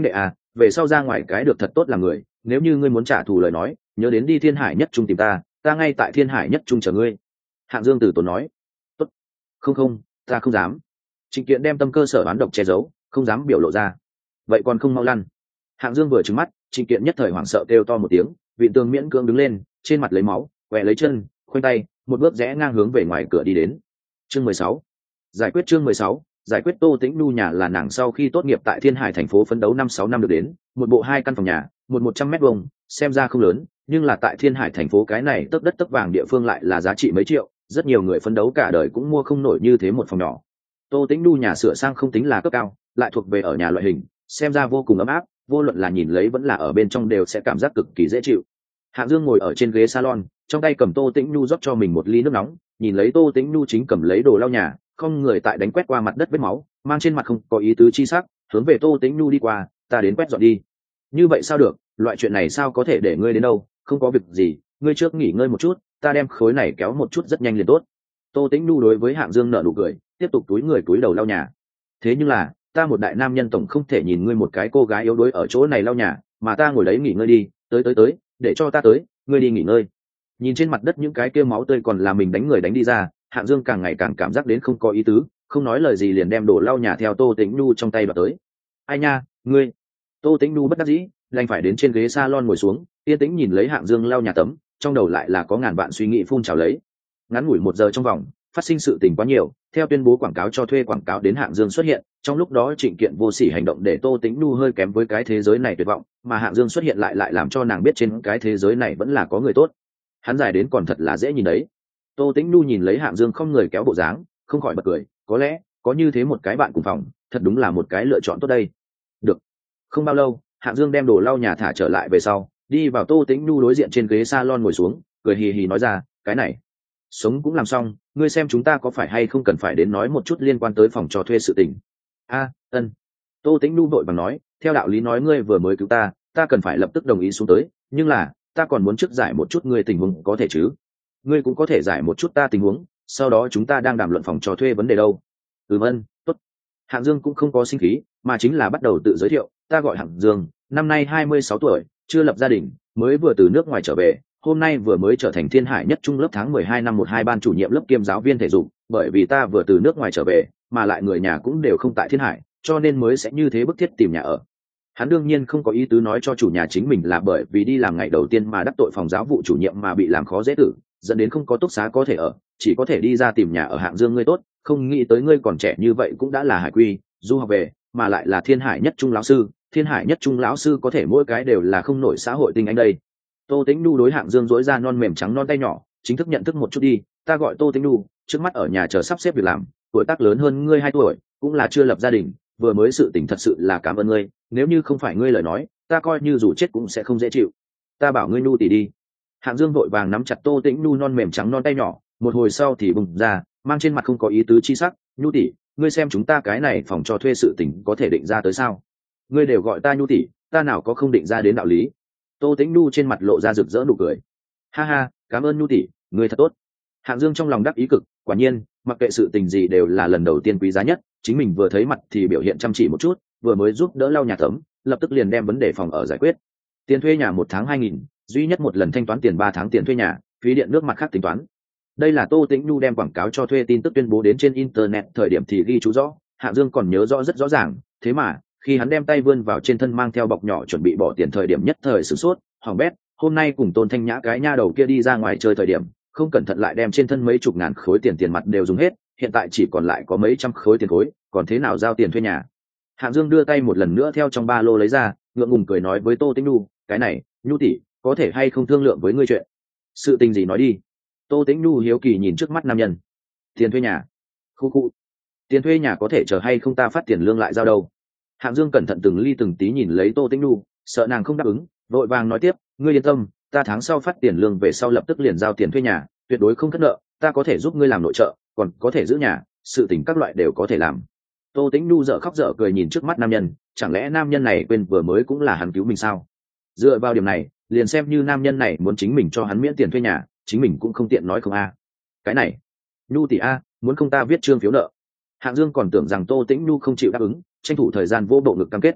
về sau ra ngoài cái được thật tốt là người, nếu như ngươi muốn trả thù lời nói nhớ đến đi Thiên Hải Nhất Trung tìm ta, ta ngay tại Thiên Hải Nhất Trung chờ ngươi. Hạng Dương từ tốn nói. Tốt. Không không, ta không dám. Trịnh Kiện đem tâm cơ sở oán độc che giấu, không dám biểu lộ ra. Vậy còn không mau lăn. Hạng Dương vừa trừng mắt, Trịnh Kiện nhất thời hoảng sợ kêu to một tiếng, Vịn Tường miễn cưỡng đứng lên, trên mặt lấy máu, quẹ lấy chân, khoanh tay, một bước rẽ ngang hướng về ngoài cửa đi đến. Chương mười sáu. Giải quyết chương mười sáu. Giải quyết. Tô Tĩnh Nhu nhà là nàng sau khi tốt nghiệp tại Thiên Hải thành phố phấn đấu năm sáu năm được đến, một bộ hai căn phòng nhà, một một trăm mét vuông, xem ra không lớn, nhưng là tại Thiên Hải thành phố cái này tấc đất tấc vàng địa phương lại là giá trị mấy triệu, rất nhiều người phấn đấu cả đời cũng mua không nổi như thế một phòng nhỏ. Tô Tĩnh Nhu nhà sửa sang không tính là cấp cao, lại thuộc về ở nhà loại hình, xem ra vô cùng ấm áp, vô luận là nhìn lấy vẫn là ở bên trong đều sẽ cảm giác cực kỳ dễ chịu. Hạng Dương ngồi ở trên ghế salon, trong tay cầm Tô Tĩnh Nhu rót cho mình một ly nước nóng, nhìn lấy Tô Tĩnh Nhu chính cầm lấy đồ lau nhà, không người tại đánh quét qua mặt đất vết máu, mang trên mặt không có ý tứ chi sắc, hướng về Tô Tĩnh Nhu đi qua, ta đến quét dọn đi. Như vậy sao được, loại chuyện này sao có thể để ngươi đến đâu, không có việc gì, ngươi trước nghỉ ngơi một chút, ta đem khối này kéo một chút rất nhanh liền tốt. Tô Tĩnh Nhu đối với Hạng Dương nở nụ cười, tiếp tục túi người túi đầu lau nhà. Thế nhưng là, ta một đại nam nhân tổng không thể nhìn ngươi một cái cô gái yếu đuối ở chỗ này lau nhà, mà ta ngồi đấy nghỉ ngơi đi, tới tới tới, để cho ta tới, ngươi đi nghỉ ngơi. Nhìn trên mặt đất những cái kia máu tươi còn là mình đánh người đánh đi ra, Hạng Dương càng ngày càng cảm giác đến không có ý tứ, không nói lời gì liền đem đồ lau nhà theo Tô Tĩnh Nhu trong tay đoạt tới. Ai nha, ngươi. Tô Tĩnh Nhu bất đắc dĩ, đành phải đến trên ghế salon ngồi xuống, yên tĩnh nhìn lấy Hạng Dương lau nhà tấm, trong đầu lại là có ngàn vạn suy nghĩ phun trào lấy. Ngắn ngủi một giờ trong vòng, phát sinh sự tình quá nhiều, theo tuyên bố quảng cáo cho thuê quảng cáo đến Hạng Dương xuất hiện, trong lúc đó Trịnh Kiện vô sỉ hành động để Tô Tĩnh Nhu hơi kém với cái thế giới này tuyệt vọng, mà Hạng Dương xuất hiện lại lại làm cho nàng biết trên cái thế giới này vẫn là có người tốt. Hắn dài đến còn thật là dễ nhìn đấy. Tô Tĩnh Nhu nhìn lấy Hạng Dương không người kéo bộ dáng, không khỏi bật cười, có lẽ có như thế một cái bạn cùng phòng, thật đúng là một cái lựa chọn tốt đây. Được. Không bao lâu, Hạng Dương đem đồ lau nhà thả trở lại về sau, đi vào Tô Tĩnh Nhu đối diện trên ghế salon ngồi xuống, cười hì hì nói ra, cái này, sống cũng làm xong, ngươi xem chúng ta có phải hay không cần phải đến nói một chút liên quan tới phòng trò thuê sự tình. A, ân. Tô Tĩnh Nhu vội vàng nói, theo đạo lý nói ngươi vừa mới cứu ta, ta cần phải lập tức đồng ý xuống tới, nhưng là, ta còn muốn trước giải một chút ngươi tình huống có thể chứ? Ngươi cũng có thể giải một chút ta tình huống, sau đó chúng ta đang đàm luận phòng trò thuê vấn đề đâu. Ừm ân, tốt. Hạng Dương cũng không có sinh khí, mà chính là bắt đầu tự giới thiệu, ta gọi Hạng Dương, năm nay hai mươi sáu tuổi, chưa lập gia đình, mới vừa từ nước ngoài trở về, hôm nay vừa mới trở thành Thiên Hải Nhất Trung lớp tháng mười hai năm một hai ban chủ nhiệm lớp kiêm giáo viên thể dục, bởi vì ta vừa từ nước ngoài trở về, mà lại người nhà cũng đều không tại Thiên Hải, cho nên mới sẽ như thế bức thiết tìm nhà ở. Hắn đương nhiên không có ý tứ nói cho chủ nhà chính mình là bởi vì đi làm ngày đầu tiên mà đắc tội phòng giáo vụ chủ nhiệm mà bị làm khó dễ tử, dẫn đến không có túc xá có thể ở, chỉ có thể đi ra tìm nhà ở. Hạng Dương ngươi tốt, không nghĩ tới ngươi còn trẻ như vậy cũng đã là hải quy, du học về, mà lại là Thiên Hải Nhất Trung lão sư, Thiên Hải Nhất Trung lão sư có thể mỗi cái đều là không nổi xã hội tinh anh đây. Tô Tĩnh Nhu đối Hạng Dương dỗi ra non mềm trắng non tay nhỏ, chính thức nhận thức một chút đi, ta gọi Tô Tĩnh Nhu, trước mắt ở nhà chờ sắp xếp việc làm, tuổi tác lớn hơn ngươi hai tuổi, cũng là chưa lập gia đình, vừa mới sự tình thật sự là cảm ơn ngươi, nếu như không phải ngươi lời nói, ta coi như dù chết cũng sẽ không dễ chịu. Ta bảo ngươi Nhu tỉ đi. Hạng Dương vội vàng nắm chặt Tô Tĩnh Nhu non mềm trắng non tay nhỏ, một hồi sau thì bùng ra, mang trên mặt không có ý tứ chi sắc, Nhu tỉ, ngươi xem chúng ta cái này phòng cho thuê sự tình có thể định ra tới sao? Ngươi đều gọi ta Nhu tỉ, ta nào có không định ra đến đạo lý. Tô Tĩnh Nhu trên mặt lộ ra rực rỡ nụ cười. Ha ha, cảm ơn Nhu tỷ, ngươi thật tốt. Hạng Dương trong lòng đắc ý cực, quả nhiên, mặc kệ sự tình gì đều là lần đầu tiên quý giá nhất, chính mình vừa thấy mặt thì biểu hiện chăm chỉ một chút, vừa mới giúp đỡ lau nhà tấm, lập tức liền đem vấn đề phòng ở giải quyết. Tiền thuê nhà một tháng hai nghìn, duy nhất một lần thanh toán tiền ba tháng tiền thuê nhà, phí điện nước mặt khác tính toán. Đây là Tô Tĩnh Nhu đem quảng cáo cho thuê tin tức tuyên bố đến trên internet thời điểm thì ghi chú rõ, Hạng Dương còn nhớ rõ rất rõ ràng, thế mà khi hắn đem tay vươn vào trên thân mang theo bọc nhỏ chuẩn bị bỏ tiền thời điểm nhất thời sửng sốt, hỏng bét, hôm nay cùng Tôn Thanh Nhã cái nha đầu kia đi ra ngoài chơi thời điểm, không cẩn thận lại đem trên thân mấy chục ngàn khối tiền tiền mặt đều dùng hết, hiện tại chỉ còn lại có mấy trăm khối tiền khối, còn thế nào giao tiền thuê nhà. Hạng Dương đưa tay một lần nữa theo trong ba lô lấy ra, ngượng ngùng cười nói với Tô Tĩnh Nhu, cái này, Nhu tỷ, có thể hay không thương lượng với ngươi chuyện? Sự tình gì nói đi. Tô Tĩnh Nhu hiếu kỳ nhìn trước mắt nam nhân. Tiền thuê nhà. Khu khu. Tiền thuê nhà có thể chờ hay không ta phát tiền lương lại giao đâu. Hạng Dương cẩn thận từng ly từng tí nhìn lấy Tô Tĩnh Nhu, sợ nàng không đáp ứng, vội vàng nói tiếp, ngươi yên tâm, ta tháng sau phát tiền lương về sau lập tức liền giao tiền thuê nhà, tuyệt đối không thất nợ, ta có thể giúp ngươi làm nội trợ, còn có thể giữ nhà, sự tình các loại đều có thể làm. Tô Tĩnh Nhu dở khóc dở cười nhìn trước mắt nam nhân, chẳng lẽ nam nhân này quên vừa mới cũng là hắn cứu mình sao? Dựa vào điểm này, liền xem như nam nhân này muốn chính mình cho hắn miễn tiền thuê nhà, chính mình cũng không tiện nói không a. Cái này, Nhu tỷ a, muốn không ta viết trương phiếu nợ. Hạng Dương còn tưởng rằng Tô Tĩnh Nhu không chịu đáp ứng, tranh thủ thời gian vô bộ ngực cam kết.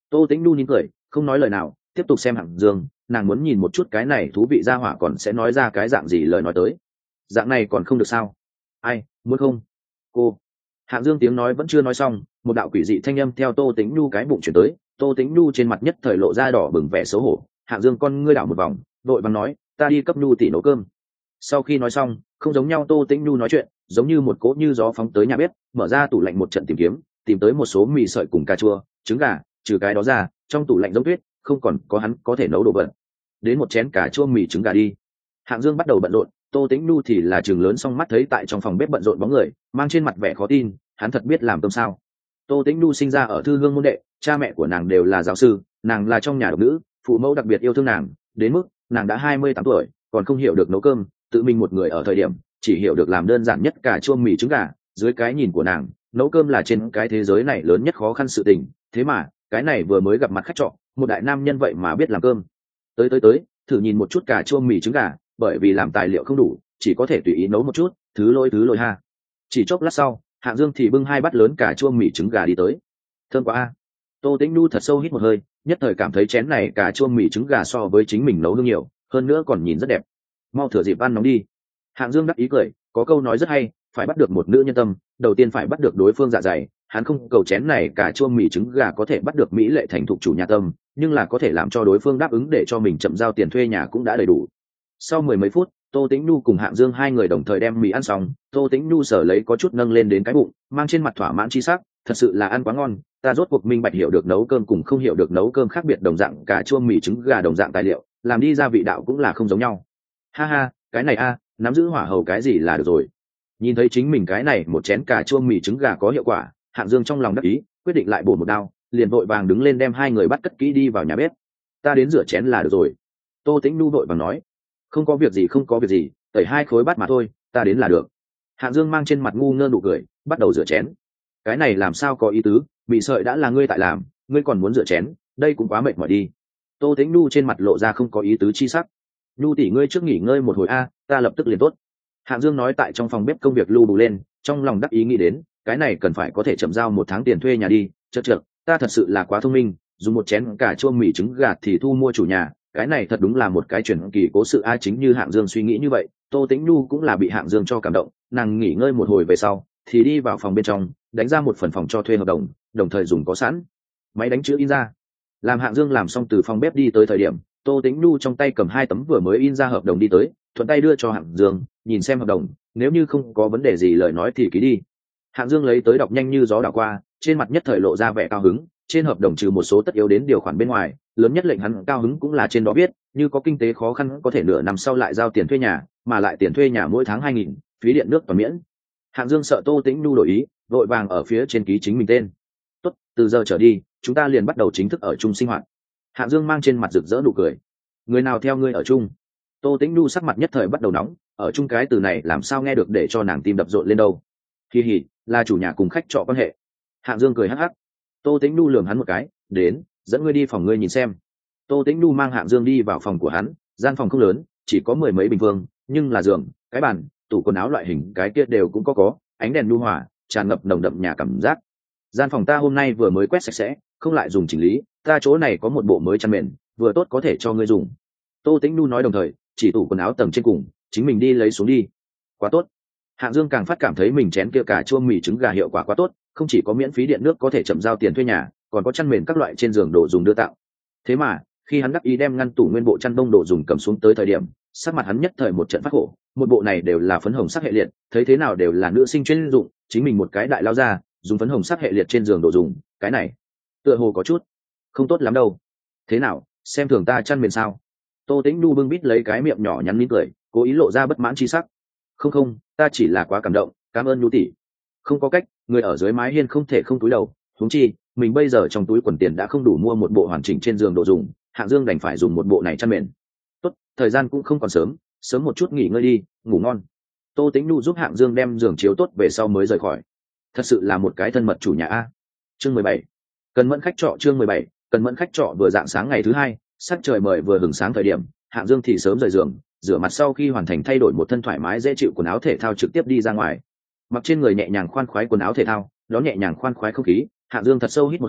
Tô Tĩnh Nhu nín cười, không nói lời nào, tiếp tục xem Hạng Dương. Nàng muốn nhìn một chút cái này thú vị ra hỏa còn sẽ nói ra cái dạng gì lời nói tới. Dạng này còn không được sao? Ai muốn không? Cô. Hạng Dương tiếng nói vẫn chưa nói xong, một đạo quỷ dị thanh âm theo Tô Tĩnh Nhu cái bụng chuyển tới. Tô Tĩnh Nhu trên mặt nhất thời lộ ra đỏ bừng vẻ xấu hổ. Hạng Dương con ngươi đảo một vòng, đội vàng nói, ta đi cấp Nhu tỷ nấu cơm. Sau khi nói xong, không giống nhau, Tô Tĩnh Nhu nói chuyện giống như một cỗ như gió phóng tới nhà bếp, mở ra tủ lạnh một trận tìm kiếm, tìm tới một số mì sợi cùng cà chua, trứng gà, trừ cái đó ra, trong tủ lạnh giống tuyết, không còn có hắn có thể nấu đồ vật. Đến một chén cà chua mì trứng gà đi. Hạng Dương bắt đầu bận rộn, Tô Tĩnh Nhu thì là trừng lớn song mắt thấy tại trong phòng bếp bận rộn bóng người, mang trên mặt vẻ khó tin, hắn thật biết làm cơm sao? Tô Tĩnh Nhu sinh ra ở thư hương môn đệ, cha mẹ của nàng đều là giáo sư, nàng là trong nhà độc nữ, phụ mẫu đặc biệt yêu thương nàng, đến mức nàng đã hai mươi tám tuổi, còn không hiểu được nấu cơm, tự mình một người ở thời điểm, chỉ hiểu được làm đơn giản nhất cà chua mì trứng gà. Dưới cái nhìn của nàng, nấu cơm là trên cái thế giới này lớn nhất khó khăn sự tình, thế mà cái này vừa mới gặp mặt khách trọ, một đại nam nhân vậy mà biết làm cơm. Tới tới tới, thử nhìn một chút cà chua mì trứng gà, bởi vì làm tài liệu không đủ, chỉ có thể tùy ý nấu một chút, thứ lỗi thứ lỗi ha. Chỉ chốc lát sau, Hạng Dương thì bưng hai bát lớn cà chua mì trứng gà đi tới. Thơm quá a. Tô Tĩnh Nhu thật sâu hít một hơi, nhất thời cảm thấy chén này cà chua mì trứng gà so với chính mình nấu hương nhiều, hơn nữa còn nhìn rất đẹp. Mau thửa dịp ăn nóng đi. Hạng Dương đắc ý cười, có câu nói rất hay, phải bắt được một nữ nhân tâm, đầu tiên phải bắt được đối phương dạ dày. Hắn không cầu chén này cà chua mì trứng gà có thể bắt được mỹ lệ thành thục chủ nhà tâm, nhưng là có thể làm cho đối phương đáp ứng để cho mình chậm giao tiền thuê nhà cũng đã đầy đủ. Sau mười mấy phút, Tô Tĩnh Nhu cùng Hạng Dương hai người đồng thời đem mì ăn xong. Tô Tĩnh Nhu sở lấy có chút nâng lên đến cái bụng, mang trên mặt thỏa mãn chi sắc, thật sự là ăn quá ngon, ta rốt cuộc minh bạch hiểu được nấu cơm cùng không hiểu được nấu cơm khác biệt, đồng dạng cà chua mì trứng gà đồng dạng tài liệu, làm đi ra vị đạo cũng là không giống nhau. Ha ha, cái này a, nắm giữ hỏa hầu cái gì là được rồi. Nhìn thấy chính mình cái này một chén cà chua mì trứng gà có hiệu quả, Hạng Dương trong lòng đắc ý, quyết định lại bổ một đao, liền vội vàng đứng lên đem hai người bắt cất kỹ đi vào nhà bếp. Ta đến rửa chén là được rồi. Tô Tĩnh Nhu vội vàng nói. Không có việc gì, không có việc gì, tẩy hai khối bát mà thôi, ta đến là được. Hạng Dương mang trên mặt ngu ngơ nụ cười, bắt đầu rửa chén. Cái này làm sao có ý tứ, bị sợi đã là ngươi tại làm, ngươi còn muốn rửa chén, đây cũng quá mệt mỏi đi. Tô Tĩnh Nhu trên mặt lộ ra không có ý tứ chi sắc. Nhu tỷ ngươi trước nghỉ ngơi một hồi a, ta lập tức liền tốt. Hạng Dương nói tại trong phòng bếp công việc lưu bù lên, trong lòng đắc ý nghĩ đến, cái này cần phải có thể chậm giao một tháng tiền thuê nhà đi, chậc chậc, ta thật sự là quá thông minh, dùng một chén cà chua mì trứng gà thì thu mua chủ nhà, cái này thật đúng là một cái truyền kỳ cố sự a. Chính như Hạng Dương suy nghĩ như vậy, Tô Tĩnh Nhu cũng là bị Hạng Dương cho cảm động, nàng nghỉ ngơi một hồi về sau, thì đi vào phòng bên trong, đánh ra một phần phòng cho thuê hợp đồng, đồng thời dùng có sẵn máy đánh chữ in ra. Làm Hạng Dương làm xong từ phòng bếp đi tới thời điểm, Tô Tĩnh Nhu trong tay cầm hai tấm vừa mới in ra hợp đồng đi tới, thuận tay đưa cho Hạng Dương, nhìn xem hợp đồng, nếu như không có vấn đề gì lời nói thì ký đi. Hạng Dương lấy tới đọc nhanh như gió đảo qua, trên mặt nhất thời lộ ra vẻ cao hứng. Trên hợp đồng trừ một số tất yếu đến điều khoản bên ngoài, lớn nhất lệnh hắn cao hứng cũng là trên đó viết, như có kinh tế khó khăn có thể nửa năm sau lại giao tiền thuê nhà, mà lại tiền thuê nhà mỗi tháng hai nghìn, phí điện nước toàn miễn. Hạng Dương sợ Tô Tĩnh Nhu đổi ý, vội vàng ở phía trên ký chính mình tên. Tốt, từ giờ trở đi, chúng ta liền bắt đầu chính thức ở chung sinh hoạt. Hạng Dương mang trên mặt rực rỡ nụ cười. Người nào theo ngươi ở chung? Tô Tĩnh Nhu sắc mặt nhất thời bắt đầu nóng, ở chung cái từ này làm sao nghe được để cho nàng tim đập rộn lên đâu. Kỳ hỉ, là chủ nhà cùng khách trọ quan hệ. Hạng Dương cười hắc hắc. Tô Tĩnh Nhu lườm hắn một cái, đến, dẫn ngươi đi phòng ngươi nhìn xem. Tô Tĩnh Nhu mang Hạng Dương đi vào phòng của hắn, gian phòng không lớn, chỉ có mười mấy bình phương, nhưng là giường, cái bàn, tủ quần áo loại hình cái kia đều cũng có có, ánh đèn nhu hòa, tràn ngập nồng đậm nhà cảm giác. Gian phòng ta hôm nay vừa mới quét sạch sẽ, không lại dùng chỉnh lý, ta chỗ này có một bộ mới chăn mền, vừa tốt có thể cho ngươi dùng. Tô Tĩnh Nhu nói đồng thời, chỉ tủ quần áo tầng trên cùng, chính mình đi lấy xuống đi. Quá tốt. Hạng Dương càng phát cảm thấy mình chén kia cà chua mì trứng gà hiệu quả quá tốt, không chỉ có miễn phí điện nước có thể chậm giao tiền thuê nhà, còn có chăn mền các loại trên giường đồ dùng đưa tặng. Thế mà, khi hắn đắc ý đem ngăn tủ nguyên bộ chăn đông đồ dùng cầm xuống tới thời điểm, sắc mặt hắn nhất thời một trận phát khổ, một bộ này đều là phấn hồng sắc hệ liệt, thấy thế nào đều là nữ sinh chuyên dụng, chính mình một cái đại lao ra, dùng phấn hồng sắc hệ liệt trên giường đồ dùng, cái này, tựa hồ có chút không tốt lắm đâu. Thế nào, xem thường ta chăn mền sao? Tô Tĩnh Nhu bưng bít lấy cái miệng nhỏ nhắn mỉm cười, cố ý lộ ra bất mãn chi sắc. Không không, ta chỉ là quá cảm động, cảm ơn Nhu tỷ. Không có cách, người ở dưới mái hiên không thể không túi đầu, huống chi mình bây giờ trong túi quần tiền đã không đủ mua một bộ hoàn chỉnh trên giường đồ dùng, Hạng Dương đành phải dùng một bộ này chăn mền. Tốt, thời gian cũng không còn sớm, sớm một chút nghỉ ngơi đi, ngủ ngon. Tô Tĩnh Nhu giúp Hạng Dương đem giường chiếu tốt về sau mới rời khỏi. Thật sự là một cái thân mật chủ nhà a. Chương mười bảy, cần mẫn khách trọ. Chương mười bảy, cần mẫn khách trọ. Vừa dạng sáng ngày thứ hai, sắc trời mời vừa hừng sáng thời điểm, Hạng Dương thì sớm rời giường, rửa mặt sau khi hoàn thành thay đổi một thân thoải mái dễ chịu quần áo thể thao trực tiếp đi ra ngoài. Mặc trên người nhẹ nhàng khoan khoái quần áo thể thao, đón nhẹ nhàng khoan khoái không khí, Hạng Dương thật sâu hít một hơi,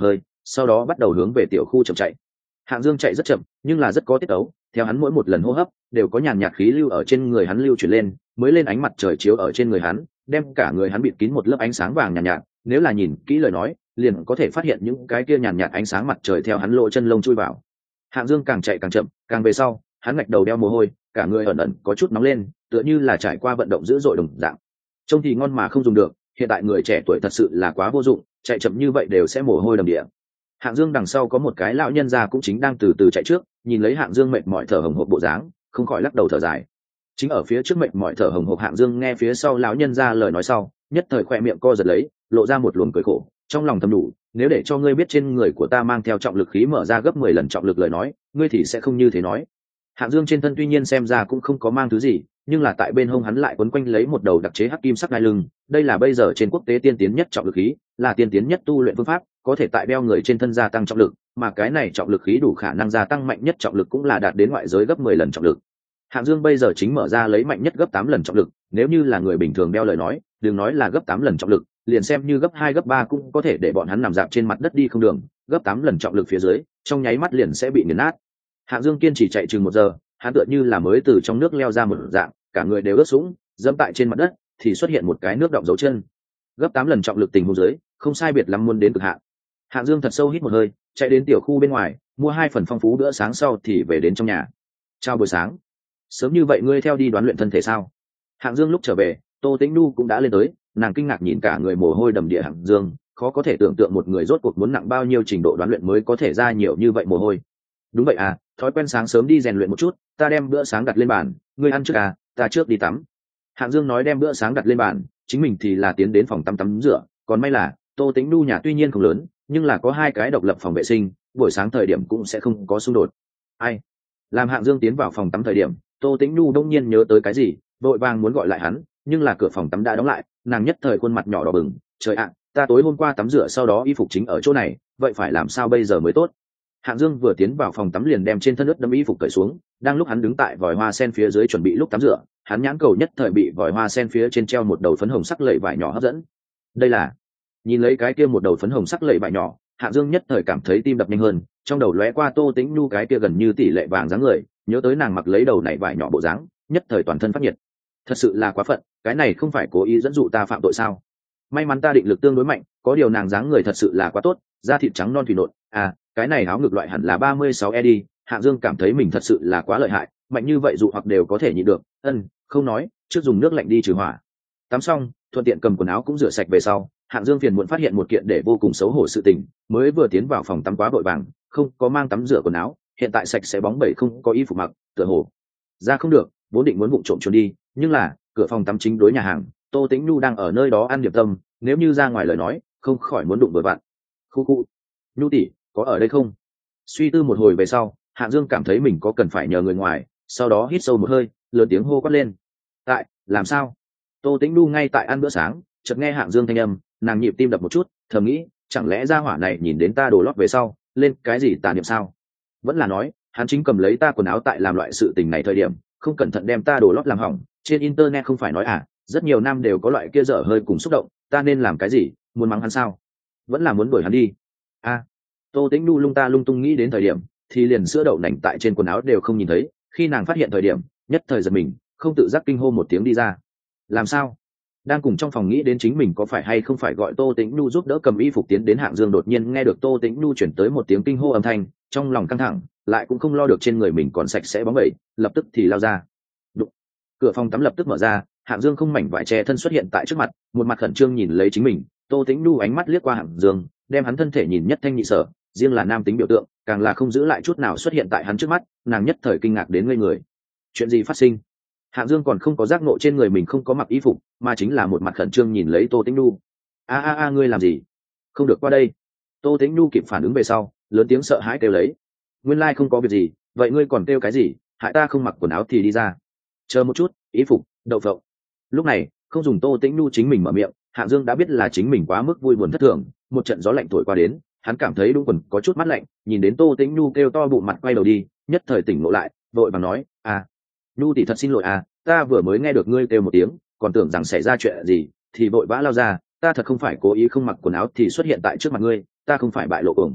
sau đó bắt đầu hướng về tiểu khu chậm chạy. Hạng Dương chạy rất chậm nhưng là rất có tiết tấu, theo hắn mỗi một lần hô hấp đều có nhàn nhạt khí lưu ở trên người hắn lưu chuyển lên, mới lên ánh mặt trời chiếu ở trên người hắn, đem cả người hắn bịt kín một lớp ánh sáng vàng nhàn nhạt, nhạt nếu là nhìn kỹ lời nói liền có thể phát hiện những cái kia nhàn nhạt ánh sáng mặt trời theo hắn lỗ chân lông chui vào. Hạng Dương càng chạy càng chậm, càng về sau hắn ngạch đầu đeo mồ hôi, cả người ẩn ẩn có chút nóng lên, tựa như là trải qua vận động dữ dội đồng dạng. Trông thì ngon mà không dùng được, hiện tại người trẻ tuổi thật sự là quá vô dụng, chạy chậm như vậy đều sẽ mồ hôi đầm địa. Hạng Dương đằng sau có một cái lão nhân già cũng chính đang từ từ chạy trước, nhìn lấy Hạng Dương mệt mỏi thở hổn hộc bộ dáng, không khỏi lắc đầu thở dài. Chính ở phía trước mệt mỏi thở hổn hộc Hạng Dương nghe phía sau lão nhân già lời nói sau, nhất thời khỏe miệng co giật lấy, lộ ra một luồng cười khổ, trong lòng thầm đủ, nếu để cho ngươi biết trên người của ta mang theo trọng lực khí mở ra gấp mười lần trọng lực lời nói, ngươi thì sẽ không như thế nói. Hạng Dương trên thân tuy nhiên xem ra cũng không có mang thứ gì, nhưng là tại bên hông hắn lại quấn quanh lấy một đầu đặc chế hắc kim sắc đai lưng, đây là bây giờ trên quốc tế tiên tiến nhất trọng lực khí, là tiên tiến nhất tu luyện phương pháp, có thể tại đeo người trên thân gia tăng trọng lực, mà cái này trọng lực khí đủ khả năng gia tăng mạnh nhất trọng lực cũng là đạt đến ngoại giới gấp mười lần trọng lực. Hạng Dương bây giờ chính mở ra lấy mạnh nhất gấp tám lần trọng lực, nếu như là người bình thường đeo lời nói, đừng nói là gấp tám lần trọng lực, liền xem như gấp hai gấp ba cũng có thể để bọn hắn nằm dạp trên mặt đất đi không đường, gấp tám lần trọng lực phía dưới, trong nháy mắt liền sẽ bị nghiền nát. Hạng Dương kiên trì chạy chừng một giờ, hắn tựa như là mới từ trong nước leo ra một dạng, cả người đều ướt sũng, dẫm tại trên mặt đất thì xuất hiện một cái nước đọng dấu chân. Gấp tám lần trọng lực tình huống dưới, không sai biệt lắm muốn đến cực hạn. Hạng Dương thật sâu hít một hơi, chạy đến tiểu khu bên ngoài, mua hai phần phong phú bữa sáng sau thì về đến trong nhà. Chào buổi sáng. Sớm như vậy ngươi theo đi đoán luyện thân thể sao? Hạng Dương lúc trở về, Tô Tĩnh Nhu cũng đã lên tới, nàng kinh ngạc nhìn cả người mồ hôi đầm đìa Hạng Dương, khó có thể tưởng tượng một người rốt cuộc muốn nặng bao nhiêu trình độ đoán luyện mới có thể ra nhiều như vậy mồ hôi. Đúng vậy à, thói quen sáng sớm đi rèn luyện một chút, ta đem bữa sáng đặt lên bàn, ngươi ăn trước à, ta trước đi tắm. Hạng Dương nói đem bữa sáng đặt lên bàn, chính mình thì là tiến đến phòng tắm tắm rửa, còn may là Tô Tĩnh Nhu nhà tuy nhiên không lớn, nhưng là có hai cái độc lập phòng vệ sinh, buổi sáng thời điểm cũng sẽ không có xung đột. Ai? Làm Hạng Dương tiến vào phòng tắm thời điểm, Tô Tĩnh Nhu đông nhiên nhớ tới cái gì, vội vàng muốn gọi lại hắn, nhưng là cửa phòng tắm đã đóng lại, nàng nhất thời khuôn mặt nhỏ đỏ bừng, trời ạ, ta tối hôm qua tắm rửa sau đó y phục chính ở chỗ này, vậy phải làm sao bây giờ mới tốt? Hạng Dương vừa tiến vào phòng tắm liền đem trên thân ướt đẫm y phục cởi xuống, đang lúc hắn đứng tại vòi hoa sen phía dưới chuẩn bị lúc tắm rửa, hắn nhãn cầu nhất thời bị vòi hoa sen phía trên treo một đầu phấn hồng sắc lẩy vải nhỏ hấp dẫn. Đây là, nhìn lấy cái kia một đầu phấn hồng sắc lẩy vải nhỏ, Hạng Dương nhất thời cảm thấy tim đập nhanh hơn, trong đầu lóe qua Tô Tĩnh Nhu cái kia gần như tỷ lệ vàng dáng người, nhớ tới nàng mặc lấy đầu này vải nhỏ bộ dáng, nhất thời toàn thân phát nhiệt. Thật sự là quá phận, cái này không phải cố ý dẫn dụ ta phạm tội sao? May mắn ta định lực tương đối mạnh, có điều nàng dáng người thật sự là quá tốt, da thịt trắng non thủy nộn, à, cái này áo ngực loại hẳn là ba mươi sáu e đi. Hạng Dương cảm thấy mình thật sự là quá lợi hại, mạnh như vậy dụ hoặc đều có thể nhịn được. Ân, không nói, trước dùng nước lạnh đi trừ hỏa. Tắm xong, thuận tiện cầm quần áo cũng rửa sạch về sau, Hạng Dương phiền muộn phát hiện một kiện để vô cùng xấu hổ sự tình, mới vừa tiến vào phòng tắm quá vội vàng, không có mang tắm rửa quần áo, hiện tại sạch sẽ bóng bẩy không có y phục mặc, tựa hồ ra không được, vốn định muốn vụng trộm trốn đi, nhưng là cửa phòng tắm chính đối nhà hàng, Tô Tĩnh Nhu đang ở nơi đó ăn điểm tâm, nếu như ra ngoài lời nói, không khỏi muốn đụng với bạn. Khu khu, Nhu tỷ, có ở đây không? Suy tư một hồi về sau, Hạng Dương cảm thấy mình có cần phải nhờ người ngoài, sau đó hít sâu một hơi, lớn tiếng hô quát lên. Tại, làm sao? Tô Tĩnh Nhu ngay tại ăn bữa sáng, chợt nghe Hạng Dương thanh âm, nàng nhịp tim đập một chút, thầm nghĩ, chẳng lẽ gia hỏa này nhìn đến ta đổ lót về sau, lên cái gì tà niệm sao? Vẫn là nói, hắn chính cầm lấy ta quần áo tại làm loại sự tình này thời điểm, không cẩn thận đem ta đổ lót làm hỏng. Trên internet không phải nói à, rất nhiều nam đều có loại kia dở hơi cùng xúc động, ta nên làm cái gì, muốn mắng hắn sao? Vẫn là muốn đuổi hắn đi? A, à, Tô Tĩnh Nhu lung ta lung tung nghĩ đến thời điểm, thì liền sữa đậu nành tại trên quần áo đều không nhìn thấy, khi nàng phát hiện thời điểm, nhất thời giật mình, không tự giác kinh hô một tiếng đi ra. Làm sao? Đang cùng trong phòng nghĩ đến chính mình có phải hay không phải gọi Tô Tĩnh Nhu giúp đỡ cầm y phục tiến đến Hạng Dương, đột nhiên nghe được Tô Tĩnh Nhu chuyển tới một tiếng kinh hô âm thanh, trong lòng căng thẳng, lại cũng không lo được trên người mình còn sạch sẽ bóng bẩy, lập tức thì lao ra. Đụng. Cửa phòng tắm lập tức mở ra, Hạng Dương không mảnh vải che thân xuất hiện tại trước mặt, một mặt khẩn trương nhìn lấy chính mình. Tô Tĩnh Nhu ánh mắt liếc qua Hạng Dương, đem hắn thân thể nhìn nhất thanh nhị sở, riêng là nam tính biểu tượng, càng là không giữ lại chút nào xuất hiện tại hắn trước mắt, nàng nhất thời kinh ngạc đến ngây người. Chuyện gì phát sinh? Hạng Dương còn không có giác ngộ trên người mình không có mặc y phục, mà chính là một mặt khẩn trương nhìn lấy Tô Tĩnh Nhu. A a a, ngươi làm gì? Không được qua đây. Tô Tĩnh Nhu kịp phản ứng về sau, lớn tiếng sợ hãi kêu lấy. Nguyên lai không có việc gì, vậy ngươi còn kêu cái gì? Hại ta không mặc quần áo thì đi ra. Chờ một chút, y phục, đậu phộng. Lúc này, không dùng Tô Tĩnh Nhu chính mình mở miệng, Hạng Dương đã biết là chính mình quá mức vui buồn thất thường, một trận gió lạnh thổi qua đến, hắn cảm thấy đúng quần có chút mát lạnh, nhìn đến Tô Tĩnh Nhu kêu to bụng mặt quay đầu đi, nhất thời tỉnh ngộ lại, vội vàng nói, "À, Nhu tỷ thật xin lỗi à, ta vừa mới nghe được ngươi kêu một tiếng, còn tưởng rằng xảy ra chuyện gì, thì vội vã lao ra, ta thật không phải cố ý không mặc quần áo thì xuất hiện tại trước mặt ngươi, ta không phải bại lộ ổng."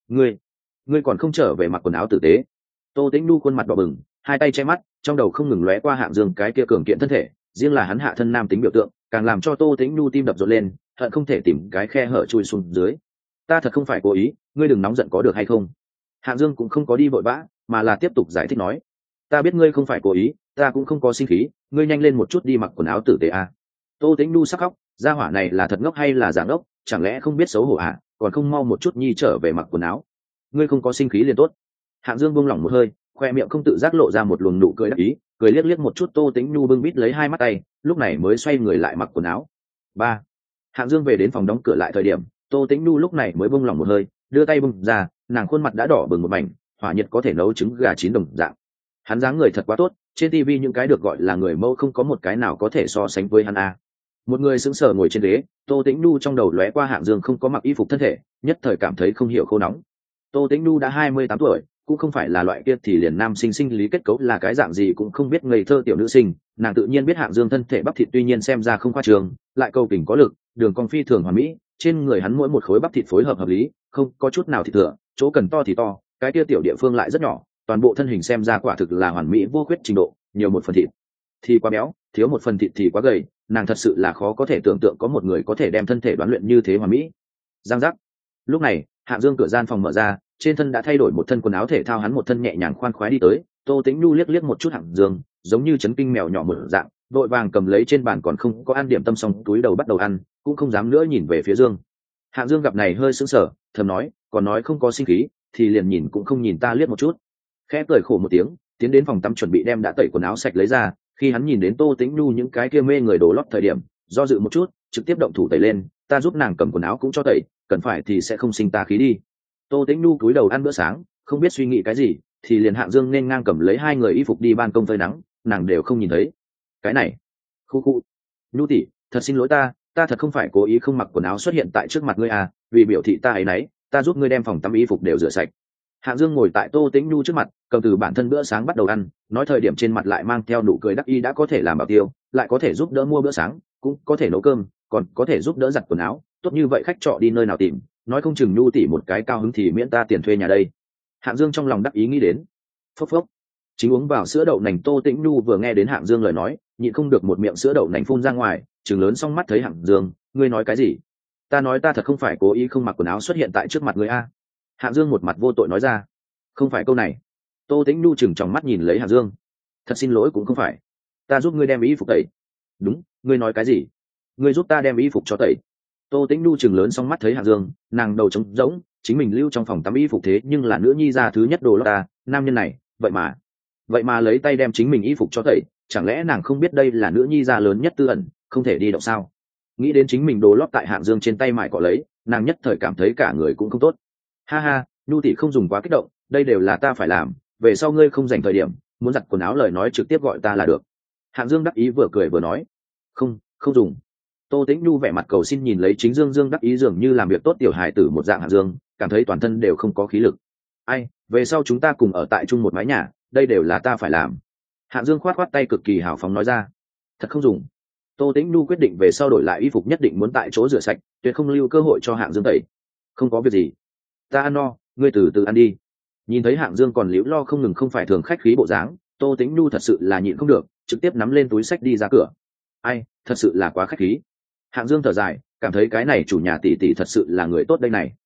ngươi ngươi còn không trở về mặc quần áo tử tế. Tô Tĩnh Nhu khuôn mặt đỏ bừng, hai tay che mắt, trong đầu không ngừng lóe qua Hạng Dương cái kia cường kiện thân thể, riêng là hắn hạ thân nam tính biểu tượng càng làm cho Tô Tĩnh Nhu tim đập rộn lên, hận không thể tìm cái khe hở chui xuống dưới. Ta thật không phải cố ý, ngươi đừng nóng giận có được hay không. Hạng Dương cũng không có đi vội vã, mà là tiếp tục giải thích nói, ta biết ngươi không phải cố ý, ta cũng không có sinh khí, ngươi nhanh lên một chút đi mặc quần áo tử tế à. Tô Tĩnh Nhu sắc khóc, gia hỏa này là thật ngốc hay là giả ngốc, chẳng lẽ không biết xấu hổ à, còn không mau một chút nhi trở về mặc quần áo. Ngươi không có sinh khí liền tốt. Hạng Dương buông lỏng một hơi, khoe miệng không tự giác lộ ra một luồng nụ cười đắc ý, cười liếc liếc một chút Tô Tĩnh Nhu bưng bít lấy hai mắt tay, lúc này mới xoay người lại mặc quần áo. Ba. Hạng Dương về đến phòng đóng cửa lại thời điểm, Tô Tĩnh Nhu lúc này mới buông lỏng một hơi, đưa tay bưng ra, nàng khuôn mặt đã đỏ bừng một mảnh, hỏa nhiệt có thể nấu trứng gà chín đồng dạng. Hắn dáng người thật quá tốt, trên ti vi những cái được gọi là người mẫu không có một cái nào có thể so sánh với hắn a. Một người sững sờ ngồi trên ghế, Tô Tĩnh Nhu trong đầu lóe qua Hạng Dương không có mặc y phục thân thể, nhất thời cảm thấy không hiểu khô nóng. Tô Tĩnh Nhu đã hai mươi tám tuổi, cũng không phải là loại kia thì liền nam sinh sinh lý kết cấu là cái dạng gì cũng không biết ngây thơ tiểu nữ sinh, nàng tự nhiên biết Hạng Dương thân thể bắp thịt tuy nhiên xem ra không khoa trường, lại cầu kình có lực, đường cong phi thường hoàn mỹ, trên người hắn mỗi một khối bắp thịt phối hợp hợp lý, không có chút nào thịt thừa, chỗ cần to thì to, cái kia tiểu địa phương lại rất nhỏ, toàn bộ thân hình xem ra quả thực là hoàn mỹ vô khuyết trình độ, nhiều một phần thịt thì quá béo, thiếu một phần thịt thì quá gầy, nàng thật sự là khó có thể tưởng tượng có một người có thể đem thân thể đoán luyện như thế hoàn mỹ. Giang giác. Lúc này, Hạng Dương cửa gian phòng mở ra, trên thân đã thay đổi một thân quần áo thể thao, hắn một thân nhẹ nhàng khoan khoái đi tới. Tô Tĩnh Nhu liếc liếc một chút Hạng Dương, giống như chấn kinh mèo nhỏ mở dạng, vội vàng cầm lấy trên bàn còn không có ăn điểm tâm xong túi đầu bắt đầu ăn, cũng không dám nữa nhìn về phía Dương. Hạng Dương gặp này hơi sững sờ, thầm nói, còn nói không có sinh khí, thì liền nhìn cũng không nhìn ta liếc một chút. Khẽ cười khổ một tiếng, tiến đến phòng tắm chuẩn bị đem đã tẩy quần áo sạch lấy ra, khi hắn nhìn đến Tô Tĩnh Nhu những cái kia mê người đồ lót thời điểm, do dự một chút, trực tiếp động thủ tẩy lên, ta giúp nàng cầm quần áo cũng cho tẩy, cần phải thì sẽ không sinh ta khí đi. Tô Tĩnh Nhu cúi đầu ăn bữa sáng, không biết suy nghĩ cái gì, thì liền Hạng Dương nên ngang cầm lấy hai người y phục đi ban công phơi nắng, nàng đều không nhìn thấy. Cái này, khu khu, Nhu tỷ, thật xin lỗi ta, ta thật không phải cố ý không mặc quần áo xuất hiện tại trước mặt ngươi à, vì biểu thị ta ấy nấy, ta giúp ngươi đem phòng tắm y phục đều rửa sạch. Hạng Dương ngồi tại Tô Tĩnh Nhu trước mặt, cầm từ bản thân bữa sáng bắt đầu ăn, nói thời điểm trên mặt lại mang theo nụ cười đắc ý, đã có thể làm bảo tiêu, lại có thể giúp đỡ mua bữa sáng, cũng có thể nấu cơm, còn có thể giúp đỡ giặt quần áo, tốt như vậy khách trọ đi nơi nào tìm, nói không chừng Nhu tỷ một cái cao hứng thì miễn ta tiền thuê nhà đây. Hạng Dương trong lòng đắc ý nghĩ đến. Phốc phốc. Chính uống vào sữa đậu nành Tô Tĩnh Nhu vừa nghe đến Hạng Dương lời nói, nhịn không được một miệng sữa đậu nành phun ra ngoài, trừng lớn xong mắt thấy Hạng Dương, ngươi nói cái gì? Ta nói ta thật không phải cố ý không mặc quần áo xuất hiện tại trước mặt ngươi a. Hạng Dương một mặt vô tội nói ra. Không phải câu này. Tô Tĩnh Nhu chừng trong mắt nhìn lấy Hạng Dương. Thật xin lỗi cũng không phải. Ta giúp ngươi đem y phục tẩy. Đúng, ngươi nói cái gì? Ngươi giúp ta đem y phục cho tẩy. Tô Tĩnh Nhu chừng lớn xong mắt thấy Hạng Dương, nàng đầu trống rỗng, chính mình lưu trong phòng tắm y phục thế nhưng là nữ nhi gia thứ nhất đồ lót ta, nam nhân này, vậy mà, vậy mà lấy tay đem chính mình y phục cho tẩy, chẳng lẽ nàng không biết đây là nữ nhi gia lớn nhất tư ẩn, không thể đi động sao? Nghĩ đến chính mình đồ lót tại Hạng Dương trên tay mải cọ lấy, nàng nhất thời cảm thấy cả người cũng không tốt. Ha ha, Nhu tỷ không dùng quá kích động, đây đều là ta phải làm, về sau ngươi không dành thời điểm, muốn giặt quần áo lời nói trực tiếp gọi ta là được. Hạng Dương đắc ý vừa cười vừa nói. Không, không dùng. Tô Tĩnh Nhu vẻ mặt cầu xin nhìn lấy chính Dương Dương đắc ý dường như làm việc tốt tiểu hài tử một dạng Hạng Dương, cảm thấy toàn thân đều không có khí lực. Ai, về sau chúng ta cùng ở tại chung một mái nhà, đây đều là ta phải làm. Hạng Dương khoát khoát tay cực kỳ hào phóng nói ra. Thật không dùng. Tô Tĩnh Nhu quyết định về sau đổi lại y phục nhất định muốn tại chỗ rửa sạch, tuyệt không lưu cơ hội cho Hạng Dương tẩy. Không có việc gì, ta ăn no, ngươi từ từ ăn đi. Nhìn thấy Hạng Dương còn liễu lo không ngừng không phải thường khách khí bộ dáng, Tô Tĩnh Nhu thật sự là nhịn không được, trực tiếp nắm lên túi xách đi ra cửa. Ai, thật sự là quá khách khí. Hạng Dương thở dài, cảm thấy cái này chủ nhà tỷ tỷ thật sự là người tốt đây này.